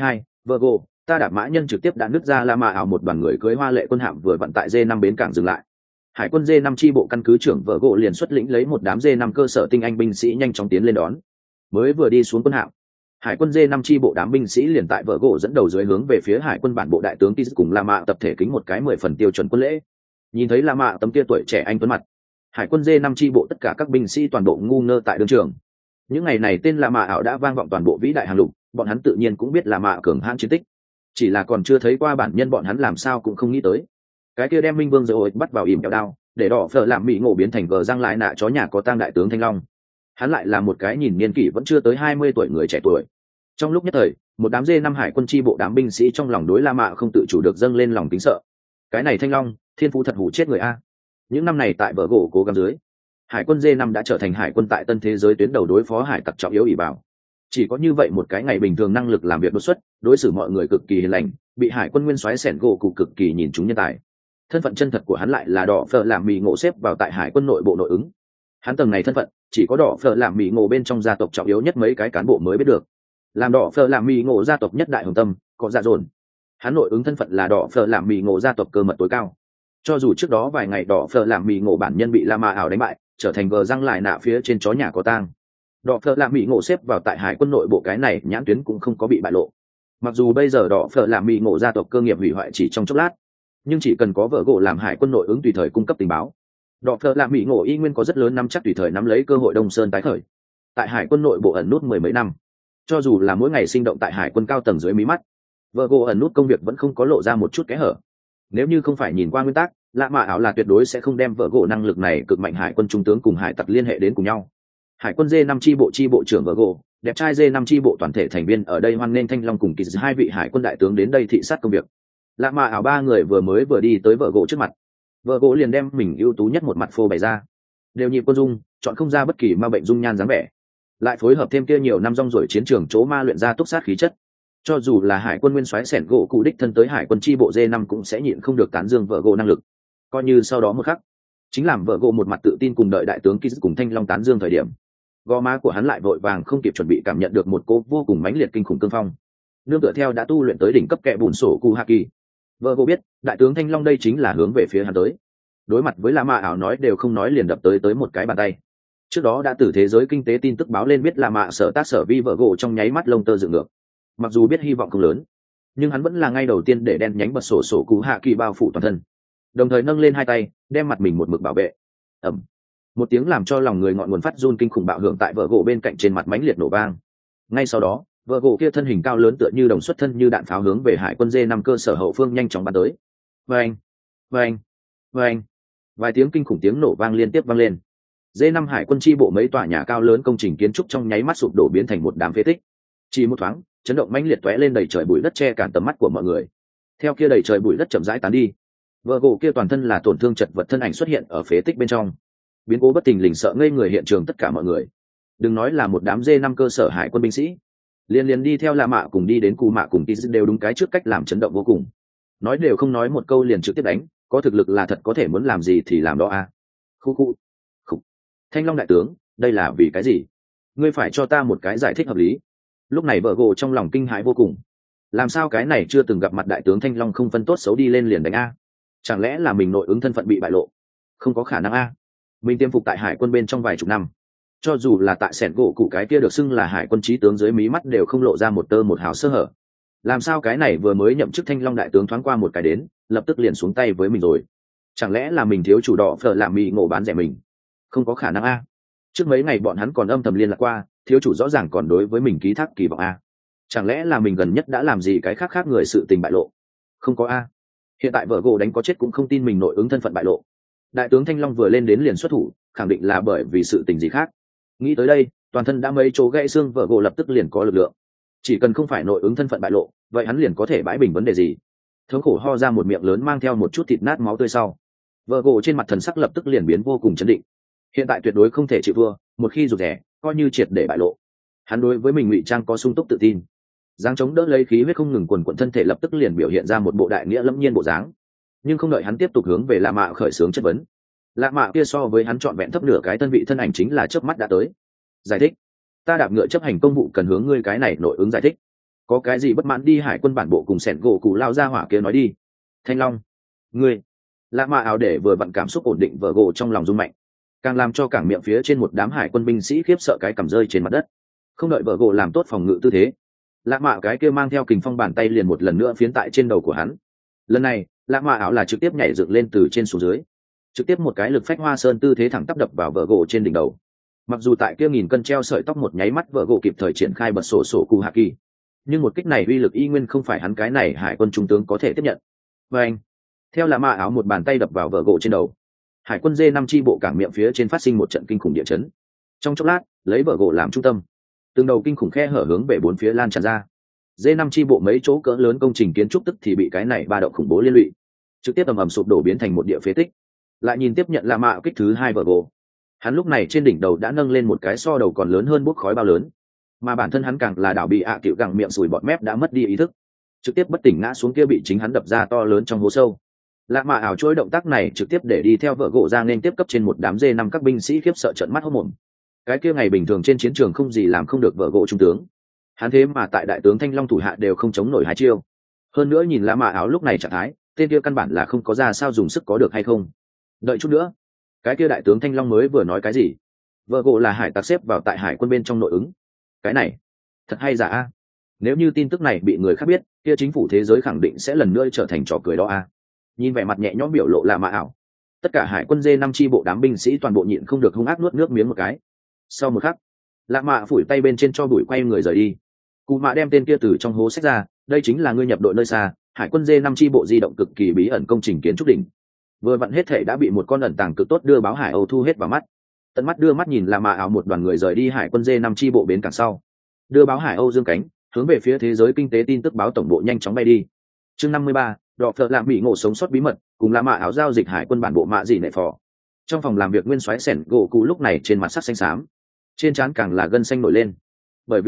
Virgo, ta đạp mã nhân trực tiếp đã nứt ra La Mã ảo, một đoàn người cưới hoa lệ quân hạm vừa vận tại D5 bến cảng dừng lại. Hải quân D5 chi bộ căn cứ trưởng Virgo liền xuất lĩnh lấy một đám D5 cơ sở tinh anh binh sĩ nhanh chóng tiến lên đón. Mới vừa đi xuống quân hạm, Hải quân D5 chi bộ đám binh sĩ liền tại Virgo dẫn đầu dưới hướng về phía Hải quân bản bộ đại tướng Tiz cùng La Mã tập thể kính một cái 10 phần tiêu chuẩn quân lễ. Nhìn thấy La Mã tấm kia tuổi trẻ anh tuấn mặt, Hải quân D5 chi bộ tất cả các binh sĩ toàn bộ ngu ngơ tại đường trường. Những ngày này tên La Mã ảo đã vang vọng toàn bộ vĩ đại hàng lục, bọn hắn tự nhiên cũng biết La Mã cường hãn chiến tích, chỉ là còn chưa thấy qua bản nhân bọn hắn làm sao cũng không nghĩ tới cái kia đem Minh Vương rồi bắt vào ỉm kẹo đao để đỏ phở làm mỹ ngộ biến thành gờ răng lại nạ chó nhà có tang đại tướng Thanh Long. Hắn lại là một cái nhìn niên kỷ vẫn chưa tới 20 tuổi người trẻ tuổi. Trong lúc nhất thời, một đám D5 Hải quân chi bộ đám binh sĩ trong lòng đối La Mã không tự chủ được dâng lên lòng kính sợ. Cái này Thanh Long, thiên phú thật hủ chết người a. Những năm này tại vở gỗ cố gắng dưới, Hải quân D5 đã trở thành hải quân tại tân thế giới tuyến đầu đối phó hải tặc trọng yếu ỷ bảo. Chỉ có như vậy một cái ngày bình thường năng lực làm việc đột xuất, đối xử mọi người cực kỳ hiền lành, bị hải quân nguyên soái sẻn gỗ cụ cực kỳ nhìn chúng nhân tài. Thân phận chân thật của hắn lại là đỏ phở làm mì ngộ xếp vào tại hải quân nội bộ nội ứng. Hắn tầng này thân phận chỉ có đỏ phở làm mì ngộ bên trong gia tộc trọng yếu nhất mấy cái cán bộ mới biết được. Làm đỏ phở làm mì ngộ gia tộc nhất đại hồng tâm có dạ dồn, hắn nội ứng thân phận là đỏ phở làm mì ngộ gia tộc cơ mật tối cao. Cho dù trước đó vài ngày đỏ phở làm mì ngộ bản nhân bị La Ma ảo đánh bại, trở thành gờ răng lại nạ phía trên chó nhà có tang, đỏ phở làm mì ngộ xếp vào tại hải quân nội bộ cái này nhãn tuyến cũng không có bị bại lộ. Mặc dù bây giờ đỏ phở làm mì ngộ gia tộc cơ nghiệp hủy hoại chỉ trong chốc lát, nhưng chỉ cần có vợ gỗ làm hải quân nội ứng tùy thời cung cấp tình báo, đỏ phở làm mì ngộ y nguyên có rất lớn nắm chắc tùy thời nắm lấy cơ hội Đông Sơn tái khởi. Tại hải quân nội bộ ẩn nút mười mấy năm, cho dù là mỗi ngày sinh động tại hải quân cao tầng dưới mí mắt, vợ gỗ ẩn nút công việc vẫn không có lộ ra một chút kẽ hở. Nếu như không phải nhìn qua nguyên tắc, La Ma ảo là tuyệt đối sẽ không đem vợ gỗ năng lực này cực mạnh hải quân trung tướng cùng hải tặc liên hệ đến cùng nhau. Hải quân D5 chi bộ trưởng vợ gỗ, đẹp trai D5 chi bộ toàn thể thành viên ở đây hoan nghênh Thanh Long cùng kỳ hai vị hải quân đại tướng đến đây thị sát công việc. La Ma ảo ba người vừa đi tới vợ gỗ trước mặt, vợ gỗ liền đem mình ưu tú nhất một mặt phô bày ra, đều nhịp quân dung, chọn không ra bất kỳ ma bệnh dung nhan dáng vẻ, lại phối hợp thêm kia nhiều năm rong ruổi chiến trường chỗ ma luyện ra túc sát khí chất. Cho dù là hải quân nguyên soái sẻn gỗ cụ đích thân tới hải quân chi bộ D5 cũng sẽ nhịn không được tán dương vợ gỗ năng lực. Coi như sau đó một khắc, chính làm vợ gỗ một mặt tự tin cùng đợi đại tướng Kiz cùng Thanh Long tán dương thời điểm, gò má của hắn lại vội vàng không kịp chuẩn bị cảm nhận được một cỗ vô cùng mãnh liệt kinh khủng cương phong. Nương tựa theo đã tu luyện tới đỉnh cấp kẻ bùn sổ cụ Haki, vợ gỗ biết đại tướng Thanh Long đây chính là hướng về phía hắn tới. Đối mặt với La Ma ảo nói đều không nói liền đập tới một cái bàn tay. Trước đó đã từ thế giới kinh tế tin tức báo lên biết La Ma sở tác sở vi vợ gỗ trong nháy mắt lông tơ dựng ngược. Mặc dù biết hy vọng không lớn, nhưng hắn vẫn là ngay đầu tiên để đen nhánh bật sổ cụ Hạ Kỳ bao phủ toàn thân, đồng thời nâng lên hai tay đem mặt mình một mực bảo vệ. Ẩm, một tiếng làm cho lòng người ngọn nguồn phát run kinh khủng bạo hưởng tại vợ gỗ bên cạnh trên mặt mãnh liệt nổ vang. Ngay sau đó vợ gỗ kia thân hình cao lớn tựa như đồng xuất thân như đạn pháo hướng về hải quân D5 cơ sở hậu phương nhanh chóng bắn tới. Vâng, vâng, vâng, vài tiếng kinh khủng tiếng nổ vang liên tiếp vang lên. D5 hải quân chi bộ mấy tòa nhà cao lớn công trình kiến trúc trong nháy mắt sụp đổ biến thành một đám phế tích. Chỉ một thoáng, chấn động mãnh liệt tóe lên đầy trời bụi đất che cản tầm mắt của mọi người. Theo kia đầy trời bụi đất chậm rãi tán đi, vợ gỗ kia toàn thân là tổn thương chật vật thân ảnh xuất hiện ở phế tích bên trong. Biến cố bất thình lình sợ ngây người hiện trường tất cả mọi người. Đừng nói là một đám D5 cơ sở hải quân binh sĩ, liền đi theo La Mã cùng đi đến Cù Mạ cùng Tiz đều đúng cái trước cách làm chấn động vô cùng. Nói đều không nói một câu liền trực tiếp đánh, có thực lực là thật có thể muốn làm gì thì làm đó a. Khu. Thanh Long đại tướng, đây là vì cái gì? Ngươi phải cho ta một cái giải thích hợp lý. Lúc này vợ gỗ trong lòng kinh hãi vô cùng. Làm sao cái này chưa từng gặp mặt đại tướng Thanh Long không phân tốt xấu đi lên liền đánh a? Chẳng lẽ là mình nội ứng thân phận bị bại lộ? Không có khả năng a. Mình tiêm phục tại hải quân bên trong vài chục năm, cho dù là tại sẻn gỗ cụ cái kia được xưng là hải quân trí tướng dưới mí mắt đều không lộ ra một tơ một hào sơ hở. Làm sao cái này vừa mới nhậm chức Thanh Long đại tướng thoáng qua một cái đến lập tức liền xuống tay với mình rồi? Chẳng lẽ là mình thiếu chủ đỏ phở làm mì ngộ bán rẻ mình? Không có khả năng a. Trước mấy ngày bọn hắn còn âm thầm liên lạc qua, thiếu chủ rõ ràng còn đối với mình ký thác kỳ vọng a. Chẳng lẽ là mình gần nhất đã làm gì cái khác người sự tình bại lộ? Không có a. Hiện tại vợ gỗ đánh có chết cũng không tin mình nội ứng thân phận bại lộ. Đại tướng Thanh Long vừa lên đến liền xuất thủ, khẳng định là bởi vì sự tình gì khác. Nghĩ tới đây, toàn thân đã mấy chỗ gãy xương vợ gỗ lập tức liền có lực lượng. Chỉ cần không phải nội ứng thân phận bại lộ, vậy hắn liền có thể bãi bình vấn đề gì. Thống khổ ho ra một miệng lớn mang theo một chút thịt nát máu tươi sau, vợ gỗ trên mặt thần sắc lập tức liền biến vô cùng chấn định. Hiện tại tuyệt đối không thể chịu thua, một khi rụt rè coi như triệt để bại lộ. Hắn đối với mình ngụy trang có sung túc tự tin, giáng chống đỡ lấy khí huyết không ngừng quần quận thân thể lập tức liền biểu hiện ra một bộ đại nghĩa lâm nhiên bộ dáng. Nhưng không đợi hắn tiếp tục hướng về La Mã khởi xướng chất vấn, La Mã kia so với hắn trọn vẹn thấp nửa cái thân vị thân ảnh chính là chớp mắt đã tới. Giải thích, ta đạp ngựa chấp hành công vụ cần hướng ngươi cái này nội ứng giải thích. có cái gì bất mãn đi hải quân bản bộ cùng sẻn gỗ cụ lao ra hỏa kia nói đi. Thanh Long, ngươi. Lạ mạ áo để vừa vặn cảm xúc ổn định vợ gỗ trong lòng rung mạnh, càng làm cho cảng miệng phía trên một đám hải quân binh sĩ khiếp sợ cái cầm rơi trên mặt đất. Không đợi vợ gỗ làm tốt phòng ngự tư thế, lạ mạ cái kia mang theo kình phong bàn tay liền một lần nữa phiến tại trên đầu của hắn. Lần này lạ mạ áo là trực tiếp nhảy dựng lên từ trên xuống dưới, trực tiếp một cái lực phách hoa sơn tư thế thẳng tắp đập vào vợ gỗ trên đỉnh đầu. Mặc dù tại kia nghìn cân treo sợi tóc một nháy mắt vợ gỗ kịp thời triển khai bật sổ sổ cụ hạ kỳ, nhưng một kích này uy lực y nguyên không phải hắn cái này hải quân trung tướng có thể tiếp nhận. Và anh, theo lạ mạ áo một bàn tay đập vào vợ gỗ trên đầu, hải quân D5 chi bộ cảng miệng phía trên phát sinh một trận kinh khủng địa chấn. Trong chốc lát, lấy vợ gỗ làm trung tâm, từng đầu kinh khủng khe hở hướng về bốn phía lan tràn ra. D5 chi bộ mấy chỗ cỡ lớn công trình kiến trúc tức thì bị cái này ba động khủng bố liên lụy, trực tiếp ầm ầm sụp đổ biến thành một địa phế tích. Lại nhìn tiếp nhận lạ mạ kích thứ hai vợ gỗ, hắn lúc này trên đỉnh đầu đã nâng lên một cái so đầu còn lớn hơn bốc khói bao lớn, mà bản thân hắn càng là đảo bị ạ cựu gẳng miệng sùi bọt mép đã mất đi ý thức, trực tiếp bất tỉnh ngã xuống kia bị chính hắn đập ra to lớn trong hố sâu. Lạ mạ ảo chuỗi động tác này trực tiếp để đi theo vợ gỗ ra nên tiếp cấp trên một đám D5 các binh sĩ khiếp sợ trợn mắt hốt mồm. Cái kia ngày bình thường trên chiến trường không gì làm không được vợ gỗ trung tướng, hắn thế mà tại đại tướng Thanh Long thủ hạ đều không chống nổi hai chiêu. Hơn nữa nhìn lạ mạ ảo lúc này trạng thái, tên kia căn bản là không có ra sao dùng sức có được hay không. Đợi chút nữa, cái kia đại tướng Thanh Long mới vừa nói cái gì? Vợ gỗ là hải tặc xếp vào tại hải quân bên trong nội ứng. Cái này thật hay giả a? Nếu như tin tức này bị người khác biết, kia chính phủ thế giới khẳng định sẽ lần nữa trở thành trò cười đó a. Nhìn vẻ mặt nhẹ nhõm biểu lộ là mạ ảo, tất cả hải quân D5 chi bộ đám binh sĩ toàn bộ nhịn không được hung ác nuốt nước miếng một cái. Sau một khắc, lạ mạ phủi tay bên trên cho bụi quay người rời đi. Cụ mạ đem tên kia từ trong hố xách ra, đây chính là ngươi nhập đội nơi xa, hải quân D5 chi bộ di động cực kỳ bí ẩn công trình kiến trúc đỉnh. Vừa vặn hết thể đã bị một con ẩn tàng cực tốt đưa báo hải âu thu hết vào mắt. Tận mắt đưa mắt nhìn là mạ ảo một đoàn người rời đi hải quân D5 chi bộ bến cảng sau, đưa báo hải âu dương cánh hướng về phía thế giới kinh tế tin tức báo tổng bộ nhanh chóng bay đi. Chương 53, đọ phợ lạm bị ngộ sống sót bí mật cùng là mạ ảo giao dịch hải quân bản bộ mạ gì nệ phò. Trong phòng làm việc nguyên soái sẻn gỗ cụ lúc này trên mặt sắc xanh xám, trên trán càng là gân xanh nổi lên, bởi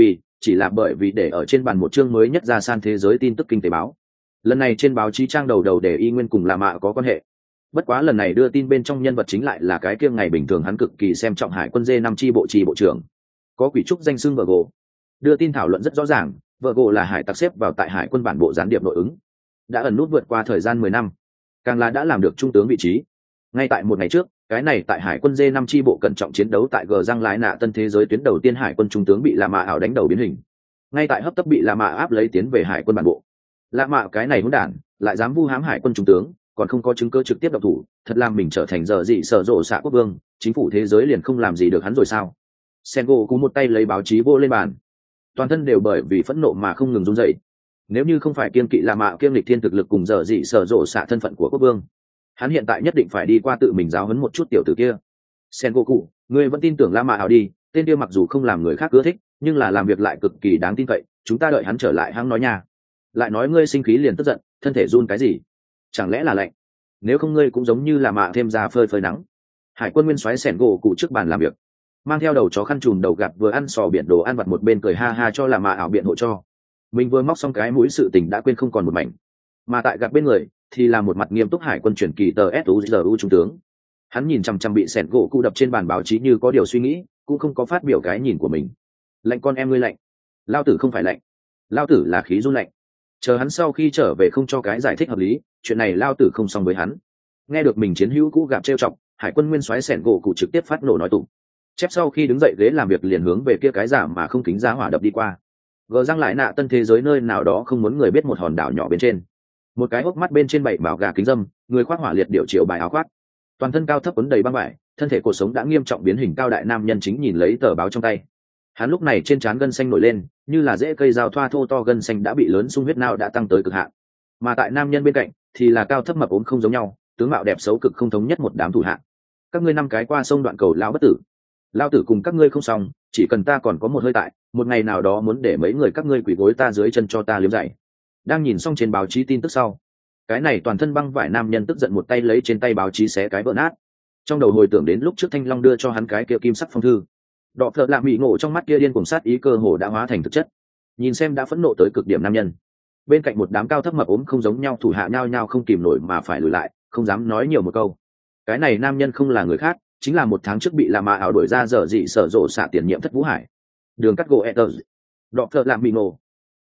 vì để ở trên bàn một chương mới nhất ra san thế giới tin tức kinh tế báo. Lần này trên báo chí trang đầu để y nguyên cùng là mạ có quan hệ, bất quá lần này đưa tin bên trong nhân vật chính lại là cái kia ngày bình thường hắn cực kỳ xem trọng hải quân D5 chi bộ trưởng, có quỷ trúc danh xưng vợ gỗ. Đưa tin thảo luận rất rõ ràng, vợ gỗ là hải tặc xếp vào tại hải quân bản bộ gián điệp nội ứng, đã ẩn nút vượt qua thời gian 10 năm, càng là đã làm được trung tướng vị trí. Ngay tại một ngày trước, cái này tại hải quân D5 chi bộ cẩn trọng chiến đấu tại gờ răng lái nạ tân thế giới tuyến đầu tiên hải quân trung tướng bị La Mã ảo đánh đầu biến hình, ngay tại hấp tấp bị La Mã áp lấy tiến về hải quân bản bộ. La Mã cái này hỗn đản lại dám vu hãm hải quân trung tướng, còn không có chứng cứ trực tiếp động thủ, thật làm mình trở thành giờ dị sở rộ xạ quốc vương, chính phủ thế giới liền không làm gì được hắn rồi sao? Sengo cú một tay lấy báo chí vô lên bàn, toàn thân đều bởi vì phẫn nộ mà không ngừng run rẩy. Nếu như không phải kiên kỵ La Mã kiêm lịch thiên thực lực cùng giờ dị sở rộ xạ thân phận của quốc vương, hắn hiện tại nhất định phải đi qua tự mình giáo huấn một chút tiểu tử kia. Sengoku, ngươi vẫn tin tưởng La Mã ảo đi, tên kia mặc dù không làm người khác ưa thích, nhưng là làm việc lại cực kỳ đáng tin cậy, chúng ta đợi hắn trở lại hắn nói nha. Lại nói ngươi sinh khí liền tức giận, thân thể run cái gì? Chẳng lẽ là lạnh? Nếu không ngươi cũng giống như là mạ thêm ra phơi phơi nắng. Hải quân nguyên soái Sengoku trước bàn làm việc, mang theo đầu chó khăn trùm đầu gạt vừa ăn sò biển đồ ăn vặt một bên cười ha ha cho La Mã ảo biện hộ cho. Mình vừa móc xong cái mũi sự tình đã quên không còn một mảnh, mà tại gạt bên người thì là một mặt nghiêm túc hải quân truyền kỳ tờ suzu trung tướng. Hắn nhìn chằm chằm bị sẹn gỗ cụ đập trên bàn báo chí như có điều suy nghĩ, cũng không có phát biểu cái nhìn của mình. Lạnh con em ngươi lạnh, lao tử không phải lạnh, lao tử là khí run lạnh. Chờ hắn sau khi trở về không cho cái giải thích hợp lý, chuyện này lao tử không xong với hắn. Nghe được mình chiến hữu cũ gặp trêu chọc, hải quân nguyên soái sẹn gỗ cụ trực tiếp phát nổ nói tụng. Chép sau khi đứng dậy ghế làm việc liền hướng về kia cái giả mà không kính giá hỏa đập đi qua. Gờ răng lại nạ tân thế giới nơi nào đó không muốn người biết một hòn đảo nhỏ bên trên, một cái hốc mắt bên trên bảy màu gà kính dâm, người khoác hỏa liệt điệu triệu bài áo khoác, toàn thân cao thấp quấn đầy băng vải, thân thể cuộc sống đã nghiêm trọng biến hình cao đại nam nhân chính nhìn lấy tờ báo trong tay. Hắn lúc này trên trán gân xanh nổi lên, như là rễ cây rào thoa thô to, gân xanh đã bị lớn sung huyết nao đã tăng tới cực hạn. Mà tại nam nhân bên cạnh thì là cao thấp mập ốm không giống nhau, tướng mạo đẹp xấu cực không thống nhất một đám thủ hạ. Các ngươi năm cái qua sông đoạn cầu lao bất tử, lao tử cùng các ngươi không xong, chỉ cần ta còn có một hơi tại, một ngày nào đó muốn để mấy người các ngươi quỳ gối ta dưới chân cho ta liếm dạy. Đang nhìn xong trên báo chí tin tức sau, cái này toàn thân băng vải nam nhân tức giận một tay lấy trên tay báo chí xé cái vỡ nát, trong đầu hồi tưởng đến lúc trước Thanh Long đưa cho hắn cái kia kim sắc phong thư. Đọ phợ lạ mị ngộ trong mắt kia điên cuồng sát ý cơ hồ đã hóa thành thực chất. Nhìn xem đã phẫn nộ tới cực điểm nam nhân, bên cạnh một đám cao thấp mập ốm không giống nhau thủ hạ nhao nhao không kìm nổi mà phải lùi lại, không dám nói nhiều một câu. Cái này nam nhân không là người khác, chính là một tháng trước bị La Mã ảo đuổi ra dở dị sở rộ xạ tiền nhiệm thất Vũ Hải, đường cắt gỗ Ether. Đọ phợ lạ mị ngộ,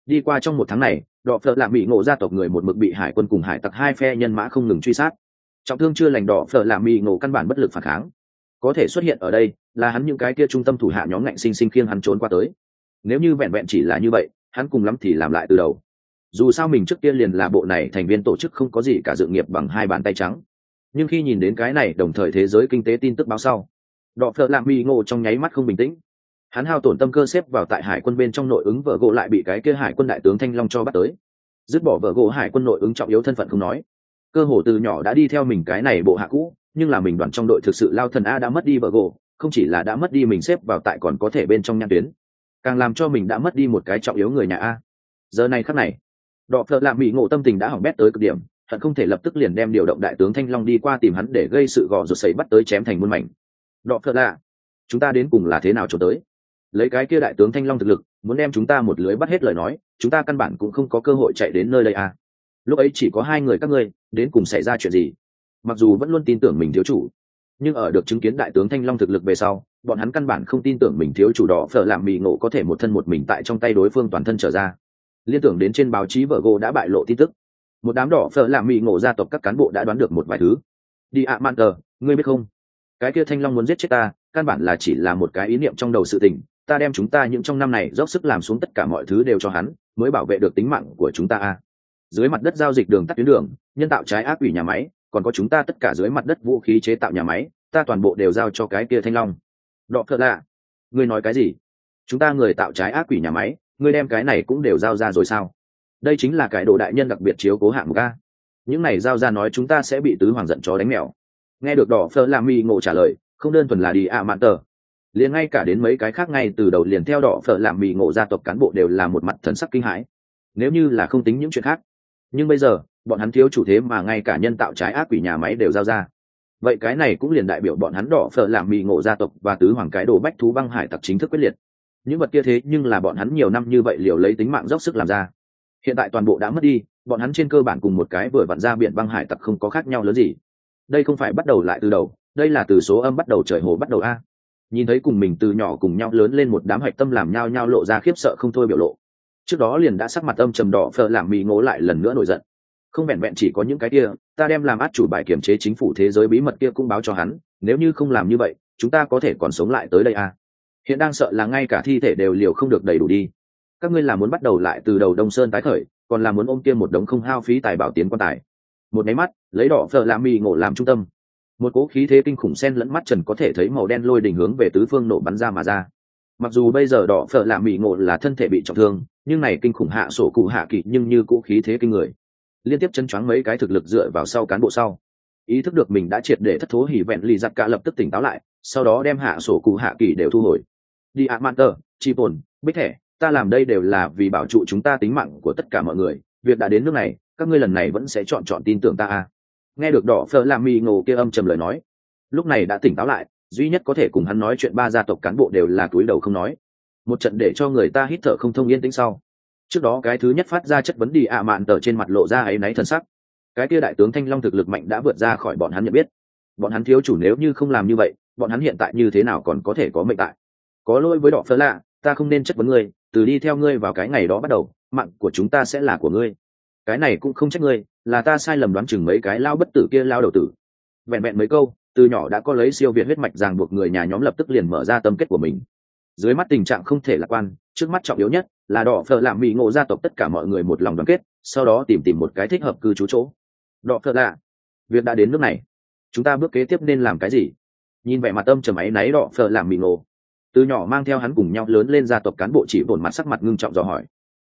Đi qua trong một tháng này, đỏ phở làm mỹ ngộ gia tộc người một mực bị hải quân cùng hải tặc hai phe nhân mã không ngừng truy sát. Trọng thương chưa lành, đỏ phở làm mỹ ngộ căn bản bất lực phản kháng. Có thể xuất hiện ở đây là hắn những cái kia trung tâm thủ hạ nhóm ngạnh sinh sinh khiêng hắn trốn qua tới. Nếu như vẹn vẹn chỉ là như vậy, hắn cùng lắm thì làm lại từ đầu. Dù sao mình trước kia liền là bộ này thành viên tổ chức không có gì cả dự nghiệp bằng hai bàn tay trắng. Nhưng khi nhìn đến cái này đồng thời thế giới kinh tế tin tức báo sau, đỏ phở làm mỹ ngộ trong nháy mắt không bình tĩnh. Hắn hao tổn tâm cơ xếp vào tại hải quân bên trong nội ứng vợ gỗ lại bị cái kia hải quân đại tướng Thanh Long cho bắt tới. Dứt bỏ vợ gỗ hải quân nội ứng trọng yếu thân phận không nói, cơ hồ từ nhỏ đã đi theo mình cái này bộ hạ cũ, nhưng là mình đoàn trong đội thực sự lao thần a đã mất đi vợ gỗ, không chỉ là đã mất đi mình xếp vào tại còn có thể bên trong nhãn tuyến, càng làm cho mình đã mất đi một cái trọng yếu người nhà a. Giờ này khắc này, đỏ phở làm mỹ ngộ tâm tình đã hỏng bét tới cực điểm, hận không thể lập tức liền đem điều động đại tướng Thanh Long đi qua tìm hắn để gây sự gò rột sấy bắt tới chém thành muôn mảnh. Đỏ phở lạ, chúng ta đến cùng là thế nào cho tới? Lấy cái kia đại tướng Thanh Long thực lực, muốn đem chúng ta một lưới bắt hết lời nói, chúng ta căn bản cũng không có cơ hội chạy đến nơi đây à. Lúc ấy chỉ có hai người các ngươi, đến cùng xảy ra chuyện gì? Mặc dù vẫn luôn tin tưởng mình thiếu chủ, nhưng ở được chứng kiến đại tướng Thanh Long thực lực về sau, bọn hắn căn bản không tin tưởng mình thiếu chủ đỏ phở làm mì ngộ có thể một thân một mình tại trong tay đối phương toàn thân trở ra. Liên tưởng đến trên báo chí vợ gỗ đã bại lộ tin tức, một đám đỏ phở làm mì ngộ gia tộc các cán bộ đã đoán được một vài thứ. Đi ạ mạn tờ, ngươi biết không? Cái kia Thanh Long muốn giết chết ta, căn bản là chỉ là một cái ý niệm trong đầu sự tình. Ta đem chúng ta những trong năm này dốc sức làm xuống tất cả mọi thứ đều cho hắn, mới bảo vệ được tính mạng của chúng ta a. Dưới mặt đất giao dịch đường tắt tuyến đường, nhân tạo trái ác quỷ nhà máy, còn có chúng ta tất cả dưới mặt đất vũ khí chế tạo nhà máy, ta toàn bộ đều giao cho cái kia Thanh Long. Đọ phật lạ, ngươi nói cái gì? Chúng ta người tạo trái ác quỷ nhà máy, ngươi đem cái này cũng đều giao ra rồi sao? Đây chính là cái đồ đại nhân đặc biệt chiếu cố hạng mục a. Những này giao ra nói chúng ta sẽ bị tứ hoàng giận chó đánh mèo. Nghe được đỏ phở làm mi ngộ trả lời, không đơn thuần là đi ạ mạn tờ, liền ngay cả đến mấy cái khác ngay từ đầu liền theo đỏ phở làm mì ngộ gia tộc cán bộ đều là một mặt thần sắc kinh hãi. Nếu như là không tính những chuyện khác, nhưng bây giờ bọn hắn thiếu chủ thế mà ngay cả nhân tạo trái ác quỷ nhà máy đều giao ra, vậy cái này cũng liền đại biểu bọn hắn đỏ phở làm mì ngộ gia tộc và tứ hoàng cái đồ bách thú băng hải tặc chính thức quyết liệt. Những vật kia thế nhưng là bọn hắn nhiều năm như vậy liều lấy tính mạng dốc sức làm ra, hiện tại toàn bộ đã mất đi, bọn hắn trên cơ bản cùng một cái vừa vặn ra biển băng hải tặc không có khác nhau lớn gì. Đây không phải bắt đầu lại từ đầu, đây là từ số âm bắt đầu trời hồ bắt đầu a. Nhìn thấy cùng mình từ nhỏ cùng nhau lớn lên một đám hạch tâm làm nhau nhau lộ ra khiếp sợ không thôi biểu lộ, trước đó liền đã sắc mặt âm trầm đỏ phở làm mì ngố lại lần nữa nổi giận. Không vẹn vẹn chỉ có những cái kia, ta đem làm át chủ bài kiểm chế chính phủ thế giới bí mật kia cũng báo cho hắn, nếu như không làm như vậy chúng ta có thể còn sống lại tới đây à. Hiện đang sợ là ngay cả thi thể đều liều không được đầy đủ đi. Các ngươi là muốn bắt đầu lại từ đầu Đông Sơn tái khởi, còn là muốn ôm kia một đống không hao phí tài bảo tiến quan tài. Một máy mắt lấy đỏ phở làm mì ngộ làm trung tâm, một cỗ khí thế kinh khủng xen lẫn mắt trần có thể thấy màu đen lôi đỉnh hướng về tứ phương nổ bắn ra mà ra. Mặc dù bây giờ đỏ phở làm mì ngộ là thân thể bị trọng thương, nhưng này kinh khủng hạ sổ cụ hạ kỳ nhưng như cỗ khí thế kinh người, liên tiếp chân choáng mấy cái thực lực dựa vào sau cán bộ sau, ý thức được mình đã triệt để thất thố hỉ vẹn lì giặc cả lập tức tỉnh táo lại, sau đó đem hạ sổ cụ hạ kỳ đều thu hồi. Đi ạ mạn tờ, chi bồn, bích thẻ, ta làm đây đều là vì bảo trụ chúng ta tính mạng của tất cả mọi người, việc đã đến nước này các ngươi lần này vẫn sẽ chọn tin tưởng ta à. Nghe được đỏ phở làm mì ngộ kia âm trầm lời nói, lúc này đã tỉnh táo lại, duy nhất có thể cùng hắn nói chuyện ba gia tộc cán bộ đều là cúi đầu không nói. Một trận để cho người ta hít thở không thông yên tĩnh sau, trước đó cái thứ nhất phát ra chất vấn đi ạ mạn tờ trên mặt lộ ra áy náy thần sắc. Cái kia đại tướng Thanh Long thực lực mạnh đã vượt ra khỏi bọn hắn nhận biết, bọn hắn thiếu chủ nếu như không làm như vậy, bọn hắn hiện tại như thế nào còn có thể có mệnh tại. Có lỗi với đỏ phở lạ, ta không nên chất vấn ngươi, từ đi theo ngươi vào cái ngày đó bắt đầu, mạng của chúng ta sẽ là của ngươi. Cái này cũng không trách ngươi, là ta sai lầm đoán chừng mấy cái lao bất tử kia lao đầu tử. Vẹn vẹn mấy câu, từ nhỏ đã có lấy siêu việt huyết mạch ràng buộc người nhà nhóm lập tức liền mở ra tâm kết của mình. Dưới mắt tình trạng không thể lạc quan, trước mắt trọng yếu nhất là đỏ phở làm mì ngộ gia tộc tất cả mọi người một lòng đoàn kết, sau đó tìm một cái thích hợp cư trú chỗ. Đỏ phở lạ, việc đã đến nước này, chúng ta bước kế tiếp nên làm cái gì? Nhìn vẻ mặt âm trầm áy náy đỏ phở làm mì ngộ, từ nhỏ mang theo hắn cùng nhau lớn lên gia tộc cán bộ chỉ vồn mặt sắc mặt ngưng trọng dò hỏi.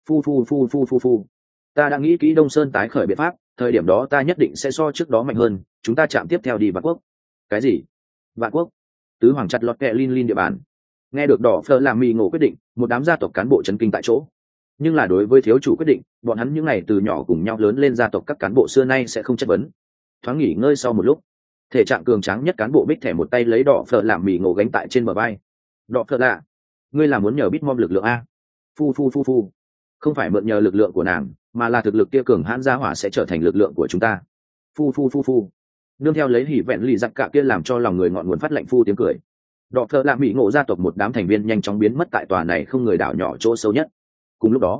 Phu, ta đã nghĩ kỹ Đông Sơn tái khởi biện pháp, thời điểm đó ta nhất định sẽ so trước đó mạnh hơn, chúng ta chạm tiếp theo đi Vạn Quốc. Cái gì? Vạn Quốc? Tứ hoàng chặt lọt kẹ Lin địa bàn. Nghe được đỏ phở làm mì ngộ quyết định, một đám gia tộc cán bộ chấn kinh tại chỗ. Nhưng là đối với thiếu chủ quyết định, bọn hắn những ngày từ nhỏ cùng nhau lớn lên gia tộc các cán bộ xưa nay sẽ không chất vấn. Thoáng nghỉ ngơi sau một lúc, thể trạng cường tráng nhất cán bộ bích thẻ một tay lấy đỏ phở làm mì ngộ gánh tại trên bờ vai. Đỏ phở lạ, ngươi là muốn nhờ Bitmom lực lượng a? Phu, không phải mượn nhờ lực lượng của nàng, mà là thực lực kia cường hãn gia hỏa sẽ trở thành lực lượng của chúng ta. Phu. Nương theo lấy hỉ vẹn lì giặc cả kia làm cho lòng người ngọn nguồn phát lạnh phu tiếng cười. Đỏ phở làm mỹ ngộ gia tộc một đám thành viên nhanh chóng biến mất tại tòa này không người đảo nhỏ chỗ sâu nhất. Cùng lúc đó,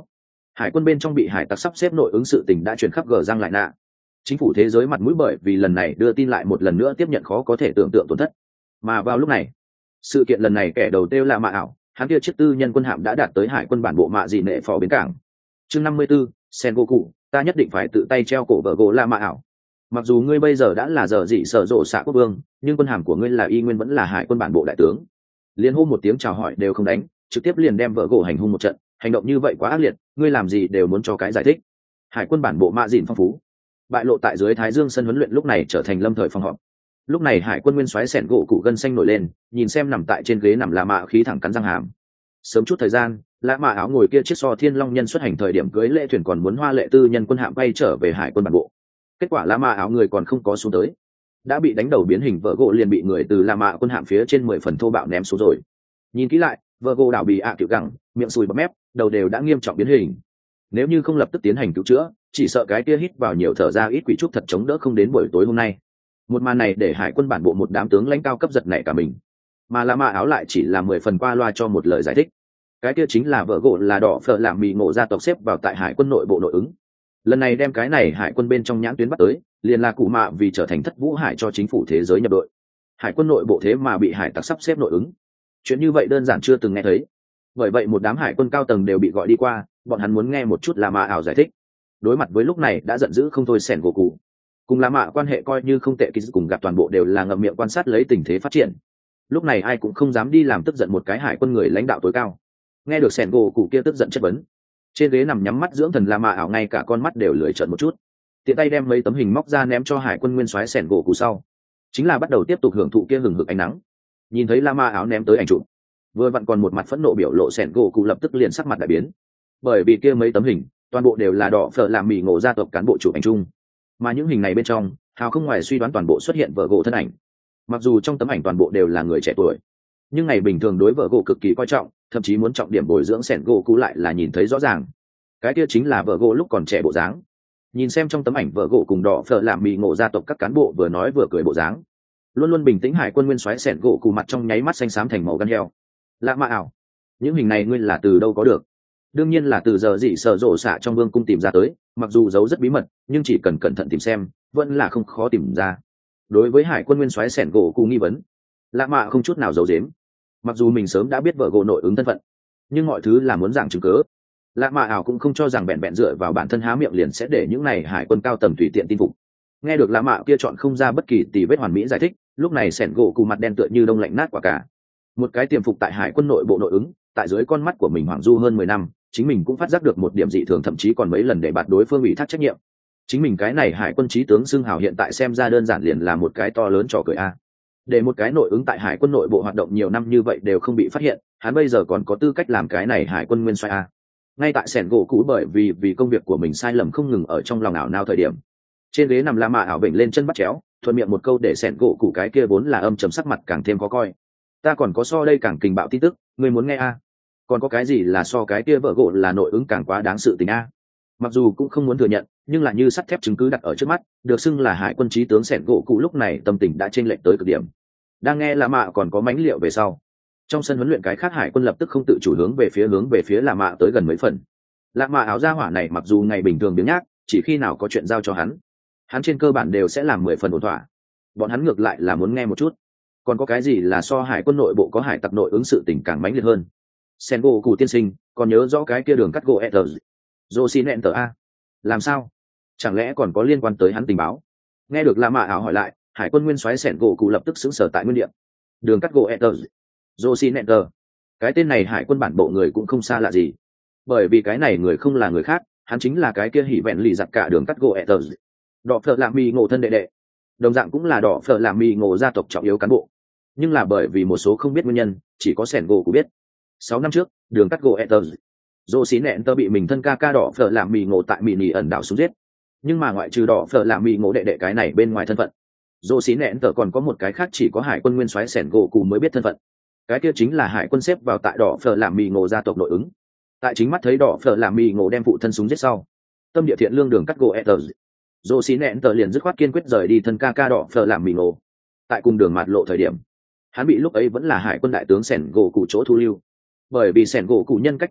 hải quân bên trong bị hải tặc sắp xếp nội ứng sự tình đã chuyển khắp gờ giang lại nạ. Chính phủ thế giới mặt mũi bởi vì lần này đưa tin lại một lần nữa tiếp nhận khó có thể tưởng tượng tổn thất. Mà vào lúc này, sự kiện lần này kẻ đầu tiêu là Mạ ảo, hắn kia chiếc tư nhân quân hạm đã đạt tới hải quân bản bộ Mạ Dị Nệ phò bến cảng. Chương 54, Sengoku, ta nhất định phải tự tay treo cổ vợ gỗ La Mạ ảo. Mặc dù ngươi bây giờ đã là giờ dị sở rộ xạ quốc vương, nhưng quân hàm của ngươi là y nguyên vẫn là hải quân bản bộ đại tướng. Liên hô một tiếng chào hỏi đều không đánh, trực tiếp liền đem vợ gỗ hành hung một trận, hành động như vậy quá ác liệt, ngươi làm gì đều muốn cho cái giải thích. Hải quân bản bộ Mạ Dịn phong phú, bại lộ tại dưới Thái Dương sân huấn luyện lúc này trở thành lâm thời phòng họp. Lúc này hải quân nguyên soái sẹn gỗ cụ gân xanh nổi lên, nhìn xem nằm tại trên ghế nằm La Mạ khí thẳng cắn răng hàm. Sớm chút thời gian, La Mạ áo ngồi kia chiếc so thiên long nhân xuất hành thời điểm cưới lễ thuyền còn muốn hoa lệ tư nhân quân hạm bay trở về hải quân bản bộ. Kết quả La Mạ áo người còn không có xuống tới, đã bị đánh đầu biến hình vợ gỗ liền bị người từ La Mạ quân hạm phía trên 10 phần thô bạo ném xuống rồi. Nhìn kỹ lại, vợ gỗ đảo bị ạ tiểu gẳng, miệng sùi bọt mép, đầu đều đã nghiêm trọng biến hình. Nếu như không lập tức tiến hành cứu chữa, chỉ sợ cái kia hít vào nhiều thở ra ít quỷ trúc thật chống đỡ không đến buổi tối hôm nay. Một màn này để hải quân bản bộ một đám tướng lãnh cao cấp giật nảy cả mình, mà La Mạ áo lại chỉ là 10 phần qua loa cho một lời giải thích. Cái kia chính là vợ gỗ là đỏ phở làm mì ngộ gia tộc xếp vào tại hải quân nội bộ nội ứng. Lần này đem cái này hải quân bên trong nhãn tuyến bắt tới, liền là cụ mạ vì trở thành thất vũ hải cho chính phủ thế giới nhập đội. Hải quân nội bộ thế mà bị hải tặc sắp xếp nội ứng, chuyện như vậy đơn giản chưa từng nghe thấy. Bởi vậy một đám hải quân cao tầng đều bị gọi đi qua, bọn hắn muốn nghe một chút La Mạ ảo giải thích. Đối mặt với lúc này đã giận dữ không thôi sẻn gỗ cụ, cùng La Mạ quan hệ coi như không tệ, kỳ cùng gặp toàn bộ đều là ngậm miệng quan sát lấy tình thế phát triển. Lúc này ai cũng không dám đi làm tức giận một cái hải quân người lãnh đạo tối cao. Nghe được sẻn gỗ cụ kia tức giận chất vấn, trên ghế nằm nhắm mắt dưỡng thần La Mạ ảo ngay cả con mắt đều lưỡi trợn một chút, tiện tay đem mấy tấm hình móc ra ném cho hải quân nguyên soái sẻn gỗ cụ sau, chính là bắt đầu tiếp tục hưởng thụ kia hừng hực ánh nắng. Nhìn thấy La Mạ ảo ném tới ảnh chụp, vừa vặn còn một mặt phẫn nộ biểu lộ sẻn gỗ cụ lập tức liền sắc mặt đại biến, bởi vì kia mấy tấm hình toàn bộ đều là đỏ phở làm mì ngộ gia tộc cán bộ chụp ảnh chung, mà những hình này bên trong hào không ngoài suy đoán toàn bộ xuất hiện vợ gỗ thân ảnh. Mặc dù trong tấm ảnh toàn bộ đều là người trẻ tuổi, nhưng ngày bình thường đối vợ gỗ cực kỳ coi trọng, thậm chí muốn trọng điểm bồi dưỡng sẻn gỗ cụ lại là nhìn thấy rõ ràng, cái kia chính là vợ gỗ lúc còn trẻ bộ dáng. Nhìn xem trong tấm ảnh vợ gỗ cùng đỏ phở làm mì ngộ gia tộc các cán bộ vừa nói vừa cười bộ dáng, luôn luôn bình tĩnh hải quân nguyên soái sẻn gỗ cụ mặt trong nháy mắt xanh xám thành màu gan heo. La Mạ ảo, những hình này ngươi là từ đâu có được? Đương nhiên là từ giờ dị sở rộ xạ trong vương cung tìm ra tới, mặc dù giấu rất bí mật nhưng chỉ cần cẩn thận tìm xem vẫn là không khó tìm ra. Đối với hải quân nguyên soái sẻn gỗ cụ nghi vấn, La Mạ không chút nào giấu giếm. Mặc dù mình sớm đã biết vợ gỗ nội ứng thân phận, nhưng mọi thứ là muốn giảng chứng cớ. La Mạ ảo cũng không cho rằng bẹn bẹn dựa vào bản thân há miệng liền sẽ để những này hải quân cao tầm tùy tiện tin phục. Nghe được La Mạ kia chọn không ra bất kỳ tì vết hoàn mỹ giải thích, lúc này sẻn gỗ cụ mặt đen tựa như đông lạnh nát quả cả. Một cái tiềm phục tại hải quân nội bộ nội ứng, tại dưới con mắt của mình hoảng du hơn 10 năm, chính mình cũng phát giác được một điểm dị thường, thậm chí còn mấy lần để bạt đối phương ủy thác trách nhiệm. Chính mình cái này hải quân chí tướng xưng hào hiện tại xem ra đơn giản liền là một cái to lớn trò cười a. Để một cái nội ứng tại hải quân nội bộ hoạt động nhiều năm như vậy đều không bị phát hiện, hắn bây giờ còn có tư cách làm cái này hải quân nguyên soái a. Ngay tại sẻn gỗ cũ bởi vì công việc của mình sai lầm không ngừng ở trong lòng ảo nào thời điểm, trên ghế nằm La Mạ ảo bệnh lên chân bắt chéo, thuận miệng một câu để sẻn gỗ cũ cái kia vốn là âm trầm sắc mặt càng thêm khó coi. Ta còn có so đây càng kình bạo tin tức, ngươi muốn nghe a? Còn có cái gì là so cái kia vợ gỗ là nội ứng càng quá đáng sự tình a? Mặc dù cũng không muốn thừa nhận, nhưng là như sắt thép chứng cứ đặt ở trước mắt, được xưng là hải quân chí tướng sẻn gỗ cũ lúc này tâm tình đã chênh lệch tới cực điểm. Đang nghe La Mạ còn có mánh liệu về sau, trong sân huấn luyện cái khác hải quân lập tức không tự chủ hướng về phía La Mạ tới gần mấy phần. La Mạ áo da hỏa này mặc dù ngày bình thường biếng nhác, chỉ khi nào có chuyện giao cho hắn trên cơ bản đều sẽ làm 10 phần ổn thỏa. Bọn hắn ngược lại là muốn nghe một chút, còn có cái gì là so hải quân nội bộ có hải tặc nội ứng sự tình càng mãnh liệt hơn. Sen gỗ cụ tiên sinh còn nhớ rõ cái kia đường cắt gỗ Ether Josinenter a? Làm sao? Chẳng lẽ còn có liên quan tới hắn tình báo? Nghe được La Mạ áo hỏi lại, hải quân nguyên soái Sen gỗ cụ lập tức sững sờ tại nguyên địa. Đường cắt gỗ Ether Josinenter, cái tên này hải quân bản bộ người cũng không xa lạ gì, bởi vì cái này người không là người khác, hắn chính là cái kia hỉ vẹn lì giặc cả đường cắt gỗ Ether, đỏ phở làm mì ngộ thân đệ đệ, đồng dạng cũng là đỏ phở làm mì ngộ gia tộc trọng yếu cán bộ. Nhưng là bởi vì một số không biết nguyên nhân, chỉ có Sen gỗ cụ biết. 6 năm trước, đường cắt gỗ Ether Josinenter bị mình thân ca đỏ phở làm mì ngộ tại mì nỉ ẩn đảo xuống giết. Nhưng mà ngoại trừ đỏ phở làm mì ngộ đệ đệ cái này bên ngoài thân phận, Josinenter còn có một cái khác chỉ có hải quân nguyên soái Sen gỗ cụ mới biết thân phận. Cái kia chính là hải quân xếp vào tại đỏ phở làm mì ngộ gia tộc nội ứng. Tại chính mắt thấy đỏ phở làm mì ngộ đem phụ thân súng giết sau, tâm địa thiện lương đường cắt gỗ Ether Josinenter liền dứt khoát kiên quyết rời đi thân ca đỏ phở làm mì ngộ. Tại cùng đường mạt lộ thời điểm, hắn bị lúc ấy vẫn là hải quân đại tướng Sen gỗ cụ chỗ thu lưu, bởi vì Sen gỗ cụ nhân cách bị lực,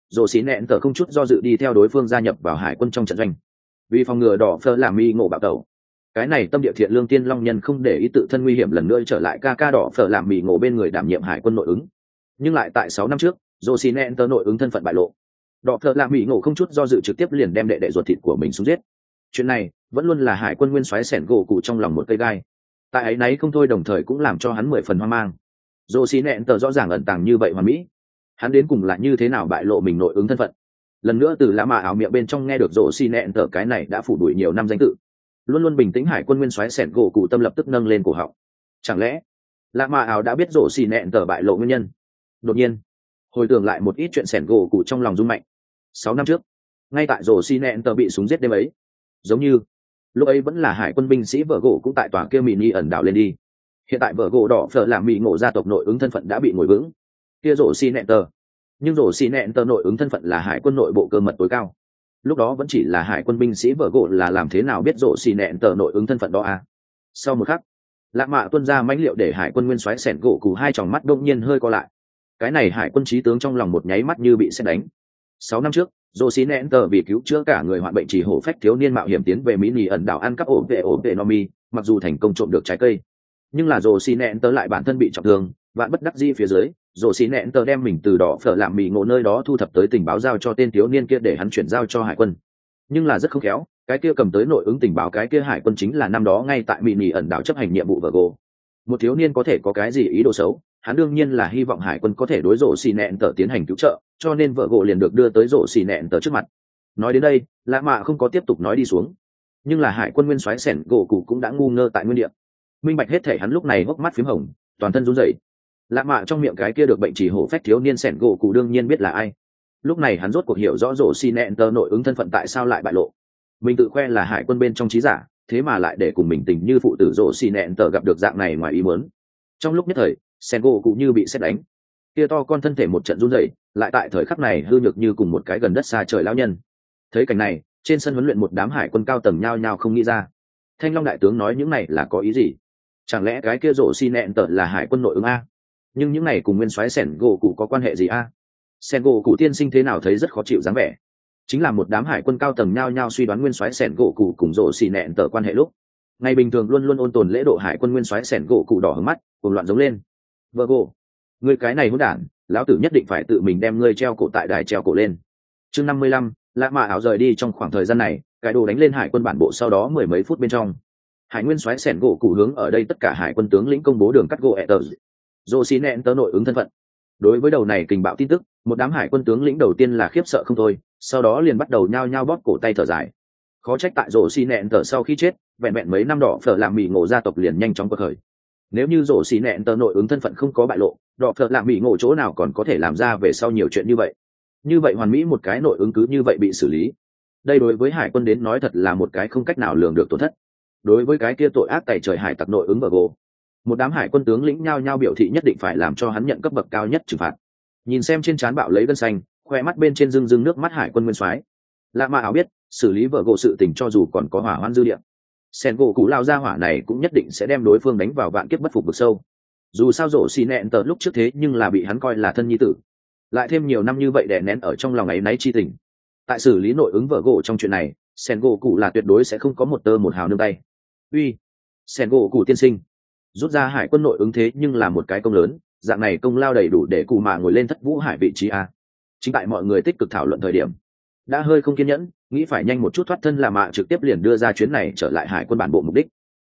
rồ xì nẹn tờ không chút do dự đi theo đối phương gia nhập vào hải quân trong trận doanh. Vì phòng ngừa đỏ phở làm mi ngộ bạo tẩu, cái này tâm địa thiện lương tiên long nhân không để ý tự thân nguy hiểm lần nữa trở lại ca ca đỏ phở làm mì ngộ bên người đảm nhiệm hải quân nội ứng. Nhưng lại tại 6 năm trước, rồ xì nẹn tờ nội ứng thân phận bại lộ, đỏ phở làm mì ngộ không chút do dự trực tiếp liền đem đệ đệ ruột thịt của mình xuống giết. Chuyện này vẫn luôn là hải quân nguyên soái sẻn gỗ cụ trong lòng một cây gai, tại ấy nấy không thôi, đồng thời cũng làm cho hắn 10 phần hoang mang. Rồ xì nẹn tờ rõ ràng ẩn tàng như vậy hoàn mỹ, hắn đến cùng là như thế nào bại lộ mình nội ứng thân phận? Lần nữa từ lã mạ ảo miệng bên trong nghe được rồ xì nẹn tờ cái này đã phủ đuổi nhiều năm danh tự, luôn luôn bình tĩnh hải quân nguyên soái sẻn gỗ cụ tâm lập tức nâng lên cổ họng. Chẳng lẽ lã mạ ảo đã biết rồ xì nẹn tờ bại lộ nguyên nhân? Đột nhiên hồi tưởng lại một ít chuyện, sẻn gỗ cụ trong lòng rung mạnh. 6 năm trước, ngay tại rồ xì nẹn tờ bị súng giết đêm ấy, giống như lúc ấy vẫn là hải quân binh sĩ vợ gỗ cũng tại tòa kia mini ẩn đảo lên đi. Hiện tại vợ gỗ đỏ phở làm mỹ ngộ gia tộc nội ứng thân phận đã bị ngồi vững, kia rồ xì nẹn tờ, nhưng rồ xì nẹn tờ nội ứng thân phận là hải quân nội bộ cơ mật tối cao. Lúc đó vẫn chỉ là hải quân binh sĩ vợ gỗ, là làm thế nào biết rồ xì nẹn tờ nội ứng thân phận đó à? Sau một khắc, lạ mạ tuân ra mãnh liệu để hải quân nguyên soái sẻn gỗ cụ hai tròng mắt đông nhiên hơi co lại. Cái này hải quân trí tướng trong lòng một nháy mắt như bị sét đánh. 6 năm trước, rồ xì nẹn tờ vì cứu chữa cả người hoạn bệnh trì hổ phách thiếu niên mạo hiểm tiến về mỹ nỉ ẩn đảo ăn cắp ổ vệ nomi, mặc dù thành công trộm được trái cây, nhưng là rồ xì nẹn tờ lại bản thân bị trọng thương, vạn bất đắc dĩ phía dưới, rồ xì nẹn tờ đem mình từ đỏ phở làm mì ngộ nơi đó thu thập tới tình báo giao cho tên thiếu niên kia để hắn chuyển giao cho hải quân. Nhưng là rất không khéo, cái kia cầm tới nội ứng tình báo cái kia hải quân chính là năm đó ngay tại mỹ nỉ ẩn đảo chấp hành nhiệm vụ Virgo. Một thiếu niên có thể có cái gì ý đồ xấu, hắn đương nhiên là hy vọng hải quân có thể đối rồ xì nẹn tờ tiến hành cứu trợ, cho nên Virgo liền được đưa tới rồ xì nẹn tờ trước mặt. Nói đến đây, lạ mạ không có tiếp tục nói đi xuống, nhưng là hải quân nguyên soái sẻn gỗ cụ cũng đã ngu ngơ tại nguyên địa, minh bạch hết thể. Hắn lúc này hốc mắt phím hồng, toàn thân run rẩy. Lạ mạ trong miệng cái kia được bệnh trì hổ phách thiếu niên sẻn gỗ cụ đương nhiên biết là ai. Lúc này hắn rốt cuộc hiểu rõ rồ xì nẹn tờ nội ứng thân phận tại sao lại bại lộ. Mình tự khoe là hải quân bên trong trí giả, thế mà lại để cùng mình tình như phụ tử rồ xì nẹn tờ gặp được dạng này ngoài ý muốn. Trong lúc nhất thời, sẻn gỗ cụ như bị sét đánh, kia to con thân thể một trận run rẩy, lại tại thời khắc này hư nhược như cùng một cái gần đất xa trời lão nhân. Thấy cảnh này, trên sân huấn luyện một đám hải quân cao tầng nhao nhao không nghĩ ra, Thanh Long đại tướng nói những này là có ý gì? Chẳng lẽ cái kia rồ xì nẹn tờ là hải quân nội ứng a? Nhưng những này cùng nguyên soái sẻn gỗ cụ có quan hệ gì a? Sẻn gỗ cụ tiên sinh thế nào thấy rất khó chịu dáng vẻ. Chính là một đám hải quân cao tầng nhao nhao suy đoán nguyên soái sẻn gỗ cụ cùng rồ xì nẹn tờ quan hệ lúc. Ngày bình thường luôn luôn ôn tồn lễ độ hải quân nguyên soái sẻn gỗ cụ đỏ hứng mắt, cuồng loạn giống lên. Virgo, ngươi cái này hỗn đản, lão tử nhất định phải tự mình đem ngươi treo cổ tại đài treo cổ lên. Chương 55, lạ mạ áo rời đi. Trong khoảng thời gian này, cái đồ đánh lên hải quân bản bộ sau đó mười mấy phút bên trong, hải nguyên soái sẻn gỗ cụ hướng ở đây tất cả hải quân tướng lĩnh công bố đường cắt gỗ Ether, rồ xì nẹn tờ nội ứng thân phận. Đối với đầu này kình bạo tin tức, một đám hải quân tướng lĩnh đầu tiên là khiếp sợ không thôi, sau đó liền bắt đầu nhao nhao bóp cổ tay thở dài. Khó trách tại rồ xì nẹn tờ sau khi chết, vẹn vẹn mấy năm đỏ phở làm mì ngộ gia tộc liền nhanh chóng quật khởi. Nếu như rồ xì nẹn tờ nội ứng thân phận không có bại lộ, đỏ phở làm mì ngộ chỗ nào còn có thể làm ra về sau nhiều chuyện như vậy. Như vậy hoàn mỹ một cái nội ứng cứ như vậy bị xử lý, đây đối với hải quân đến nói thật là một cái không cách nào lường được tổn thất. Đối với cái kia tội ác tày trời hải tặc nội ứng Virgo, một đám hải quân tướng lĩnh nhao nhao biểu thị nhất định phải làm cho hắn nhận cấp bậc cao nhất trừng phạt. Nhìn xem trên trán bạo lấy gân xanh, khoe mắt bên trên rưng nước mắt hải quân nguyên soái, lạ mạ áo biết xử lý Virgo sự tình cho dù còn có hỏa hoạn dư địa, sen gỗ cụ lao ra hỏa này cũng nhất định sẽ đem đối phương đánh vào vạn kiếp bất phục vực sâu. Dù sao rổ xì nẹn tờ lúc trước thế nhưng là bị hắn coi là thân nhi tử, lại thêm nhiều năm như vậy đè nén ở trong lòng ấy náy chi tình. Tại xử lý nội ứng Virgo trong chuyện này, sen gỗ cụ là tuyệt đối sẽ không có một tơ một hào nương tay. Uy, sen gỗ cụ tiên sinh, rút ra hải quân nội ứng thế nhưng là một cái công lớn, dạng này công lao đầy đủ để cụ mà ngồi lên thất vũ hải vị trí a. Chính tại mọi người tích cực thảo luận thời điểm, đã hơi không kiên nhẫn, nghĩ phải nhanh một chút thoát thân là mạ trực tiếp liền đưa ra chuyến này trở lại hải quân bản bộ mục đích.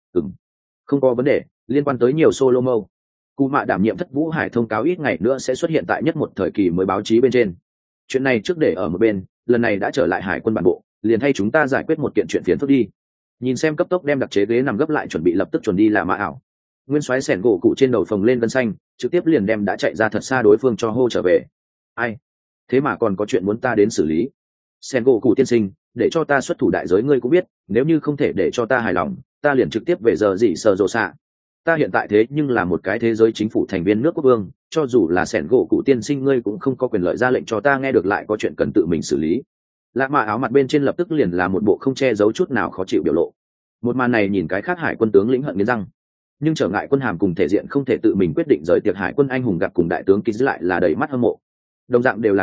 Không có vấn đề, liên quan tới nhiều solo mâu, cụ mạ đảm nhiệm thất vũ hải thông cáo ít ngày nữa sẽ xuất hiện tại nhất một thời kỳ mới báo chí bên trên. Chuyện này trước để ở một bên, lần này đã trở lại hải quân bản bộ, liền thay chúng ta giải quyết một kiện chuyện phiền phức đi. Nhìn xem cấp tốc đem đặc chế ghế nằm gấp lại chuẩn bị lập tức chuẩn đi là mạ ảo, nguyên soái sẻn gỗ cụ trên đầu phồng lên gân xanh, trực tiếp liền đem đã chạy ra thật xa đối phương cho hô trở về. Ai? Thế mà còn có chuyện muốn ta đến xử lý? Sẻn gỗ cụ tiên sinh, để cho ta xuất thủ đại giới ngươi cũng biết, nếu như không thể để cho ta hài lòng, ta liền trực tiếp về giờ gì sờ rồ xạ. Ta hiện tại thế nhưng là một cái thế giới chính phủ thành viên nước quốc vương, cho dù là sẻn gỗ cụ tiên sinh ngươi cũng không có quyền lợi ra lệnh cho ta nghe được lại có chuyện cần tự mình xử lý. Lạc mạ áo mặt bên trên lập tức liền là một bộ không che giấu chút nào khó chịu biểu lộ. Một màn này nhìn cái khác hải quân tướng lĩnh hận nghiến răng, nhưng trở ngại quân hàm cùng thể diện không thể tự mình quyết định rời tiệc hải quân anh hùng gặp cùng đại tướng ký lại là đầy mắt hâm mộ. Đồng dạng đều là cá,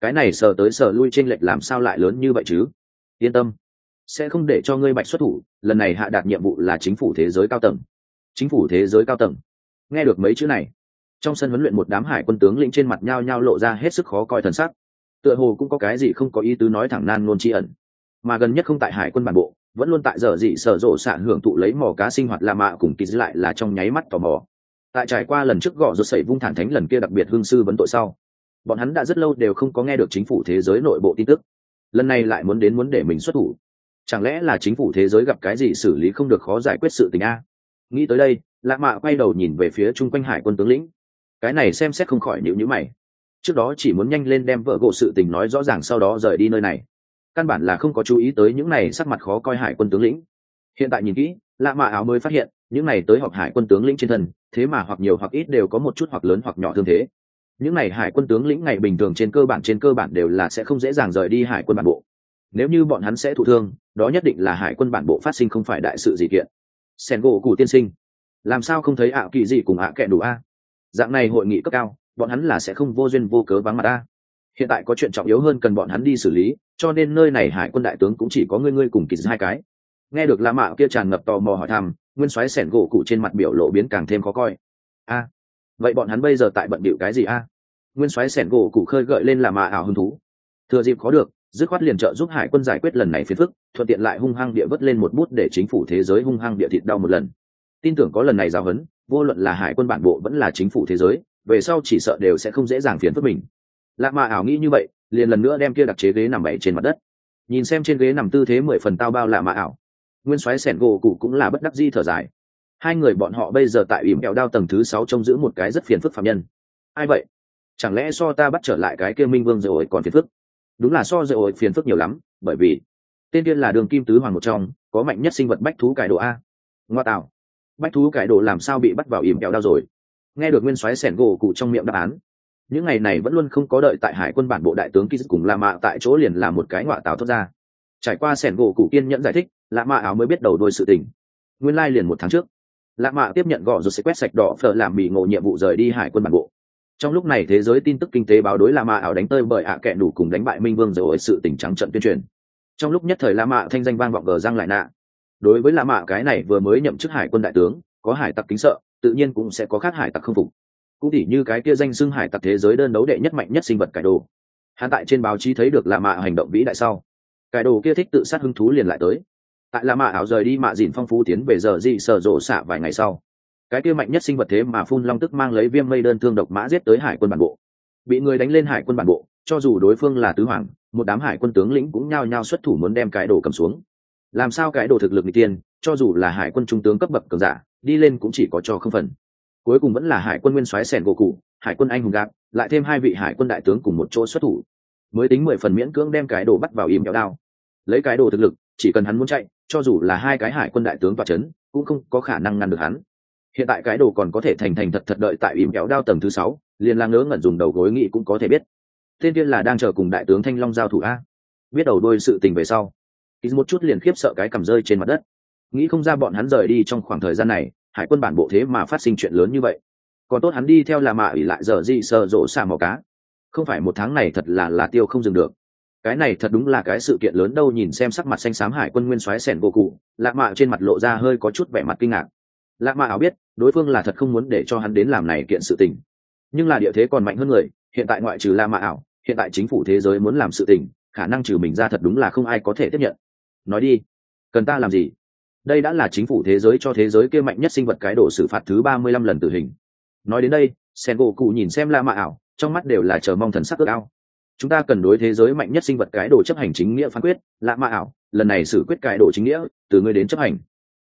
cái này sờ tới sờ lui chênh lệch làm sao lại lớn như vậy chứ? Yên tâm, sẽ không để cho ngươi bạch xuất thủ. Lần này hạ đạt nhiệm vụ là chính phủ thế giới cao tầng. Chính phủ thế giới cao tầng. Nghe được mấy chữ này, trong sân huấn luyện một đám hải quân tướng lĩnh trên mặt nhao nhao lộ ra hết sức khó coi thần sắc. Tựa hồ cũng có cái gì không có ý tứ nói thẳng nan ngôn tri ẩn. Mà gần nhất không tại hải quân bản bộ, vẫn luôn tại giờ dị sở rộ xạ hưởng thụ lấy mò cá sinh hoạt La Mạ cùng kỳ dư lại là trong nháy mắt tò mò. Tại trải qua lần trước gõ rột sẩy vung thản thánh lần kia đặc biệt hương sư vấn tội sau, bọn hắn đã rất lâu đều không có nghe được chính phủ thế giới nội bộ tin tức. Lần này lại muốn để mình xuất thủ, chẳng lẽ là chính phủ thế giới gặp cái gì xử lý không được khó giải quyết sự tình a? Nghĩ tới đây, La Mạ quay đầu nhìn về phía chung quanh hải quân tướng lĩnh. Cái này xem xét không khỏi nhíu mày. Trước đó chỉ muốn nhanh lên đem vợ gộ sự tình nói rõ ràng sau đó rời đi nơi này, căn bản là không có chú ý tới những này sắc mặt khó coi hải quân tướng lĩnh. Hiện tại nhìn kỹ, La Mạ áo mới phát hiện những này tới họp hải quân tướng lĩnh trên thân thế mà hoặc nhiều hoặc ít đều có một chút hoặc lớn hoặc nhỏ thương thế. Những này hải quân tướng lĩnh ngày bình thường trên cơ bản đều là sẽ không dễ dàng rời đi hải quân bản bộ. Nếu như bọn hắn sẽ thụ thương, đó nhất định là hải quân bản bộ phát sinh không phải đại sự gì kiện. Sen gỗ cụ tiên sinh, làm sao không thấy ạ kỳ gì cùng ạ kệ đủ a? Dạng này hội nghị cấp cao, bọn hắn là sẽ không vô duyên vô cớ vắng mặt a. Hiện tại có chuyện trọng yếu hơn cần bọn hắn đi xử lý, cho nên nơi này hải quân đại tướng cũng chỉ có ngươi cùng kỳ hai cái. Nghe được La Mạ kia tràn ngập tò mò hỏi thăm, nguyên soái sẻn gỗ cụ trên mặt biểu lộ biến càng thêm khó coi. A, vậy bọn hắn bây giờ tại bận bịu cái gì a? Nguyên soái sẻn gỗ cụ khơi gợi lên La Mạ ảo hứng thú. Thừa dịp khó được, dứt khoát liền trợ giúp hải quân giải quyết lần này phiền phức, thuận tiện lại hung hăng địa vớt lên một bút để chính phủ thế giới hung hăng địa thịt đau một lần. Tin tưởng có lần này giáo huấn, vô luận là hải quân bản bộ vẫn là chính phủ thế giới, về sau chỉ sợ đều sẽ không dễ dàng phiền phức mình. La Mạ ảo nghĩ như vậy, liền lần nữa đem kia đặc chế ghế nằm bày trên mặt đất. Nhìn xem trên ghế nằm tư thế 10 phần tao bao La Mạ ảo, nguyên soái sẻn gỗ cụ cũng là bất đắc dĩ thở dài. Hai người bọn họ bây giờ tại ỉm kẹo đao tầng thứ 6 trông giữ một cái rất phiền phức phạm nhân. Ai vậy? Chẳng lẽ so ta bắt trở lại cái kia Minh Vương rồi còn phiền phức? Đúng là so rồi phiền phức nhiều lắm, bởi vì tên kia là đường kim tứ hoàng một trong, có mạnh nhất sinh vật bách thú cải đồ a. Ngoa tạo, bách thú cải đồ làm sao bị bắt vào ỉm kẹo đao rồi? Nghe được nguyên soái sẻn gỗ cụ trong miệng đáp án, những ngày này vẫn luôn không có đợi tại hải quân bản bộ đại tướng Kiz cùng La Mạ tại chỗ liền là một cái ngoạ tào thốt ra. Trải qua sẻn gỗ cụ kiên nhẫn giải thích, La Mạ áo mới biết đầu đuôi sự tình. Nguyên lai liền 1 tháng trước, La Mạ tiếp nhận gõ rồi sẽ quét sạch đỏ phở làm bị ngộ nhiệm vụ rời đi hải quân bản bộ. Trong lúc này thế giới tin tức kinh tế báo đối La Mạ áo đánh tơi bởi ạ kẹ đủ cùng đánh bại Minh Vương rồi sự tình trắng trận tuyên truyền. Trong lúc nhất thời La Mạ thanh danh vang vọng gờ răng lại nạ. Đối với La Mạ cái này vừa mới nhậm chức hải quân đại tướng, có hải tặc kính sợ, tự nhiên cũng sẽ có khác hải tặc không phục. Cũng tỉ như cái kia danh xưng hải tặc thế giới đơn đấu đệ nhất mạnh nhất sinh vật cải đồ. Hắn tại trên báo chí thấy được La Mạ hành động vĩ đại sau, cải đồ kia thích tự sát hứng thú liền lại tới. Tại La Mạ áo rời đi mạ dìn phong phú tiến về giờ dị sở rộ xạ vài ngày sau, cái kia mạnh nhất sinh vật thế mà phun long tức mang lấy viêm mây đơn thương độc mã giết tới hải quân bản bộ, bị người đánh lên hải quân bản bộ, cho dù đối phương là tứ hoàng, một đám hải quân tướng lĩnh cũng nhao nhao xuất thủ muốn đem cái đồ cầm xuống. Làm sao cái đồ thực lực nghịch tiên, cho dù là hải quân trung tướng cấp bậc cường giả đi lên cũng chỉ có cho không phần. Cuối cùng vẫn là hải quân nguyên soái sẻn gỗ cụ, hải quân anh hùng gạp, lại thêm 2 vị hải quân đại tướng cùng một chỗ xuất thủ, mới tính 10 phần miễn cưỡng đem cái đồ bắt vào im kéo đao. Lấy cái đồ thực lực, chỉ cần hắn muốn chạy, cho dù là 2 cái hải quân đại tướng tọa chấn, cũng không có khả năng ngăn được hắn. Hiện tại cái đồ còn có thể thành thật đợi tại im kéo đao tầng thứ 6, liền là ngớ ngẩn dùng đầu gối nghĩ cũng có thể biết. Tên kia là đang chờ cùng đại tướng Thanh Long giao thủ a. Biết đầu đuôi sự tình về sau, ít một chút liền khiếp sợ cái cầm rơi trên mặt đất. Nghĩ không ra bọn hắn rời đi trong khoảng thời gian này, hải quân bản bộ thế mà phát sinh chuyện lớn như vậy. Còn tốt hắn đi theo La Mạ ỉ lại giờ gì sờ rộ xả mò cá. Không phải 1 tháng này thật là tiêu không dừng được. Cái này thật đúng là cái sự kiện lớn đâu. Nhìn xem sắc mặt xanh xám hải quân nguyên soái sẻn gỗ cụ, La Mạ trên mặt lộ ra hơi có chút vẻ mặt kinh ngạc. La Mạ ảo biết đối phương là thật không muốn để cho hắn đến làm này kiện sự tình, nhưng là địa thế còn mạnh hơn người. Hiện tại ngoại trừ La Mạ ảo, hiện tại chính phủ thế giới muốn làm sự tình, khả năng trừ mình ra thật đúng là không ai có thể tiếp nhận. Nói đi, cần ta làm gì? Đây đã là chính phủ thế giới cho thế giới kia mạnh nhất sinh vật cái độ xử phạt thứ 35 lần tử hình. Nói đến đây, sen gỗ cụ nhìn xem La Mạ ảo, trong mắt đều là chờ mong thần sắc ước ao. Chúng ta cần đối thế giới mạnh nhất sinh vật cái độ chấp hành chính nghĩa phán quyết. La Mạ ảo, lần này xử quyết cái độ chính nghĩa, từ ngươi đến chấp hành.